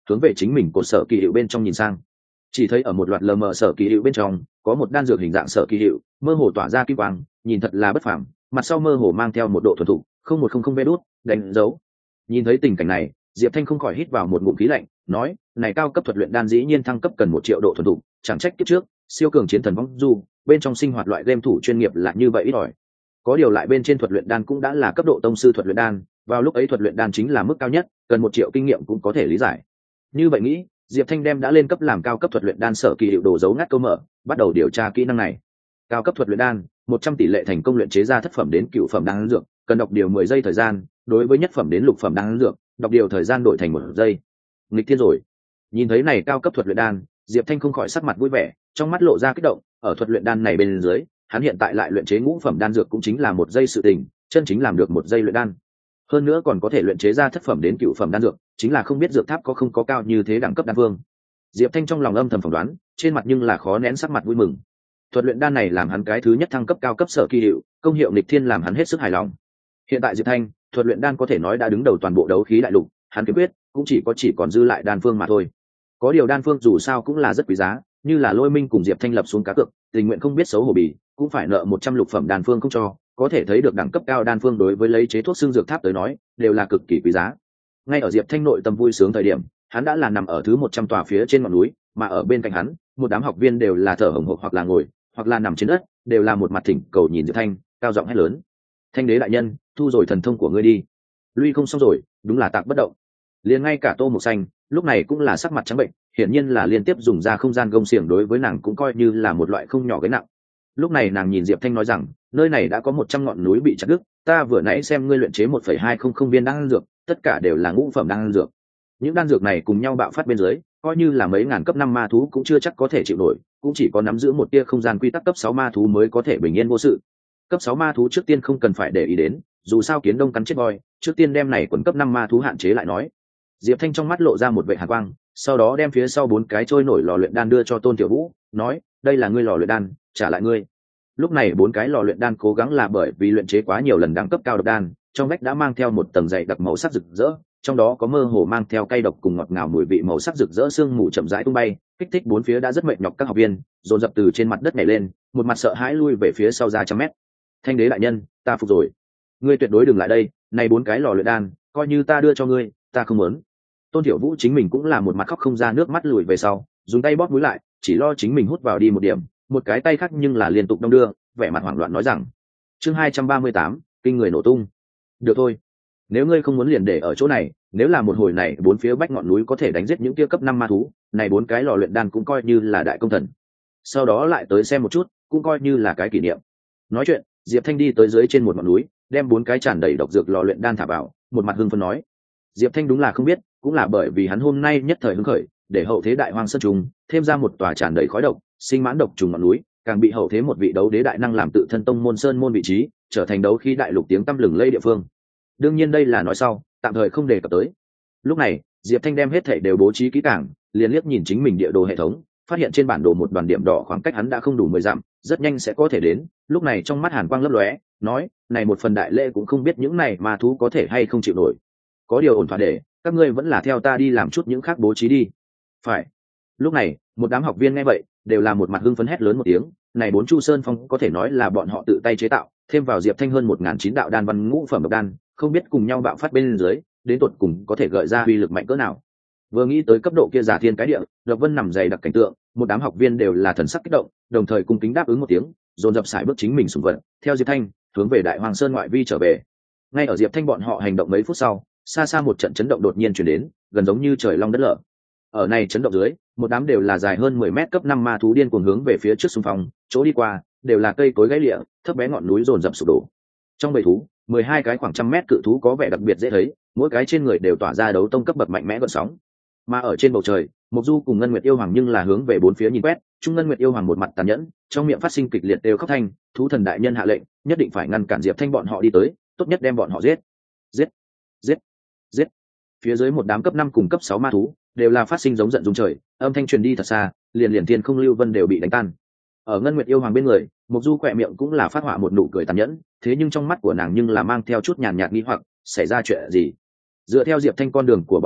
hướng về chính mình cột sở kỳ hiệu bên trong nhìn sang. Chỉ thấy ở một loạt lờ mờ sở kỳ hiệu bên trong có một đan dược hình dạng sở kỳ hiệu, mơ hồ tỏa ra kim quang, nhìn thật là bất phàm, mặt sau mơ hồ mang theo một độ thuần thục, 0100 vé đút đánh dấu. Nhìn thấy tình cảnh này, Diệp Thanh không khỏi hít vào một ngụm khí lạnh, nói, này cao cấp thuật luyện đan dĩ nhiên thăng cấp cần 1 triệu độ thuần thục, chẳng trách kiếp trước siêu cường chiến thần vong du bên trong sinh hoạt loại game thủ chuyên nghiệp là như vậy ít ỏi. Có điều lại bên trên thuật luyện đan cũng đã là cấp độ tông sư thuật luyện đan, vào lúc ấy thuật luyện đan chính là mức cao nhất, cần 1 triệu kinh nghiệm cũng có thể lý giải. Như vậy nghĩ, Diệp Thanh đem đã lên cấp làm cao cấp thuật luyện đan sở kỳ hiệu đồ dấu ngắt câu mở, bắt đầu điều tra kỹ năng này. Cao cấp thuật luyện đan, 100 tỷ lệ thành công luyện chế ra thất phẩm đến cửu phẩm đan dược, cần đọc điều 10 giây thời gian, đối với nhất phẩm đến lục phẩm đan dược, đọc điều thời gian đổi thành 1 giây. Nghịch thiên rồi. Nhìn thấy này cao cấp thuật luyện đan, Diệp Thanh không khỏi sắc mặt vui vẻ, trong mắt lộ ra kích động, ở thuật luyện đan này bên dưới, hắn hiện tại lại luyện chế ngũ phẩm đan dược cũng chính là 1 giây sự tình, chân chính làm được 1 giây luyện đan. Hơn nữa còn có thể luyện chế ra thất phẩm đến cửu phẩm đan dược, chính là không biết dược tháp có không có cao như thế đẳng cấp đan vương. Diệp Thanh trong lòng âm thầm phỏng đoán, trên mặt nhưng là khó nén sắc mặt vui mừng. Thuật luyện đan này làm hắn cái thứ nhất thăng cấp cao cấp sở kỳ hiệu, công hiệu nghịch thiên làm hắn hết sức hài lòng. Hiện tại Diệp Thanh, thuật luyện đan có thể nói đã đứng đầu toàn bộ đấu khí đại lục, hắn kiếm quyết cũng chỉ còn dư lại đan phương mà thôi. Có điều đan phương dù sao cũng là rất quý giá, như là Lôi Minh cùng Diệp Thanh lập xuống cá cược, tình nguyện không biết xấu hổ bì, cũng phải nợ 100 lục phẩm đan phương không cho, có thể thấy được đẳng cấp cao đan phương đối với lấy chế thuốc xương dược tháp tới nói, đều là cực kỳ quý giá. Ngay ở Diệp Thanh nội tâm vui sướng thời điểm, hắn đã là nằm ở thứ 100 tòa phía trên ngọn núi, mà ở bên cạnh hắn, một đám học viên đều là thở hổn hộc hoặc là ngồi, hoặc là nằm trên đất, đều là một mặt thỉnh cầu nhìn Diệp Thanh, cao giọng hét lớn: "Thanh đế đại nhân, thu rồi thần thông của ngươi đi." Lui không xong rồi, đúng là tạc bất động. Liền ngay cả Tô Mộc Xanh, lúc này cũng là sắc mặt trắng bệnh, hiển nhiên là liên tiếp dùng ra không gian gông xiềng đối với nàng cũng coi như là một loại không nhỏ gánh nặng. Lúc này nàng nhìn Diệp Thanh nói rằng, nơi này đã có 100 ngọn núi bị chặt đứt, ta vừa nãy xem ngươi luyện chế 1,200 viên đan dược, tất cả đều là ngũ phẩm đan dược. Những đan dược này cùng nhau bạo phát bên dưới, coi như là mấy ngàn cấp 5 ma thú cũng chưa chắc có thể chịu nổi, cũng chỉ có nắm giữ một tia không gian quy tắc cấp 6 ma thú mới có thể bình yên vô sự. Cấp 6 ma thú trước tiên không cần phải để ý đến, dù sao kiến đông cắn chết voi, trước tiên đem này quần cấp 5 ma thú hạn chế lại nói. Diệp Thanh trong mắt lộ ra một vẻ hàn quang, sau đó đem phía sau 4 cái trôi nổi lò luyện đan đưa cho Tôn Tiểu Vũ, nói, đây là ngươi lò luyện đan, trả lại ngươi. Lúc này 4 cái lò luyện đan cố gắng là bởi vì luyện chế quá nhiều lần đẳng cấp cao độc đan, trong vách đã mang theo một tầng dày đặc màu sắc rực rỡ, trong đó có mơ hồ mang theo cay độc cùng ngọt ngào mùi vị màu sắc rực rỡ sương mù chậm rãi tung bay, kích thích bốn phía đã rất mệt nhọc các học viên, dồn dập từ trên mặt đất nhảy lên, một mặt sợ hãi lui về phía sau ra trăm mét. Thanh đế đại nhân, ta phục rồi. Ngươi tuyệt đối đừng lại đây, này 4 cái lò luyện đan, coi như ta đưa cho ngươi, ta không muốn. Tôn Tiểu Vũ chính mình cũng là một mặt khóc không ra nước mắt lùi về sau, dùng tay bóp mũi lại, chỉ lo chính mình hút vào đi một điểm, một cái tay khác nhưng là liên tục đong đưa, vẻ mặt hoảng loạn nói rằng: chương 238, kinh người nổ tung. Được thôi, nếu ngươi không muốn liền để ở chỗ này, nếu là một hồi này 4 phía bách ngọn núi có thể đánh giết những kia cấp 5 ma thú, này 4 cái lò luyện đan cũng coi như là đại công thần. Sau đó lại tới xem một chút, cũng coi như là cái kỷ niệm. Nói chuyện, Diệp Thanh đi tới dưới trên một ngọn núi, đem 4 cái tràn đầy độc dược lò luyện đan thả vào, một mặt hưng phấn nói. Diệp Thanh đúng là không biết, cũng là bởi vì hắn hôm nay nhất thời hứng khởi, để hậu thế đại hoang sơn trùng thêm ra một tòa tràn đầy khói độc, sinh mãn độc trùng ngọn núi, càng bị hậu thế một vị đấu đế đại năng làm tự thân tông môn sơn môn vị trí, trở thành đấu khí đại lục tiếng tăm lừng lây địa phương. Đương nhiên đây là nói sau, tạm thời không đề cập tới. Lúc này, Diệp Thanh đem hết thảy đều bố trí kỹ càng, liền liếc nhìn chính mình địa đồ hệ thống, phát hiện trên bản đồ một đoàn điểm đỏ khoảng cách hắn đã không đủ 10 dặm, rất nhanh sẽ có thể đến. Lúc này trong mắt hàn quang lấp lóe, nói, này một phần đại lễ cũng không biết những này ma thú có thể hay không chịu nổi. Có điều ổn thỏa để, các ngươi vẫn là theo ta đi làm chút những khác bố trí đi. Phải. Lúc này, một đám học viên nghe vậy, đều là một mặt hưng phấn hét lớn một tiếng, này 4 Chu Sơn Phong có thể nói là bọn họ tự tay chế tạo, thêm vào Diệp Thanh hơn 1009 đạo đan văn ngũ phẩm độc đan, không biết cùng nhau bạo phát bên dưới, đến tột cùng có thể gợi ra uy lực mạnh cỡ nào. Vừa nghĩ tới cấp độ kia giả thiên cái địa, Độc Vân nằm dày đặc cảnh tượng, một đám học viên đều là thần sắc kích động, đồng thời cung kính đáp ứng một tiếng, dồn dập sải bước chính mình sùng vận, theo Diệp Thanh, hướng về Đại Hoàng Sơn ngoại vi trở về. Ngay ở Diệp Thanh bọn họ hành động mấy phút sau, xa xa một trận chấn động đột nhiên truyền đến, gần giống như trời long đất lở. Ở này chấn động dưới, một đám đều là dài hơn 10 mét cấp 5 ma thú điên cuồng hướng về phía trước xung phong, chỗ đi qua đều là cây cối gãy lịa, thấp bé ngọn núi dồn dập sụp đổ. Trong bầy thú, 12 cái khoảng trăm mét cự thú có vẻ đặc biệt dễ thấy, mỗi cái trên người đều tỏa ra đấu tông cấp bậc mạnh mẽ gợn sóng. Mà ở trên bầu trời, Mộc Du cùng Ngân Nguyệt Yêu Hoàng nhưng là hướng về bốn phía nhìn quét, Trung Ngân Nguyệt Yêu Hoàng một mặt tàn nhẫn, trong miệng phát sinh kịch liệt đều khóc thanh, thú thần đại nhân hạ lệnh, nhất định phải ngăn cản Diệp Thanh bọn họ đi tới, tốt nhất đem bọn họ giết. Giết, giết, giết. Phía dưới một đám cấp 5 cùng cấp 6 ma thú, đều là phát sinh giống giận rung trời, âm thanh truyền đi thật xa, liền thiên không lưu vân đều bị đánh tan. Ở Ngân Nguyệt Yêu Hoàng bên người, Mộc Du khỏe miệng cũng là phát họa một nụ cười tàn nhẫn, thế nhưng trong mắt của nàng nhưng là mang theo chút nhàn nhạt nghi hoặc, xảy ra chuyện gì? Dựa theo Diệp Thanh con đường của bọn họ,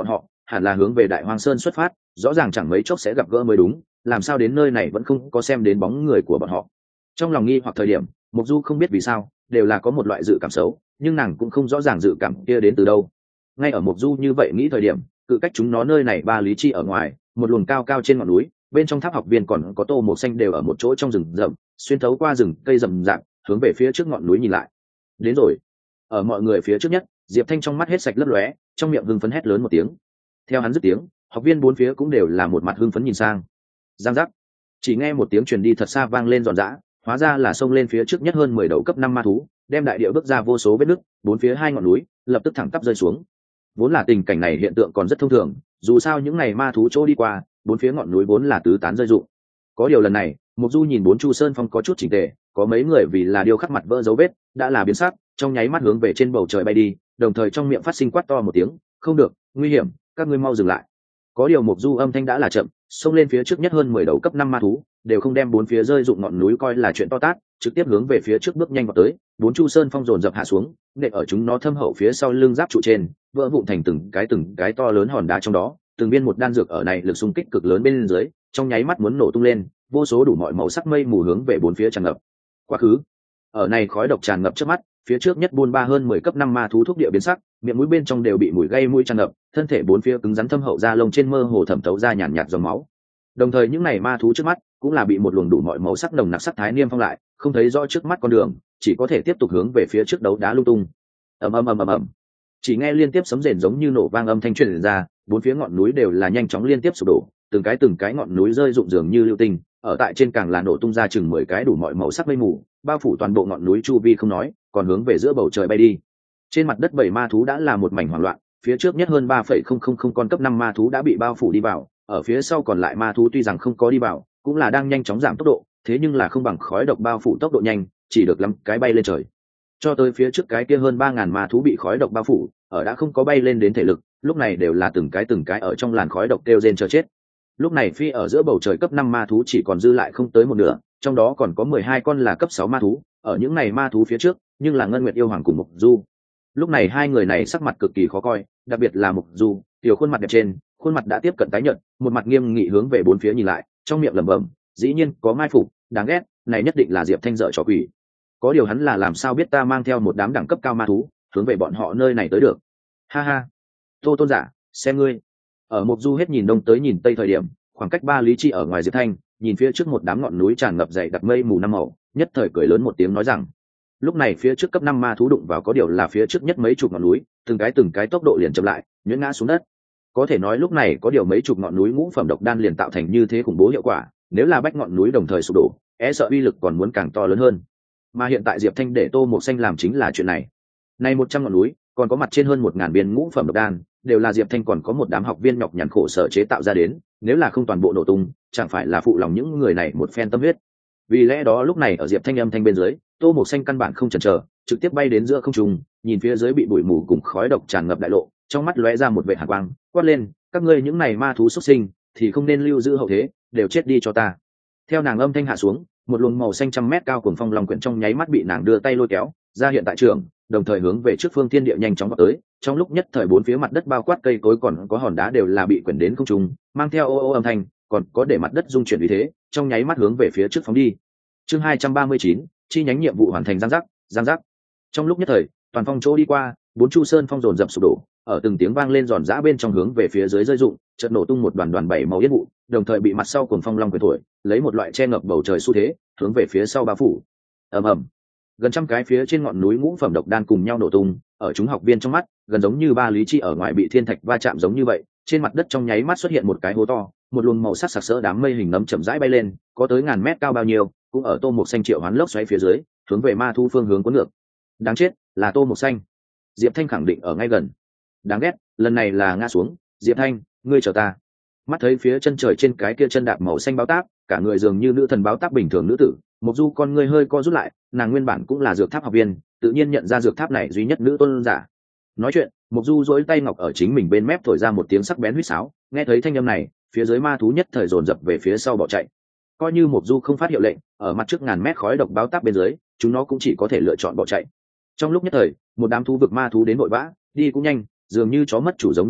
hẳn là hướng về Đại Hoang Sơn xuất phát, rõ ràng chẳng mấy chốc sẽ gặp gỡ mới đúng, làm sao đến nơi này vẫn không có xem đến bóng người của bọn họ. Trong lòng nghi hoặc thời điểm, Mộc Du không biết vì sao, đều là có một loại dự cảm xấu, nhưng nàng cũng không rõ ràng dự cảm kia đến từ đâu. Ngay ở Mộc Du như vậy nghĩ thời điểm, cự cách chúng nó nơi này 3 lý chi ở ngoài, một luồng cao cao trên ngọn núi, bên trong tháp học viên còn có Tô Mộc Xanh đều ở một chỗ trong rừng rậm, xuyên thấu qua rừng cây rậm rạp, hướng về phía trước ngọn núi nhìn lại. Đến rồi. Ở mọi người phía trước nhất, Diệp Thanh trong mắt hết sạch lấp lóe, trong miệng hưng phấn hét lớn một tiếng. Theo hắn dứt tiếng, học viên bốn phía cũng đều là một mặt hưng phấn nhìn sang. Giang giác. Chỉ nghe một tiếng truyền đi thật xa vang lên giòn giã, hóa ra là xông lên phía trước nhất hơn 10 đầu cấp 5 ma thú, đem đại địa bước ra vô số vết nứt, bốn phía hai ngọn núi lập tức thẳng tắp rơi xuống. Vốn là tình cảnh này hiện tượng còn rất thông thường, dù sao những ngày ma thú chỗ đi qua, bốn phía ngọn núi vốn là tứ tán rơi rụng. Có điều lần này, Mộc Du nhìn bốn Chu Sơn Phong có chút chỉnh tề, có mấy người vì là điêu khắc mặt vỡ dấu vết, đã là biến sắc, trong nháy mắt hướng về trên bầu trời bay đi, đồng thời trong miệng phát sinh quát to một tiếng, "Không được, nguy hiểm, các ngươi mau dừng lại." Có điều Mộc Du âm thanh đã là chậm, xông lên phía trước nhất hơn 10 đầu cấp 5 ma thú, đều không đem bốn phía rơi rụng ngọn núi coi là chuyện to tát, trực tiếp hướng về phía trước bước nhanh vào tới, bốn Chu Sơn Phong dồn dập hạ xuống, nện ở chúng nó thâm hậu phía sau lưng giáp trụ trên, vỡ vụn thành từng cái to lớn hòn đá trong đó, từng viên một đan dược ở này lực xung kích cực lớn bên dưới, trong nháy mắt muốn nổ tung lên, vô số đủ mọi màu sắc mây mù hướng về bốn phía tràn ngập. Quá khứ, ở này khói độc tràn ngập trước mắt, phía trước nhất buôn ba hơn 10 cấp 5 ma thú thúc địa biến sắc, miệng mũi bên trong đều bị mùi gây mũi tràn ngập, thân thể bốn phía cứng rắn thâm hậu da lông trên mơ hồ thẩm thấu ra nhàn nhạt dòng máu. Đồng thời những này ma thú trước mắt cũng là bị một luồng đủ mọi màu sắc nồng nặc sắc thái niêm phong lại, không thấy rõ trước mắt con đường, chỉ có thể tiếp tục hướng về phía trước đấu đá lung tung. Ầm ầm ầm ầm ầm. Chỉ nghe liên tiếp sấm rền giống như nổ vang âm thanh truyền ra, bốn phía ngọn núi đều là nhanh chóng liên tiếp sụp đổ, từng cái ngọn núi rơi rụng dường như lưu tinh, ở tại trên càng là nổ tung ra chừng 10 cái đủ mọi màu sắc mây mù, bao phủ toàn bộ ngọn núi chu vi không nói, còn hướng về giữa bầu trời bay đi. Trên mặt đất 7 ma thú đã là một mảnh hoảng loạn, phía trước nhất hơn 3,000 con cấp 5 ma thú đã bị bao phủ đi vào, ở phía sau còn lại ma thú tuy rằng không có đi vào, cũng là đang nhanh chóng giảm tốc độ, thế nhưng là không bằng khói độc bao phủ tốc độ nhanh, chỉ được 5 cái bay lên trời. Cho tới phía trước cái kia hơn 3000 ma thú bị khói độc bao phủ, ở đã không có bay lên đến thể lực, lúc này đều là từng cái ở trong làn khói độc kêu rên chờ chết. Lúc này phi ở giữa bầu trời cấp 5 ma thú chỉ còn dư lại không tới một nửa, trong đó còn có 12 con là cấp 6 ma thú, ở những này ma thú phía trước, nhưng là Ngân Nguyệt yêu hoàng cùng Mộc Du. Lúc này hai người này sắc mặt cực kỳ khó coi, đặc biệt là Mộc Du, tiểu khuôn mặt đẹp trên, khuôn mặt đã tiếp cận tái nhợt, một mặt nghiêm nghị hướng về bốn phía nhìn lại, trong miệng lẩm bẩm, dĩ nhiên có mai phục, đáng ghét, này nhất định là Diệp Thanh dở trò quỷ. Có điều hắn là làm sao biết ta mang theo một đám đẳng cấp cao ma thú, hướng về bọn họ nơi này tới được? Ha ha. Tô Tôn giả, xem ngươi. Ở Mộc Du hết nhìn đông tới nhìn tây thời điểm, khoảng cách 3 lý chi ở ngoài Diệp Thanh, nhìn phía trước một đám ngọn núi tràn ngập dày đặc mây mù năm màu, nhất thời cười lớn một tiếng nói rằng, lúc này phía trước cấp 5 ma thú đụng vào có điều là phía trước nhất mấy chục ngọn núi, từng cái tốc độ liền chậm lại, nhuyễn ngã xuống đất. Có thể nói lúc này có điều mấy chục ngọn núi ngũ phẩm độc đan liền tạo thành như thế khủng bố hiệu quả, nếu là bách ngọn núi đồng thời sụp đổ, e sợ uy lực còn muốn càng to lớn hơn. Mà hiện tại Diệp Thanh để Tô Mộc Xanh làm chính là chuyện này. Này 100 ngọn núi, còn có mặt trên hơn 1000 viên ngũ phẩm độc đan, đều là Diệp Thanh còn có một đám học viên nhọc nhằn khổ sở chế tạo ra đến, nếu là không toàn bộ nổ tung, chẳng phải là phụ lòng những người này một phen tâm huyết. Vì lẽ đó lúc này ở Diệp Thanh âm thanh bên dưới, Tô Mộc Xanh căn bản không chần chờ, trực tiếp bay đến giữa không trung, nhìn phía dưới bị bụi mù cùng khói độc tràn ngập đại lộ, trong mắt lóe ra một vệt hàn quang, quát lên, các ngươi những này ma thú xuất sinh, thì không nên lưu giữ hậu thế, đều chết đi cho ta. Theo nàng âm thanh hạ xuống, một luồng màu xanh trăm mét cao cuồng phong long quyển trong nháy mắt bị nàng đưa tay lôi kéo ra hiện tại trường, đồng thời hướng về trước phương thiên địa nhanh chóng vào tới. Trong lúc nhất thời bốn phía mặt đất bao quát cây cối còn có hòn đá đều là bị quyển đến không trung, mang theo ô ô âm thanh, còn có để mặt đất rung chuyển vì thế, trong nháy mắt hướng về phía trước phóng đi. Chương 239, chi nhánh nhiệm vụ hoàn thành. Giang giác. Trong lúc nhất thời, toàn phong chỗ đi qua, bốn Chu Sơn Phong dồn dập sụp đổ, ở từng tiếng vang lên giòn giã bên trong hướng về phía dưới rơi rụng, chợt nổ tung một đoàn 7 màu yết vụ, đồng thời bị mặt sau cuồng phong long quyển thổi, lấy một loại che ngập bầu trời xu thế, hướng về phía sau bao phủ. Ầm ầm. Gần trăm cái phía trên ngọn núi ngũ phẩm độc đan cùng nhau nổ tung, ở chúng học viên trong mắt, gần giống như 3 lý chi ở ngoài bị thiên thạch va chạm giống như vậy, trên mặt đất trong nháy mắt xuất hiện một cái hố to, một luồng màu sắc sặc sỡ đám mây hình nấm chậm rãi bay lên, có tới ngàn mét cao bao nhiêu, cũng ở Tô Mộc Xanh triệu hoán lốc xoáy phía dưới, hướng về ma thu phương hướng cuốn ngược. Đáng chết, là Tô Mộc Xanh. Diệp Thanh khẳng định ở ngay gần. Đáng ghét, lần này là ngã xuống, Diệp Thanh, ngươi chờ ta. Mắt thấy phía chân trời trên cái kia chân đạp màu xanh báo táp, cả người dường như nữ thần báo táp bình thường nữ tử, Mộc Du con ngươi hơi co rút lại, nàng nguyên bản cũng là dược tháp học viên, tự nhiên nhận ra dược tháp này duy nhất nữ tôn giả. Nói chuyện, Mộc Du duỗi tay ngọc ở chính mình bên mép thổi ra một tiếng sắc bén huýt sáo, nghe thấy thanh âm này, phía dưới ma thú nhất thời dồn dập về phía sau bỏ chạy. Coi như Mộc Du không phát hiệu lệnh, ở mặt trước ngàn mét khói độc báo táp bên dưới, chúng nó cũng chỉ có thể lựa chọn bỏ chạy. Trong lúc nhất thời, một đám thú vực ma thú đến vội vã, đi cũng nhanh, dường như chó mất chủ giống như vậy,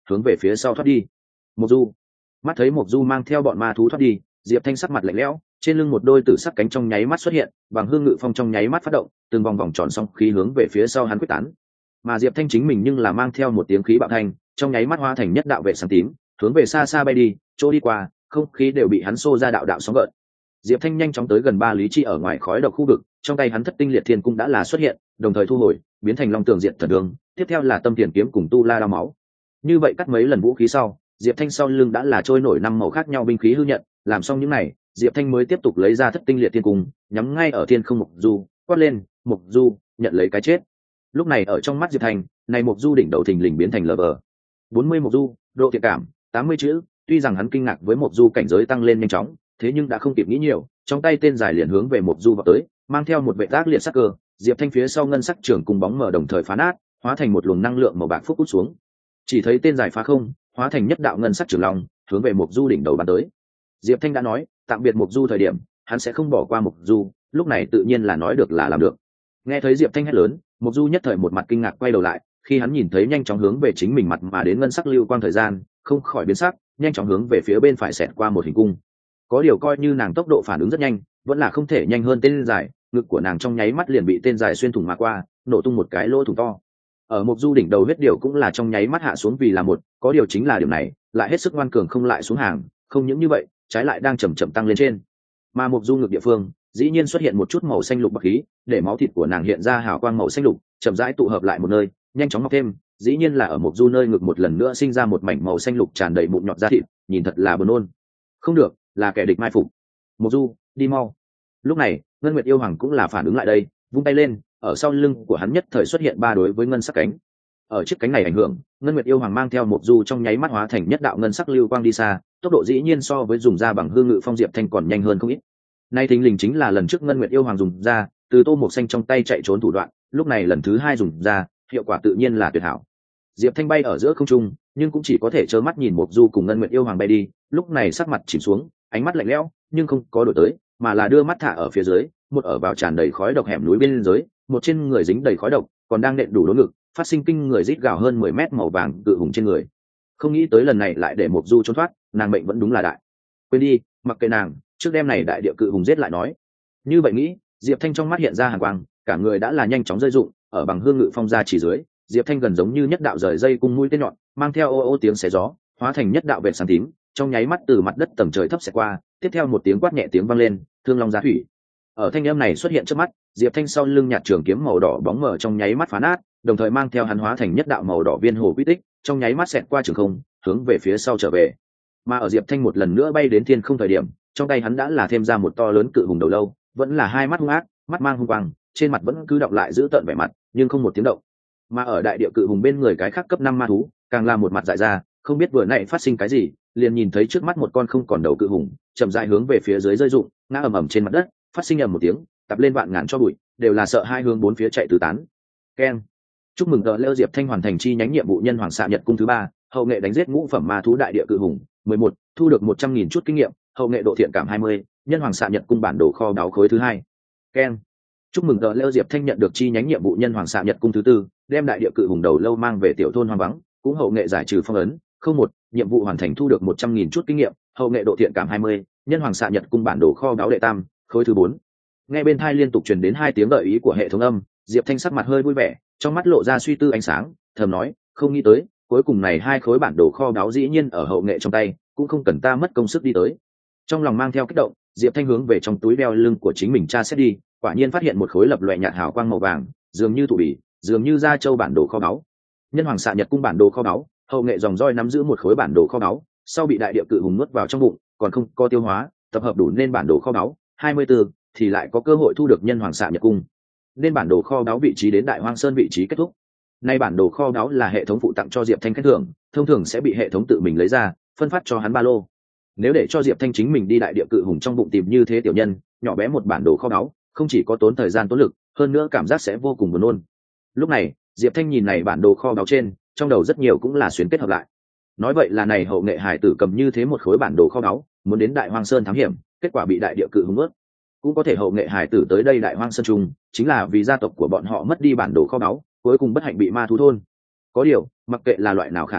hướng về phía sau thoát đi. Mộc Du, mắt thấy Mộc Du mang theo bọn ma thú thoát đi, Diệp Thanh sắc mặt lạnh lẽo, trên lưng một đôi tử sắc cánh trong nháy mắt xuất hiện, bằng hương ngự phong trong nháy mắt phát động, từng vòng vòng tròn song khí hướng về phía sau hắn quyết tán. Mà Diệp Thanh chính mình nhưng là mang theo một tiếng khí bạo thanh, trong nháy mắt hóa thành nhất đạo vệ sáng tím, hướng về xa xa bay đi, chỗ đi qua, không khí đều bị hắn xô ra đạo đạo sóng gợn. Diệp Thanh nhanh chóng tới gần ba lý chi ở ngoài khói độc khu vực, trong tay hắn thất tinh liệt thiên cung đã là xuất hiện, đồng thời thu hồi, biến thành long tường diện thần đường, tiếp theo là tâm tiền kiếm cùng tu la đao máu. Như vậy cắt mấy lần vũ khí sau, Diệp Thanh sau lưng đã là trôi nổi năm màu khác nhau binh khí hư nhận, làm xong những này, Diệp Thanh mới tiếp tục lấy ra thất tinh liệt thiên cung, nhắm ngay ở thiên không Mộc Du, quát lên, Mộc Du, nhận lấy cái chết. Lúc này ở trong mắt Diệp Thanh, này Mộc Du đỉnh đầu thình lình biến thành lờ bờ. 40 Mộc Du, độ thiện cảm, 80 chữ, tuy rằng hắn kinh ngạc với Mộc Du cảnh giới tăng lên nhanh chóng, thế nhưng đã không kịp nghĩ nhiều, trong tay tên dài liền hướng về Mộc Du vào tới, mang theo một vệ tác liệt sắc cơ, Diệp Thanh phía sau ngân sắc trường cùng bóng mở đồng thời phá nát, hóa thành một luồng năng lượng màu bạc phúc hút xuống. Chỉ thấy tên dài phá không, hóa thành nhất đạo ngân sắc trường long, hướng về Mộc Du đỉnh đầu bắn tới. Diệp Thanh đã nói, tạm biệt Mộc Du thời điểm, hắn sẽ không bỏ qua Mộc Du, lúc này tự nhiên là nói được là làm được. Nghe thấy Diệp Thanh hét lớn, Mộc Du nhất thời một mặt kinh ngạc quay đầu lại, khi hắn nhìn thấy nhanh chóng hướng về chính mình mặt mà đến ngân sắc lưu quang thời gian, không khỏi biến sắc, nhanh chóng hướng về phía bên phải xẹt qua một hình cung. Có điều coi như nàng tốc độ phản ứng rất nhanh, vẫn là không thể nhanh hơn tên dài, ngực của nàng trong nháy mắt liền bị tên dài xuyên thủng mà qua, nổ tung một cái lỗ thủng to. Ở Mộc Du đỉnh đầu huyết điều cũng là trong nháy mắt hạ xuống vì là một, có điều chính là điều này, lại hết sức ngoan cường không lại xuống hàng, không những như vậy, trái lại đang chậm chậm tăng lên trên. Mà Mộc Du ngực địa phương, dĩ nhiên xuất hiện một chút màu xanh lục bạc khí, để máu thịt của nàng hiện ra hào quang màu xanh lục, chậm rãi tụ hợp lại một nơi, nhanh chóng mọc thêm, dĩ nhiên là ở Mộc Du nơi ngực một lần nữa sinh ra một mảnh màu xanh lục tràn đầy mụn nhọt da thịt, nhìn thật là buồn nôn. Không được, là kẻ địch mai phục. Mộc Du, đi mau. Lúc này, Ngân Nguyệt yêu hoàng cũng là phản ứng lại đây, vung tay lên, ở sau lưng của hắn nhất thời xuất hiện ba đối với ngân sắc cánh. Ở chiếc cánh này ảnh hưởng, Ngân Nguyệt yêu hoàng mang theo Mộc Du trong nháy mắt hóa thành nhất đạo ngân sắc lưu quang đi xa, tốc độ dĩ nhiên so với dùng ra bằng hương ngự phong Diệp Thanh còn nhanh hơn không ít. Nay thình lình chính là lần trước Ngân Nguyệt yêu hoàng dùng ra, từ Tô Mộc Xanh trong tay chạy trốn thủ đoạn, lúc này lần thứ hai dùng ra, hiệu quả tự nhiên là tuyệt hảo. Diệp Thanh bay ở giữa không trung, nhưng cũng chỉ có thể trơ mắt nhìn Mộc Du cùng Ngân Nguyệt yêu hoàng bay đi, lúc này sắc mặt chìm xuống, ánh mắt lạnh lẽo, nhưng không có đổi tới, mà là đưa mắt thả ở phía dưới, một ở vào tràn đầy khói độc hẻm núi bên dưới, một trên người dính đầy khói độc, còn đang nện đủ đốn ngực, phát sinh kinh người rít gào hơn 10 mét màu vàng cự hùng trên người. Không nghĩ tới lần này lại để Mộc Du trốn thoát, nàng mệnh vẫn đúng là đại. Quên đi, mặc kệ nàng, trước đêm này đại địa cự hùng giết lại nói. Như vậy nghĩ, Diệp Thanh trong mắt hiện ra hàn quang, cả người đã là nhanh chóng rơi dụng, ở bằng hương ngự phong ra chỉ dưới, Diệp Thanh gần giống như nhất đạo rời dây cung mũi tên nhọn, mang theo ô ô tiếng xé gió, hóa thành nhất đạo vệt sáng tím, trong nháy mắt từ mặt đất tầng trời thấp xẹt qua, tiếp theo một tiếng quát nhẹ tiếng vang lên, thương long giá thủy. Ở thanh âm này xuất hiện trước mắt, Diệp Thanh sau lưng nhạt trường kiếm màu đỏ bóng mở trong nháy mắt phá nát, đồng thời mang theo hắn hóa thành nhất đạo màu đỏ viên hồ quy tích, trong nháy mắt xẹt qua trường không, hướng về phía sau trở về. Mà ở Diệp Thanh một lần nữa bay đến thiên không thời điểm, trong tay hắn đã là thêm ra một to lớn cự hùng đầu lâu, vẫn là hai mắt hung ác, mắt mang hung quang, trên mặt vẫn cứ đọng lại giữ tợn vẻ mặt, nhưng không một tiếng động. Mà ở đại địa cự hùng bên người cái khác cấp 5 ma thú, càng là một mặt dại ra, không biết vừa nãy phát sinh cái gì, liền nhìn thấy trước mắt một con không còn đầu cự hùng, chậm rãi hướng về phía dưới rơi rụng, ngã ầm ầm trên mặt đất, phát sinh ầm một tiếng, tập lên vạn ngàn cho bụi, đều là sợ hai hướng bốn phía chạy tứ tán. Keng. Chúc mừng tờ Lêu Diệp Thanh hoàn thành chi nhánh nhiệm vụ nhân hoàng xạ nhật cung thứ 3, hậu nghệ đánh giết ngũ phẩm ma thú đại địa cự hùng, 11, thu được 100.000 chút kinh nghiệm, hậu nghệ độ thiện cảm 20, nhân hoàng xạ nhật cung bản đồ kho báu khối thứ 2. Keng. Chúc mừng tờ Lêu Diệp Thanh nhận được chi nhánh nhiệm vụ nhân hoàng xạ nhật cung thứ 4, đem đại địa cự hùng đầu lâu mang về tiểu thôn hoang vắng, cũng hậu nghệ giải trừ phong ấn, 01, nhiệm vụ hoàn thành thu được 100.000 chút kinh nghiệm, hậu nghệ độ thiện cảm 20, nhân hoàng xạ nhật cung bản đồ kho báu đệ tam, khối thứ 4. Nghe bên tai liên tục truyền đến hai tiếng đợi ý của hệ thống âm, Diệp Thanh sắc mặt hơi vui vẻ, trong mắt lộ ra suy tư ánh sáng, thầm nói, không nghĩ tới, cuối cùng này hai khối bản đồ kho báu dĩ nhiên ở hậu nghệ trong tay, cũng không cần ta mất công sức đi tới. Trong lòng mang theo kích động, Diệp Thanh hướng về trong túi đeo lưng của chính mình tra xét đi, quả nhiên phát hiện một khối lập loè nhạt hào quang màu vàng, dường như thủ bì, dường như da châu bản đồ kho báu. Nhân hoàng xạ nhật cung bản đồ kho báu, hậu nghệ dòng roi nắm giữ một khối bản đồ kho báu, sau bị đại địa cự hùng nuốt vào trong bụng, còn không có tiêu hóa, tập hợp đủ nên bản đồ kho báu 24, thì lại có cơ hội thu được nhân hoàng xạ nhật cung. Nên bản đồ kho báu vị trí đến Đại Hoang Sơn vị trí kết thúc. Nay bản đồ kho báu là hệ thống phụ tặng cho Diệp Thanh khen thưởng, thông thường sẽ bị hệ thống tự mình lấy ra, phân phát cho hắn ba lô. Nếu để cho Diệp Thanh chính mình đi đại địa cự hùng trong bụng tìm như thế tiểu nhân, nhỏ bé một bản đồ kho báu, không chỉ có tốn thời gian tốn lực, hơn nữa cảm giác sẽ vô cùng buồn nôn. Lúc này, Diệp Thanh nhìn này bản đồ kho báu trên, trong đầu rất nhiều cũng là xuyến kết hợp lại. Nói vậy là này hậu nghệ hải tử cầm như thế một khối bản đồ kho báu, muốn đến Đại Hoang Sơn thám hiểm, kết quả bị đại địa cự hùng nuốt. Cũng có thể hậu nghệ hải tử tới đây Đại Hoang Sơn trung, chính là vì gia tộc của bọn họ mất đi bản đồ kho báu, cuối cùng bất hạnh bị ma thú thôn. Có điều, mặc kệ là loại nào khả năng,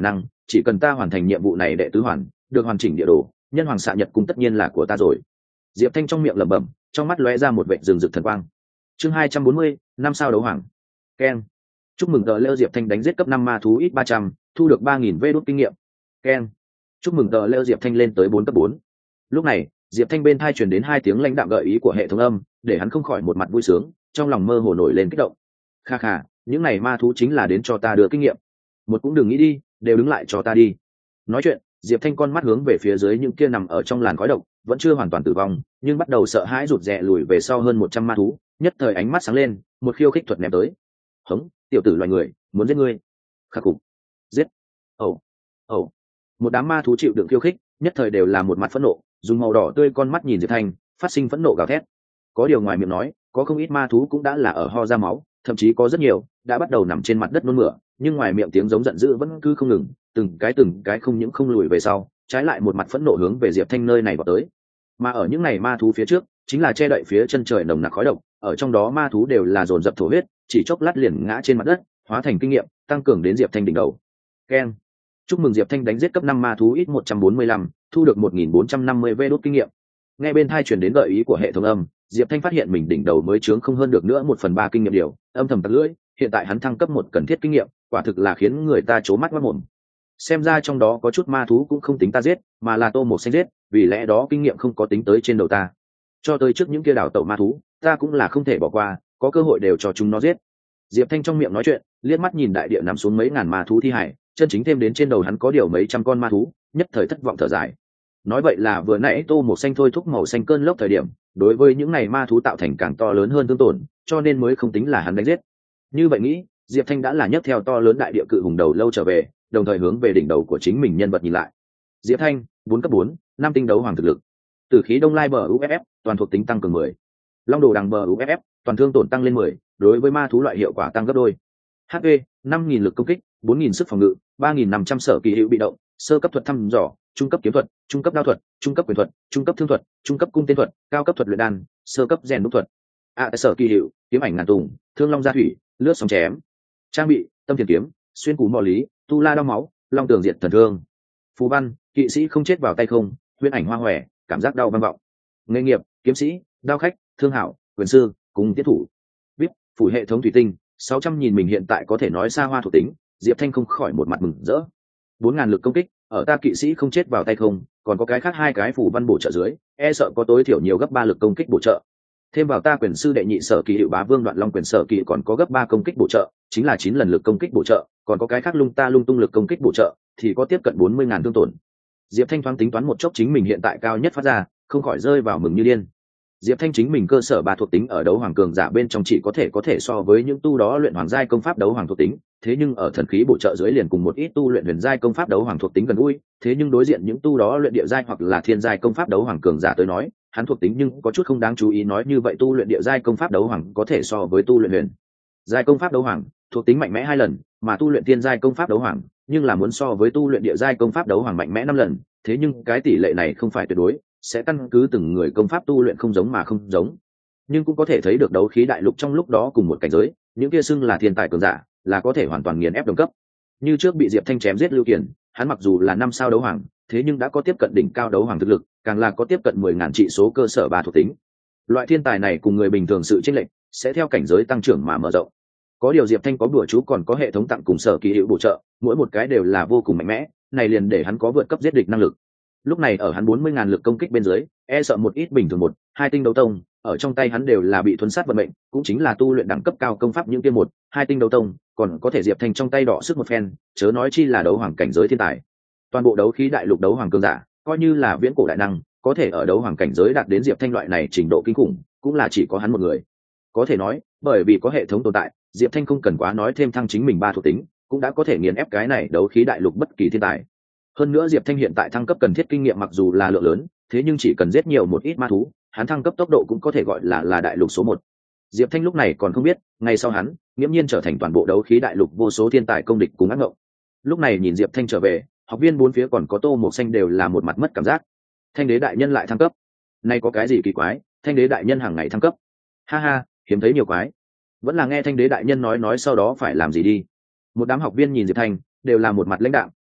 chỉ cần ta hoàn thành nhiệm vụ này đệ tứ hoàn được hoàn chỉnh địa đồ, nhân hoàng xạ nhật cung tất nhiên là của ta rồi. Diệp Thanh trong miệng lẩm bẩm, trong mắt lóe ra một vệt rừng rực thần quang. Chương 240, năm sao đấu hoàng. Ken. Chúc mừng tờ lơ Diệp Thanh đánh giết cấp 5 ma thú ít 300, thu được 3000 vê đốt kinh nghiệm. Ken. Chúc mừng tờ lơ Diệp Thanh lên tới 4 cấp 4. Lúc này, Diệp Thanh bên tai truyền đến 2 tiếng lãnh đạm gợi ý của hệ thống âm, để hắn không khỏi một mặt vui sướng, trong lòng mơ hồ nổi lên kích động. Kha kha, những này ma thú chính là đến cho ta đưa kinh nghiệm. Một cũng đừng nghĩ đi, đều đứng lại cho ta đi. Nói chuyện, Diệp Thanh con mắt hướng về phía dưới những kia nằm ở trong làn khói độc, vẫn chưa hoàn toàn tử vong, nhưng bắt đầu sợ hãi rụt rè lùi về sau hơn 100 ma thú, nhất thời ánh mắt sáng lên, một khiêu khích thuật ném tới. Hống, tiểu tử loài người, muốn giết ngươi. Khắc phục. Giết. Ồ. Ồ. Một đám ma thú chịu đựng khiêu khích, nhất thời đều là một mặt phẫn nộ, dùng màu đỏ tươi con mắt nhìn Diệp Thanh, phát sinh phẫn nộ gào thét. Có điều ngoài miệng nói, có không ít ma thú cũng đã là ở ho ra máu, thậm chí có rất nhiều đã bắt đầu nằm trên mặt đất nôn mửa, nhưng ngoài miệng tiếng giống giận dữ vẫn cứ không ngừng, từng cái không những không lùi về sau, trái lại một mặt phẫn nộ hướng về Diệp Thanh nơi này vào tới. Mà ở những này ma thú phía trước, chính là che đậy phía chân trời nồng nặc khói độc, ở trong đó ma thú đều là dồn dập thổ huyết, chỉ chốc lát liền ngã trên mặt đất, hóa thành kinh nghiệm, tăng cường đến Diệp Thanh đỉnh đầu. Keng. Chúc mừng Diệp Thanh đánh giết cấp 5 ma thú ít 145, thu được 1450 vê đốt kinh nghiệm. Nghe bên tai truyền đến gợi ý của hệ thống âm, Diệp Thanh phát hiện mình đỉnh đầu mới chướng không hơn được nữa 1/3 kinh nghiệm điều, âm thầm tặc lưỡi, hiện tại hắn thăng cấp một cần thiết kinh nghiệm, quả thực là khiến người ta trố mắt ngoác mồm. Xem ra trong đó có chút ma thú cũng không tính ta giết, mà là Tô Mộc Xanh giết, vì lẽ đó kinh nghiệm không có tính tới trên đầu ta. Cho tới trước những kia đảo tẩu ma thú, ta cũng là không thể bỏ qua, có cơ hội đều cho chúng nó giết. Diệp Thanh trong miệng nói chuyện, liếc mắt nhìn đại địa nằm xuống mấy ngàn ma thú thi hải, chân chính thêm đến trên đầu hắn có điều mấy trăm con ma thú, nhất thời thất vọng thở dài. Nói vậy là vừa nãy Tô Mộc Xanh thôi thúc màu xanh cơn lốc thời điểm, đối với những này ma thú tạo thành càng to lớn hơn thương tổn, cho nên mới không tính là hắn đánh giết. Như vậy nghĩ, Diệp Thanh đã là nhấc theo to lớn đại địa cự hùng đầu lâu trở về, đồng thời hướng về đỉnh đầu của chính mình nhân vật nhìn lại. Diệp Thanh, 4 cấp 4, 5 tinh đấu hoàng thực lực. Tử khí Đông Lai bờ UFF, toàn thuộc tính tăng cường 10. Long đồ đằng bờ UFF, toàn thương tổn tăng lên 10, đối với ma thú loại hiệu quả tăng gấp đôi. HP, 5000 lực công kích, 4000 sức phòng ngự, 3500 sở kỳ hữu bị động, sơ cấp thuật thăm dò, trung cấp kiếm thuật, trung cấp đao thuật, trung cấp quyền thuật, trung cấp thương thuật, trung cấp cung tên thuật, cao cấp thuật luyện đan, sơ cấp rèn đúc thuật. Sở kỳ hiệu, kiếm ảnh ngàn tùng, thương long gia thủy, lướt sóng chém. Trang bị, tâm thiền kiếm, xuyên cú mò lý, tu la đao máu, long tường diệt thần thương. Phù văn, kỵ sĩ không chết vào tay không, huyễn ảnh hoa hòe, cảm giác đau vang vọng. Nghề nghiệp, kiếm sĩ, đao khách, thương hảo, quyền sư, cùng tiết thủ. VIP, phủ hệ thống thủy tinh, 600 nhìn mình hiện tại có thể nói xa hoa thuộc tính, Diệp Thanh không khỏi một mặt mừng rỡ. 4000 lực công kích, ở ta kỵ sĩ không chết vào tay không, còn có cái khác 2 cái phủ văn bổ trợ dưới, e sợ có tối thiểu nhiều gấp 3 lực công kích bổ trợ. Thêm vào ta quyền sư đệ nhị sở kỳ hiệu bá vương đoạn long quyền sở kỳ còn có gấp 3 công kích bổ trợ, chính là 9 lần lực công kích bổ trợ, còn có cái khác lung ta lung tung lực công kích bổ trợ, thì có tiếp cận 40.000 thương tổn. Diệp Thanh thoáng tính toán một chốc chính mình hiện tại cao nhất phát ra, không khỏi rơi vào mừng như điên. Diệp Thanh chính mình cơ sở 3 thuộc tính ở đấu hoàng cường giả bên trong chỉ có thể so với những tu đó luyện hoàng giai công pháp đấu hoàng thuộc tính, thế nhưng ở thần khí bổ trợ dưới liền cùng một ít tu luyện huyền giai công pháp đấu hoàng thuộc tính gần gũi, thế nhưng đối diện những tu đó luyện địa giai hoặc là thiên giai công pháp đấu hoàng cường giả tới nói, hắn thuộc tính nhưng có chút không đáng chú ý, nói như vậy tu luyện địa giai công pháp đấu hoàng có thể so với tu luyện huyền giai công pháp đấu hoàng, thuộc tính mạnh mẽ 2 lần, mà tu luyện thiên giai công pháp đấu hoàng, nhưng là muốn so với tu luyện địa giai công pháp đấu hoàng mạnh mẽ 5 lần, thế nhưng cái tỷ lệ này không phải tuyệt đối, sẽ căn cứ từng người công pháp tu luyện không giống mà không giống. Nhưng cũng có thể thấy được đấu khí đại lục trong lúc đó cùng một cảnh giới, những kia xưng là thiên tài cường giả, là có thể hoàn toàn nghiền ép đồng cấp. Như trước bị Diệp Thanh chém giết Lưu Kiền, hắn mặc dù là 5 sao đấu hoàng, thế nhưng đã có tiếp cận đỉnh cao đấu hoàng thực lực, càng là có tiếp cận 10.000 trị số cơ sở 3 thuộc tính. Loại thiên tài này cùng người bình thường sự chênh lệch sẽ theo cảnh giới tăng trưởng mà mở rộng. Có điều Diệp Thanh có bùa chú còn có hệ thống tặng cùng sở kỳ hiệu bổ trợ, mỗi một cái đều là vô cùng mạnh mẽ, này liền để hắn có vượt cấp giết địch năng lực. Lúc này ở hắn 40.000 lực công kích bên dưới, e sợ một ít bình thường 1, 2 tinh đấu tông, ở trong tay hắn đều là bị thuần sát vận mệnh, cũng chính là tu luyện đẳng cấp cao công pháp những kia 1, 2 tinh đấu tông, còn có thể Diệp Thanh trong tay đỏ sức một phen, chớ nói chi là đấu hoàng cảnh giới thiên tài. Toàn bộ đấu khí đại lục đấu hoàng cường giả, coi như là viễn cổ đại năng, có thể ở đấu hoàng cảnh giới đạt đến Diệp Thanh loại này trình độ kinh khủng, cũng là chỉ có hắn một người. Có thể nói, bởi vì có hệ thống tồn tại, Diệp Thanh không cần quá nói thêm thăng chính mình 3 thuộc tính, cũng đã có thể nghiền ép cái này đấu khí đại lục bất kỳ thiên tài. Hơn nữa Diệp Thanh hiện tại thăng cấp cần thiết kinh nghiệm mặc dù là lượng lớn, thế nhưng chỉ cần giết nhiều một ít ma thú, hắn thăng cấp tốc độ cũng có thể gọi là đại lục số 1. Diệp Thanh lúc này còn không biết, ngày sau hắn, nghiễm nhiên trở thành toàn bộ đấu khí đại lục vô số thiên tài công địch cùng ác ngộng. Lúc này nhìn Diệp Thanh trở về, học viên bốn phía còn có Tô Mộc Xanh đều là một mặt mất cảm giác. Thanh đế đại nhân lại thăng cấp, nay có cái gì kỳ quái, Thanh đế đại nhân hàng ngày thăng cấp. Ha ha, hiếm thấy nhiều quái. Vẫn là nghe Thanh đế đại nhân nói sau đó phải làm gì đi. Một đám học viên nhìn Diệp Thanh, đều là một mặt lãnh đạm,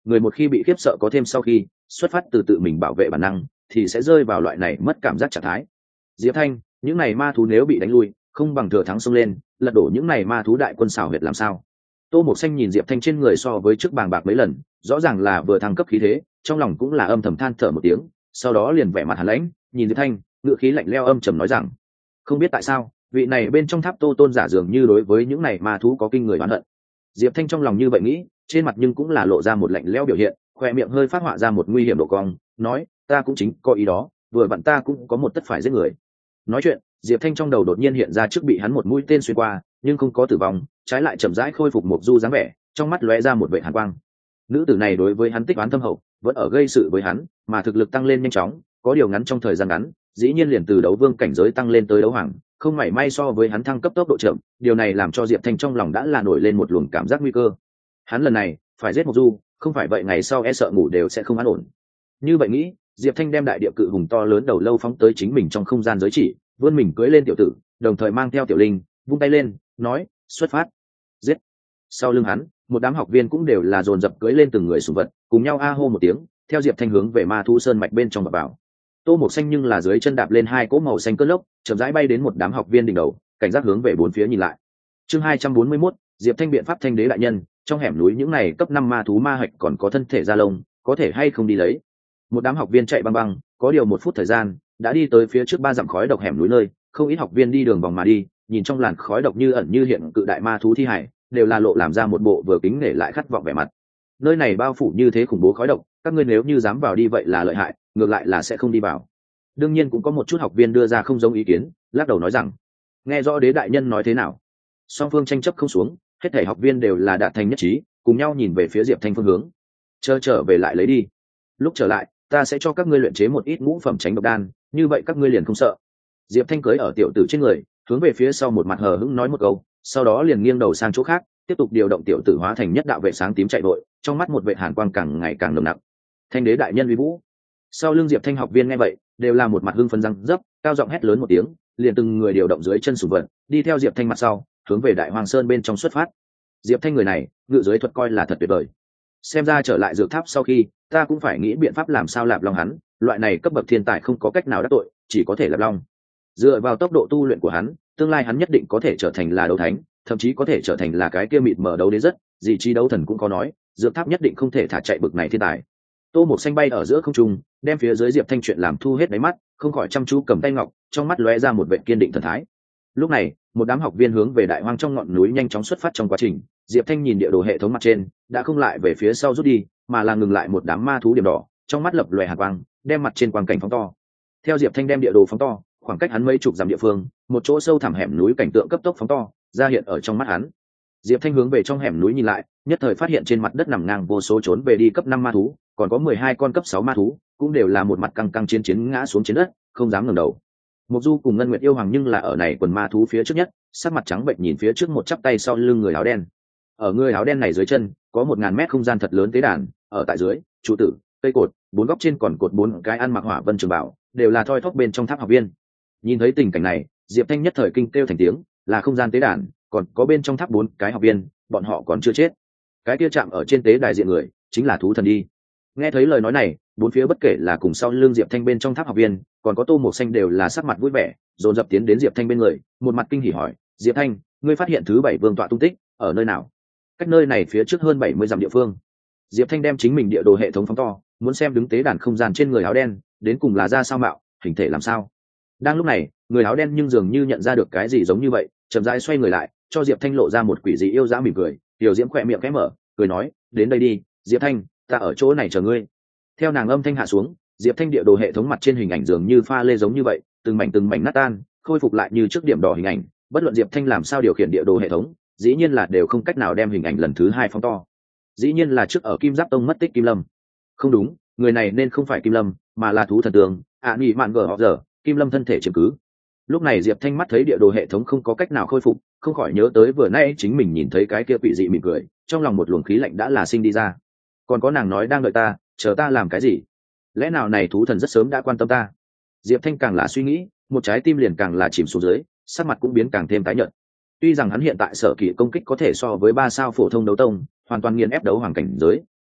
người một khi bị khiếp sợ có thêm sau khi xuất phát từ tự mình bảo vệ bản năng thì sẽ rơi vào loại này mất cảm giác trạng thái. Diệp Thanh, những này ma thú nếu bị đánh lui không bằng thừa thắng xông lên lật đổ những này ma thú đại quân xảo huyệt làm sao? Tô Mộc Xanh nhìn Diệp Thanh trên người so với trước bàng bạc mấy lần, rõ ràng là vừa thăng cấp khí thế, trong lòng cũng là âm thầm than thở một tiếng, sau đó liền vẻ mặt hàn lãnh, nhìn Diệp Thanh, ngữ khí lạnh lẽo âm trầm nói rằng: không biết tại sao, vị này bên trong tháp Tô Tôn giả dường như đối với những này ma thú có kinh người oán hận. Diệp Thanh trong lòng như vậy nghĩ, trên mặt nhưng cũng là lộ ra một lạnh lẽo biểu hiện, khoe miệng hơi phát họa ra một nguy hiểm độ cong, nói: ta cũng chính có ý đó, vừa vặn ta cũng có một tất phải giết người. Nói chuyện, Diệp Thanh trong đầu đột nhiên hiện ra trước bị hắn một mũi tên xuyên qua, nhưng không có tử vong, trái lại chậm rãi khôi phục một du dáng vẻ, trong mắt lóe ra một vẻ hàn quang. Nữ tử này đối với hắn tích oán thâm hậu, vẫn ở gây sự với hắn, mà thực lực tăng lên nhanh chóng, có điều ngắn trong thời gian ngắn, dĩ nhiên liền từ đấu vương cảnh giới tăng lên tới đấu hoàng, không mảy may so với hắn thăng cấp tốc độ chậm, điều này làm cho Diệp Thanh trong lòng đã là nổi lên một luồng cảm giác nguy cơ. Hắn lần này phải giết Mộc Du, không phải vậy ngày sau e sợ ngủ đều sẽ không an ổn. Như vậy nghĩ, Diệp Thanh đem đại địa cự hùng to lớn đầu lâu phóng tới chính mình trong không gian giới chỉ, vươn mình cưỡi lên tiểu tử, đồng thời mang theo tiểu linh, vung tay lên, nói: xuất phát, giết. Sau lưng hắn, một đám học viên cũng đều là dồn dập cưỡi lên từng người sùng vật, cùng nhau a hô một tiếng, theo Diệp Thanh hướng về ma thú sơn mạch bên trong vào. Tô Mộc Xanh nhưng là dưới chân đạp lên hai cỗ màu xanh cơn lốc, chậm rãi bay đến một đám học viên đỉnh đầu, cảnh giác hướng về bốn phía nhìn lại. Chương 241, Diệp Thanh biện pháp thanh đế đại nhân, trong hẻm núi những này cấp 5 ma thú ma hạch còn có thân thể da lông, có thể hay không đi lấy. Một đám học viên chạy băng băng, có điều 1 phút thời gian, đã đi tới phía trước 3 dặm khói độc hẻm núi nơi, không ít học viên đi đường vòng mà đi, nhìn trong làn khói độc như ẩn như hiện cự đại ma thú thi hải, đều là lộ làm ra một bộ vừa kính nể lại khát vọng vẻ mặt. Nơi này bao phủ như thế khủng bố khói độc, các ngươi nếu như dám vào đi vậy là lợi hại, ngược lại là sẽ không đi vào. Đương nhiên cũng có một chút học viên đưa ra không giống ý kiến, lắc đầu nói rằng: nghe rõ đế đại nhân nói thế nào. Song phương tranh chấp không xuống, hết thảy học viên đều là đạt thành nhất trí, cùng nhau nhìn về phía Diệp Thanh phương hướng. Chờ trở về lại lấy đi. Lúc trở lại, ta sẽ cho các ngươi luyện chế một ít ngũ phẩm tránh độc đan, như vậy các ngươi liền không sợ. Diệp Thanh cưỡi ở tiểu tử trên người, hướng về phía sau một mặt hờ hững nói một câu, sau đó liền nghiêng đầu sang chỗ khác, tiếp tục điều động tiểu tử hóa thành nhất đạo vệ sáng tím chạy vội, trong mắt một vệ hàn quang càng ngày càng nồng nặc. Thanh đế đại nhân uy vũ. Sau lưng Diệp Thanh học viên nghe vậy, đều là một mặt hưng phấn răng dấp, cao giọng hét lớn một tiếng, liền từng người điều động dưới chân sủng vật, đi theo Diệp Thanh mặt sau, hướng về Đại Hoàng Sơn bên trong xuất phát. Diệp Thanh người này, ngự giới thuật coi là thật tuyệt vời. Xem ra trở lại dược tháp sau khi, ta cũng phải nghĩ biện pháp làm sao lạp long hắn, loại này cấp bậc thiên tài không có cách nào đắc tội, chỉ có thể lạp long. Dựa vào tốc độ tu luyện của hắn, tương lai hắn nhất định có thể trở thành là đấu thánh, thậm chí có thể trở thành là cái kia mịt mở đấu đế rất, gì chi đấu thần cũng có nói, dược tháp nhất định không thể thả chạy bực này thiên tài. Tô Mộc Xanh bay ở giữa không trung, đem phía dưới Diệp Thanh chuyện làm thu hết đáy mắt, không khỏi chăm chú cầm tay ngọc, trong mắt lóe ra một vẻ kiên định thần thái. Lúc này, một đám học viên hướng về đại hoang trong ngọn núi nhanh chóng xuất phát trong quá trình, Diệp Thanh nhìn địa đồ hệ thống mặt trên, đã không lại về phía sau rút đi, mà là ngừng lại một đám ma thú điểm đỏ, trong mắt lập lòe hàn quang, đem mặt trên quang cảnh phóng to. Theo Diệp Thanh đem địa đồ phóng to, khoảng cách hắn mấy chục dặm địa phương, một chỗ sâu thẳm hẻm núi cảnh tượng cấp tốc phóng to, ra hiện ở trong mắt hắn. Diệp Thanh hướng về trong hẻm núi nhìn lại, nhất thời phát hiện trên mặt đất nằm ngang vô số trốn về đi cấp 5 ma thú, còn có 12 con cấp 6 ma thú, cũng đều là một mặt căng căng chiến ngã xuống trên đất, không dám ngẩng đầu. Mộc Du cùng Ngân Nguyệt yêu hoàng nhưng là ở này quần ma thú phía trước nhất, sắc mặt trắng bệch nhìn phía trước một chắp tay sau lưng người áo đen. Ở người áo đen này dưới chân, có 1000 mét không gian thật lớn tế đàn, ở tại dưới, trụ tử, cây cột, 4 góc trên còn cột 4 cái ăn mặc hỏa vân trường bảo, đều là thoi thóp bên trong tháp học viên. Nhìn thấy tình cảnh này, Diệp Thanh nhất thời kinh kêu thành tiếng, là không gian tế đàn, còn có bên trong tháp 4 cái học viên, bọn họ còn chưa chết. Cái kia chạm ở trên tế đài diện người, chính là thú thần đi. Nghe thấy lời nói này, bốn phía bất kể là cùng sau lưng Diệp Thanh bên trong tháp học viên, còn có Tô Mộc Xanh đều là sắc mặt vui vẻ, dồn dập tiến đến Diệp Thanh bên người, một mặt kinh hỉ hỏi: Diệp Thanh, ngươi phát hiện thứ 7 vương tọa tung tích ở nơi nào? Cách nơi này phía trước hơn 70 dặm địa phương. Diệp Thanh đem chính mình địa đồ hệ thống phóng to, muốn xem đứng tế đàn không gian trên người áo đen, đến cùng là ra sao mạo, hình thể làm sao. Đang lúc này, người áo đen nhưng dường như nhận ra được cái gì giống như vậy, chậm rãi xoay người lại, cho Diệp Thanh lộ ra một quỷ dị yêu dã mỉm cười, tiểu diễm khỏe miệng khẽ mở, cười nói: đến đây đi, Diệp Thanh, ta ở chỗ này chờ ngươi. Theo nàng âm thanh hạ xuống, Diệp Thanh địa đồ hệ thống mặt trên hình ảnh dường như pha lê giống như vậy, từng mảnh nát tan, khôi phục lại như trước điểm đỏ hình ảnh. Bất luận Diệp Thanh làm sao điều khiển địa đồ hệ thống, dĩ nhiên là đều không cách nào đem hình ảnh lần thứ 2 phóng to. Dĩ nhiên là trước ở Kim Giáp Tông mất tích Kim Lâm. Không đúng, người này nên không phải Kim Lâm, mà là thú thần tường, nhị mạn gở họ giờ, Kim Lâm thân thể chiếm cứ. Lúc này Diệp Thanh mắt thấy địa đồ hệ thống không có cách nào khôi phục, không khỏi nhớ tới vừa nãy chính mình nhìn thấy cái kia quỷ dị mỉm cười, trong lòng một luồng khí lạnh đã là sinh đi ra. Còn có nàng nói đang đợi ta, chờ ta làm cái gì? Lẽ nào này thú thần rất sớm đã quan tâm ta? Diệp Thanh càng là suy nghĩ, một trái tim liền càng là chìm xuống dưới, sắc mặt cũng biến càng thêm tái nhợt. Tuy rằng hắn hiện tại sở kỳ công kích có thể so với 3 sao phổ thông đấu tông, hoàn toàn nghiền ép đấu hoàng cảnh giới,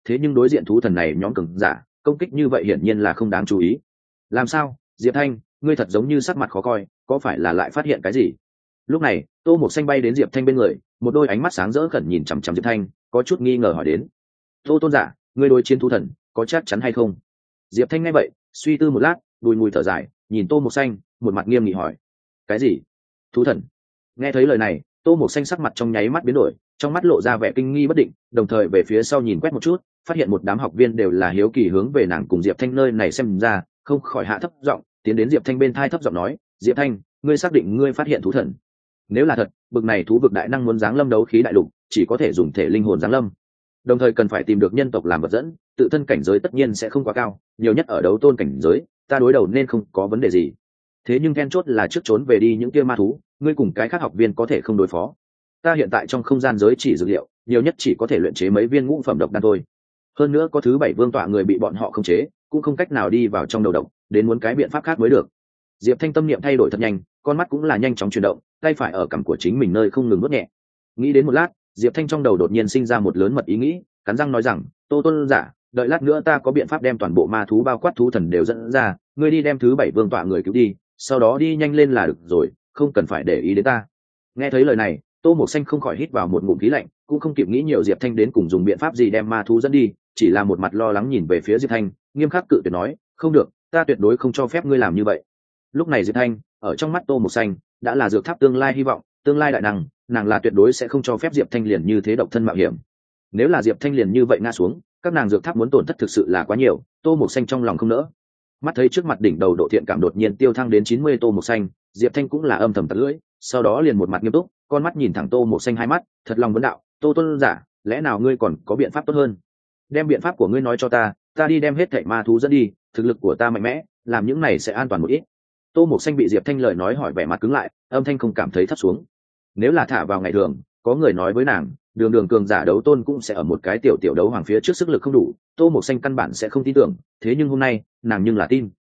thế nhưng đối diện thú thần này nhóm cường giả công kích như vậy hiển nhiên là không đáng chú ý. Làm sao Diệp Thanh, ngươi thật giống như sắc mặt khó coi, có phải là lại phát hiện cái gì? Lúc này Tô Mộc Xanh bay đến Diệp Thanh bên người, một đôi ánh mắt sáng rỡ khẩn nhìn chằm chằm Diệp Thanh, có chút nghi ngờ hỏi đến: Tô tôn giả, ngươi đối chiến thú thần có chắc chắn hay không? Diệp Thanh nghe vậy suy tư một lát, đùi mùi thở dài, nhìn Tô Mộc Xanh một mặt nghiêm nghị hỏi: cái gì? Thú thần? Nghe thấy lời này, Tô Mộc Xanh sắc mặt trong nháy mắt biến đổi, trong mắt lộ ra vẻ kinh nghi bất định, đồng thời về phía sau nhìn quét một chút, phát hiện một đám học viên đều là hiếu kỳ hướng về nàng cùng Diệp Thanh nơi này xem ra, không khỏi hạ thấp giọng tiến đến Diệp Thanh bên thai thấp giọng nói: Diệp Thanh, ngươi xác định ngươi phát hiện thú thần? Nếu là thật, bực này thú vực đại năng muốn giáng lâm đấu khí đại lục, chỉ có thể dùng thể linh hồn giáng lâm, đồng thời cần phải tìm được nhân tộc làm vật dẫn, tự thân cảnh giới tất nhiên sẽ không quá cao, nhiều nhất ở đấu tôn cảnh giới, ta đối đầu nên không có vấn đề gì. Thế nhưng then chốt là trước trốn về đi những kia ma thú, ngươi cùng cái khác học viên có thể không đối phó. Ta hiện tại trong không gian giới chỉ dược liệu, nhiều nhất chỉ có thể luyện chế mấy viên ngũ phẩm độc đan thôi. Hơn nữa có thứ 7 vương tọa người bị bọn họ khống chế, cũng không cách nào đi vào trong đầu độc, đến muốn cái biện pháp khác mới được. Diệp Thanh tâm niệm thay đổi thật nhanh, con mắt cũng là nhanh chóng chuyển động, tay phải ở cằm của chính mình nơi không ngừng nuốt nhẹ. Nghĩ đến một lát, Diệp Thanh trong đầu đột nhiên sinh ra một lớn mật ý nghĩ, cắn răng nói rằng: Tô tôn giả, đợi lát nữa ta có biện pháp đem toàn bộ ma thú bao quát thú thần đều dẫn ra, ngươi đi đem thứ 7 vương tọa người cứu đi, sau đó đi nhanh lên là được rồi, không cần phải để ý đến ta. Nghe thấy lời này, Tô Mộc Xanh không khỏi hít vào một ngụm khí lạnh, cũng không kịp nghĩ nhiều Diệp Thanh đến cùng dùng biện pháp gì đem ma thú dẫn đi, chỉ là một mặt lo lắng nhìn về phía Diệp Thanh, nghiêm khắc cự tuyệt nói: không được, ta tuyệt đối không cho phép ngươi làm như vậy. Lúc này Diệp Thanh ở trong mắt Tô Mộc Xanh đã là dược tháp tương lai hy vọng, tương lai đại năng, nàng là tuyệt đối sẽ không cho phép Diệp Thanh liền như thế độc thân mạo hiểm. Nếu là Diệp Thanh liền như vậy ngã xuống, các nàng dược tháp muốn tổn thất thực sự là quá nhiều. Tô Mộc Xanh trong lòng không nỡ. Mắt thấy trước mặt đỉnh đầu độ thiện cảm đột nhiên tiêu thăng đến 90, Tô Mộc Xanh, Diệp Thanh cũng là âm thầm tặc lưỡi, sau đó liền một mặt nghiêm túc, con mắt nhìn thẳng Tô Mộc Xanh hai mắt, thật lòng vấn đạo: Tô tôn giả, lẽ nào ngươi còn có biện pháp tốt hơn? Đem biện pháp của ngươi nói cho ta, ta đi đem hết thảy ma thú dẫn đi, thực lực của ta mạnh mẽ, làm những này sẽ an toàn một ít. Tô Mộc Xanh bị Diệp Thanh lời nói hỏi vẻ mặt cứng lại, âm thanh không cảm thấy thấp xuống. Nếu là thả vào ngày thường, có người nói với nàng, đường đường cường giả đấu tôn cũng sẽ ở một cái tiểu đấu hoàng phía trước sức lực không đủ, Tô Mộc Xanh căn bản sẽ không tin tưởng, thế nhưng hôm nay, nàng nhưng là tin.